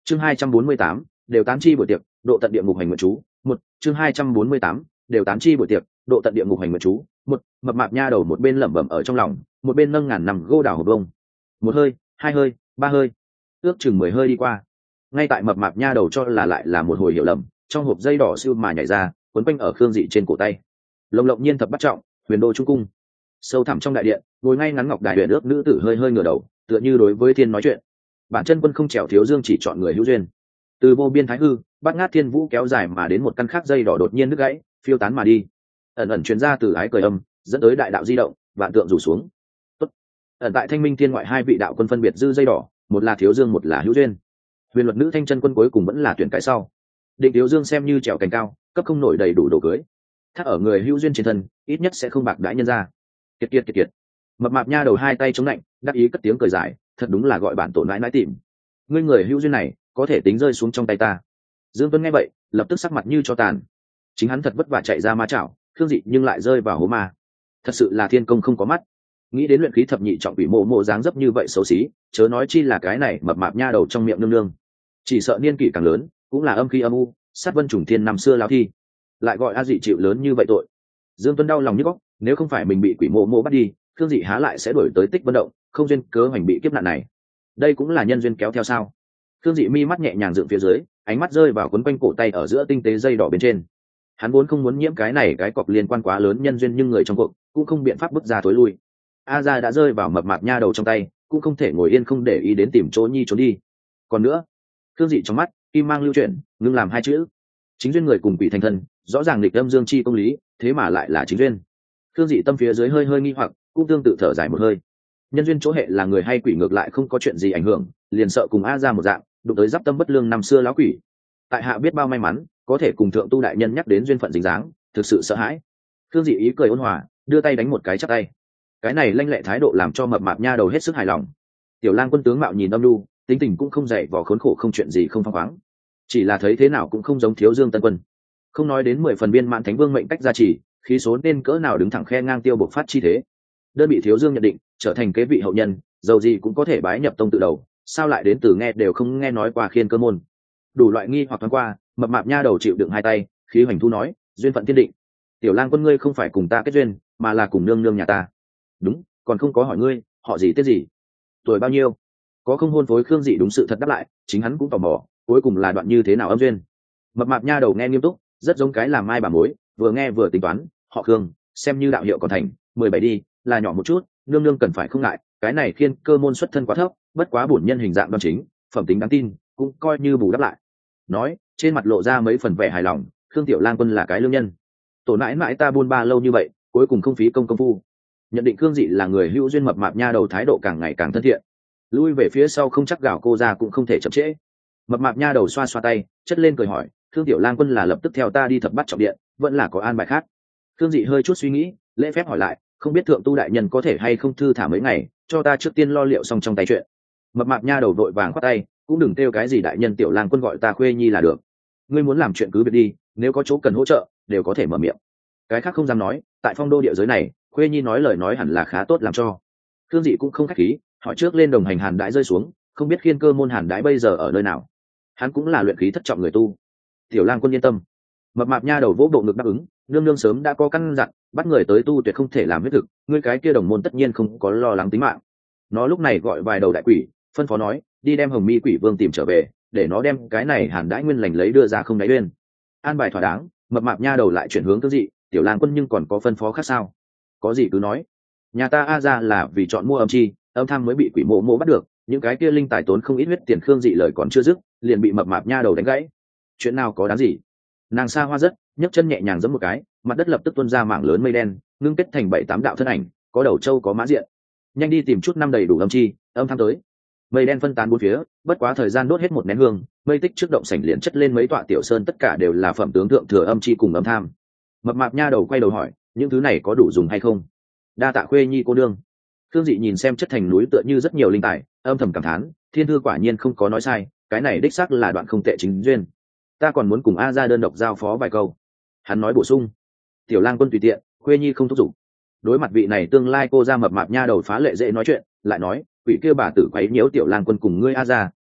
Chương 248, đều tán chi buổi tiệc, độ tận địa ngục hành nguyện chú. Một chương 248, đều tán chi buổi tiệc, độ tận địa ngục hành nguyện chú. Một mập mạp nha đầu một bên lẩm bẩm ở trong lòng, một bên nâng ngàn nằm gô đào hộp bông. Một hơi, hai hơi, ba hơi, ước chừng 10 hơi đi qua. Ngay tại mập mạp nha đầu cho là lại là một hồi hiểu lầm, trong hộp dây đỏ siêu mà nhảy ra, quấn quanh ở Khương Dị trên cổ tay. Lồng lộng nhiên thập bắt trọng, huyền đô trung cung. Sâu thẳm trong đại điện, ngồi ngay ngắn ngọc đài huyền ước nữ tử hơi hơi ngửa đầu, tựa như đối với thiên nói chuyện. Bản chân quân không trèo thiếu dương chỉ chọn người hữu duyên. Từ vô biên thái hư, bát ngát thiên vũ kéo dài mà đến một căn khác dây đỏ đột nhiên đứt gãy, phiêu tán mà đi. Ẩn ẩn truyền ra từ ái cười âm, dẫn tới đại đạo di động, vạn tượng rủ xuống. Tốt. Ẩn tại thanh minh thiên ngoại hai vị đạo quân phân biệt dư dây đỏ, một là thiếu dương một là hữu duyên. Huyền luật nữ thanh chân quân cuối cùng vẫn là tuyển cái sau. Định thiếu dương xem như trèo cành cao, cấp không nổi đầy đủ đồ cưới. Thác ở người hữu duyên trên thân, ít nhất sẽ không bạc đãi nhân ra. Kiệt. Mập mạp nha đầu hai tay chống lạnh, đắc ý cất tiếng cười dài, thật đúng là gọi bản tổ nãi nãi tìm. Ngươi người hữu duyên này, có thể tính rơi xuống trong tay ta. Dương Tuấn nghe vậy, lập tức sắc mặt như cho tàn. Chính hắn thật vất vả chạy ra ma chảo, Khương Dị nhưng lại rơi vào hố ma. Thật sự là thiên công không có mắt. Nghĩ đến luyện khí thập nhị trọng quỷ mộ dáng dấp như vậy xấu xí, chớ nói chi là cái này mập mạp nha đầu trong miệng nương nương. Chỉ sợ niên kỷ càng lớn, cũng là âm khí âm u, sát vân trùng thiên năm xưa lao thi. Lại gọi A Dị chịu lớn như vậy tội. Dương Tuấn đau lòng nhức óc, nếu không phải mình bị quỷ mộ bắt đi, Khương Dị há lại sẽ đổi tới Tích Vân Động, không duyên cớ hành bị kiếp nạn này. Đây cũng là nhân duyên kéo theo sao? Khương Dị mi mắt nhẹ nhàng dựng phía dưới, ánh mắt rơi vào quấn quanh cổ tay ở giữa tinh tế dây đỏ bên trên. Hắn vốn không muốn nhiễm cái này cái cọc liên quan quá lớn nhân duyên, nhưng người trong cuộc cũng không biện pháp bước ra tối lui. A Gia đã rơi vào mập mạp nha đầu trong tay, cũng không thể ngồi yên không để ý đến tìm chỗ nhi trốn đi. Còn nữa, Khương Dị trong mắt kim mang lưu chuyển, ngưng làm hai chữ. Chính duyên người cùng quỷ thành thân, rõ ràng nghịch âm dương chi công lý, thế mà lại là chính duyên. Khương Dị tâm phía dưới hơi hơi nghi hoặc, cũng tương tự thở dài một hơi. Nhân duyên chỗ hệ là người hay quỷ ngược lại không có chuyện gì ảnh hưởng, liền sợ cùng A Gia một dạng, đụng tới giáp tâm bất lương năm xưa lão quỷ. Tại hạ biết bao may mắn, có thể cùng thượng tu đại nhân nhắc đến duyên phận dính dáng, thực sự sợ hãi. Khương Dị ý cười ôn hòa, đưa tay đánh một cái chắp tay. Cái này lanh lẹ thái độ làm cho mập mạp nha đầu hết sức hài lòng. Tiểu Lang quân tướng mạo nhìn âm lu, tính tình cũng không dậy vò khốn khổ, không chuyện gì không phăng khoáng, chỉ là thấy thế nào cũng không giống thiếu dương tân quân. Không nói đến 10 phần viên mãn thánh vương mệnh cách gia trì, khí số nên cỡ nào đứng thẳng khe ngang tiêu bộc phát chi thế. Đơn bị thiếu dương nhận định trở thành kế vị hậu nhân, dầu gì cũng có thể bái nhập tông tự đầu, sao lại đến từ nghe đều không nghe nói qua khiên cơ môn. Đủ loại nghi hoặc thoáng qua, mập mạp nha đầu chịu đựng hai tay, khí hoành thu nói, duyên phận thiên định. Tiểu Lang quân ngươi không phải cùng ta kết duyên, mà là cùng nương nương nhà ta. Đúng, còn không có hỏi ngươi họ gì tên gì, tuổi bao nhiêu. Có không hôn phối. Khương Dị đúng sự thật đáp lại, chính hắn cũng tò mò cuối cùng là đoạn như thế nào âm duyên. Mập mạp nha đầu nghe nghiêm túc, rất giống cái làm mai bà mối, vừa nghe vừa tính toán. Họ Khương, xem như đạo hiệu còn thành, 17 đi, là nhỏ một chút, nương nương cần phải không ngại. Cái này khiên cơ môn xuất thân quá thấp, bất quá bổn nhân hình dạng đoan chính, phẩm tính đáng tin, cũng coi như bù đắp lại. Nói, trên mặt lộ ra mấy phần vẻ hài lòng. Khương Tiểu Lang quân là cái lương nhân, tổ mãi mãi ta buôn ba lâu như vậy, cuối cùng không phí công phu. Nhận định Khương Dị là người hữu duyên, mập mạp nha đầu thái độ càng ngày càng thân thiện. Lui về phía sau không chắc gào cô ra cũng không thể chậm trễ. Mập mạp nha đầu xoa xoa tay, chất lên cười hỏi, Khương Tiểu Lang quân là lập tức theo ta đi thập bát trọng điện, vẫn là có an bài khác? Khương Dị hơi chút suy nghĩ, lễ phép hỏi lại, không biết thượng tu đại nhân có thể hay không thư thả mấy ngày, cho ta trước tiên lo liệu xong trong tay chuyện. Mập mạp nha đầu vội vàng khoát tay, cũng đừng kêu cái gì đại nhân, Tiểu Lang quân gọi ta khuê nhi là được. Ngươi muốn làm chuyện cứ việc đi, nếu có chỗ cần hỗ trợ đều có thể mở miệng. Cái khác không dám nói, tại phong đô địa giới này, khuê nhi nói lời nói hẳn là khá tốt làm cho. Khương Dị cũng không khách khí, hỏi trước lên đồng hành Hàn Đãi rơi xuống, không biết khiên cơ môn Hàn Đãi bây giờ ở nơi nào. Hắn cũng là luyện khí thất trọng người tu. Tiểu Lang quân yên tâm. Mập mạp nha đầu vỗ bộ ngực đáp ứng, nương nương sớm đã có căn dặn, bắt người tới tu tuyệt không thể làm huyết thực, ngươi cái kia đồng môn tất nhiên không có lo lắng tính mạng. Nó lúc này gọi vài đầu đại quỷ, phân phó nói, đi đem Hồng Mi quỷ vương tìm trở về, để nó đem cái này Hàn Đãi nguyên lành lấy đưa ra không đáy uyên. An bài thỏa đáng, mập mạp nha đầu lại chuyển hướng Khương Dị, Tiểu Lang quân nhưng còn có phân phó khác sao? Có gì cứ nói. Nhà ta A Gia là vì chọn mua âm chi, âm tham mới bị quỷ mộ bắt được, những cái kia linh tài tốn không ít huyết tiền. Khương Dị lời còn chưa dứt, liền bị mập mạp nha đầu đánh gãy. Chuyện nào có đáng gì? Nàng xa hoa rất, nhấc chân nhẹ nhàng giẫm một cái, mặt đất lập tức tuôn ra mảng lớn mây đen, ngưng kết thành 7-8 đạo thân ảnh, có đầu trâu có mã diện. Nhanh đi tìm chút năm đầy đủ âm chi, âm tham tới. Mây đen phân tán bốn phía, bất quá thời gian đốt hết một nén hương, mây tích trước động sảnh liền chất lên mấy tọa tiểu sơn, tất cả đều là phẩm tướng thượng thừa âm chi cùng âm tham. Mập mạp nha đầu quay đầu hỏi, những thứ này có đủ dùng hay không? Đa tạ khuê nhi cô đương. Khương Dị nhìn xem chất thành núi tựa như rất nhiều linh tài, âm thầm cảm thán, thiên thư quả nhiên không có nói sai, cái này đích xác là đoạn không tệ chính duyên. Ta còn muốn cùng A Gia đơn độc giao phó vài câu. Hắn nói bổ sung. Tiểu Lang quân tùy tiện, khuê nhi không thúc giục. Đối mặt vị này tương lai cô ra, mập mạp nha đầu phá lệ dễ nói chuyện, lại nói, quỷ kia bà tử quấy nhiễu Tiểu Lang quân cùng ngươi A Gia,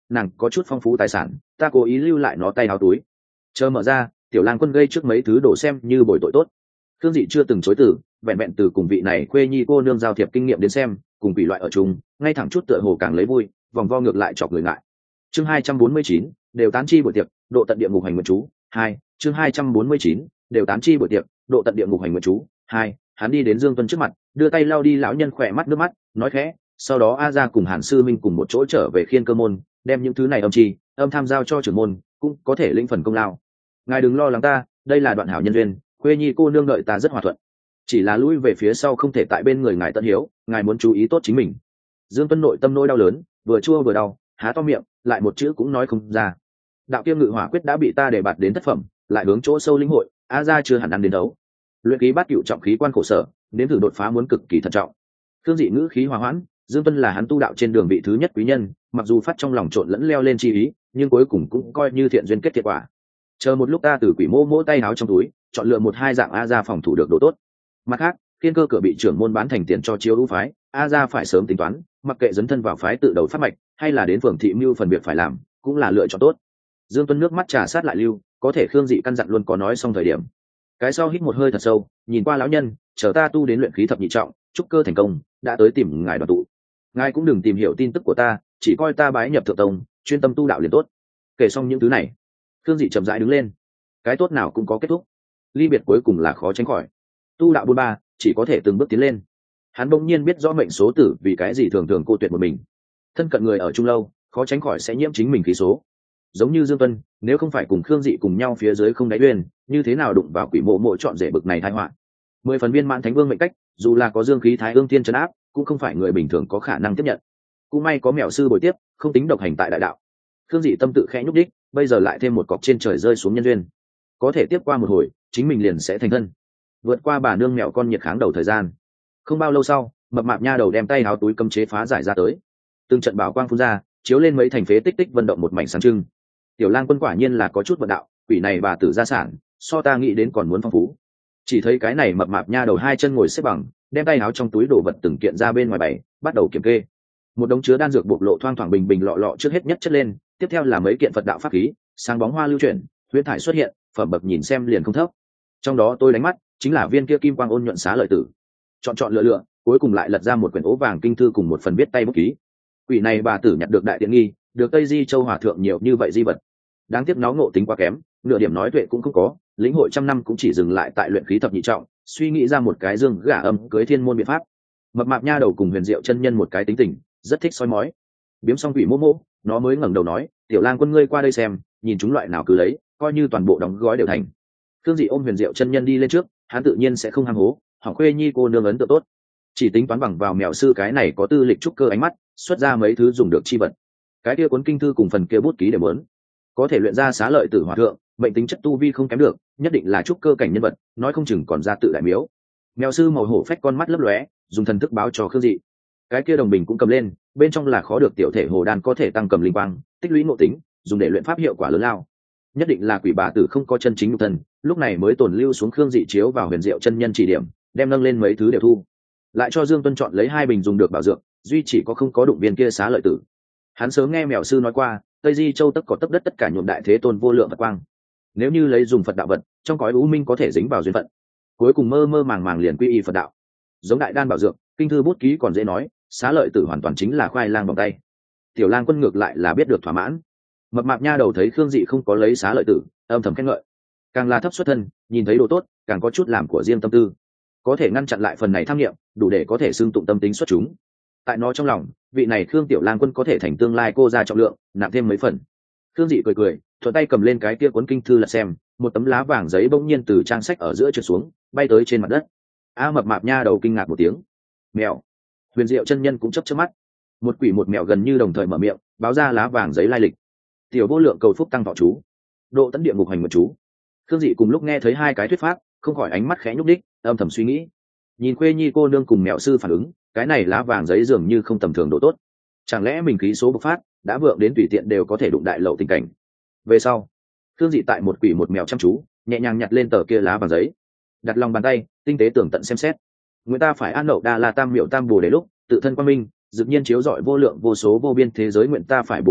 nàng có chút phong phú tài sản, ta cố ý lưu lại nó tay áo túi. Chờ mở ra, tiểu lang quân gây trước mấy thứ đổ xem như bồi tội tốt. Khương Dị chưa từng chối từ, vẹn vẹn từ cùng vị này khuê nhi cô nương giao thiệp kinh nghiệm đến xem, cùng quỷ loại ở chung, ngay thẳng chút tựa hồ càng lấy vui, vòng vo ngược lại chọc người ngại. Chương 249, đều tán chi buổi tiệc, độ tận địa ngục hành nguyện chú. 2, chương 249, đều tán chi buổi tiệc, độ tận địa ngục hành nguyện chú. 2, hắn đi đến Dương Tuân trước mặt, đưa tay lau đi lão nhân khỏe mắt nước mắt, nói khẽ, sau đó A Gia cùng Hàn sư minh cùng một chỗ trở về Khiên Cơ môn, đem những thứ này âm tham giao cho trưởng môn, cũng có thể lĩnh phần công lao. Ngài đừng lo lắng ta, đây là đoạn hảo nhân duyên, khuê nhi cô nương đợi ta rất hòa thuận, chỉ là lui về phía sau không thể tại bên người ngài tận hiếu, ngài muốn chú ý tốt chính mình. Dương Tuân nội tâm nỗi đau lớn, vừa chua vừa đau, há to miệng, lại một chữ cũng nói không ra. Đạo kia ngự hỏa quyết đã bị ta đề bạt đến thất phẩm, lại hướng chỗ sâu lĩnh hội, A Gia chưa hẳn ăn đến đấu. Luyện khí bát cửu trọng khí quan khổ sở, đến thử đột phá muốn cực kỳ thận trọng. Thương Dị ngữ khí hòa hoãn, Dương Tuân là hắn tu đạo trên đường vị thứ nhất quý nhân, mặc dù phát trong lòng trộn lẫn leo lên chi ý, nhưng cuối cùng cũng coi như thiện duyên kết thiện quả. Chờ một lúc ta từ quỷ mô tay áo trong túi, chọn lựa một hai dạng A Gia phòng thủ được độ tốt. Mặt khác, Thiên Cơ cửa bị trưởng môn bán thành tiền cho chiếu ưu phái, A Gia phải sớm tính toán, mặc kệ dấn thân vào phái tự đầu phát mạch, hay là đến phường thị mưu phần việc phải làm, cũng là lựa chọn tốt. Dương Tuân nước mắt trà sát lại lưu, có thể Khương Dị căn dặn luôn có nói xong thời điểm. Cái sau hít một hơi thật sâu, nhìn qua lão nhân, chờ ta tu đến luyện khí thập nhị trọng, trúc cơ thành công, đã tới tìm ngài đoàn tụ. Ngài cũng đừng tìm hiểu tin tức của ta, chỉ coi ta bái nhập thượng tông, chuyên tâm tu đạo liền tốt. Kể xong những thứ này, Khương Dị chậm rãi đứng lên. Cái tốt nào cũng có kết thúc, ly biệt cuối cùng là khó tránh khỏi. Tu đạo 43, chỉ có thể từng bước tiến lên. Hắn bỗng nhiên biết rõ mệnh số tử vì cái gì thường thường cô tuyệt một mình. Thân cận người ở chung lâu, khó tránh khỏi sẽ nhiễm chính mình khí số. Giống như Dương Tuân, nếu không phải cùng Khương Dị cùng nhau phía dưới không đáy uyên, như thế nào đụng vào quỷ mộ chọn rể bực này tai họa. 10 phần viên mãn thánh vương mệnh cách, dù là có dương khí thái ương thiên trấn áp, cũng không phải người bình thường có khả năng tiếp nhận. Cũng may có mèo sư bồi tiếp, không tính độc hành tại đại đạo. Khương Dị tâm tự khẽ nhúc đích, bây giờ lại thêm một cọc trên trời rơi xuống nhân duyên, có thể tiếp qua một hồi, chính mình liền sẽ thành thân. Vượt qua bà nương mèo con nhiệt kháng đầu thời gian, không bao lâu sau, mập mạp nha đầu đem tay háo túi cấm chế phá giải ra tới, từng trận bảo quang phun ra, chiếu lên mấy thành phế tích tích vận động một mảnh sáng trưng. Tiểu Lang Quân quả nhiên là có chút vận đạo, quỷ này bà tử gia sản, so ta nghĩ đến còn muốn phong phú. Chỉ thấy cái này mập mạp nha đầu hai chân ngồi xếp bằng, đem tay áo trong túi đồ vật từng kiện ra bên ngoài bày, bắt đầu kiểm kê. Một đống chứa đan dược bộc lộ thoang thoảng bình bình lọ lọ trước hết nhất chất lên, tiếp theo là mấy kiện Phật đạo pháp khí, sáng bóng hoa lưu chuyển, huyễn thải xuất hiện, phẩm bậc nhìn xem liền không thấp. Trong đó tôi đánh mắt, chính là viên kia kim quang ôn nhuận xá lợi tử. Chọn lựa lựa, cuối cùng lại lật ra một quyển ố vàng kinh thư cùng một phần viết tay bút ký. Quỷ này bà tử nhặt được đại tiện nghi, được Tây Di Châu hòa thượng nhiều như vậy di vật. Đáng tiếc nó ngộ tính quá kém, nửa điểm nói tuệ cũng không có, lĩnh hội trăm năm cũng chỉ dừng lại tại luyện khí thập nhị trọng, suy nghĩ ra một cái dương gả âm cưới thiên môn biện pháp. Mập mạp nha đầu cùng Huyền Diệu chân nhân một cái tính tình, rất thích soi mói. Biếm xong quỷ mô, nó mới ngẩng đầu nói, Tiểu Lang Quân ngươi qua đây xem, nhìn chúng loại nào cứ lấy, coi như toàn bộ đóng gói đều thành. Khương Dị ôm Huyền Diệu chân nhân đi lên trước, hắn tự nhiên sẽ không ham hố, hỏng khuê nhi cô nương ấn tượng tốt, chỉ tính toán bằng vào mèo sư cái này có tư lịch trúc cơ ánh mắt, xuất ra mấy thứ dùng được chi vật. Cái kia cuốn kinh thư cùng phần kia bút ký đều muốn, có thể luyện ra xá lợi tử hòa thượng, mệnh tính chất tu vi không kém được, nhất định là trúc cơ cảnh nhân vật, nói không chừng còn ra tự đại miếu. Mèo sư màu hổ phách con mắt lấp lóe, dùng thần thức báo cho Khương Dị. Cái kia đồng bình cũng cầm lên, bên trong là khó được tiểu thể hồ đan có thể tăng cầm linh quang, tích lũy nội tính, dùng để luyện pháp hiệu quả lớn lao. Nhất định là quỷ bà tử không có chân chính nhục thân, lúc này mới tồn lưu xuống Khương Dị chiếu vào Huyền Diệu chân nhân chỉ điểm, đem nâng lên mấy thứ đều thu, lại cho Dương Tuân chọn lấy 2 bình dùng được bảo dược, duy chỉ có không có đụng viên kia xá lợi tử. Hắn sớm nghe mèo sư nói qua, Tây Di Châu tất có tấp đất tất cả nhuộm đại thế tôn vô lượng Phật quang. Nếu như lấy dùng Phật đạo vật, trong cõi u minh có thể dính vào duyên phận, cuối cùng mơ mơ màng màng liền quy y Phật đạo. Giống đại đan bảo dược, kinh thư bút ký còn dễ nói, xá lợi tử hoàn toàn chính là khoai lang bằng tay. Tiểu Lang Quân ngược lại là biết được thỏa mãn. Mập mạp nha đầu thấy Khương Dị không có lấy xá lợi tử, âm thầm khen ngợi. Càng là thấp xuất thân, nhìn thấy đồ tốt, càng có chút làm của riêng tâm tư. Có thể ngăn chặn lại phần này tham nghiệm, đủ để có thể xưng tụng tâm tính xuất chúng. Tại nó trong lòng, vị này Khương Tiểu Lang Quân có thể thành tương lai cô ra trọng lượng, nặng thêm mấy phần. Khương Dị cười, thuận tay cầm lên cái kia cuốn kinh thư lật xem, một tấm lá vàng giấy bỗng nhiên từ trang sách ở giữa trượt xuống, bay tới trên mặt đất. Mập mạp nha đầu kinh ngạc một tiếng. Mèo. Huyền Diệu chân nhân cũng chớp mắt. Một quỷ một mèo gần như đồng thời mở miệng, báo ra lá vàng giấy lai lịch. Tiểu vô lượng cầu phúc tăng thọ chú, độ tấn địa ngục hành mật chú. Khương Dị cùng lúc nghe thấy 2 cái thuyết pháp, không khỏi ánh mắt khẽ nhúc đích, âm thầm suy nghĩ. Nhìn khuê nhi cô nương cùng mèo sư phản ứng, cái này lá vàng giấy dường như không tầm thường độ tốt. Chẳng lẽ mình khí số bộc phát, đã vượng đến tùy tiện đều có thể đụng đại lậu tình cảnh. Về sau, Khương Dị tại một quỷ một mèo chăm chú, nhẹ nhàng nhặt lên tờ kia lá vàng giấy, đặt lòng bàn tay, tinh tế tưởng tận xem xét. Người ta phải an lậu đa la tam miệu tam bồ đề lúc, tự thân quang minh, dực nhiên chiếu rọi vô lượng vô số vô biên thế giới, nguyện ta phải bồ đề lúc,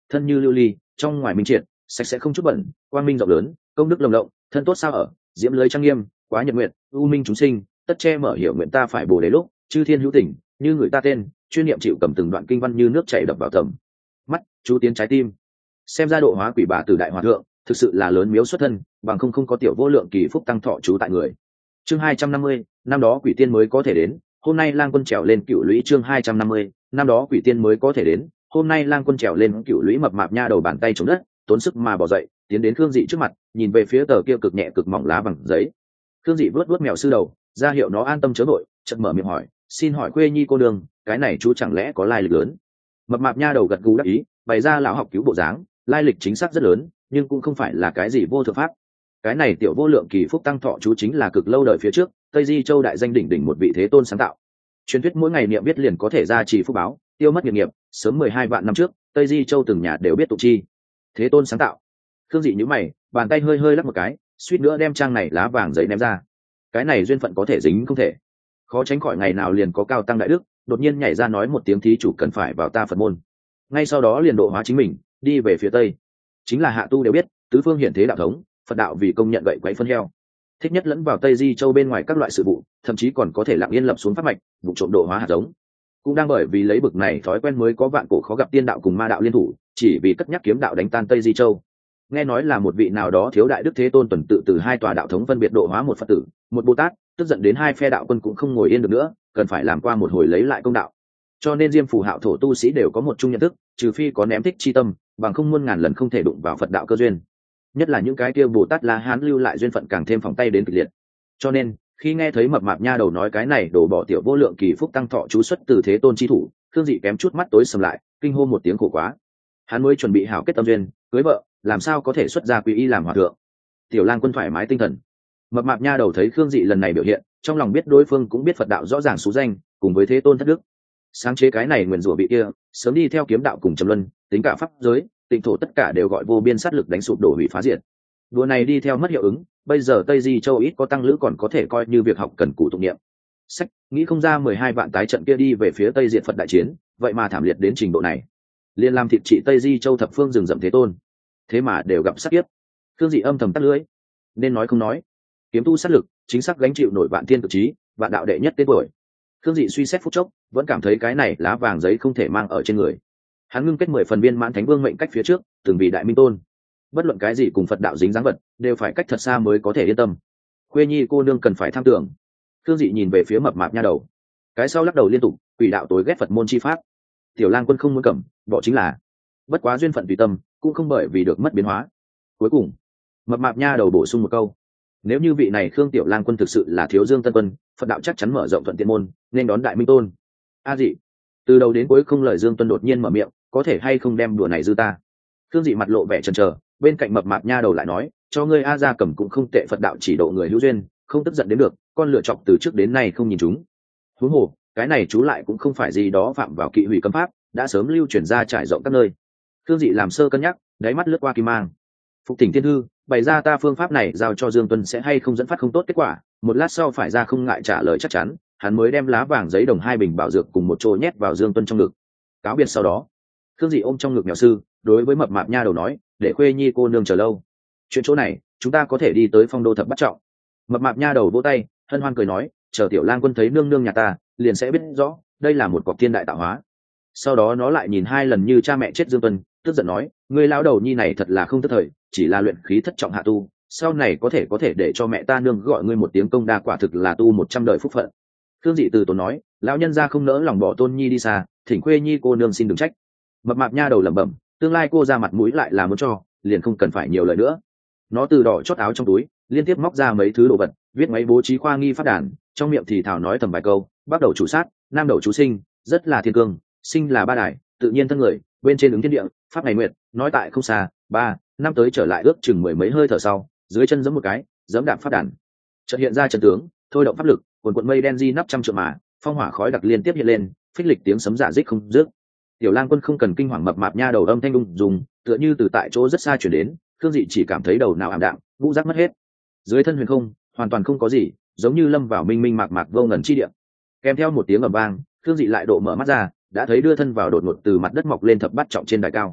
thân như lưu ly, trong ngoài minh triệt, sạch sẽ không chút bẩn, quang minh rộng lớn, công đức lồng lộng, thân tốt sao ở, diễm lưới trang nghiêm, quá nhật nguyện, u minh chúng sinh, tất che mở hiểu nguyện ta phải bồ đề lúc, chư thiên hữu tình, như người ta tên, chuyên niệm chịu cầm từng đoạn kinh văn như nước chảy đập vào tầm mắt, chú tiến trái tim. Xem ra độ hóa quỷ bà từ đại hòa thượng, thực sự là lớn miếu xuất thân, bằng không có tiểu vô lượng kỳ phúc tăng thọ chú tại người. Chương 250, năm đó quỷ tiên mới có thể đến, hôm nay lang quân trèo lên cựu lũy. Chương 250, năm đó quỷ tiên mới có thể đến, hôm nay lang quân trèo lên cựu lũy. Mập mạp nha đầu bàn tay chống đất, tốn sức mà bỏ dậy, tiến đến Khương Dị trước mặt, nhìn về phía tờ kia cực nhẹ cực mỏng lá bằng giấy. Khương Dị vuốt vuốt mèo sư đầu, ra hiệu nó an tâm chớ vội, chợt mở miệng hỏi, xin hỏi khuê nhi cô đường, cái này chú chẳng lẽ có lai lịch lớn? Mập mạp nha đầu gật gù đáp ý, bày ra lão học cứu bộ dáng, lai lịch chính xác rất lớn, nhưng cũng không phải là cái gì vô thượng pháp. Cái này tiểu vô lượng kỳ phúc tăng thọ chú chính là cực lâu đời phía trước Tây Di Châu đại danh đỉnh đỉnh một vị thế tôn sáng tạo. Truyền thuyết mỗi ngày niệm biết liền có thể gia trì phúc báo, tiêu mất nghiệp nghiệp. Sớm 12 vạn năm trước, Tây Di Châu từng nhà đều biết tụng chi. Thế tôn sáng tạo. Khương Dị nhíu mày, bàn tay hơi hơi lắc một cái, suýt nữa đem trang này lá vàng giấy ném ra. Cái này duyên phận có thể dính không thể. Khó tránh khỏi ngày nào liền có cao tăng đại đức đột nhiên nhảy ra nói một tiếng thí chủ cần phải vào ta Phật môn. Ngay sau đó liền độ hóa chính mình, đi về phía tây. Chính là hạ tu đều biết, tứ phương hiện thế đạo thống, Phật đạo vì công nhận gậy quấy phân heo, thích nhất lẫn vào Tây Di Châu bên ngoài các loại sự vụ, thậm chí còn có thể lặng yên lập xuống pháp mạch, vụ trộm độ hóa hạt giống. Cũng đang bởi vì lấy bực này thói quen mới có vạn cổ khó gặp tiên đạo cùng ma đạo liên thủ, chỉ vì cất nhắc kiếm đạo đánh tan Tây Di Châu. Nghe nói là một vị nào đó thiếu đại đức thế tôn tuần tự từ hai tòa đạo thống phân biệt độ hóa một Phật tử, một Bồ Tát, tức giận đến hai phe đạo quân cũng không ngồi yên được nữa, cần phải làm qua một hồi lấy lại công đạo. Cho nên Diêm Phù Hạo thổ tu sĩ đều có một chung nhận thức, trừ phi có ném thích chi tâm, bằng không muôn ngàn lần không thể đụng vào Phật đạo cơ duyên. Nhất là những cái kia Bồ Tát La Hán lưu lại duyên phận càng thêm phòng tay đến kịch liệt. Cho nên khi nghe thấy mập mạp nha đầu nói cái này đổ bỏ tiểu vô lượng kỳ phúc tăng thọ chú xuất từ thế tôn chi thủ, Khương Dị kém chút mắt tối sầm lại, kinh hô một tiếng khổ quá. Hắn mới chuẩn bị hảo kết tâm duyên, cưới vợ, làm sao có thể xuất gia quy y làm hòa thượng. Tiểu Lang Quân thoải mái tinh thần. Mập mạp nha đầu thấy Khương Dị lần này biểu hiện, trong lòng biết đối phương cũng biết Phật đạo rõ ràng số danh, cùng với thế tôn thất đức. Sáng chế cái này nguyền rủa bị kia, sớm đi theo kiếm đạo cùng trầm luân, tính cả pháp giới, tịnh thổ tất cả đều gọi vô biên sát lực đánh sụp đổ hủy phá diệt. Đùa này đi theo mất hiệu ứng, bây giờ Tây Di Châu ít có tăng lữ còn có thể coi như việc học cần cù tụng niệm. Sách, nghĩ không ra 12 vạn tái trận kia đi về phía Tây diệt Phật đại chiến, vậy mà thảm liệt đến trình độ này. Liên làm thịt trị Tây Di Châu thập phương rừng rậm thế tôn, thế mà đều gặp sát kiếp. Khương Dị âm thầm tắt lưỡi, nên nói không nói. Kiếm tu sát lực, chính xác gánh chịu nổi vạn thiên cực trí, vạn đạo đệ nhất tên tuổi. Khương Dị suy xét phút chốc, vẫn cảm thấy cái này lá vàng giấy không thể mang ở trên người. Hắn ngưng kết 10 phần viên mãn thánh vương mệnh cách phía trước, từng vì đại minh tôn. Bất luận cái gì cùng Phật đạo dính dáng vật, đều phải cách thật xa mới có thể yên tâm. Khuê nhi cô nương cần phải tham tưởng. Khương Dị nhìn về phía mập mạp nha đầu, cái sau lắc đầu liên tục, quỷ đạo tối ghét Phật môn chi pháp. Tiểu Lang Quân không muốn cầm, bỏ chính là. Bất quá duyên phận tùy tâm, cũng không bởi vì được mất biến hóa. Cuối cùng, mập mạp nha đầu bổ sung một câu, nếu như vị này Khương Tiểu Lang Quân thực sự là Thiếu Dương Tân Quân, Phật đạo chắc chắn mở rộng thuận tiện môn, nên đón đại minh tôn. A Dị, từ đầu đến cuối không lời Dương Tuân đột nhiên mở miệng, có thể hay không đem đùa này dư ta. Khương Dị mặt lộ vẻ chần chờ, bên cạnh mập mạp nha đầu lại nói, cho ngươi A Gia cầm cũng không tệ, Phật đạo chỉ độ người hữu duyên, không tức giận đến được, con lựa chọc từ trước đến nay không nhìn chúng. Huống hồ, cái này chú lại cũng không phải gì đó phạm vào kỵ hủy cấm pháp, đã sớm lưu truyền ra trải rộng các nơi. Khương Dị làm sơ cân nhắc, đáy mắt lướt qua kim mang. Phục Thỉnh Thiên Thư, bày ra ta phương pháp này giao cho Dương Tuân sẽ hay không dẫn phát không tốt kết quả, một lát sau phải ra không ngại trả lời chắc chắn, hắn mới đem lá vàng giấy đồng 2 bình bảo dược cùng một chỗ nhét vào Dương Tuân trong ngực. Cáo biệt sau đó, Khương Dị ôm trong ngực mèo sư, đối với mập mạp nha đầu nói, để Khuê nhi cô nương chờ lâu, chuyện chỗ này chúng ta có thể đi tới Phong Đô Thập Bát Trọng. Mập mạp nha đầu vỗ tay, hân hoan cười nói, chờ Tiểu Lang Quân thấy nương nương nhà ta, liền sẽ biết rõ đây là một cọc thiên đại tạo hóa. Sau đó nó lại nhìn 2 lần như cha mẹ chết Dương Tuân, tức giận nói, ngươi lão đầu nhi này thật là không tức thời, chỉ là luyện khí thất trọng hạ tu, sau này có thể để cho mẹ ta nương gọi ngươi một tiếng công đa, quả thực là tu 100 đời phúc phận. Khương Dị từ tốn nói, lão nhân gia không nỡ lòng bỏ tôn nhi đi xa, thỉnh Khuê nhi cô nương xin đừng trách. Mập mạp nha đầu lẩm bẩm, tương lai cô ra mặt mũi lại là muốn cho, liền không cần phải nhiều lời nữa. Nó từ đỏ chót áo trong túi liên tiếp móc ra mấy thứ đồ vật, viết mấy bố trí khoa nghi phát đàn, trong miệng thì thảo nói thầm vài câu, bắt đầu chủ sát, nam đầu chú sinh, rất là thiên cương, sinh là ba đài, tự nhiên thân người, bên trên ứng thiên địa, pháp ngày nguyệt, nói tại không xa, 3 năm tới trở lại ước chừng 10 mấy hơi thở sau, dưới chân giẫm một cái, giẫm đạp phát đàn, chợt hiện ra trận tướng, thôi động pháp lực, cuồn cuộn mây đen di nắp trăm trượng mà, phong hỏa khói đặc liên tiếp hiện lên, phích lịch tiếng sấm rả rích không dứt. Tiểu Lang Quân không cần kinh hoàng, mập mạp nha đầu âm thanh đung dùng, tựa như từ tại chỗ rất xa chuyển đến. Khương Dị chỉ cảm thấy đầu nào ảm đạm, ngũ giác mất hết, dưới thân huyền không hoàn toàn không có gì, giống như lâm vào minh minh mạc mạc vô ngần chi địa. Kèm theo một tiếng ầm vang, Khương Dị lại độ mở mắt ra, đã thấy đưa thân vào đột ngột từ mặt đất mọc lên thập bát trọng trên đài cao.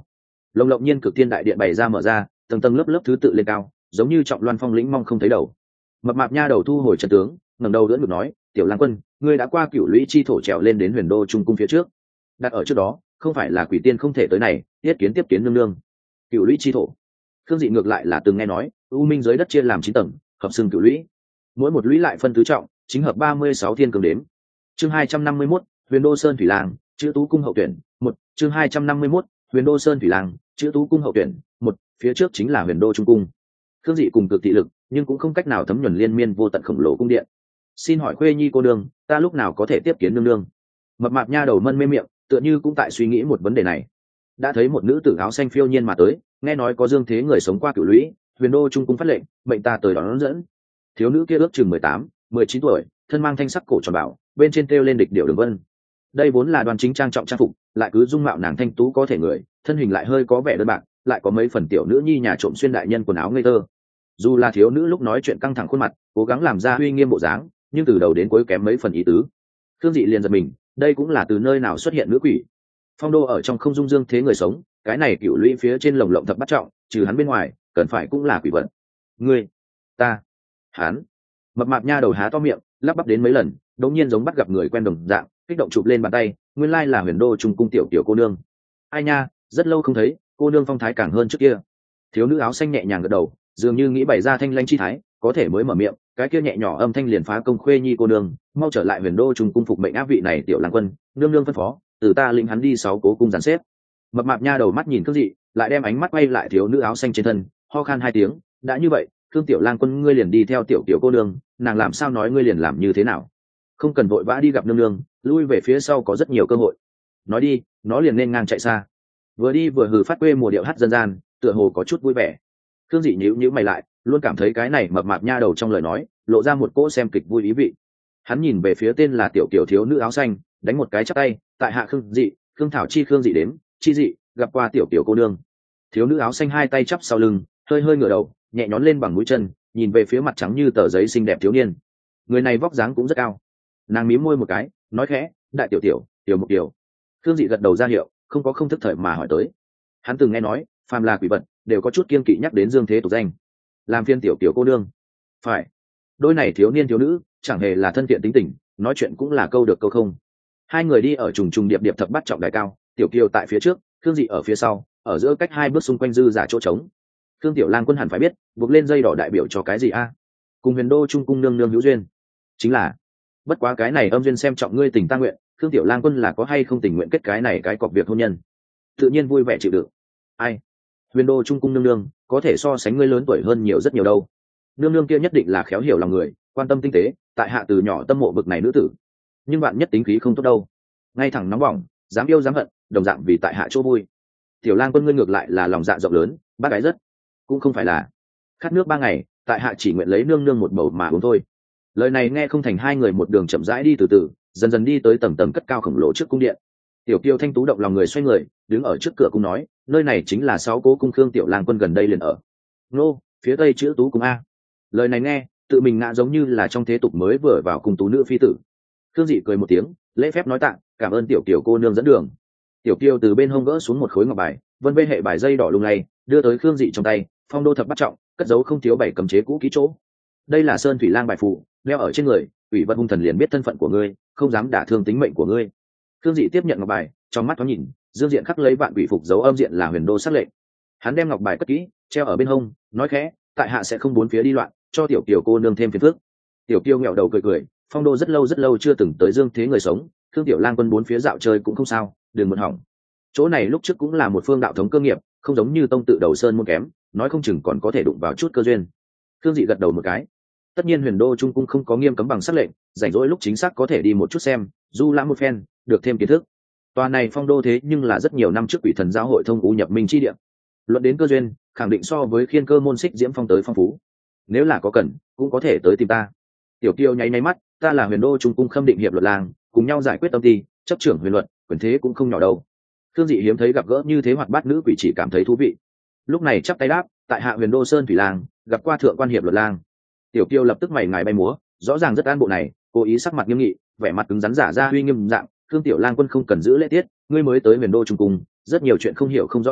lồng lộng nhiên cực thiên đại điện bày ra mở ra, tầng tầng lớp lớp thứ tự lên cao, giống như trọng loan phong lĩnh mong không thấy đầu. Mập mạp nha đầu thu hồi trận tướng, ngẩng đầu đỡ ngực nói, tiểu lang quân, ngươi đã qua cửu lũy chi thổ trèo lên đến huyền đô trung cung phía trước. Đặt ở trước đó, không phải là quỷ tiên không thể tới này, tiết kiến tiếp kiến nương nương. Cửu lũy chi thổ, Khương Dị ngược lại là từng nghe nói, u minh dưới đất chia làm 9 tầng, hợp xưng cửu lũy. Mỗi một lũy lại phân tứ trọng, chính hợp 36 thiên cường đếm. Chương 251, Huyền Đô Sơn Thủy Lang, chữ tú cung hậu tuyển, 1, chương 251, Huyền Đô Sơn Thủy Lang, chữ tú cung hậu tuyển, 1, phía trước chính là Huyền Đô trung cung. Khương Dị cùng cực thị lực, nhưng cũng không cách nào thấm nhuần liên miên vô tận khổng lồ cung điện. Xin hỏi Khuê Nhi cô nương, ta lúc nào có thể tiếp kiến nương nương? Mập mạp nha đầu mân mê miệng, tựa như cũng tại suy nghĩ một vấn đề này. Đã thấy một nữ tử áo xanh phiêu nhiên mà tới, nghe nói có dương thế người sống qua cửu lũy, Huyền Đô trung cung phát lệnh, mệnh ta tới đón dẫn. Thiếu nữ kia ước chừng 18, 19 tuổi, thân mang thanh sắc cổ tròn bảo, bên trên treo lên địch điệu đường vân. Đây vốn là đoan chính trang trọng trang phục, lại cứ dung mạo nàng thanh tú có thể người, thân hình lại hơi có vẻ đơn bạc, lại có mấy phần tiểu nữ nhi nhà trộm xuyên đại nhân quần áo ngây thơ. Dù là thiếu nữ lúc nói chuyện căng thẳng khuôn mặt, cố gắng làm ra uy nghiêm bộ dáng, nhưng từ đầu đến cuối kém mấy phần ý tứ. Khương Dị liền giật mình, đây cũng là từ nơi nào xuất hiện nữ quỷ? Phong đô ở trong không dung dương thế người sống, cái này cựu lũy phía trên lồng lộng thập bát trọng, trừ hắn bên ngoài, cần phải cũng là quỷ vật. Ngươi, ta, hắn. Mập mạp nha đầu há to miệng, lắp bắp đến mấy lần, đột nhiên giống bắt gặp người quen đồng dạng, kích động chụp lên bàn tay, nguyên lai là Huyền Đô trung cung tiểu tiểu cô nương. Ai nha, rất lâu không thấy, cô nương phong thái càng hơn trước kia. Thiếu nữ áo xanh nhẹ nhàng gật đầu, dường như nghĩ bày ra thanh lãnh chi thái, có thể mới mở miệng, cái kia nhẹ nhỏ âm thanh liền phá công. Khuê Nhi cô nương, mau trở lại Huyền Đô trung cung phục mệnh áp vị này tiểu lang quân, nương nương phân phó, từ ta lĩnh hắn đi 6 cố cung dàn xếp. Mập mạp nha đầu mắt nhìn Khương Dị, lại đem ánh mắt quay lại thiếu nữ áo xanh trên thân, ho khan 2 tiếng, đã như vậy, Khương tiểu lang quân ngươi liền đi theo tiểu tiểu cô nương, nàng làm sao nói ngươi liền làm như thế nào. Không cần vội vã đi gặp nương nương, lui về phía sau có rất nhiều cơ hội. Nói đi, nó liền nên ngang chạy xa. Vừa đi vừa hừ phát quê mùa điệu hát dân gian, tựa hồ có chút vui vẻ. Khương Dị nhíu mày lại, luôn cảm thấy cái này mập mạp nha đầu trong lời nói lộ ra một cỗ xem kịch vui ý vị. Hắn nhìn về phía tên là tiểu kiểu thiếu nữ áo xanh, đánh một cái chắp tay, tại hạ Khương Dị, Khương Thảo chi Khương Dị đến, chi dị, gặp qua tiểu tiểu cô nương. Thiếu nữ áo xanh hai tay chắp sau lưng, hơi hơi ngửa đầu, nhẹ nhón lên bằng mũi chân, nhìn về phía mặt trắng như tờ giấy xinh đẹp thiếu niên. Người này vóc dáng cũng rất cao. Nàng mím môi một cái, nói khẽ, đại tiểu tiểu, tiểu một tiểu. Khương Dị gật đầu ra hiệu, không có không thức thời mà hỏi tới. Hắn từng nghe nói, phàm là quỷ vật đều có chút kiên kỵ nhắc đến dương thế tục danh. Làm phiên tiểu tiểu cô nương. Phải. Đôi này thiếu niên thiếu nữ, chẳng hề là thân thiện tính tình, nói chuyện cũng là câu được câu không. Hai người đi ở trùng trùng điệp điệp thập bát trọng đài cao, tiểu kiều tại phía trước, Khương Dị ở phía sau, ở giữa cách 2 bước xung quanh dư giả chỗ trống. Khương tiểu lang quân hẳn phải biết, buộc lên dây đỏ đại biểu cho cái gì a? Cùng Huyền Đô trung cung nương nương hữu duyên. Chính là, bất quá cái này âm duyên xem trọng ngươi tình ta nguyện, Khương tiểu lang quân là có hay không tình nguyện kết cái này cái cọc việc hôn nhân. Tự nhiên vui vẻ chịu đựng. Ai? Huyền Đô trung cung nương nương có thể so sánh ngươi lớn tuổi hơn nhiều rất nhiều đâu. Nương nương kia nhất định là khéo hiểu lòng người, quan tâm tinh tế, tại hạ từ nhỏ tâm mộ bực này nữ tử. Nhưng bạn nhất tính khí không tốt đâu, ngay thẳng nóng bỏng, dám yêu dám hận, đồng dạng vì tại hạ chỗ vui. Tiểu lang quân ngươi ngược lại là lòng dạ rộng lớn, bác gái rất, cũng không phải là khát nước 3 ngày, tại hạ chỉ nguyện lấy nương nương một bầu mà uống thôi. Lời này nghe không thành, hai người một đường chậm rãi đi từ từ, dần dần đi tới tầng tầng cất cao khổng lồ trước cung điện. Tiểu kiều thanh tú động lòng người xoay người, đứng ở trước cửa cung nói, nơi này chính là 6 cố cung Khương tiểu lang quân gần đây liền ở. Nô, phía tây chữ tú cung a. Lời này nghe, tự mình ngã giống như là trong thế tục mới vừa vào cung tú nữ phi tử. Khương Dị cười một tiếng, lễ phép nói tạ, cảm ơn tiểu kiều cô nương dẫn đường. Tiểu kiều từ bên hông gỡ xuống một khối ngọc bài, vân vê hệ bài dây đỏ lung lay, đưa tới Khương Dị trong tay. Phong đô thập bát trọng, cất giấu không thiếu 7 cấm chế cũ kỹ chỗ. Đây là Sơn Thủy Lang bài phù, đeo ở trên người, ủy vật hung thần liền biết thân phận của ngươi, không dám đả thương tính mệnh của ngươi. Khương Dị tiếp nhận ngọc bài, trong mắt thoáng nhìn, dương diện khắc lấy vạn quỷ phục dấu âm diện là Huyền Đô sắc lệnh. Hắn đem ngọc bài cất kỹ, treo ở bên hông, nói khẽ, tại hạ sẽ không bốn phía đi loạn, cho tiểu kiều cô nương thêm phiền phức. Tiểu kiều nghẹo đầu cười cười, Phong đô rất lâu chưa từng tới dương thế người sống, Khương tiểu lang quân bốn phía dạo chơi cũng không sao, đừng muộn hỏng. Chỗ này lúc trước cũng là một phương đạo thống cơ nghiệp, không giống như tông tự đầu sơn môn kém, nói không chừng còn có thể đụng vào chút cơ duyên. Khương Dị gật đầu một cái. Tất nhiên Huyền Đô trung cung không có nghiêm cấm bằng sắc lệnh, rảnh rỗi lúc chính xác có thể đi một chút xem, du lãm một phen, được thêm kiến thức. Tòa này Phong đô thế nhưng là rất nhiều năm trước quỷ thần giáo hội thông ú nhập minh chi địa. Luận đến cơ duyên, khẳng định so với Khiên Cơ môn Xích Diễm Phong tới phong phú. Nếu là có cần, cũng có thể tới tìm ta. Tiểu Kiều nháy nháy mắt, ta là Huyền Đô trung cung Khâm Định hiệp luật làng, cùng nhau giải quyết tâm ti, chấp trưởng huyền luật, quyền thế cũng không nhỏ đâu. Khương Dị hiếm thấy gặp gỡ như thế hoạt bát nữ quỷ, chỉ cảm thấy thú vị. Lúc này chắp tay đáp, tại hạ Huyền Đô Sơn Thủy Lang, gặp qua thượng quan hiệp luật lang. Tiểu Kiều lập tức mày ngài bay múa, rõ ràng rất an bộ này, cố ý sắc mặt nghiêm nghị, vẻ mặt cứng rắn giả ra uy nghiêm dạng. Khương tiểu lang quân không cần giữ lễ tiết, ngươi mới tới Huyền Đô trung cung, rất nhiều chuyện không hiểu không rõ ràng,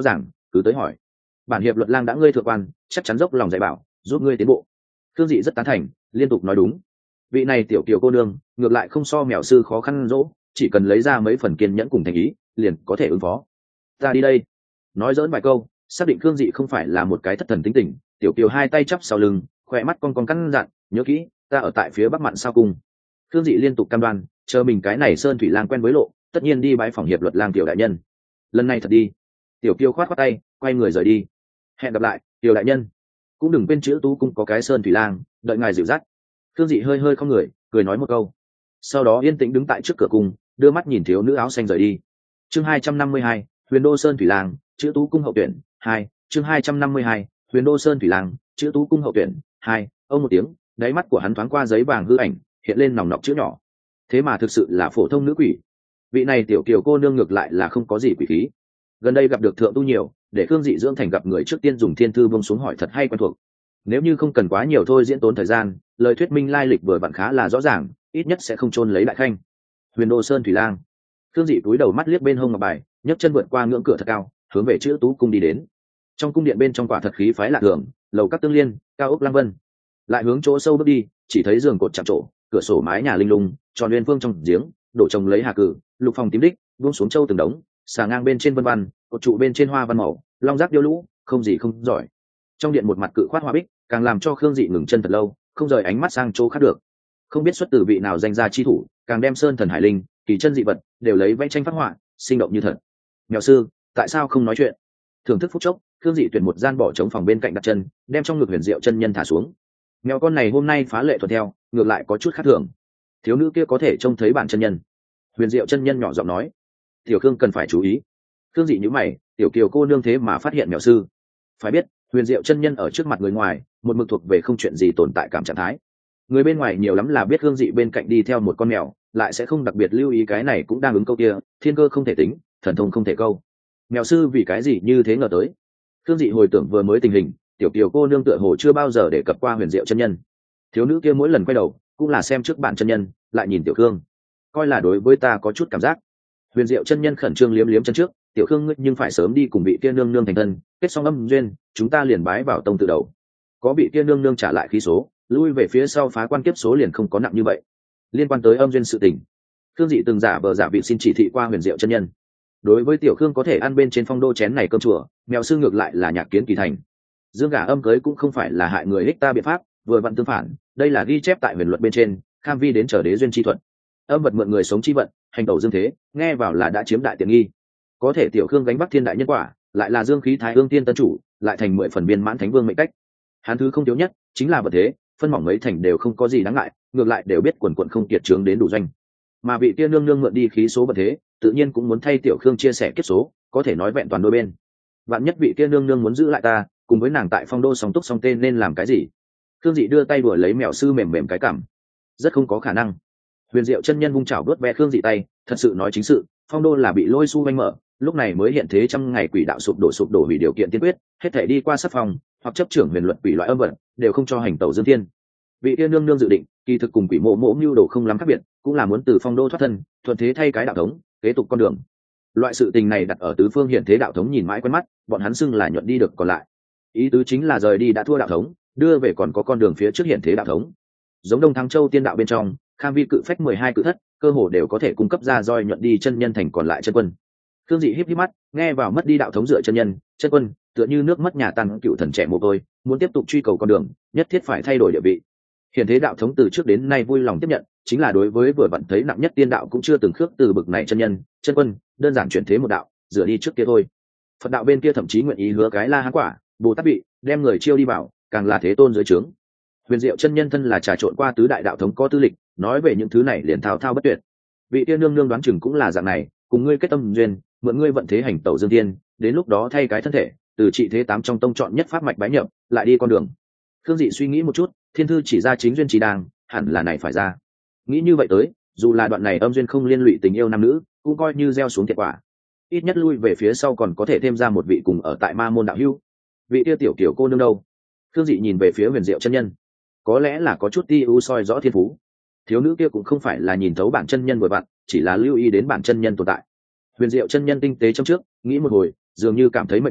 cứ tới hỏi. Bản hiệp luật lang đã ngươi thượng quan, chắc chắn dốc lòng dạy bảo, giúp ngươi tiến bộ. Khương Dị rất tán thành, liên tục nói đúng. Vị này tiểu kiều cô nương ngược lại không so mèo sư khó khăn dỗ, chỉ cần lấy ra mấy phần kiên nhẫn cùng thành ý liền có thể ứng phó. Ta đi đây. Nói dỡn vài câu, xác định Khương Dị không phải là một cái thất thần tính tình, tiểu kiều hai tay chắp sau lưng, khỏe mắt con căn dặn, nhớ kỹ, ta ở tại phía bắc mạn sao cung. Khương Dị liên tục cam đoan, chờ mình cái này sơn thủy lang quen với lộ, tất nhiên đi bái phòng hiệp luật lang tiểu đại nhân. Lần này thật đi. Tiểu kiều khoát khoát tay, quay người rời đi. Hẹn gặp lại, tiểu đại nhân. Cũng đừng quên chữ Tú cung có cái sơn thủy lang, đợi ngài dịu dắt. Khương Dị hơi hơi không người, cười nói một câu, sau đó yên tĩnh đứng tại trước cửa cung, đưa mắt nhìn thiếu nữ áo xanh rời đi. Chương 252, Huyền Đô Sơn thủy lang, chữ Tú cung hậu tuyển 2. Chương 252, Huyền Đô Sơn thủy lang, chữ Tú cung hậu tuyển 2. Ông một tiếng, đáy mắt của hắn thoáng qua giấy vàng hư ảnh, hiện lên nòng nọc chữ nhỏ. Thế mà thực sự là phổ thông nữ quỷ. Vị này tiểu kiều cô nương ngược lại là không có gì quỷ khí. Gần đây gặp được thượng tu nhiều, để Khương Dị dưỡng thành gặp người trước tiên dùng thiên thư buông xuống hỏi thật hay quen thuộc. Nếu như không cần quá nhiều thôi diễn tốn thời gian, lời thuyết minh lai lịch vừa vặn khá là rõ ràng, ít nhất sẽ không chôn lấy đại khanh. Huyền Đô Sơn thủy lang. Khương Dị cúi đầu mắt liếc bên hông ngọc bài, nhấc chân vượt qua ngưỡng cửa thật cao, hướng về chữ Tú cung đi đến. Trong cung điện bên trong quả thật khí phái lạ thường, lầu các tương liên, cao ốc lăng vân. Lại hướng chỗ sâu bước đi, chỉ thấy giường cột chạm trổ, cửa sổ mái nhà linh lung, tròn nguyên phương trong giếng, đổ trồng lấy hà cử, lục phòng tím đích, buông xuống châu từng đống, xà ngang bên trên vân văn, cột trụ bên trên hoa văn màu, long giác điêu lũ, không gì không giỏi. Trong điện một mặt cự khoát hoa bích, càng làm cho Khương Dị ngừng chân thật lâu, không rời ánh mắt sang chỗ khác được. Không biết xuất từ vị nào danh gia chi thủ, càng đem sơn thần hải linh, kỳ chân dị vật đều lấy vẽ tranh phát họa, sinh động như thật. Mèo sư, tại sao không nói chuyện? Thưởng thức phút chốc, Khương Dị tuyển một gian bỏ trống phòng bên cạnh đặt chân, đem trong ngực huyền diệu chân nhân thả xuống. Mèo con này hôm nay phá lệ thuận theo, ngược lại có chút khác thường. Thiếu nữ kia có thể trông thấy bản chân nhân. Huyền diệu chân nhân nhỏ giọng nói. Tiểu Khương cần phải chú ý. Khương Dị nhíu mày, tiểu kiều cô nương thế mà phát hiện mèo sư. Phải biết, huyền diệu chân nhân ở trước mặt người ngoài, một mực thuộc về không chuyện gì tồn tại cảm trạng thái. Người bên ngoài nhiều lắm là biết Khương Dị bên cạnh đi theo một con mèo, lại sẽ không đặc biệt lưu ý cái này cũng đang ứng câu kia, thiên cơ không thể tính, thần thông không thể câu. Mèo sư vì cái gì như thế ngờ tới? Khương Dị hồi tưởng vừa mới tình hình, tiểu kiều cô nương tựa hồ chưa bao giờ để cập qua huyền diệu chân nhân. Thiếu nữ kia mỗi lần quay đầu cũng là xem trước bạn chân nhân, lại nhìn tiểu Khương, coi là đối với ta có chút cảm giác. Huyền diệu chân nhân khẩn trương liếm liếm chân trước, tiểu Khương ngươi nhưng phải sớm đi cùng vị kia nương nương thành thân, kết xong âm duyên, chúng ta liền bái vào tông tự đầu. Có vị kia nương nương trả lại khí số, lui về phía sau phá quan kiếp số liền không có nặng như vậy. Liên quan tới âm duyên sự tình, Khương Dị từng giả vờ giả vị xin chỉ thị qua huyền diệu chân nhân. Đối với tiểu Khương có thể ăn bên trên phong đô chén này cơm chùa, mèo sư ngược lại là nhạc kiến kỳ thành. Dương gà âm cưới cũng không phải là hại người ích ta biện pháp, vừa vặn tương phản, đây là ghi chép tại huyền luật bên trên, kham vi đến trở đế duyên chi thuận. Âm vật mượn người sống chi vận, hành tẩu dương thế, nghe vào là đã chiếm đại tiện nghi. Có thể tiểu Khương gánh vác thiên đại nhân quả, lại là dương khí thái hương tiên tân chủ, lại thành 10 phần viên mãn thánh vương mệnh cách. Hắn thứ không thiếu nhất chính là vật thế, phân mỏng mấy thành đều không có gì đáng ngại, ngược lại đều biết quần quần không kiệt trướng đến đủ doanh. Mà vị tiên nương nương mượn đi khí số vật thế, tự nhiên cũng muốn thay tiểu Khương chia sẻ kiếp số, có thể nói vẹn toàn đôi bên. Vạn nhất vị tiên nương nương muốn giữ lại ta, cùng với nàng tại phong đô song túc song tên nên làm cái gì? Khương Dị đưa tay đuổi lấy mèo sư mềm mềm cái cảm, rất không có khả năng. Huyền diệu chân nhân vung chảo đuốt ve Khương Dị tay, thật sự nói chính sự, phong đô là bị lôi su vanh mở, lúc này mới hiện thế trăm ngày quỷ đạo sụp đổ hủy điều kiện tiên quyết, hết thể đi qua sắp phòng hoặc chấp trưởng huyền luật quỷ loại âm vật đều không cho hành tẩu dương thiên. Vị tiên nương nương dự định kỳ thực cùng quỷ mộ mộ mưu đồ không lắm khác biệt, cũng là muốn từ phong đô thoát thân, thuận thế thay cái đạo thống, kế tục con đường. Loại sự tình này đặt ở tứ phương hiện thế đạo thống nhìn mãi quen mắt, bọn hắn xưng là nhuận đi được còn lại. Ý tứ chính là rời đi đã thua đạo thống, đưa về còn có con đường phía trước hiện thế đạo thống. Giống Đông Thắng Châu tiên đạo bên trong, kham vi cự phách 12 cự thất, cơ hồ đều có thể cung cấp ra roi nhuận đi chân nhân thành còn lại chân quân. Khương Dị híp híp mắt, nghe vào mất đi đạo thống dựa chân nhân, chân quân, tựa như nước mất nhà tan cựu thần trẻ mồ côi, muốn tiếp tục truy cầu con đường, nhất thiết phải thay đổi địa vị. Hiện thế đạo thống từ trước đến nay vui lòng tiếp nhận, chính là đối với vừa vặn thấy nặng nhất tiên đạo cũng chưa từng khước từ bực này chân nhân, chân quân, đơn giản chuyển thế một đạo, rửa đi trước kia thôi. Phật đạo bên kia thậm chí nguyện ý hứa cái la hán quả, Bồ Tát bị, đem người chiêu đi vào, càng là thế tôn dưới trướng. Huyền diệu chân nhân thân là trà trộn qua tứ đại đạo thống có tư lịch, nói về những thứ này liền thao thao bất tuyệt. Vị tiên nương nương đoán chừng cũng là dạng này, cùng ngươi kết tâm duyên, mượn ngươi vận thế hành tẩu dương tiên, đến lúc đó thay cái thân thể, từ trị thế 8 trong tông chọn nhất pháp mạch bái nhập, lại đi con đường. Khương Dị suy nghĩ một chút, thiên thư chỉ ra chính duyên chỉ đang, hẳn là này phải ra. Nghĩ như vậy tới, dù là đoạn này âm duyên không liên lụy tình yêu nam nữ, cũng coi như gieo xuống thiệt quả. Ít nhất lui về phía sau còn có thể thêm ra một vị cùng ở tại ma môn đạo hữu. Vị tiêu tiểu kiểu cô nương đâu? Khương Dị nhìn về phía huyền diệu chân nhân, có lẽ là có chút ti ưu soi rõ thiên phú. Thiếu nữ kia cũng không phải là nhìn thấu bản chân nhân vừa vặn, chỉ là lưu ý đến bản chân nhân tồn tại. Huyền diệu chân nhân tinh tế trong trước, nghĩ một hồi, dường như cảm thấy mệt mỏi,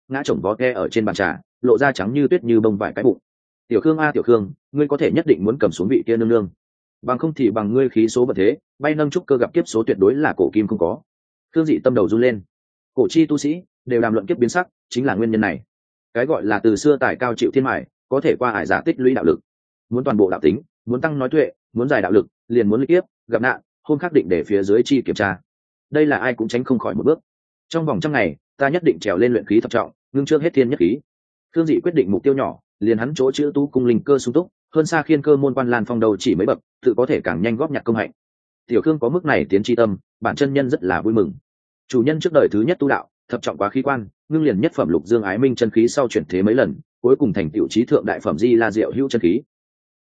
ngã chồng vó ke ở trên bàn trà, lộ ra trắng như tuyết như bông vải cái bụng. Tiểu Khương a Tiểu Khương, ngươi có thể nhất định muốn cầm xuống vị kia nương nương, bằng không thì bằng ngươi khí số vật thế, bay nâng trúc cơ gặp kiếp số tuyệt đối là cổ kim không có. Khương Dị tâm đầu run lên. Cổ chi tu sĩ đều đàm luận kiếp biến sắc, chính là nguyên nhân này. Cái gọi là từ xưa tài cao chịu thiên mại, có thể qua ải giả tích lũy đạo lực. Muốn toàn bộ đạo tính, muốn tăng nói tuệ, muốn giải đạo lực, liền muốn kiếp gặp nạn, hôm khắc định để phía dưới chi kiểm tra. Đây là ai cũng tránh không khỏi một bước. Trong vòng 100 ngày, ta nhất định trèo lên luyện khí thập trọng, ngưng trước hết thiên nhất khí. Khương Dị quyết định mục tiêu nhỏ, liền hắn chỗ chữ tu cung linh cơ sung túc, hơn xa khiên cơ môn quan lan phong đầu chỉ mấy bậc, tự có thể càng nhanh góp nhặt công hạnh. Tiểu Khương có mức này tiến tri tâm, bản chân nhân rất là vui mừng. Chủ nhân trước đời thứ nhất tu đạo, thập trọng quá khí quan, ngưng liền nhất phẩm lục dương ái minh chân khí sau chuyển thế mấy lần, cuối cùng thành tiểu trí thượng đại phẩm di la diệu hữu chân khí.